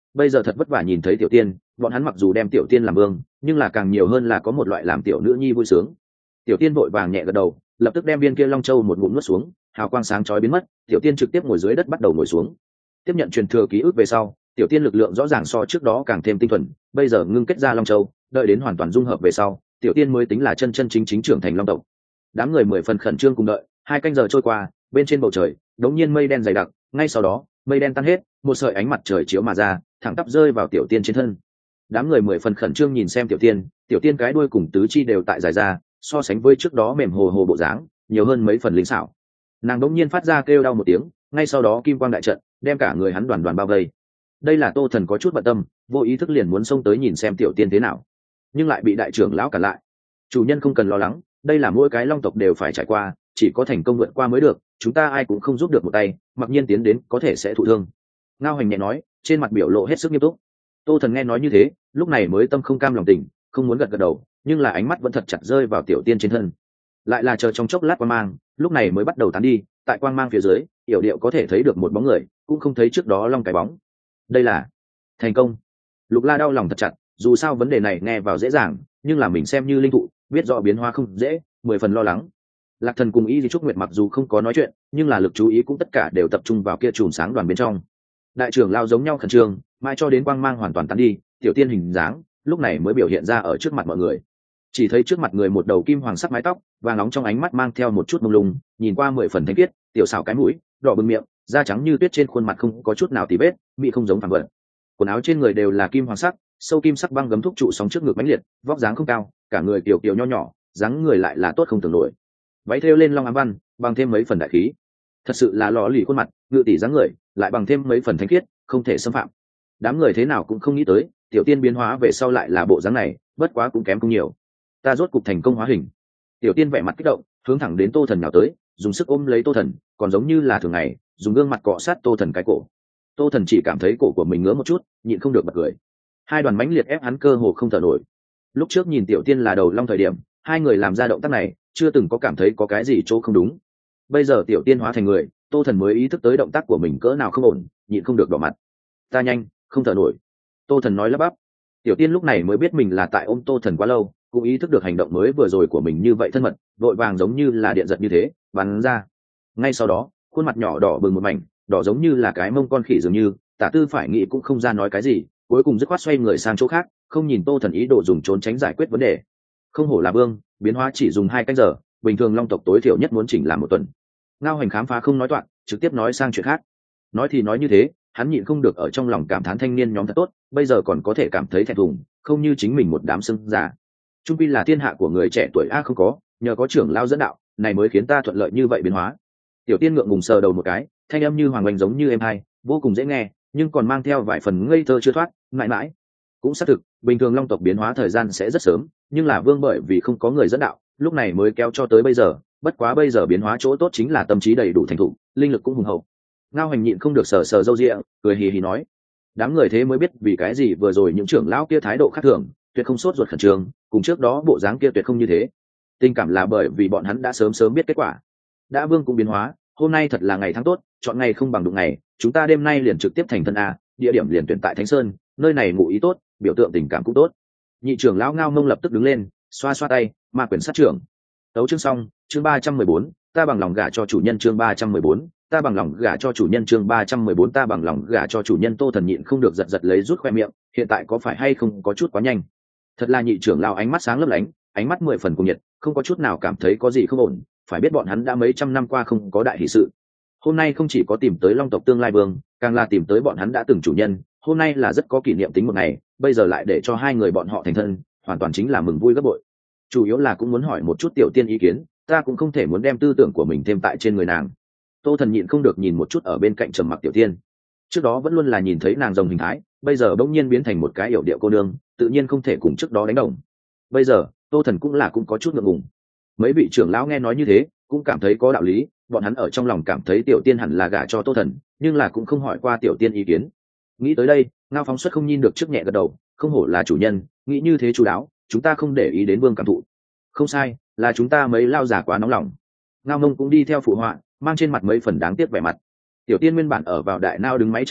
bây giờ thật vất vả nhìn thấy tiểu tiên, bọn hắn mặc dù đem tiểu tiên làm vương, nhưng là càng nhiều hơn là có một loại làm tiểu nữ nhi vui sướng. Tiểu tiên vội vàng nhẹ gật đầu, lập tức đem viên kia long châu một ngụm nuốt xuống, hào quang sáng chói biến mất, tiểu tiên trực tiếp ngồi dưới đất bắt đầu ngồi xuống. Tiếp nhận truyền thừa ký ức về sau, tiểu tiên lực lượng rõ ràng so trước đó càng thêm tinh thuần, bây giờ ngưng kết ra long châu, đợi đến hoàn toàn dung hợp về sau, tiểu tiên mới tính là chân chân chính chính trưởng thành long tộc. Đám người 10 phần khẩn trương cùng đợi, 2 canh giờ trôi qua, bên trên bầu trời đống nhiên mây đen dày đặc, ngay sau đó mây đen tan hết, một sợi ánh mặt trời chiếu mà ra, thẳng tắp rơi vào tiểu tiên trên thân. Đám người 10 phần khẩn trương nhìn xem tiểu tiên cái đuôi cùng tứ chi đều tại dài ra, so sánh với trước đó mềm hồ hồ bộ dáng, nhiều hơn mấy phần linh xảo. Nàng đống nhiên phát ra kêu đau một tiếng, ngay sau đó kim quang đại trận đem cả người hắn đoàn đoàn bao vây. Đây là Tô Thần có chút bận tâm, vô ý thức liền muốn xông tới nhìn xem tiểu tiên thế nào, nhưng lại bị đại trưởng lão cản lại. Chủ nhân không cần lo lắng, đây là mỗi cái long tộc đều phải trải qua, chỉ có thành công vượt qua mới được, chúng ta ai cũng không giúp được một tay, mặc nhiên tiến đến có thể sẽ thụ thương. Ngao Hành nhẹ nói, trên mặt biểu lộ hết sức nghiêm túc. Tô Thần nghe nói như thế, lúc này mới tâm không cam lòng tình, không muốn gật gật đầu, nhưng là ánh mắt vẫn thật chặt rơi vào tiểu tiên trên thân. Lại là chờ trong chốc lát quang mang, lúc này mới bắt đầu tán đi, tại quang mang phía dưới, yểu điệu có thể thấy được một bóng người, cũng không thấy trước đó long cái bóng. Đây là thành công. Lục La đau lòng thật chặt, dù sao vấn đề này nghe vào dễ dàng, nhưng là mình xem như linh thụ, biết rõ biến hóa không dễ, 10 phần lo lắng. Lạc Thần cùng Y Di Trúc Nguyệt mặc dù không có nói chuyện, nhưng là lực chú ý cũng tất cả đều tập trung vào kia chùm sáng đoàn bên trong. Đại trưởng lao giống nhau khẩn trương, mãi cho đến quang mang hoàn toàn tán đi, tiểu tiên hình dáng lúc này mới biểu hiện ra ở trước mặt mọi người. Chỉ thấy trước mặt người một đầu kim hoàng sắc mái tóc, vàng nóng trong ánh mắt mang theo một chút mông lung, nhìn qua 10 phần thanh khiết, tiểu xảo cái mũi, đỏ bừng miệng, da trắng như tuyết, trên khuôn mặt không có chút nào tì vết, bị không giống phàm vật. Quần áo trên người đều là kim hoàng sắc, sâu kim sắc băng gấm thúc trụ sóng trước ngực mãnh liệt, vóc dáng không cao, cả người tiểu kiều nho nhỏ, dáng người lại là tốt không tưởng nổi. Váy thêu lên long ám văn, bằng thêm mấy phần đại khí. Thật sự là lò lì khuôn mặt, ngự tỷ dáng người, lại bằng thêm mấy phần thanh khiết, không thể xâm phạm. Đám người thế nào cũng không nghĩ tới, tiểu tiên biến hóa về sau lại là bộ dáng này, bất quá cũng kém không nhiều. Ta rốt cục thành công hóa hình. Tiểu tiên vẻ mặt kích động, hướng thẳng đến Tô Thần nào tới, dùng sức ôm lấy Tô Thần, còn giống như là thường ngày, dùng gương mặt cọ sát Tô Thần cái cổ. Tô Thần chỉ cảm thấy cổ của mình ngứa một chút, nhịn không được bật cười. Hai đoàn mãnh liệt ép hắn cơ hồ không thở nổi. Lúc trước nhìn tiểu tiên là đầu long thời điểm, hai người làm ra động tác này, chưa từng có cảm thấy có cái gì chỗ không đúng. Bây giờ tiểu tiên hóa thành người, Tô Thần mới ý thức tới động tác của mình cỡ nào không ổn, nhịn không được đỏ mặt. Ta nhanh, không thở nổi. Tô Thần nói lắp bắp. Tiểu tiên lúc này mới biết mình là tại ôm Tô Thần quá lâu, cũng ý thức được hành động mới vừa rồi của mình như vậy thân mật, vội vàng giống như là điện giật như thế, bắn ra. Ngay sau đó, khuôn mặt nhỏ đỏ bừng một mảnh, đỏ giống như là cái mông con khỉ dường như, Tả Tư phải nghĩ cũng không ra nói cái gì, cuối cùng dứt khoát xoay người sang chỗ khác, không nhìn Tô Thần ý đồ dùng trốn tránh giải quyết vấn đề. Không hổ là vương, biến hóa chỉ dùng 2 canh giờ, bình thường long tộc tối thiểu nhất muốn chỉnh làm 1 tuần. Ngao Hành khám phá không nói toạc, trực tiếp nói sang chuyện khác. Nói thì nói như thế, hắn nhịn không được ở trong lòng cảm thán thanh niên nhóm thật tốt, bây giờ còn có thể cảm thấy thẹn thùng, không như chính mình một đám sưng già. Trung pi là thiên hạ của người trẻ tuổi a không có, nhờ có trưởng lao dẫn đạo, này mới khiến ta thuận lợi như vậy biến hóa. Tiểu tiên ngượng ngùng sờ đầu một cái, thanh âm như hoàng oanh giống như êm hai, vô cùng dễ nghe, nhưng còn mang theo vài phần ngây thơ chưa thoát, mãi mãi. Cũng xác thực, bình thường long tộc biến hóa thời gian sẽ rất sớm, nhưng là vương bởi vì không có người dẫn đạo, lúc này mới kéo cho tới bây giờ. Bất quá bây giờ biến hóa chỗ tốt chính là tâm trí đầy đủ thành thục, linh lực cũng hùng hậu. Ngao Hành nhịn không được sờ sờ râu ria, cười hì hì nói. Đám người thế mới biết vì cái gì vừa rồi những trưởng lão kia thái độ khác thường, tuyệt không sốt ruột khẩn trương, cùng trước đó bộ dáng kia tuyệt không như thế. Tình cảm là bởi vì bọn hắn đã sớm biết kết quả. Đã vương cũng biến hóa, hôm nay thật là ngày tháng tốt, chọn ngày không bằng đụng ngày, chúng ta đêm nay liền trực tiếp thành thân a, địa điểm liền tuyển tại Thánh Sơn, nơi này ngụ ý tốt, biểu tượng tình cảm cũng tốt. Nhị trưởng lão Ngao Mông lập tức đứng lên, xoa xoa tay, ma quyền sát trưởng. Tấu chương xong, chương 314, ta bằng lòng gả cho chủ nhân, chương 314, ta bằng lòng gả cho chủ nhân, chương 314, ta bằng lòng gả cho chủ nhân. Tô Thần nhịn không được giật lấy rút khoe miệng, hiện tại có phải hay không có chút quá nhanh. Thật là nhị trưởng lão ánh mắt sáng lấp lánh, ánh mắt 10 phần cuồng nhiệt, không có chút nào cảm thấy có gì không ổn, phải biết bọn hắn đã mấy trăm năm qua không có đại hỷ sự. Hôm nay không chỉ có tìm tới long tộc tương lai vương, càng là tìm tới bọn hắn đã từng chủ nhân, hôm nay là rất có kỷ niệm tính một ngày, bây giờ lại để cho hai người bọn họ thành thân, hoàn toàn chính là mừng vui gấp bội. Chủ yếu là cũng muốn hỏi một chút tiểu tiên ý kiến, ta cũng không thể muốn đem tư tưởng của mình thêm tại trên người nàng. Tô Thần nhịn không được nhìn một chút ở bên cạnh trầm mặc tiểu tiên, trước đó vẫn luôn là nhìn thấy nàng rồng hình thái, bây giờ bỗng nhiên biến thành một cái yểu điệu cô nương, tự nhiên không thể cùng trước đó đánh đồng. Bây giờ Tô Thần cũng có chút ngượng ngùng. Mấy vị trưởng lão nghe nói như thế cũng cảm thấy có đạo lý, bọn hắn ở trong lòng cảm thấy tiểu tiên hẳn là gả cho Tô Thần, nhưng là cũng không hỏi qua tiểu tiên ý kiến. Nghĩ tới đây, Ngao Phóng Xuất không nhìn được trước nhẹ gật đầu, không hổ là chủ nhân, nghĩ như thế chú đáo, chúng ta không để ý đến vương cảm thụ. Không sai, là chúng ta mấy lao giả quá nóng lòng. Ngao Mông cũng đi theo phụ họa, mang trên mặt mấy phần đáng tiếc vẻ mặt. Tiểu tiên nguyên bản ở vào đại nao đứng máy trạng thái,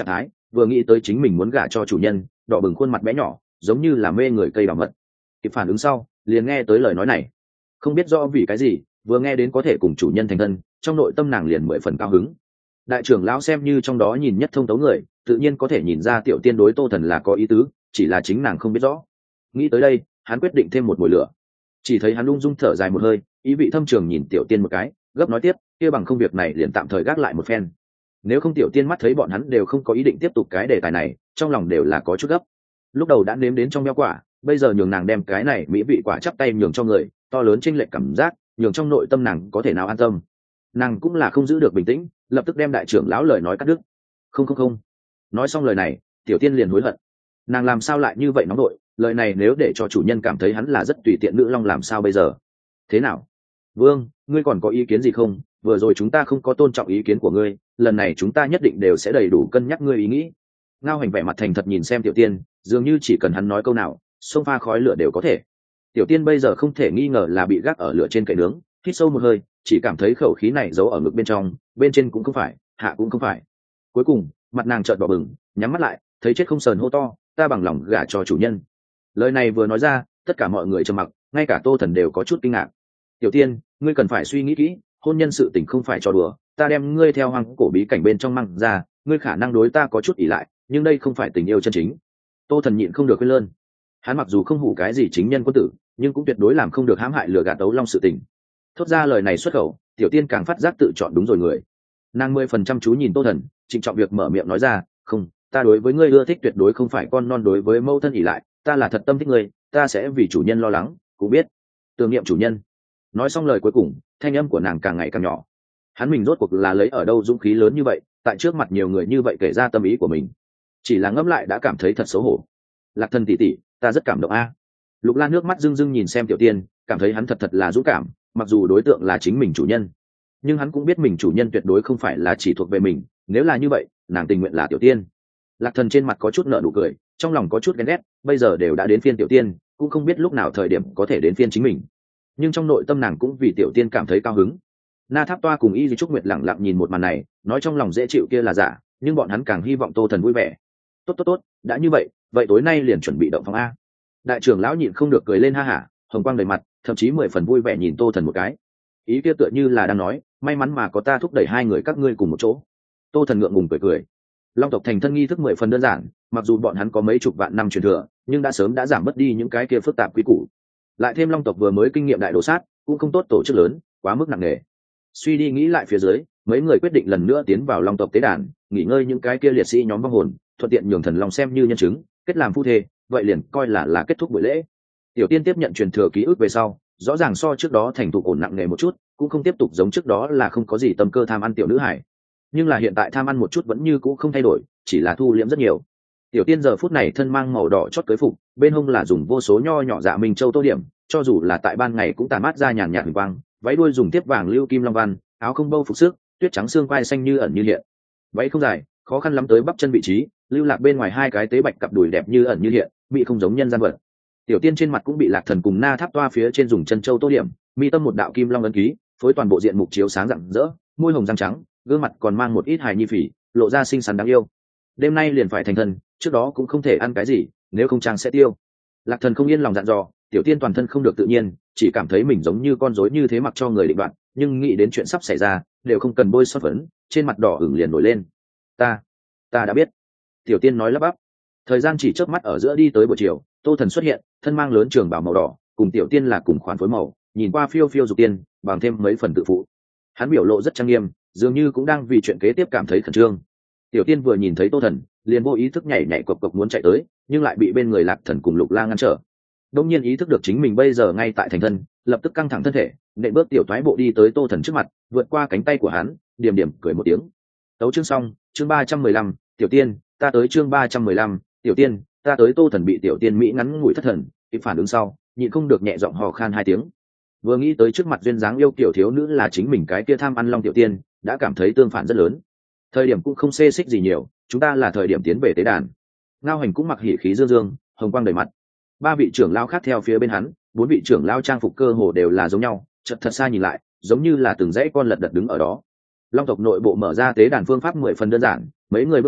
vừa nghĩ tới chính mình muốn gả cho chủ nhân, đỏ bừng khuôn mặt bé nhỏ giống như là mê người cây đỏ mật. Kịp phản ứng sau liền nghe tới lời nói này, không biết rõ vì cái gì vừa nghe đến có thể cùng chủ nhân thành thân, trong nội tâm nàng liền 10 phần cao hứng. Đại trưởng lão xem như trong đó nhìn nhất thông tấu người, tự nhiên có thể nhìn ra tiểu tiên đối Tô Thần là có ý tứ, chỉ là chính nàng không biết rõ. Nghĩ tới đây hắn quyết định thêm một mùi lửa. Chỉ thấy hắn ung dung thở dài một hơi, ý vị thâm trường nhìn tiểu tiên một cái, gấp nói tiếp, kia bằng không việc này liền tạm thời gác lại một phen. Nếu không tiểu tiên mắt thấy bọn hắn đều không có ý định tiếp tục cái đề tài này, trong lòng đều là có chút gấp. Lúc đầu đã nếm đến trong béo quả, bây giờ nhường nàng đem cái này mỹ vị quả chắp tay nhường cho người, to lớn chênh lệch cảm giác nhường trong nội tâm nàng có thể nào an tâm. Nàng cũng là không giữ được bình tĩnh, lập tức đem đại trưởng lão lời nói cắt đứt. Không. Nói xong lời này, tiểu tiên liền hối hận. Nàng làm sao lại như vậy nóng đội, lời này nếu để cho chủ nhân cảm thấy hắn là rất tùy tiện nữ long làm sao bây giờ? Thế nào? Vương, ngươi còn có ý kiến gì không? Vừa rồi chúng ta không có tôn trọng ý kiến của ngươi, lần này chúng ta nhất định đều sẽ đầy đủ cân nhắc ngươi ý nghĩ. Ngao Hành vẻ mặt thành thật nhìn xem tiểu tiên, dường như chỉ cần hắn nói câu nào, xông pha khói lửa đều có thể. Tiểu tiên bây giờ không thể nghi ngờ là bị gác ở lửa trên cậy nướng, hít sâu một hơi, chỉ cảm thấy khẩu khí này giấu ở ngực bên trong, bên trên cũng không phải, hạ cũng không phải. Cuối cùng mặt nàng trợn đỏ bừng, nhắm mắt lại, thấy chết không sờn hô to, ta bằng lòng gả cho chủ nhân. Lời này vừa nói ra, tất cả mọi người trầm mặc, ngay cả Tô Thần đều có chút kinh ngạc. Tiểu tiên, ngươi cần phải suy nghĩ kỹ, hôn nhân sự tình không phải trò đùa, ta đem ngươi theo hoang cổ bí cảnh bên trong mang ra, ngươi khả năng đối ta có chút ỷ lại, nhưng đây không phải tình yêu chân chính. Tô Thần nhịn không được quên lơn. Hắn mặc dù không hủ cái gì chính nhân quân tử, nhưng cũng tuyệt đối làm không được hãm hại lừa gạt đấu long sự tình. Thốt ra lời này xuất khẩu, tiểu tiên càng phát giác tự chọn đúng rồi người. Nàng 10% chú nhìn Tô Thần, trịnh trọng việc mở miệng nói ra, không, ta đối với ngươi ưa thích tuyệt đối không phải con non đối với mâu thân ỷ lại, ta là thật tâm thích ngươi, ta sẽ vì chủ nhân lo lắng, cũng biết tưởng niệm chủ nhân. Nói xong lời cuối cùng, thanh âm của nàng càng ngày càng nhỏ. Hắn mình rốt cuộc là lấy ở đâu dũng khí lớn như vậy, tại trước mặt nhiều người như vậy kể ra tâm ý của mình. Chỉ là ngẫm lại đã cảm thấy thật xấu hổ. Lạc Thần tỷ tỷ, ta rất cảm động a. Lục Lan nước mắt rưng rưng nhìn xem tiểu tiên, cảm thấy hắn thật là dũng cảm, mặc dù đối tượng là chính mình chủ nhân, nhưng hắn cũng biết mình chủ nhân tuyệt đối không phải là chỉ thuộc về mình, nếu là như vậy nàng tình nguyện là tiểu tiên. Lạc Thần trên mặt có chút nở nụ cười, trong lòng có chút ghen ghét, bây giờ đều đã đến phiên tiểu tiên, cũng không biết lúc nào thời điểm có thể đến phiên chính mình. Nhưng trong nội tâm nàng cũng vì tiểu tiên cảm thấy cao hứng. Na Tháp Toa cùng Y Di Trúc Nguyệt lặng lặng nhìn một màn này, nói trong lòng dễ chịu kia là giả, nhưng bọn hắn càng hy vọng Tô Thần vui vẻ. Tốt, đã như vậy, vậy tối nay liền chuẩn bị động phòng a. Đại trưởng lão nhịn không được cười lên ha hả, hồng quang đầy mặt, thậm chí 10 phần vui vẻ nhìn Tô Thần một cái. Ý kia tựa như là đang nói, may mắn mà có ta thúc đẩy hai người các ngươi cùng một chỗ. Tô Thần ngượng ngùng cười. Long tộc thành thân nghi thức 10 phần đơn giản, mặc dù bọn hắn có mấy chục vạn năm truyền thừa, nhưng đã sớm đã giảm bớt đi những cái kia phức tạp quý củ. Lại thêm Long tộc vừa mới kinh nghiệm đại đồ sát, cũng không tốt tổ chức lớn, quá mức nặng nề. Suy đi nghĩ lại phía dưới, mấy người quyết định lần nữa tiến vào Long tộc tế đàn, nghỉ ngơi những cái kia liệt sĩ nhóm vong hồn, thuận tiện nhường thần long xem như nhân chứng, kết làm phu thê, vậy liền coi là kết thúc buổi lễ. Tiểu tiên tiếp nhận truyền thừa ký ức về sau, rõ ràng so trước đó thành thục ổn nặng nề một chút, cũng không tiếp tục giống trước đó là không có gì tâm cơ tham ăn tiểu nữ hải, nhưng là hiện tại tham ăn một chút vẫn như cũ không thay đổi, chỉ là thu liễm rất nhiều. Tiểu tiên giờ phút này thân mang màu đỏ chót cưới phục, bên hông là dùng vô số nho nhỏ dạ minh châu tô điểm, cho dù là tại ban ngày cũng tàn mát ra nhàn nhạt huỳnh quang, váy đuôi dùng tiếp vàng lưu kim long văn, áo không bâu phục sức, tuyết trắng xương quai xanh như ẩn như hiện. Váy không dài, khó khăn lắm tới bắp chân vị trí, lưu lạc bên ngoài hai cái tế bạch cặp đùi đẹp như ẩn như hiện, bị không giống nhân gian vật. Tiểu tiên trên mặt cũng bị Lạc Thần cùng Na Tháp Toa phía trên dùng chân châu tô điểm, mi tâm một đạo kim long ấn ký, phối toàn bộ diện mục chiếu sáng rạng rỡ, môi hồng răng trắng, gương mặt còn mang một ít hài nhi phỉ, lộ ra xinh xắn đáng yêu. Đêm nay liền phải thành thân, trước đó cũng không thể ăn cái gì, nếu không chàng sẽ tiêu. Lạc Thần không yên lòng dặn dò, tiểu tiên toàn thân không được tự nhiên, chỉ cảm thấy mình giống như con rối như thế mặc cho người định đoạt, nhưng nghĩ đến chuyện sắp xảy ra, đều không cần bôi son phấn, trên mặt đỏ ửng liền nổi lên. Ta đã biết. Tiểu tiên nói lắp bắp. Thời gian chỉ chớp mắt ở giữa đi tới buổi chiều, Tô Thần xuất hiện, thân mang lớn trường bào màu đỏ, cùng tiểu tiên là cùng khoản phối màu, nhìn qua phiêu phiêu dục tiên, bằng thêm mấy phần tự phụ. Hắn biểu lộ rất trang nghiêm, dường như cũng đang vì chuyện kế tiếp cảm thấy khẩn trương. Tiểu tiên vừa nhìn thấy Tô Thần, liền vô ý thức nhảy nhảy cộc cộc muốn chạy tới, nhưng lại bị bên người Lạc Thần cùng Lục La ngăn trở. Đông nhiên ý thức được chính mình bây giờ ngay tại thành thân, lập tức căng thẳng thân thể, nện bước tiểu thoái bộ đi tới Tô Thần trước mặt, vượt qua cánh tay của hắn, điểm điểm cười một tiếng. Tấu chương xong, chương 315, tiểu tiên, ta tới chương 315, tiểu tiên, ta tới. Tô Thần bị tiểu tiên mỹ ngắn ngủi thất thần, kịp phản ứng sau, nhịn không được nhẹ giọng hò khan hai tiếng. Vừa nghĩ tới trước mặt duyên dáng yêu kiểu thiếu nữ là chính mình cái kia tham ăn long tiểu tiên, đã cảm thấy tương phản rất lớn. Thời điểm cũng không xê xích gì nhiều, chúng ta là thời điểm tiến về tế đàn. Ngao Hành cũng mặc hỉ khí dương dương, hồng quang đầy mặt. Ba vị trưởng lao khác theo phía bên hắn, bốn vị trưởng lao trang phục cơ hồ đều là giống nhau, chợt thật xa nhìn lại, giống như là từng dãy con lật đật đứng ở đó. Long tộc nội bộ mở ra tế đàn phương pháp 10 phần đơn giản, mấy người bước vào,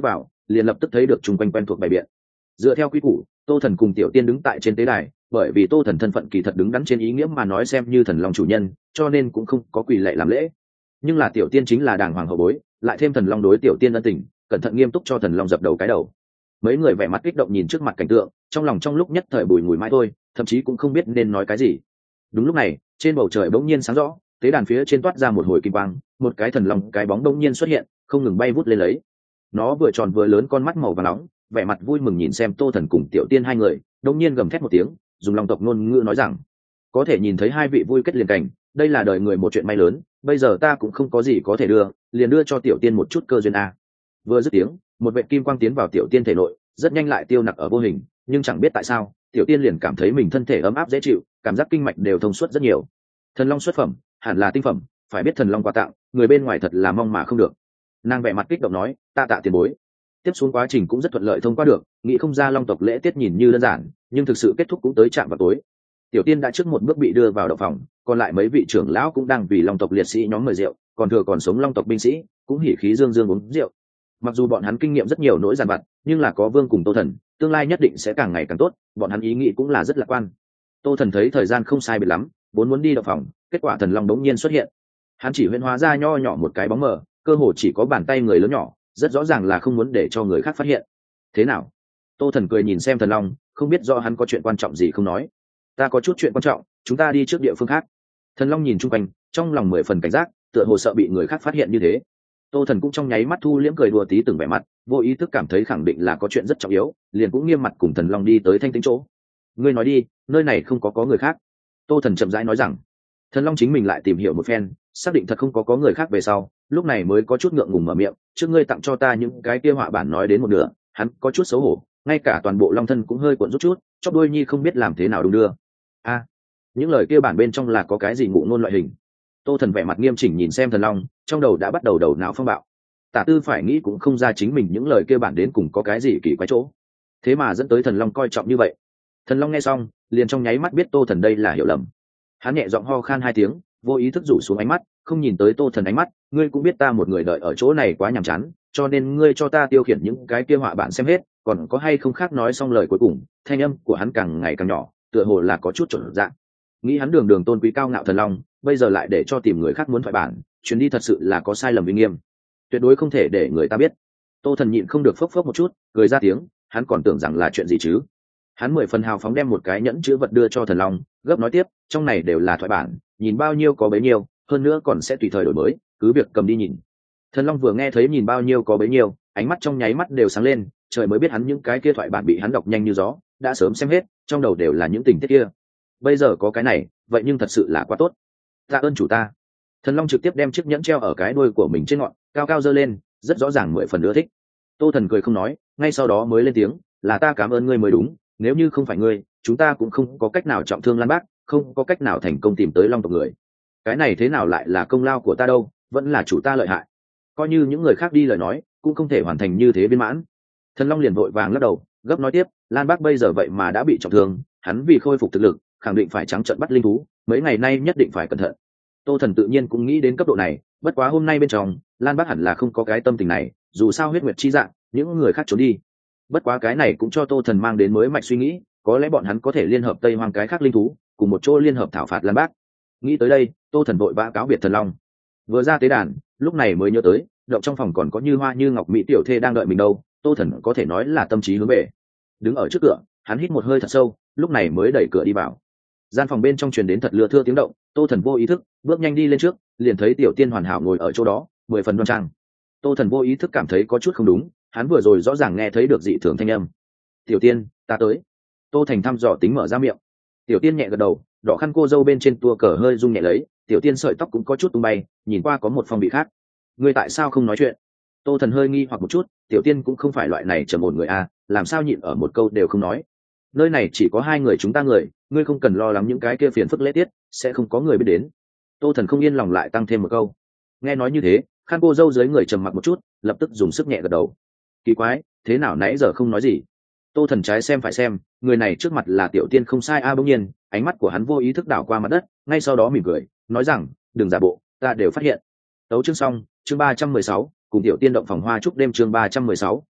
liền lập tức thấy được chung quanh quen thuộc bày biện. Dựa theo quy củ, Tô Thần cùng Tiểu Tiên đứng tại trên tế đài, bởi vì Tô Thần thân phận kỳ thật đứng đắn trên ý nghĩa mà nói xem như thần long chủ nhân, cho nên cũng không có quỳ lạy làm lễ. Nhưng là Tiểu Tiên chính là đàng hoàng hậu bối, lại thêm thần long đối Tiểu Tiên ân tình, cẩn thận nghiêm túc cho thần long dập đầu cái đầu. Mấy người vẻ mặt kích động nhìn trước mặt cảnh tượng, trong lòng trong lúc nhất thời bùi ngùi mãi thôi, thậm chí cũng không biết nên nói cái gì. Đúng lúc này, trên bầu trời bỗng nhiên sáng rõ, tế đàn phía trên toát ra một hồi kim quang, một cái thần long cái bóng bỗng nhiên xuất hiện, không ngừng bay vút lên lấy. Nó vừa tròn vừa lớn con mắt màu vàng nóng, vẻ mặt vui mừng nhìn xem Tô Thần cùng Tiểu Tiên hai người, đột nhiên gầm thét một tiếng, dùng long tộc ngôn ngữ nói rằng: có thể nhìn thấy hai vị vui kết liền cảnh, đây là đời người một chuyện may lớn, bây giờ ta cũng không có gì có thể đưa, liền đưa cho Tiểu Tiên một chút cơ duyên a. Vừa dứt tiếng, một vệt kim quang tiến vào Tiểu Tiên thể nội, rất nhanh lại tiêu nặc ở vô hình, nhưng chẳng biết tại sao, Tiểu Tiên liền cảm thấy mình thân thể ấm áp dễ chịu, cảm giác kinh mạch đều thông suốt rất nhiều. Thần long xuất phẩm, hẳn là tinh phẩm, phải biết thần long quà tặng, người bên ngoài thật là mong mà không được. Nàng vẻ mặt kích động nói: tạ tạ tiền bối. Tiếp xuống quá trình cũng rất thuận lợi thông qua được, nghĩ không ra long tộc lễ tiết nhìn như đơn giản, nhưng thực sự kết thúc cũng tới trạm vào tối. Tiểu Tiên đã trước một bước bị đưa vào động phòng, còn lại mấy vị trưởng lão cũng đang vì long tộc liệt sĩ nhóm mời rượu, còn thừa còn sống long tộc binh sĩ cũng hỉ khí dương dương uống rượu. Mặc dù bọn hắn kinh nghiệm rất nhiều nỗi giàn vặt, nhưng là có Vương cùng Tô Thần, tương lai nhất định sẽ càng ngày càng tốt, bọn hắn ý nghĩ cũng là rất lạc quan. Tô Thần thấy thời gian không sai biệt lắm, vốn muốn đi động phòng, kết quả thần long đống nhiên xuất hiện. Hắn chỉ huyễn hóa ra nho nhỏ một cái bóng mờ, cơ hồ chỉ có bàn tay người lớn nhỏ, rất rõ ràng là không muốn để cho người khác phát hiện. Thế nào? Tô Thần cười nhìn xem thần long, không biết do hắn có chuyện quan trọng gì không nói. Ta có chút chuyện quan trọng, chúng ta đi trước địa phương khác. Thần long nhìn chung quanh, trong lòng 10 phần cảnh giác, tựa hồ sợ bị người khác phát hiện như thế. Tô Thần cũng trong nháy mắt thu liễm cười đùa tí từng vẻ mặt, vô ý thức cảm thấy khẳng định là có chuyện rất trọng yếu, liền cũng nghiêm mặt cùng thần long đi tới thanh tĩnh chỗ. Ngươi nói đi, nơi này không có người khác. Tô Thần chậm rãi nói rằng. Thần long chính mình lại tìm hiểu một phen, xác định thật không có người khác về sau, lúc này mới có chút ngượng ngùng mở miệng: trước ngươi tặng cho ta những cái kia họa bản nói đến một nửa, hắn có chút xấu hổ, ngay cả toàn bộ long thân cũng hơi cuộn rút chút, chóp đuôi nhi không biết làm thế nào đung đưa. A, những lời kia bản bên trong là có cái gì ngụ ngôn loại hình? Tô Thần vẻ mặt nghiêm chỉnh nhìn xem thần long, trong đầu đã bắt đầu đầu não phong bạo. Tả Tư phải nghĩ cũng không ra chính mình những lời kia bản đến cùng có cái gì kỳ quái chỗ, thế mà dẫn tới thần long coi trọng như vậy. Thần long nghe xong, liền trong nháy mắt biết Tô Thần đây là hiểu lầm. Hắn nhẹ giọng ho khan 2 tiếng, vô ý thức rủ xuống ánh mắt, không nhìn tới Tô Thần ánh mắt. Ngươi cũng biết ta một người đợi ở chỗ này quá nhàm chán, cho nên ngươi cho ta tiêu khiển những cái kia họa bản xem hết, còn có hay không khác. Nói xong lời cuối cùng, thanh âm của hắn càng ngày càng nhỏ, tựa hồ là có chút chột dạ. Nghĩ hắn đường đường tôn quý cao ngạo thần long, bây giờ lại để cho tìm người khác muốn thoại bản, chuyến đi thật sự là có sai lầm uy nghiêm, tuyệt đối không thể để người ta biết. Tô Thần nhịn không được phốc phốc một chút, cười ra tiếng. Hắn còn tưởng rằng là chuyện gì chứ. Hắn 10 phần hào phóng đem một cái nhẫn chứa vật đưa cho thần long, gấp nói tiếp: trong này đều là thoại bản, nhìn bao nhiêu có bấy nhiêu, hơn nữa còn sẽ tùy thời đổi mới, cứ việc cầm đi nhìn. Thần long vừa nghe thấy nhìn bao nhiêu có bấy nhiêu, ánh mắt trong nháy mắt đều sáng lên, trời mới biết hắn những cái kia thoại bản bị hắn đọc nhanh như gió, đã sớm xem hết, trong đầu đều là những tình tiết kia. Bây giờ có cái này, vậy nhưng thật sự là quá tốt. Tạ ơn chủ ta. Thần long trực tiếp đem chiếc nhẫn treo ở cái đuôi của mình trên ngọn, cao cao giơ lên, rất rõ ràng 10 phần ưa thích. Tô Thần cười không nói, ngay sau đó mới lên tiếng: là ta cảm ơn ngươi mới đúng, nếu như không phải ngươi, chúng ta cũng không có cách nào trọng thương Lan Bác, không có cách nào thành công tìm tới long tộc người. Cái này thế nào lại là công lao của ta đâu, vẫn là chủ ta lợi hại. Coi như những người khác đi lời nói, cũng không thể hoàn thành như thế viên mãn. Thần long liền vội vàng lắc đầu, gấp nói tiếp: Lan Bác bây giờ vậy mà đã bị trọng thương, hắn vì khôi phục thực lực, khẳng định phải trắng trợn bắt linh thú, mấy ngày nay nhất định phải cẩn thận. Tô Thần tự nhiên cũng nghĩ đến cấp độ này, bất quá hôm nay bên trong, Lan Bác hẳn là không có cái tâm tình này, dù sao huyết nguyệt chi dạng, những người khác trốn đi. Bất quá cái này cũng cho Tô Thần mang đến mới mạch suy nghĩ, có lẽ bọn hắn có thể liên hợp Tây Hoang cái khác linh thú, cùng một chỗ liên hợp thảo phạt Lan Bác. Nghĩ tới đây, Tô Thần vội vã cáo biệt thần long. Vừa ra tế đàn, lúc này mới nhớ tới, động trong phòng còn có Như Hoa Như Ngọc mỹ tiểu thê đang đợi mình đâu. Tô Thần có thể nói là tâm trí hướng về. Đứng ở trước cửa, hắn hít một hơi thật sâu, lúc này mới đẩy cửa đi vào. Gian phòng bên trong truyền đến thật lưa thưa tiếng động, Tô Thần vô ý thức bước nhanh đi lên trước, liền thấy Tiểu Tiên hoàn hảo ngồi ở chỗ đó, 10 phần đoan trang. Tô Thần vô ý thức cảm thấy có chút không đúng, hắn vừa rồi rõ ràng nghe thấy được dị thường thanh âm. Tiểu Tiên, ta tới. Tô Thành thăm dò tính mở ra miệng. Tiểu Tiên nhẹ gật đầu, đỏ khăn cô dâu bên trên tua cờ hơi rung nhẹ lấy, Tiểu Tiên sợi tóc cũng có chút tung bay, nhìn qua có một phong bị khác. Ngươi tại sao không nói chuyện? Tô Thần hơi nghi hoặc một chút, Tiểu Tiên cũng không phải loại này trầm ổn người a, làm sao nhịn ở một câu đều không nói. Nơi này chỉ có 2 người chúng ta người, ngươi không cần lo lắng những cái kia phiền phức lễ tiết, sẽ không có người biết đến. Tô Thần không yên lòng lại tăng thêm một câu. Nghe nói như thế, khăn cô dâu dưới người trầm mặc một chút, lập tức dùng sức nhẹ gật đầu. Kỳ quái, thế nào nãy giờ không nói gì? Tô Thần trái xem phải xem, người này trước mặt là Tiểu Tiên không sai a. Bỗng nhiên, ánh mắt của hắn vô ý thức đảo qua mặt đất, ngay sau đó mỉm cười, nói rằng: đừng giả bộ, ta đều phát hiện. Tấu chương xong, chương 316, cùng Tiểu Tiên động phòng hoa chúc đêm, chương 316,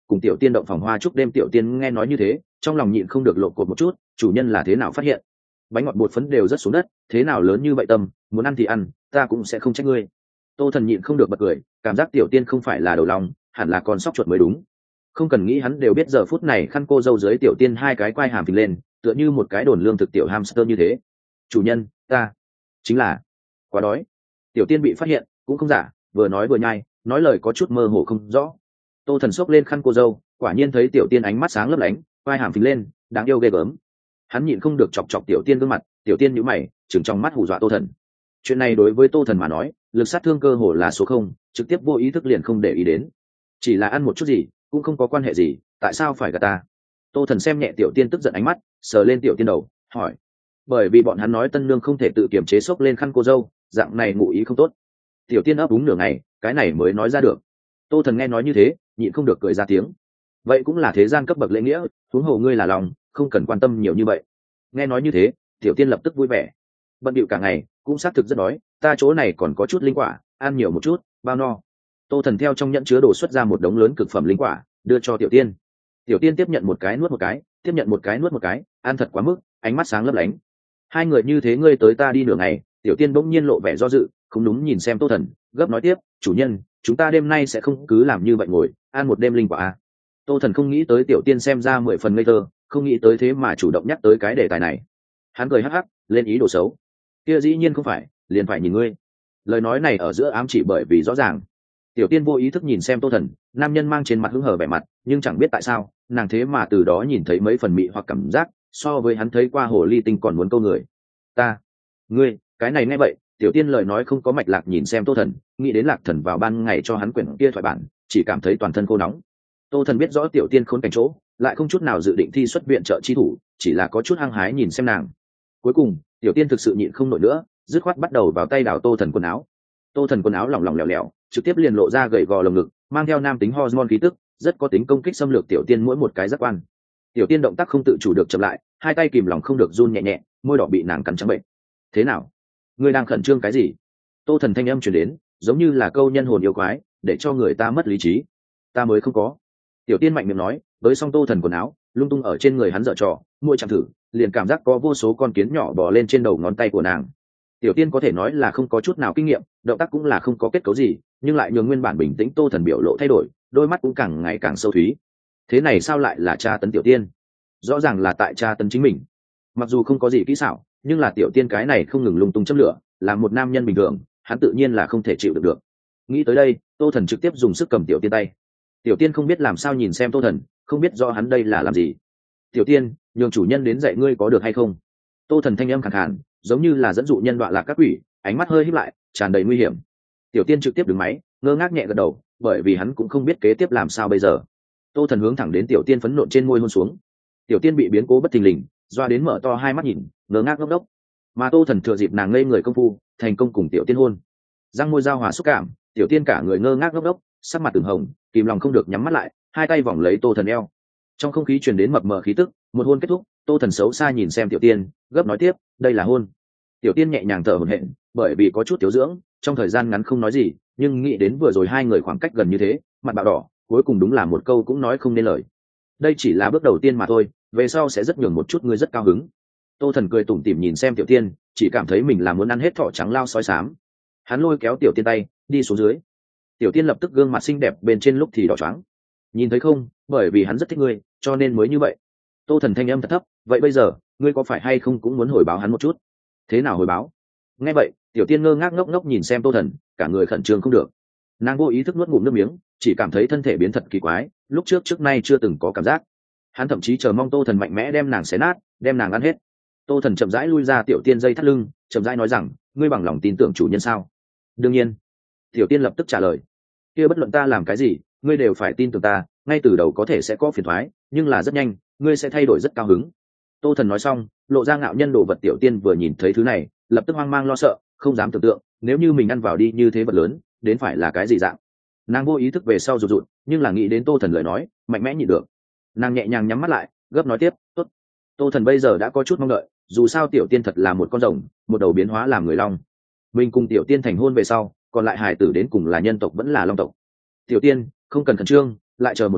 cùng tiểu tiên động phòng hoa chúc đêm. Tiểu tiên nghe nói như thế, trong lòng nhịn không được lộn cột một chút, chủ nhân là thế nào phát hiện? Bánh ngọt bột phấn đều rất xuống đất, thế nào lớn như vậy tâm, muốn ăn thì ăn, ta cũng sẽ không trách ngươi. Tô Thần nhịn không được bật cười, cảm giác tiểu tiên không phải là đầu lòng, hẳn là con sóc chuột mới đúng. Không cần nghĩ hắn đều biết giờ phút này khăn cô dâu dưới tiểu tiên hai cái quai hàm phình lên, tựa như một cái đồn lương thực tiểu hamster như thế. Chủ nhân, ta chính là quá đói. Tiểu tiên bị phát hiện cũng không giả, vừa nói vừa nhai, nói lời có chút mơ hồ không rõ. Tô Thần xốc lên khăn cô dâu, quả nhiên thấy tiểu tiên ánh mắt sáng lấp lánh, quai hàm phình lên, đáng yêu ghê gớm. Hắn nhịn không được chọc chọc tiểu tiên gương mặt, tiểu tiên nhíu mày, trừng trong mắt hù dọa Tô Thần. Chuyện này đối với Tô Thần mà nói, lực sát thương cơ hồ là số không, trực tiếp vô ý thức liền không để ý đến. Chỉ là ăn một chút gì, cũng không có quan hệ gì, tại sao phải gạt ta? Tô Thần xem nhẹ tiểu tiên tức giận ánh mắt, sờ lên tiểu tiên đầu, hỏi. Bởi vì bọn hắn nói tân nương không thể tự kiềm chế xốc lên khăn cô dâu, dạng này ngụ ý không tốt. Tiểu tiên ấp úng nửa ngày, cái này mới nói ra được. Tô Thần nghe nói như thế, nhịn không được cười ra tiếng. Vậy cũng là thế gian cấp bậc lễ nghĩa, huống hồ ngươi là lòng, không cần quan tâm nhiều như vậy. Nghe nói như thế, tiểu tiên lập tức vui vẻ. Bận bịu cả ngày, cũng xác thực rất đói, ta chỗ này còn có chút linh quả, ăn nhiều một chút, bao no. Tô Thần theo trong nhẫn chứa đồ xuất ra một đống lớn cực phẩm linh quả, đưa cho tiểu tiên. Tiểu tiên tiếp nhận một cái nuốt một cái, tiếp nhận một cái nuốt một cái, ăn thật quá mức, ánh mắt sáng lấp lánh. Hai người như thế ngươi tới ta đi nửa ngày, tiểu tiên bỗng nhiên lộ vẻ do dự, không đúng nhìn xem Tô Thần, gấp nói tiếp, chủ nhân, chúng ta đêm nay sẽ không cứ làm như vậy ngồi ăn một đêm linh quả à? Tô Thần không nghĩ tới tiểu tiên xem ra 10 phần ngây thơ, không nghĩ tới thế mà chủ động nhắc tới cái đề tài này. Hắn cười hắc hắc, lên ý đồ xấu. Kia dĩ nhiên không phải, liền phải nhìn ngươi. Lời nói này ở giữa ám chỉ bởi vì rõ ràng. Tiểu tiên vô ý thức nhìn xem Tô Thần, nam nhân mang trên mặt hứng hờ vẻ mặt, nhưng chẳng biết tại sao, nàng thế mà từ đó nhìn thấy mấy phần mị hoặc cảm giác, so với hắn thấy qua hồ ly tinh còn muốn câu người. Ta, ngươi, cái này nghe vậy, tiểu tiên lời nói không có mạch lạc nhìn xem Tô Thần, nghĩ đến Lạc Thần vào ban ngày cho hắn quyển kia thoại bản, chỉ cảm thấy toàn thân khô nóng. Tô Thần biết rõ tiểu tiên khốn cảnh chỗ, lại không chút nào dự định thi xuất viện trợ chi thủ, chỉ là có chút hăng hái nhìn xem nàng. Cuối cùng, tiểu tiên thực sự nhịn không nổi nữa, dứt khoát bắt đầu vào tay đảo Tô Thần quần áo. Tô Thần quần áo lỏng lỏng lẻo lẻo, trực tiếp liền lộ ra gầy gò lồng ngực, mang theo nam tính hormone khí tức, rất có tính công kích xâm lược tiểu tiên mỗi một cái giác quan. Tiểu tiên động tác không tự chủ được chậm lại, hai tay kìm lòng không được run nhẹ nhẹ, môi đỏ bị nàng cắn trắng bệnh. Thế nào? Ngươi đang khẩn trương cái gì? Tô Thần thanh âm truyền đến, giống như là câu nhân hồn yêu quái, để cho người ta mất lý trí. Ta mới không có. Tiểu tiên mạnh miệng nói, với xong Tô Thần quần áo, lung tung ở trên người hắn dở trò, môi chạm thử, liền cảm giác có vô số con kiến nhỏ bò lên trên đầu ngón tay của nàng. Tiểu tiên có thể nói là không có chút nào kinh nghiệm, động tác cũng là không có kết cấu gì, nhưng lại nhường nguyên bản bình tĩnh Tô Thần biểu lộ thay đổi, đôi mắt cũng càng ngày càng sâu thúy. Thế này sao lại là tra tấn tiểu tiên? Rõ ràng là tại tra tấn chính mình. Mặc dù không có gì kỹ xảo, nhưng là tiểu tiên cái này không ngừng lung tung châm lửa, là một nam nhân bình thường, hắn tự nhiên là không thể chịu được. Nghĩ tới đây, Tô Thần trực tiếp dùng sức cầm tiểu tiên tay. Tiểu tiên không biết làm sao nhìn xem Tô Thần, không biết do hắn đây là làm gì. Tiểu tiên, nhường chủ nhân đến dạy ngươi có được hay không? Tô Thần thanh âm khàn khàn, giống như là dẫn dụ nhân đọa lạc các quỷ, ánh mắt hơi híp lại, tràn đầy nguy hiểm. Tiểu tiên trực tiếp đứng máy, ngơ ngác nhẹ gật đầu, bởi vì hắn cũng không biết kế tiếp làm sao bây giờ. Tô Thần hướng thẳng đến tiểu tiên phấn nộ trên môi hôn xuống. Tiểu tiên bị biến cố bất thình lình, doa đến mở to hai mắt nhìn, ngơ ngác ngốc đốc. Mà Tô Thần thừa dịp nàng ngây người công phu, thành công cùng tiểu tiên hôn. Răng môi giao hòa xúc cảm, tiểu tiên cả người ngơ ngác ngốc đốc, sắc mặt từng hồng, kìm lòng không được nhắm mắt lại, hai tay vòng lấy Tô Thần eo. Trong không khí truyền đến mập mờ khí tức, một hôn kết thúc, Tô Thần xấu xa nhìn xem tiểu tiên, gấp nói tiếp, đây là hôn. Tiểu tiên nhẹ nhàng thở hổn hển, bởi vì có chút thiếu dưỡng, trong thời gian ngắn không nói gì, nhưng nghĩ đến vừa rồi hai người khoảng cách gần như thế, mặt bạo đỏ, cuối cùng đúng là một câu cũng nói không nên lời. Đây chỉ là bước đầu tiên mà thôi, về sau sẽ rất nhường một chút ngươi rất cao hứng. Tô Thần cười tủm tỉm nhìn xem tiểu tiên, chỉ cảm thấy mình là muốn ăn hết thỏ trắng lao sói xám. Hắn lôi kéo tiểu tiên tay, đi xuống dưới. Tiểu tiên lập tức gương mặt xinh đẹp bên trên lúc thì đỏ choáng. Nhìn thấy không, bởi vì hắn rất thích ngươi, cho nên mới như vậy. Tô Thần thanh âm thật thấp, vậy bây giờ, ngươi có phải hay không cũng muốn hồi báo hắn một chút? Thế nào hồi báo? Nghe vậy, tiểu tiên ngơ ngác ngốc ngốc nhìn xem Tô Thần, cả người khẩn trương không được. Nàng vô ý thức nuốt ngụm nước miếng, chỉ cảm thấy thân thể biến thật kỳ quái, lúc trước nay chưa từng có cảm giác. Hắn thậm chí chờ mong Tô Thần mạnh mẽ đem nàng xé nát, đem nàng ăn hết. Tô Thần chậm rãi lui ra tiểu tiên dây thắt lưng, chậm rãi nói rằng, ngươi bằng lòng tin tưởng chủ nhân sao? Đương nhiên. Tiểu tiên lập tức trả lời. Kia bất luận ta làm cái gì, ngươi đều phải tin tưởng ta, ngay từ đầu có thể sẽ có phiền toái, nhưng là rất nhanh, ngươi sẽ thay đổi rất cao hứng. Tô Thần nói xong, lộ ra ngạo nhân đồ vật. Tiểu tiên vừa nhìn thấy thứ này, lập tức hoang mang lo sợ, không dám tưởng tượng, nếu như mình ăn vào đi như thế vật lớn, đến phải là cái gì dạng. Nàng vô ý thức về sau rụt rụt, nhưng là nghĩ đến Tô Thần lời nói, mạnh mẽ nhịn được. Nàng nhẹ nhàng nhắm mắt lại, gấp nói tiếp, tốt. Tô Thần bây giờ đã có chút mong đợi, dù sao tiểu tiên thật là một con rồng, một đầu biến hóa làm người long. Mình cùng tiểu tiên thành hôn về sau, còn lại hài tử đến cùng là nhân tộc vẫn là long tộc. Tiểu tiên, không cần khẩn trương, lại chờ một lát,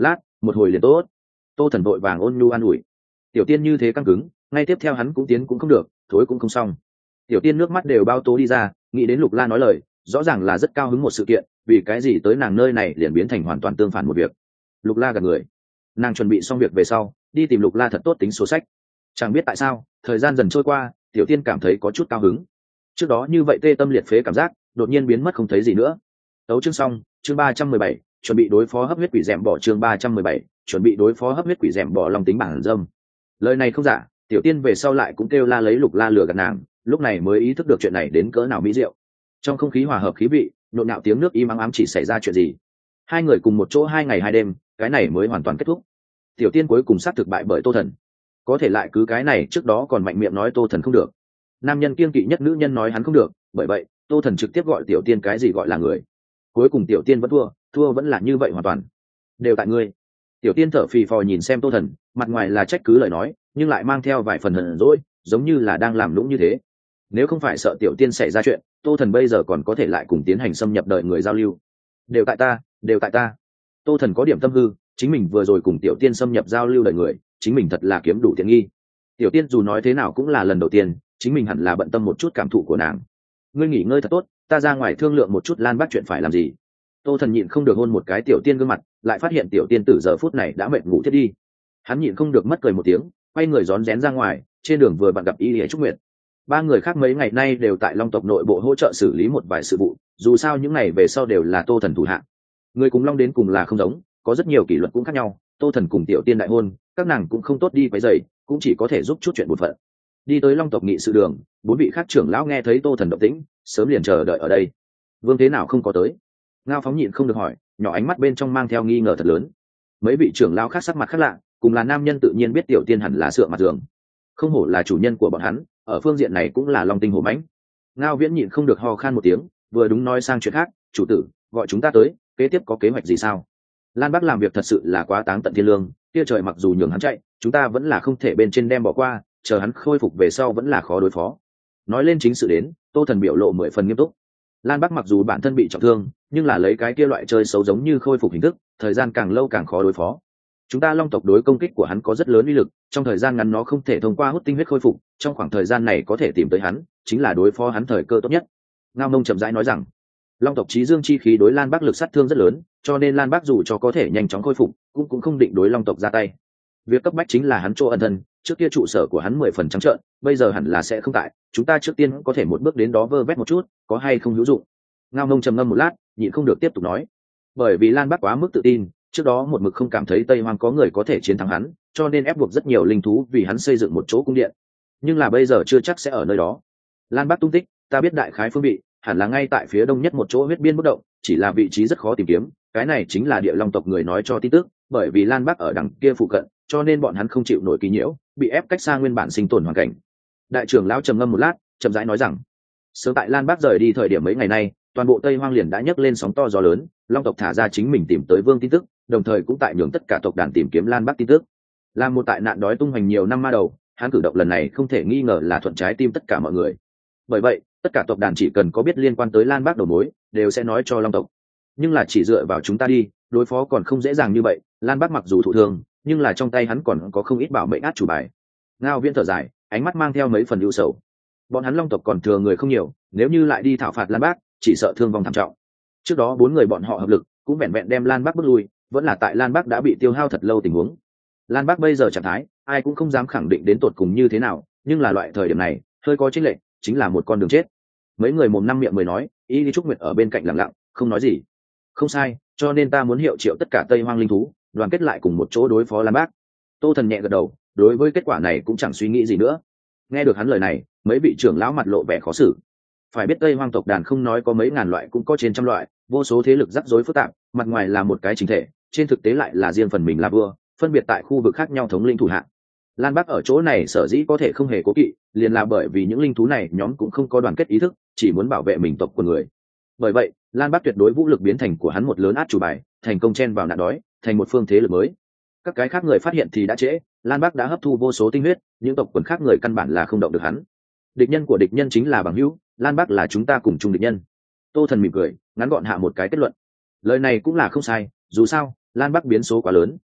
một hồi liền tốt. Tô Thần vội vàng ôn nhu an ủi. Tiểu Tiên như thế căng cứng, ngay tiếp theo hắn cũng tiến cũng không được, thối cũng không xong. Tiểu Tiên nước mắt đều bao tố đi ra, nghĩ đến Lục La nói lời, rõ ràng là rất cao hứng một sự kiện, vì cái gì tới nàng nơi này liền biến thành hoàn toàn tương phản một việc. Lục La gật người, nàng chuẩn bị xong việc về sau, đi tìm Lục La thật tốt tính sổ sách. Chẳng biết tại sao, thời gian dần trôi qua, Tiểu Tiên cảm thấy có chút cao hứng. Trước đó như vậy tê tâm liệt phế cảm giác, đột nhiên biến mất không thấy gì nữa. Tấu chương xong, chương 317, chuẩn bị đối phó hấp huyết quỷ rèm bỏ, chương 317, chuẩn bị đối phó hấp huyết quỷ rèm bỏ lòng tính bản dâm. Lời này không giả, Tiểu Tiên về sau lại cũng kêu la lấy Lục La lừa gạt nàng, lúc này mới ý thức được chuyện này đến cỡ nào mỹ diệu. Trong không khí hòa hợp khí vị, nhộn nhạo tiếng nước im ắng ám chỉ xảy ra chuyện gì. Hai người cùng một chỗ 2 ngày 2 đêm, cái này mới hoàn toàn kết thúc. Tiểu Tiên cuối cùng sát thực bại bởi Tô Thần. Có thể lại cứ cái này trước đó còn mạnh miệng nói Tô Thần không được. Nam nhân kiêng kỵ nhất nữ nhân nói hắn không được, bởi vậy Tô Thần trực tiếp gọi Tiểu Tiên cái gì gọi là người. Cuối cùng Tiểu Tiên vẫn thua vẫn là như vậy hoàn toàn. Đều tại ngươi. Tiểu Tiên thở phì phò nhìn xem Tô Thần, mặt ngoài là trách cứ lời nói, nhưng lại mang theo vài phần hờn dỗi, giống như là đang làm lũng như thế. Nếu không phải sợ Tiểu Tiên xảy ra chuyện, Tô Thần bây giờ còn có thể lại cùng tiến hành xâm nhập đời người giao lưu. Đều tại ta, đều tại ta. Tô Thần có điểm tâm hư, chính mình vừa rồi cùng Tiểu Tiên xâm nhập giao lưu đời người, chính mình thật là kiếm đủ tiện nghi. Tiểu Tiên dù nói thế nào cũng là lần đầu tiên, chính mình hẳn là bận tâm một chút cảm thụ của nàng. Ngươi nghỉ ngơi thật tốt, ta ra ngoài thương lượng một chút Lan Bác chuyện phải làm gì. Tô Thần nhịn không được hôn một cái Tiểu Tiên gương mặt, lại phát hiện Tiểu Tiên từ giờ phút này đã mệt ngủ thiết đi. Hắn nhịn không được mất cười một tiếng, quay người rón rén ra ngoài. Trên đường vừa bạn gặp Y Lìa Trúc Nguyệt. 3 người khác mấy ngày nay đều tại Long tộc nội bộ hỗ trợ xử lý một vài sự vụ, dù sao những ngày về sau đều là Tô Thần thủ hạ. Người cùng Long đến cùng là không giống, có rất nhiều kỷ luật cũng khác nhau. Tô Thần cùng Tiểu Tiên đại hôn, các nàng cũng không tốt đi quấy rầy, cũng chỉ có thể giúp chút chuyện bổn phận. Đi tới Long tộc nghị sự đường, 4 vị khác trưởng lão nghe thấy Tô Thần động tĩnh, sớm liền chờ đợi ở đây. Vương thế nào không có tới? Ngao Phóng nhịn không được hỏi, nhỏ ánh mắt bên trong mang theo nghi ngờ thật lớn. Mấy vị trưởng lão khác sắc mặt khác lạ, cùng là nam nhân tự nhiên biết Tiểu Tiên hẳn là sượng mặt giường. Không hổ là chủ nhân của bọn hắn, ở phương diện này cũng là long tinh hổ mãnh. Ngao Viễn nhịn không được ho khan một tiếng, vừa đúng nói sang chuyện khác, chủ tử gọi chúng ta tới, kế tiếp có kế hoạch gì sao? Lan Bắc làm việc thật sự là quá táng tận thiên lương, kia trời mặc dù nhường hắn chạy, chúng ta vẫn là không thể bên trên đem bỏ qua, chờ hắn khôi phục về sau vẫn là khó đối phó. Nói lên chính sự đến, Tô Thần biểu lộ 10 phần nghiêm túc. Lan Bắc mặc dù bản thân bị trọng thương, nhưng là lấy cái kia loại chơi xấu giống như khôi phục hình thức, thời gian càng lâu càng khó đối phó. Chúng ta Long tộc đối công kích của hắn có rất lớn uy lực, trong thời gian ngắn nó không thể thông qua hút tinh huyết khôi phục, trong khoảng thời gian này có thể tìm tới hắn, chính là đối phó hắn thời cơ tốt nhất. Ngao Mông chậm rãi nói rằng, Long tộc chí dương chi khí đối Lan Bắc lực sát thương rất lớn, cho nên Lan Bắc dù cho có thể nhanh chóng khôi phục, cũng không định đối Long tộc ra tay. Việc cấp bách chính là hắn chỗ ẩn thân, trước kia trụ sở của hắn 10 phần trắng trợn, bây giờ hẳn là sẽ không tại, chúng ta trước tiên có thể một bước đến đó vơ vét một chút, có hay không hữu dụng. Ngao Mông trầm ngâm một lát, nhịn không được tiếp tục nói, bởi vì Lan Bắc quá mức tự tin, trước đó một mực không cảm thấy Tây Hoang có người có thể chiến thắng hắn, cho nên ép buộc rất nhiều linh thú vì hắn xây dựng một chỗ cung điện. Nhưng là bây giờ chưa chắc sẽ ở nơi đó. Lan Bắc tung tích, ta biết đại khái phương vị, hẳn là ngay tại phía đông nhất một chỗ huyết biên bất động, chỉ là vị trí rất khó tìm kiếm. Cái này chính là Địa Long tộc người nói cho tin tức, bởi vì Lan Bắc ở đằng kia phụ cận, cho nên bọn hắn không chịu nổi kỳ nhiễu, bị ép cách xa nguyên bản sinh tồn hoàn cảnh. Đại trưởng lão trầm ngâm một lát, chậm rãi nói rằng, sớm tại Lan Bắc rời đi thời điểm mấy ngày nay, toàn bộ Tây Hoang liền đã nhấc lên sóng to gió lớn, Long tộc thả ra chính mình tìm tới Vương tin tức, đồng thời cũng tại nhường tất cả tộc đàn tìm kiếm Lan Bắc tin tức. Làm một tại nạn đói tung hoành nhiều năm ma đầu, hắn cử động lần này không thể nghi ngờ là thuận trái tim tất cả mọi người. Bởi vậy, tất cả tộc đàn chỉ cần có biết liên quan tới Lan Bắc đầu mối, đều sẽ nói cho Long tộc. Nhưng là chỉ dựa vào chúng ta đi, đối phó còn không dễ dàng như vậy. Lan Bắc mặc dù thụ thương, nhưng là trong tay hắn còn có không ít bảo mệnh át chủ bài. Ngao Viễn thở dài, ánh mắt mang theo mấy phần ưu sầu. Bọn hắn Long tộc còn thừa người không nhiều, nếu như lại đi thảo phạt Lan Bắc, chỉ sợ thương vong thảm trọng. Trước đó 4 người bọn họ hợp lực, cũng vẹn vẹn đem Lan Bắc bước lui, vẫn là tại Lan Bắc đã bị tiêu hao thật lâu tình huống. Lan Bắc bây giờ trạng thái, ai cũng không dám khẳng định đến tột cùng như thế nào, nhưng là loại thời điểm này, hơi có chênh lệch, chính là một con đường chết. Mấy người mồm năm miệng mười nói, Y Lý Trúc Nguyệt ở bên cạnh lặng lặng, không nói gì. Không sai, cho nên ta muốn hiệu triệu tất cả Tây Hoang linh thú, đoàn kết lại cùng một chỗ đối phó Lan Bắc. Tô Thần nhẹ gật đầu, đối với kết quả này cũng chẳng suy nghĩ gì nữa. Nghe được hắn lời này, mấy vị trưởng lão mặt lộ vẻ khó xử. Phải biết Tây Hoang tộc đàn không nói có mấy ngàn loại cũng có trên trăm loại, vô số thế lực rắc rối phức tạp, mặt ngoài là một cái chính thể, trên thực tế lại là riêng phần mình là vua, phân biệt tại khu vực khác nhau thống lĩnh thủ hạ. Lan Bắc ở chỗ này sở dĩ có thể không hề cố kỵ, liền là bởi vì những linh thú này nhóm cũng không có đoàn kết ý thức, chỉ muốn bảo vệ mình tộc của người. Bởi vậy, Lan Bắc tuyệt đối vũ lực biến thành của hắn một lớn át chủ bài, thành công chen vào nạn đói, thành một phương thế lực mới. Các cái khác người phát hiện thì đã trễ, Lan Bắc đã hấp thu vô số tinh huyết, những tộc quần khác người căn bản là không động được hắn. Địch nhân của địch nhân chính là bằng hữu, Lan Bắc là chúng ta cùng chung địch nhân. Tô Thần mỉm cười, ngắn gọn hạ một cái kết luận. Lời này cũng là không sai, dù sao, Lan Bắc biến số quá lớn,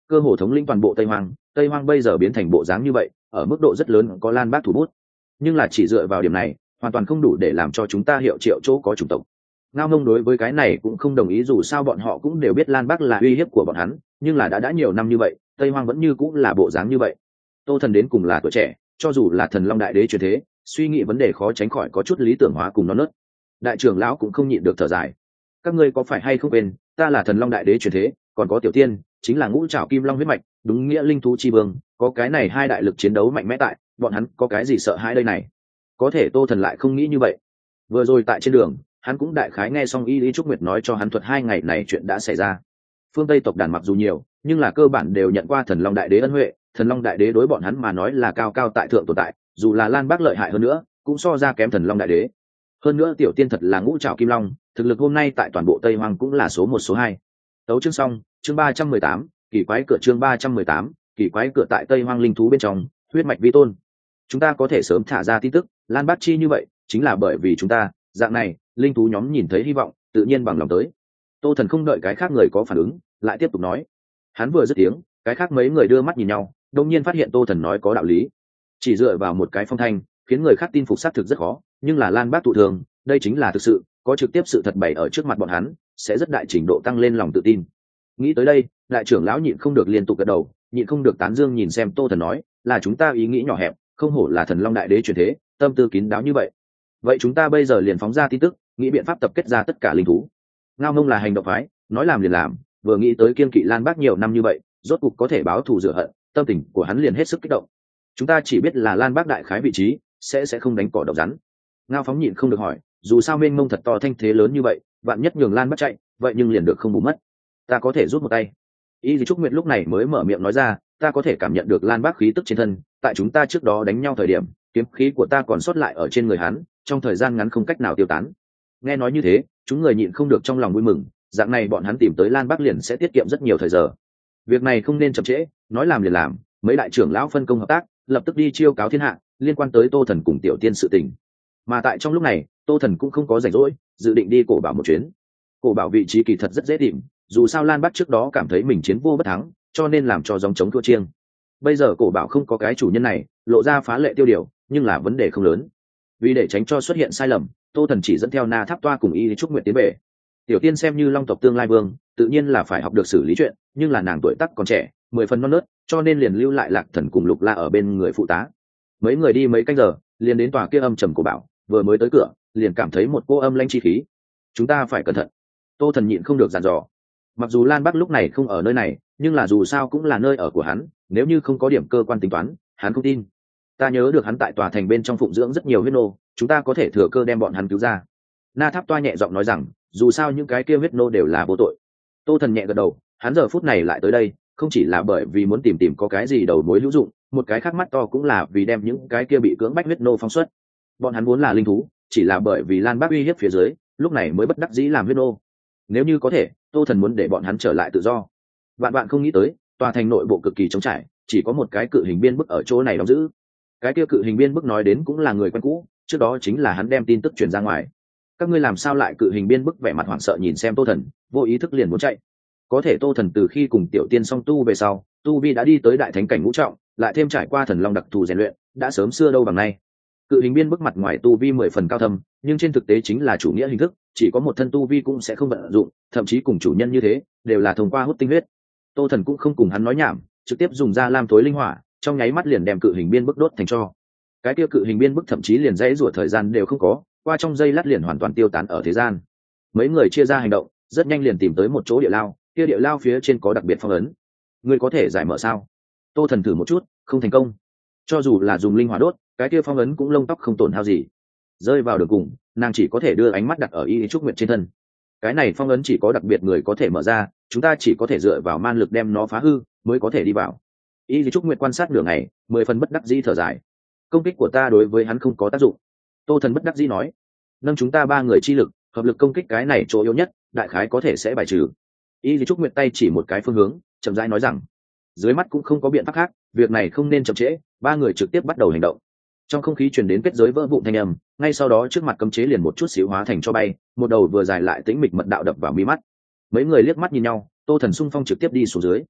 cơ hồ thống lĩnh toàn bộ Tây Hoang bây giờ biến thành bộ dáng như vậy, ở mức độ rất lớn có Lan Bác thủ bút, nhưng là chỉ dựa vào điểm này hoàn toàn không đủ để làm cho chúng ta hiệu triệu chỗ có chủng tộc. Ngao Ngông đối với cái này cũng không đồng ý, dù sao bọn họ cũng đều biết Lan Bắc là uy hiếp của bọn hắn, nhưng là đã nhiều năm như vậy, Tây Hoang vẫn như cũng là bộ dáng như vậy. Tô Thần đến cùng là tuổi trẻ, cho dù là Thần Long Đại Đế truyền thế, suy nghĩ vấn đề khó tránh khỏi có chút lý tưởng hóa cùng nó nớt. Đại trưởng lão cũng không nhịn được thở dài. Các ngươi có phải hay không quên, ta là Thần Long Đại Đế truyền thế, còn có Tiểu Tiên, chính là ngũ trảo kim long huyết mạch, đúng nghĩa linh thú chi vương, có cái này hai đại lực chiến đấu mạnh mẽ tại, bọn hắn có cái gì sợ hãi đây này? Có thể Tô Thần lại không nghĩ như vậy. Vừa rồi tại trên đường, hắn cũng đại khái nghe xong Y Lý Trúc Nguyệt nói cho hắn thuật 2 ngày này chuyện đã xảy ra. Phương Tây tộc đàn mặc dù nhiều, nhưng là cơ bản đều nhận qua Thần Long Đại Đế ân huệ, Thần Long Đại Đế đối bọn hắn mà nói là cao cao tại thượng tồn tại, dù là Lan Bác lợi hại hơn nữa, cũng so ra kém Thần Long Đại Đế. Hơn nữa Tiểu Tiên thật là ngũ trảo kim long, thực lực hôm nay tại toàn bộ Tây Hoang cũng là số 1 số 2. Tấu chương xong, chương 318, kỳ quái cửa, chương 318, kỳ quái cửa. Tại Tây Hoang linh thú bên trong, huyết mạch vi tôn. Chúng ta có thể sớm thả ra tin tức, Lan Bác chi như vậy, chính là bởi vì chúng ta, dạng này, linh thú nhóm nhìn thấy hy vọng, tự nhiên bằng lòng tới. Tô Thần không đợi cái khác người có phản ứng, lại tiếp tục nói. Hắn vừa dứt tiếng, cái khác mấy người đưa mắt nhìn nhau, đột nhiên phát hiện Tô Thần nói có đạo lý. Chỉ dựa vào một cái phong thanh, khiến người khác tin phục xác thực rất khó, nhưng là Lan Bác tụ thường, đây chính là thực sự, có trực tiếp sự thật bày ở trước mặt bọn hắn, sẽ rất đại trình độ tăng lên lòng tự tin. Nghĩ tới đây, đại trưởng lão nhịn không được liên tục gật đầu, nhịn không được tán dương nhìn xem Tô Thần nói, là chúng ta ý nghĩ nhỏ hẹp, không hổ là Thần Long Đại Đế truyền thế, tâm tư kín đáo như vậy. Vậy chúng ta bây giờ liền phóng ra tin tức, nghĩ biện pháp tập kết ra tất cả linh thú. Ngao Mông là hành động phái, nói làm liền làm, vừa nghĩ tới kiên kỵ Lan Bác nhiều năm như vậy, rốt cục có thể báo thù rửa hận, tâm tình của hắn liền hết sức kích động. Chúng ta chỉ biết là Lan Bác đại khái vị trí, sẽ không đánh cỏ độc rắn. Ngao Phóng nhịn không được hỏi, dù sao mênh mông thật to thanh thế lớn như vậy, vạn nhất nhường Lan Bác chạy, vậy nhưng liền được không bù mất. Ta có thể rút một tay. Y Lý Trúc Nguyệt lúc này mới mở miệng nói ra, ta có thể cảm nhận được Lan Bác khí tức trên thân, tại chúng ta trước đó đánh nhau thời điểm, kiếm khí của ta còn sót lại ở trên người hắn, trong thời gian ngắn không cách nào tiêu tán. Nghe nói như thế, chúng người nhịn không được trong lòng vui mừng, dạng này bọn hắn tìm tới Lan Bác liền sẽ tiết kiệm rất nhiều thời giờ. Việc này không nên chậm trễ, nói làm liền làm, mấy đại trưởng lão phân công hợp tác, lập tức đi chiêu cáo thiên hạ, liên quan tới Tô Thần cùng Tiểu Tiên sự tình. Mà tại trong lúc này, Tô Thần cũng không có rảnh rỗi, dự định đi Cổ Bảo một chuyến. Cổ Bảo vị trí kỳ thật rất dễ tìm, dù sao Lan Bác trước đó cảm thấy mình chiến vô bất thắng, cho nên làm cho dòng chống thua chiêng. Bây giờ Cổ Bảo không có cái chủ nhân này, lộ ra phá lệ tiêu điều, nhưng là vấn đề không lớn. Vì để tránh cho xuất hiện sai lầm, Tô Thần chỉ dẫn theo Na Tháp Toa cùng Y Lý Trúc Nguyệt tiến về. Tiểu Tiên xem như Long tộc tương lai vương, tự nhiên là phải học được xử lý chuyện, nhưng là nàng tuổi tác còn trẻ, 10 phần non nớt, cho nên liền lưu lại Lạc Thần cùng Lục La ở bên người phụ tá. Mấy người đi mấy canh giờ, liền đến tòa kia âm trầm Cổ Bảo, vừa mới tới cửa, liền cảm thấy một cô âm lãnh chi khí. Chúng ta phải cẩn thận. Tô Thần nhịn không được dặn dò. Mặc dù Lan Bác lúc này không ở nơi này, nhưng là dù sao cũng là nơi ở của hắn, nếu như không có điểm cơ quan tính toán, hắn không tin. Ta nhớ được hắn tại tòa thành bên trong phụng dưỡng rất nhiều huyết nô, chúng ta có thể thừa cơ đem bọn hắn cứu ra. Na Tháp Toa nhẹ giọng nói rằng, dù sao những cái kia huyết nô đều là vô tội. Tô Thần nhẹ gật đầu, hắn giờ phút này lại tới đây, không chỉ là bởi vì muốn tìm có cái gì đầu mối hữu dụng, một cái khác mắt to cũng là vì đem những cái kia bị cưỡng bách huyết nô phóng xuất. Bọn hắn vốn là linh thú, chỉ là bởi vì Lan Bác uy hiếp phía dưới, lúc này mới bất đắc dĩ làm huyết nô. Nếu như có thể, Tô Thần muốn để bọn hắn trở lại tự do. Bạn không nghĩ tới, tòa thành nội bộ cực kỳ trống trải, chỉ có một cái cự hình biên bức ở chỗ này đóng giữ. Cái kia cự hình biên bức nói đến cũng là người quen cũ, trước đó chính là hắn đem tin tức truyền ra ngoài. Các ngươi làm sao lại? Cự hình biên bức vẻ mặt hoảng sợ nhìn xem Tô Thần, vô ý thức liền muốn chạy. Có thể Tô Thần từ khi cùng Tiểu Tiên song tu về sau, tu vi đã đi tới đại thánh cảnh ngũ trọng, lại thêm trải qua thần long đặc thù rèn luyện, đã sớm xưa đâu bằng nay. Cự hình biên bức mặt ngoài tu vi 10 phần cao thâm, nhưng trên thực tế chính là chủ nghĩa hình thức, chỉ có một thân tu vi cũng sẽ không vận dụng, thậm chí cùng chủ nhân như thế, đều là thông qua hút tinh huyết. Tô Thần cũng không cùng hắn nói nhảm, trực tiếp dùng ra lam tối linh hỏa, trong nháy mắt liền đem cự hình biên bức đốt thành tro. Cái kia cự hình biên bức thậm chí liền dãy rủa thời gian đều không có, qua trong giây lát liền hoàn toàn tiêu tán ở thế gian. Mấy người chia ra hành động, rất nhanh liền tìm tới một chỗ địa lao, kia địa lao phía trên có đặc biệt phong ấn. Ngươi có thể giải mở sao? Tô Thần thử một chút, không thành công. Cho dù là dùng linh hỏa đốt, cái kia phong ấn cũng lông tóc không tổn hao gì. Rơi vào đường cùng, nàng chỉ có thể đưa ánh mắt đặt ở Y Lý Trúc Nguyệt trên thân. Cái này phong ấn chỉ có đặc biệt người có thể mở ra, chúng ta chỉ có thể dựa vào man lực đem nó phá hư mới có thể đi vào. Y Lý Trúc Nguyệt quan sát nửa ngày, 10 phần bất đắc dĩ thở dài. Công kích của ta đối với hắn không có tác dụng. Tô Thần bất đắc dĩ nói, nâng chúng ta 3 người chi lực, hợp lực công kích cái này chỗ yếu nhất, đại khái có thể sẽ bài trừ. Y Lý Trúc Nguyệt tay chỉ một cái phương hướng, chậm rãi nói rằng, dưới mắt cũng không có biện pháp khác, việc này không nên chậm trễ. 3 người trực tiếp bắt đầu hành động. Trong không khí truyền đến kết giới vỡ vụn thanh âm, ngay sau đó trước mặt cấm chế liền một chút xíu hóa thành cho bay, một đầu vừa dài lại tĩnh mịch mật đạo đập vào mí mắt. Mấy người liếc mắt nhìn nhau, Tô Thần xung phong trực tiếp đi xuống dưới.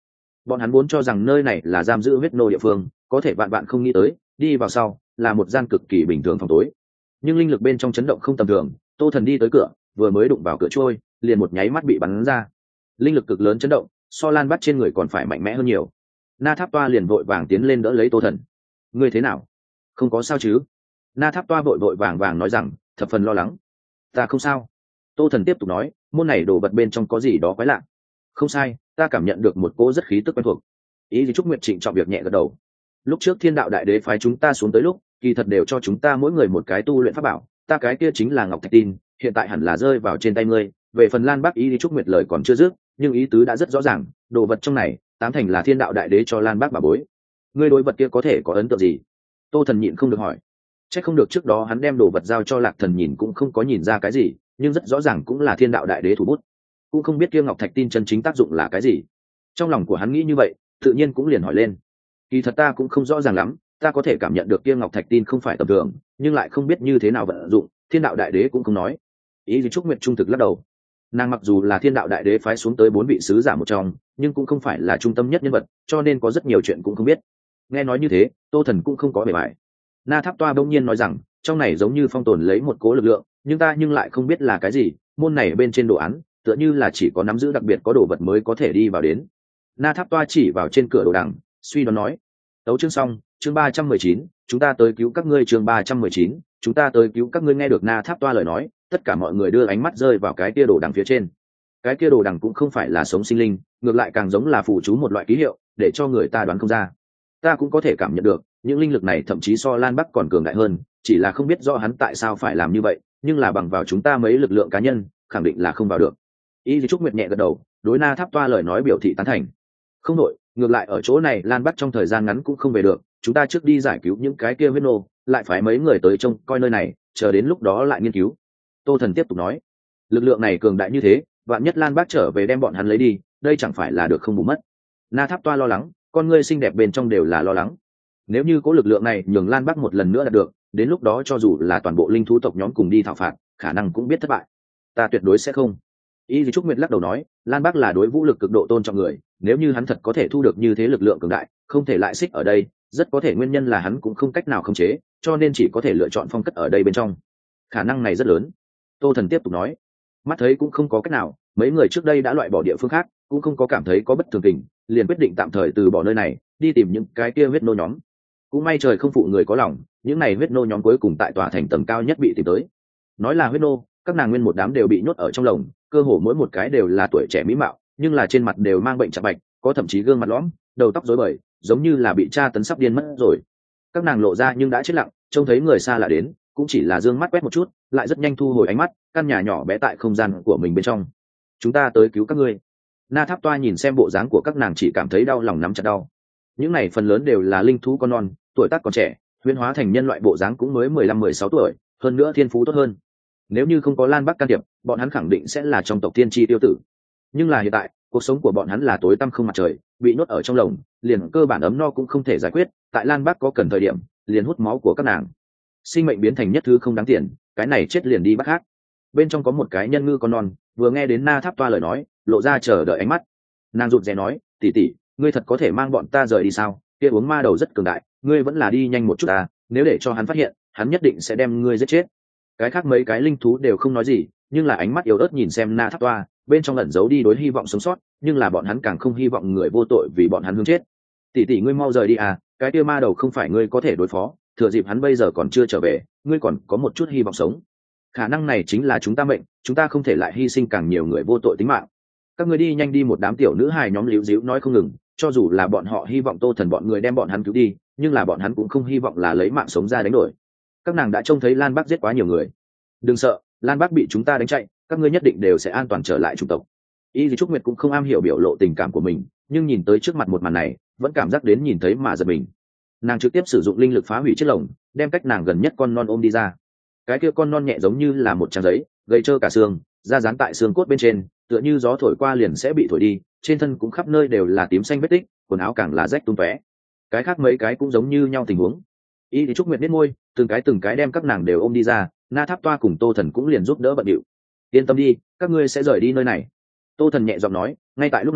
Bọn hắn vốn cho rằng nơi này là giam giữ huyết nô địa phương, có thể vạn bạn không nghĩ tới, đi vào sau là một gian cực kỳ bình thường phòng tối. Nhưng linh lực bên trong chấn động không tầm thường, Tô Thần đi tới cửa, vừa mới đụng vào cửa trôi, liền một nháy mắt bị bắn ra. Linh lực cực lớn chấn động, so Lan Bắc trên người còn phải mạnh mẽ hơn nhiều. Na Tháp Toa liền vội vàng tiến lên đỡ lấy Tô Thần. Ngươi thế nào? Không có sao chứ? Na Tháp Toa vội vội vàng vàng nói rằng, thập phần lo lắng. Ta không sao. Tô Thần tiếp tục nói, môn này đồ vật bên trong có gì đó quái lạ. Không sai, ta cảm nhận được một cỗ rất khí tức quen thuộc. Ý gì Trúc Nguyệt trịnh trọng việc nhẹ gật đầu. Lúc trước Thiên Đạo Đại Đế phái chúng ta xuống tới lúc, kỳ thật đều cho chúng ta mỗi người một cái tu luyện pháp bảo, ta cái kia chính là Ngọc Thạch Tin, hiện tại hẳn là rơi vào trên tay ngươi. Về phần Lan Bắc, Ý gì Trúc Nguyệt lời còn chưa dứt, nhưng ý tứ đã rất rõ ràng, đồ vật trong này, tám thành là Thiên Đạo Đại Đế cho Lan Bắc bà bối. Ngươi đối vật kia có thể có ấn tượng gì? Tô Thần nhịn không được hỏi. Chắc không được trước đó hắn đem đồ vật giao cho Lạc Thần nhìn cũng không có nhìn ra cái gì, nhưng rất rõ ràng cũng là Thiên Đạo Đại Đế thủ bút. Cũng không biết kia Ngọc Thạch Tin chân chính tác dụng là cái gì. Trong lòng của hắn nghĩ như vậy, tự nhiên cũng liền hỏi lên. Kỳ thật ta cũng không rõ ràng lắm, ta có thể cảm nhận được kia Ngọc Thạch Tin không phải tầm thường, nhưng lại không biết như thế nào vận dụng, Thiên Đạo Đại Đế cũng không nói. Ý gì Trúc Nguyệt trung thực lắc đầu. Nàng mặc dù là Thiên Đạo Đại Đế phái xuống tới 4 vị sứ giả một trong, nhưng cũng không phải là trung tâm nhất nhân vật, cho nên có rất nhiều chuyện cũng không biết. Nghe nói như thế, Tô Thần cũng không có bề bại. Na Tháp Toa bỗng nhiên nói rằng, trong này giống như phong tồn lấy một cố lực lượng, nhưng ta lại không biết là cái gì, môn này bên trên đồ án, tựa như là chỉ có nắm giữ đặc biệt có đồ vật mới có thể đi vào đến. Na Tháp Toa chỉ vào trên cửa đồ đằng, suy đoán nói. Tấu chương xong, chương 319, chúng ta tới cứu các ngươi. Chương 319, chúng ta tới cứu các ngươi. Nghe được Na Tháp Toa lời nói, tất cả mọi người đưa ánh mắt rơi vào cái kia đồ đằng phía trên. Cái kia đồ đằng cũng không phải là sống sinh linh, ngược lại càng giống là phụ chú một loại ký hiệu, để cho người ta đoán không ra. Ta cũng có thể cảm nhận được, những linh lực này thậm chí so Lan Bắc còn cường đại hơn, chỉ là không biết rõ hắn tại sao phải làm như vậy, nhưng là bằng vào chúng ta mấy lực lượng cá nhân, khẳng định là không vào được. Y Trúc Nguyệt nhẹ gật đầu, đối Na Tháp Toa lời nói biểu thị tán thành. Không đội, ngược lại ở chỗ này Lan Bắc trong thời gian ngắn cũng không về được, chúng ta trước đi giải cứu những cái kia huyết nô, lại phải mấy người tới trông coi nơi này, chờ đến lúc đó lại nghiên cứu. Tô Thần tiếp tục nói, lực lượng này cường đại như thế, vạn nhất Lan Bắc trở về đem bọn hắn lấy đi, đây chẳng phải là được không bù mất. Na Tháp Toa lo lắng, con ngươi xinh đẹp bên trong đều là lo lắng. Nếu như có lực lượng này nhường Lan Bắc một lần nữa đạt được, đến lúc đó cho dù là toàn bộ linh thú tộc nhóm cùng đi thảo phạt, khả năng cũng biết thất bại. Ta tuyệt đối sẽ không. Y Trúc Nguyệt lắc đầu nói, Lan Bắc là đối vũ lực cực độ tôn trọng người, nếu như hắn thật có thể thu được như thế lực lượng cường đại, không thể lại xích ở đây, rất có thể nguyên nhân là hắn cũng không cách nào khống chế, cho nên chỉ có thể lựa chọn phong cất ở đây bên trong. Khả năng này rất lớn. Tô Thần tiếp tục nói, mắt thấy cũng không có cách nào, mấy người trước đây đã loại bỏ địa phương khác, cũng không có cảm thấy có bất thường tình, liền quyết định tạm thời từ bỏ nơi này, đi tìm những cái kia huyết nô nhóm. Cũng may trời không phụ người có lòng, những này huyết nô nhóm cuối cùng tại tòa thành tầng cao nhất bị tìm tới. Nói là huyết nô, các nàng nguyên một đám đều bị nhốt ở trong lồng, cơ hồ mỗi một cái đều là tuổi trẻ mỹ mạo, nhưng là trên mặt đều mang bệnh chạc bạch, có thậm chí gương mặt lõm, đầu tóc rối bời, giống như là bị tra tấn sắp điên mất rồi. Các nàng lộ ra nhưng đã chết lặng, trông thấy người xa lạ đến, cũng chỉ là dương mắt quét một chút, lại rất nhanh thu hồi ánh mắt, căn nhà nhỏ bé tại không gian của mình bên trong. Chúng ta tới cứu các ngươi. Na Tháp Toa nhìn xem bộ dáng của các nàng chỉ cảm thấy đau lòng nắm chặt đau. Những này phần lớn đều là linh thú con non, tuổi tác còn trẻ, huyễn hóa thành nhân loại bộ dáng cũng mới 15-16 tuổi, hơn nữa thiên phú tốt hơn. Nếu như không có Lan Bắc can thiệp, bọn hắn khẳng định sẽ là trong tộc tiên tri tiêu tử. Nhưng là hiện tại, cuộc sống của bọn hắn là tối tăm không mặt trời, bị nhốt ở trong lồng, liền cơ bản ấm no cũng không thể giải quyết. Tại Lan Bắc có cần thời điểm, liền hút máu của các nàng. Sinh mệnh biến thành nhất thứ không đáng tiền, cái này chết liền đi bắt khác. Bên trong có một cái nhân ngư con non, vừa nghe đến Na Tháp Toa lời nói, lộ ra chờ đợi ánh mắt. Nàng rụt rè nói, tỷ tỷ, ngươi thật có thể mang bọn ta rời đi sao? Kia uống ma đầu rất cường đại, ngươi vẫn là đi nhanh một chút à, nếu để cho hắn phát hiện, hắn nhất định sẽ đem ngươi giết chết. Cái khác mấy cái linh thú đều không nói gì, nhưng là ánh mắt yếu ớt nhìn xem Na Tháp Toa, bên trong ẩn giấu đi đối hy vọng sống sót, nhưng là bọn hắn càng không hy vọng người vô tội vì bọn hắn hướng chết. Tỷ tỷ ngươi mau rời đi à, cái kia ma đầu không phải ngươi có thể đối phó, thừa dịp hắn bây giờ còn chưa trở về, ngươi còn có một chút hy vọng sống. Khả năng này chính là chúng ta mệnh, chúng ta không thể lại hy sinh càng nhiều người vô tội tính mạng. Các ngươi đi nhanh đi. Một đám tiểu nữ hài nhóm líu díu nói không ngừng, cho dù là bọn họ hy vọng Tô Thần bọn người đem bọn hắn cứu đi, nhưng là bọn hắn cũng không hy vọng là lấy mạng sống ra đánh đổi. Các nàng đã trông thấy Lan Bắc giết quá nhiều người. Đừng sợ, Lan Bắc bị chúng ta đánh chạy, các ngươi nhất định đều sẽ an toàn trở lại chủng tộc. Y Trúc Nguyệt cũng không am hiểu biểu lộ tình cảm của mình, nhưng nhìn tới trước mặt một màn này, vẫn cảm giác đến nhìn thấy mà giật mình. Nàng trực tiếp sử dụng linh lực phá hủy chiếc lồng, đem cách nàng gần nhất con non ôm đi ra. Cái kia con non nhẹ giống như là một trang giấy, gầy trơ cả xương, da dán tại xương cốt bên trên, tựa như gió thổi qua liền sẽ bị thổi đi, trên thân cũng khắp nơi đều là tím xanh vết tích, quần áo càng là rách tung tóe. Cái khác mấy cái cũng giống như nhau tình huống. Y Trúc Nguyệt biết môi, từng cái đem các nàng đều ôm đi ra. Na Tháp Toa cùng Tô Thần cũng liền giúp đỡ bận điệu. Yên tâm đi, các ngươi sẽ rời đi nơi này. Tô Thần nhẹ giọng nói, ngay tại lúc này,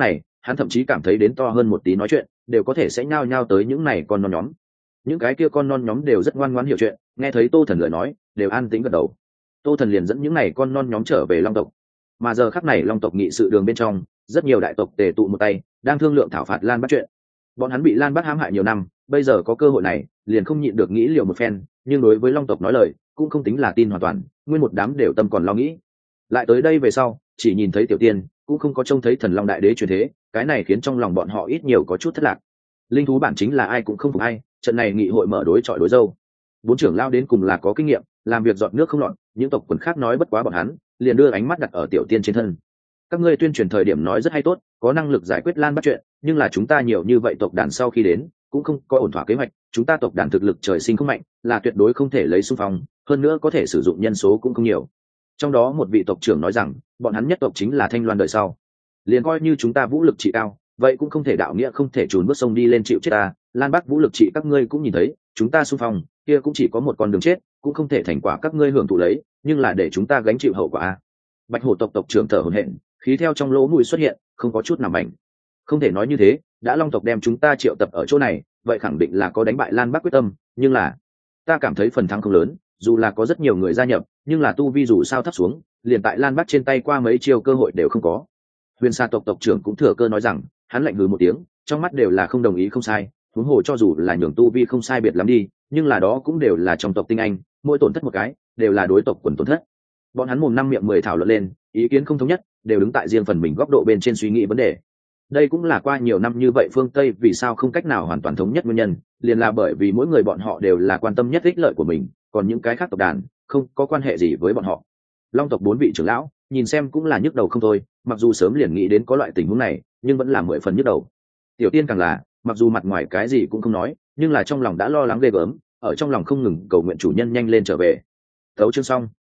hắn thậm chí cảm thấy đến to hơn một tí nói chuyện đều có thể sẽ nhao nhao tới những này con non nhóm. Những cái kia con non nhóm đều rất ngoan ngoãn hiểu chuyện, nghe thấy Tô Thần lời nói đều an tĩnh gật đầu. Tô Thần liền dẫn những này con non nhóm trở về Long tộc. Mà giờ khắc này Long tộc nghị sự đường bên trong, rất nhiều đại tộc tề tụ một tay, đang thương lượng thảo phạt Lan Bắc chuyện. Bọn hắn bị Lan Bắc hãm hại nhiều năm, bây giờ có cơ hội này, liền không nhịn được nghĩ liều một phen, nhưng đối với Long tộc nói lời, cũng không tính là tin hoàn toàn, nguyên một đám đều tâm còn lo nghĩ. Lại tới đây về sau, chỉ nhìn thấy Tiểu Tiên, cũng không có trông thấy Thần Long đại đế truyền thế, cái này khiến trong lòng bọn họ ít nhiều có chút thất lạc. Linh thú bản chính là ai cũng không phục ai, trận này nghị hội mở đối chọi đối dâu. Bốn trưởng lao đến cùng là có kinh nghiệm, làm việc giọt nước không lọt, những tộc quần khác nói bất quá bọn hắn, liền đưa ánh mắt đặt ở Tiểu Tiên trên thân. Các ngươi tuyên truyền thời điểm nói rất hay tốt, có năng lực giải quyết Lan Bắc chuyện, nhưng là chúng ta nhiều như vậy tộc đàn sau khi đến, cũng không có ổn thỏa kế hoạch, chúng ta tộc đàn thực lực trời sinh không mạnh, là tuyệt đối không thể lấy xung phong, hơn nữa có thể sử dụng nhân số cũng không nhiều. Trong đó một vị tộc trưởng nói rằng, bọn hắn nhất tộc chính là Thanh Loan đời sau, liền coi như chúng ta vũ lực trị cao, vậy cũng không thể đạo nghĩa không thể trốn bước sông đi lên chịu chết ta. Lan Bắc vũ lực trị các ngươi cũng nhìn thấy, chúng ta xung phong kia cũng chỉ có một con đường chết, cũng không thể thành quả các ngươi hưởng thụ lấy, nhưng là để chúng ta gánh chịu hậu quả. Bạch hổ tộc tộc trưởng thở hổn hển, khí theo trong lỗ mũi xuất hiện, không có chút nào mảnh. Không thể nói như thế, đã Long tộc đem chúng ta triệu tập ở chỗ này, vậy khẳng định là có đánh bại Lan Bắc quyết tâm, nhưng là ta cảm thấy phần thắng không lớn, dù là có rất nhiều người gia nhập, nhưng là tu vi dù sao thấp xuống, liền tại Lan Bắc trên tay qua mấy chiêu cơ hội đều không có. Huyền Sa tộc tộc trưởng cũng thừa cơ nói rằng, hắn lạnh hừ một tiếng, trong mắt đều là không đồng ý không sai, huống hồ cho dù là nhường tu vi không sai biệt lắm đi, nhưng là đó cũng đều là trong tộc tinh anh, mỗi tổn thất một cái, đều là đối tộc quần tổn thất. Bọn hắn mồm năm miệng mười thảo luận lên, ý kiến không thống nhất, đều đứng tại riêng phần mình góc độ bên trên suy nghĩ vấn đề. Đây cũng là qua nhiều năm như vậy phương Tây vì sao không cách nào hoàn toàn thống nhất nguyên nhân, liền là bởi vì mỗi người bọn họ đều là quan tâm nhất ích lợi của mình, còn những cái khác tộc đàn không có quan hệ gì với bọn họ. Long tộc 4 vị trưởng lão nhìn xem cũng là nhức đầu không thôi, mặc dù sớm liền nghĩ đến có loại tình huống này, nhưng vẫn là 10 phần nhức đầu. Tiểu Tiên càng là, mặc dù mặt ngoài cái gì cũng không nói, nhưng là trong lòng đã lo lắng ghê gớm, ở trong lòng không ngừng cầu nguyện chủ nhân nhanh lên trở về. Tấu chương xong.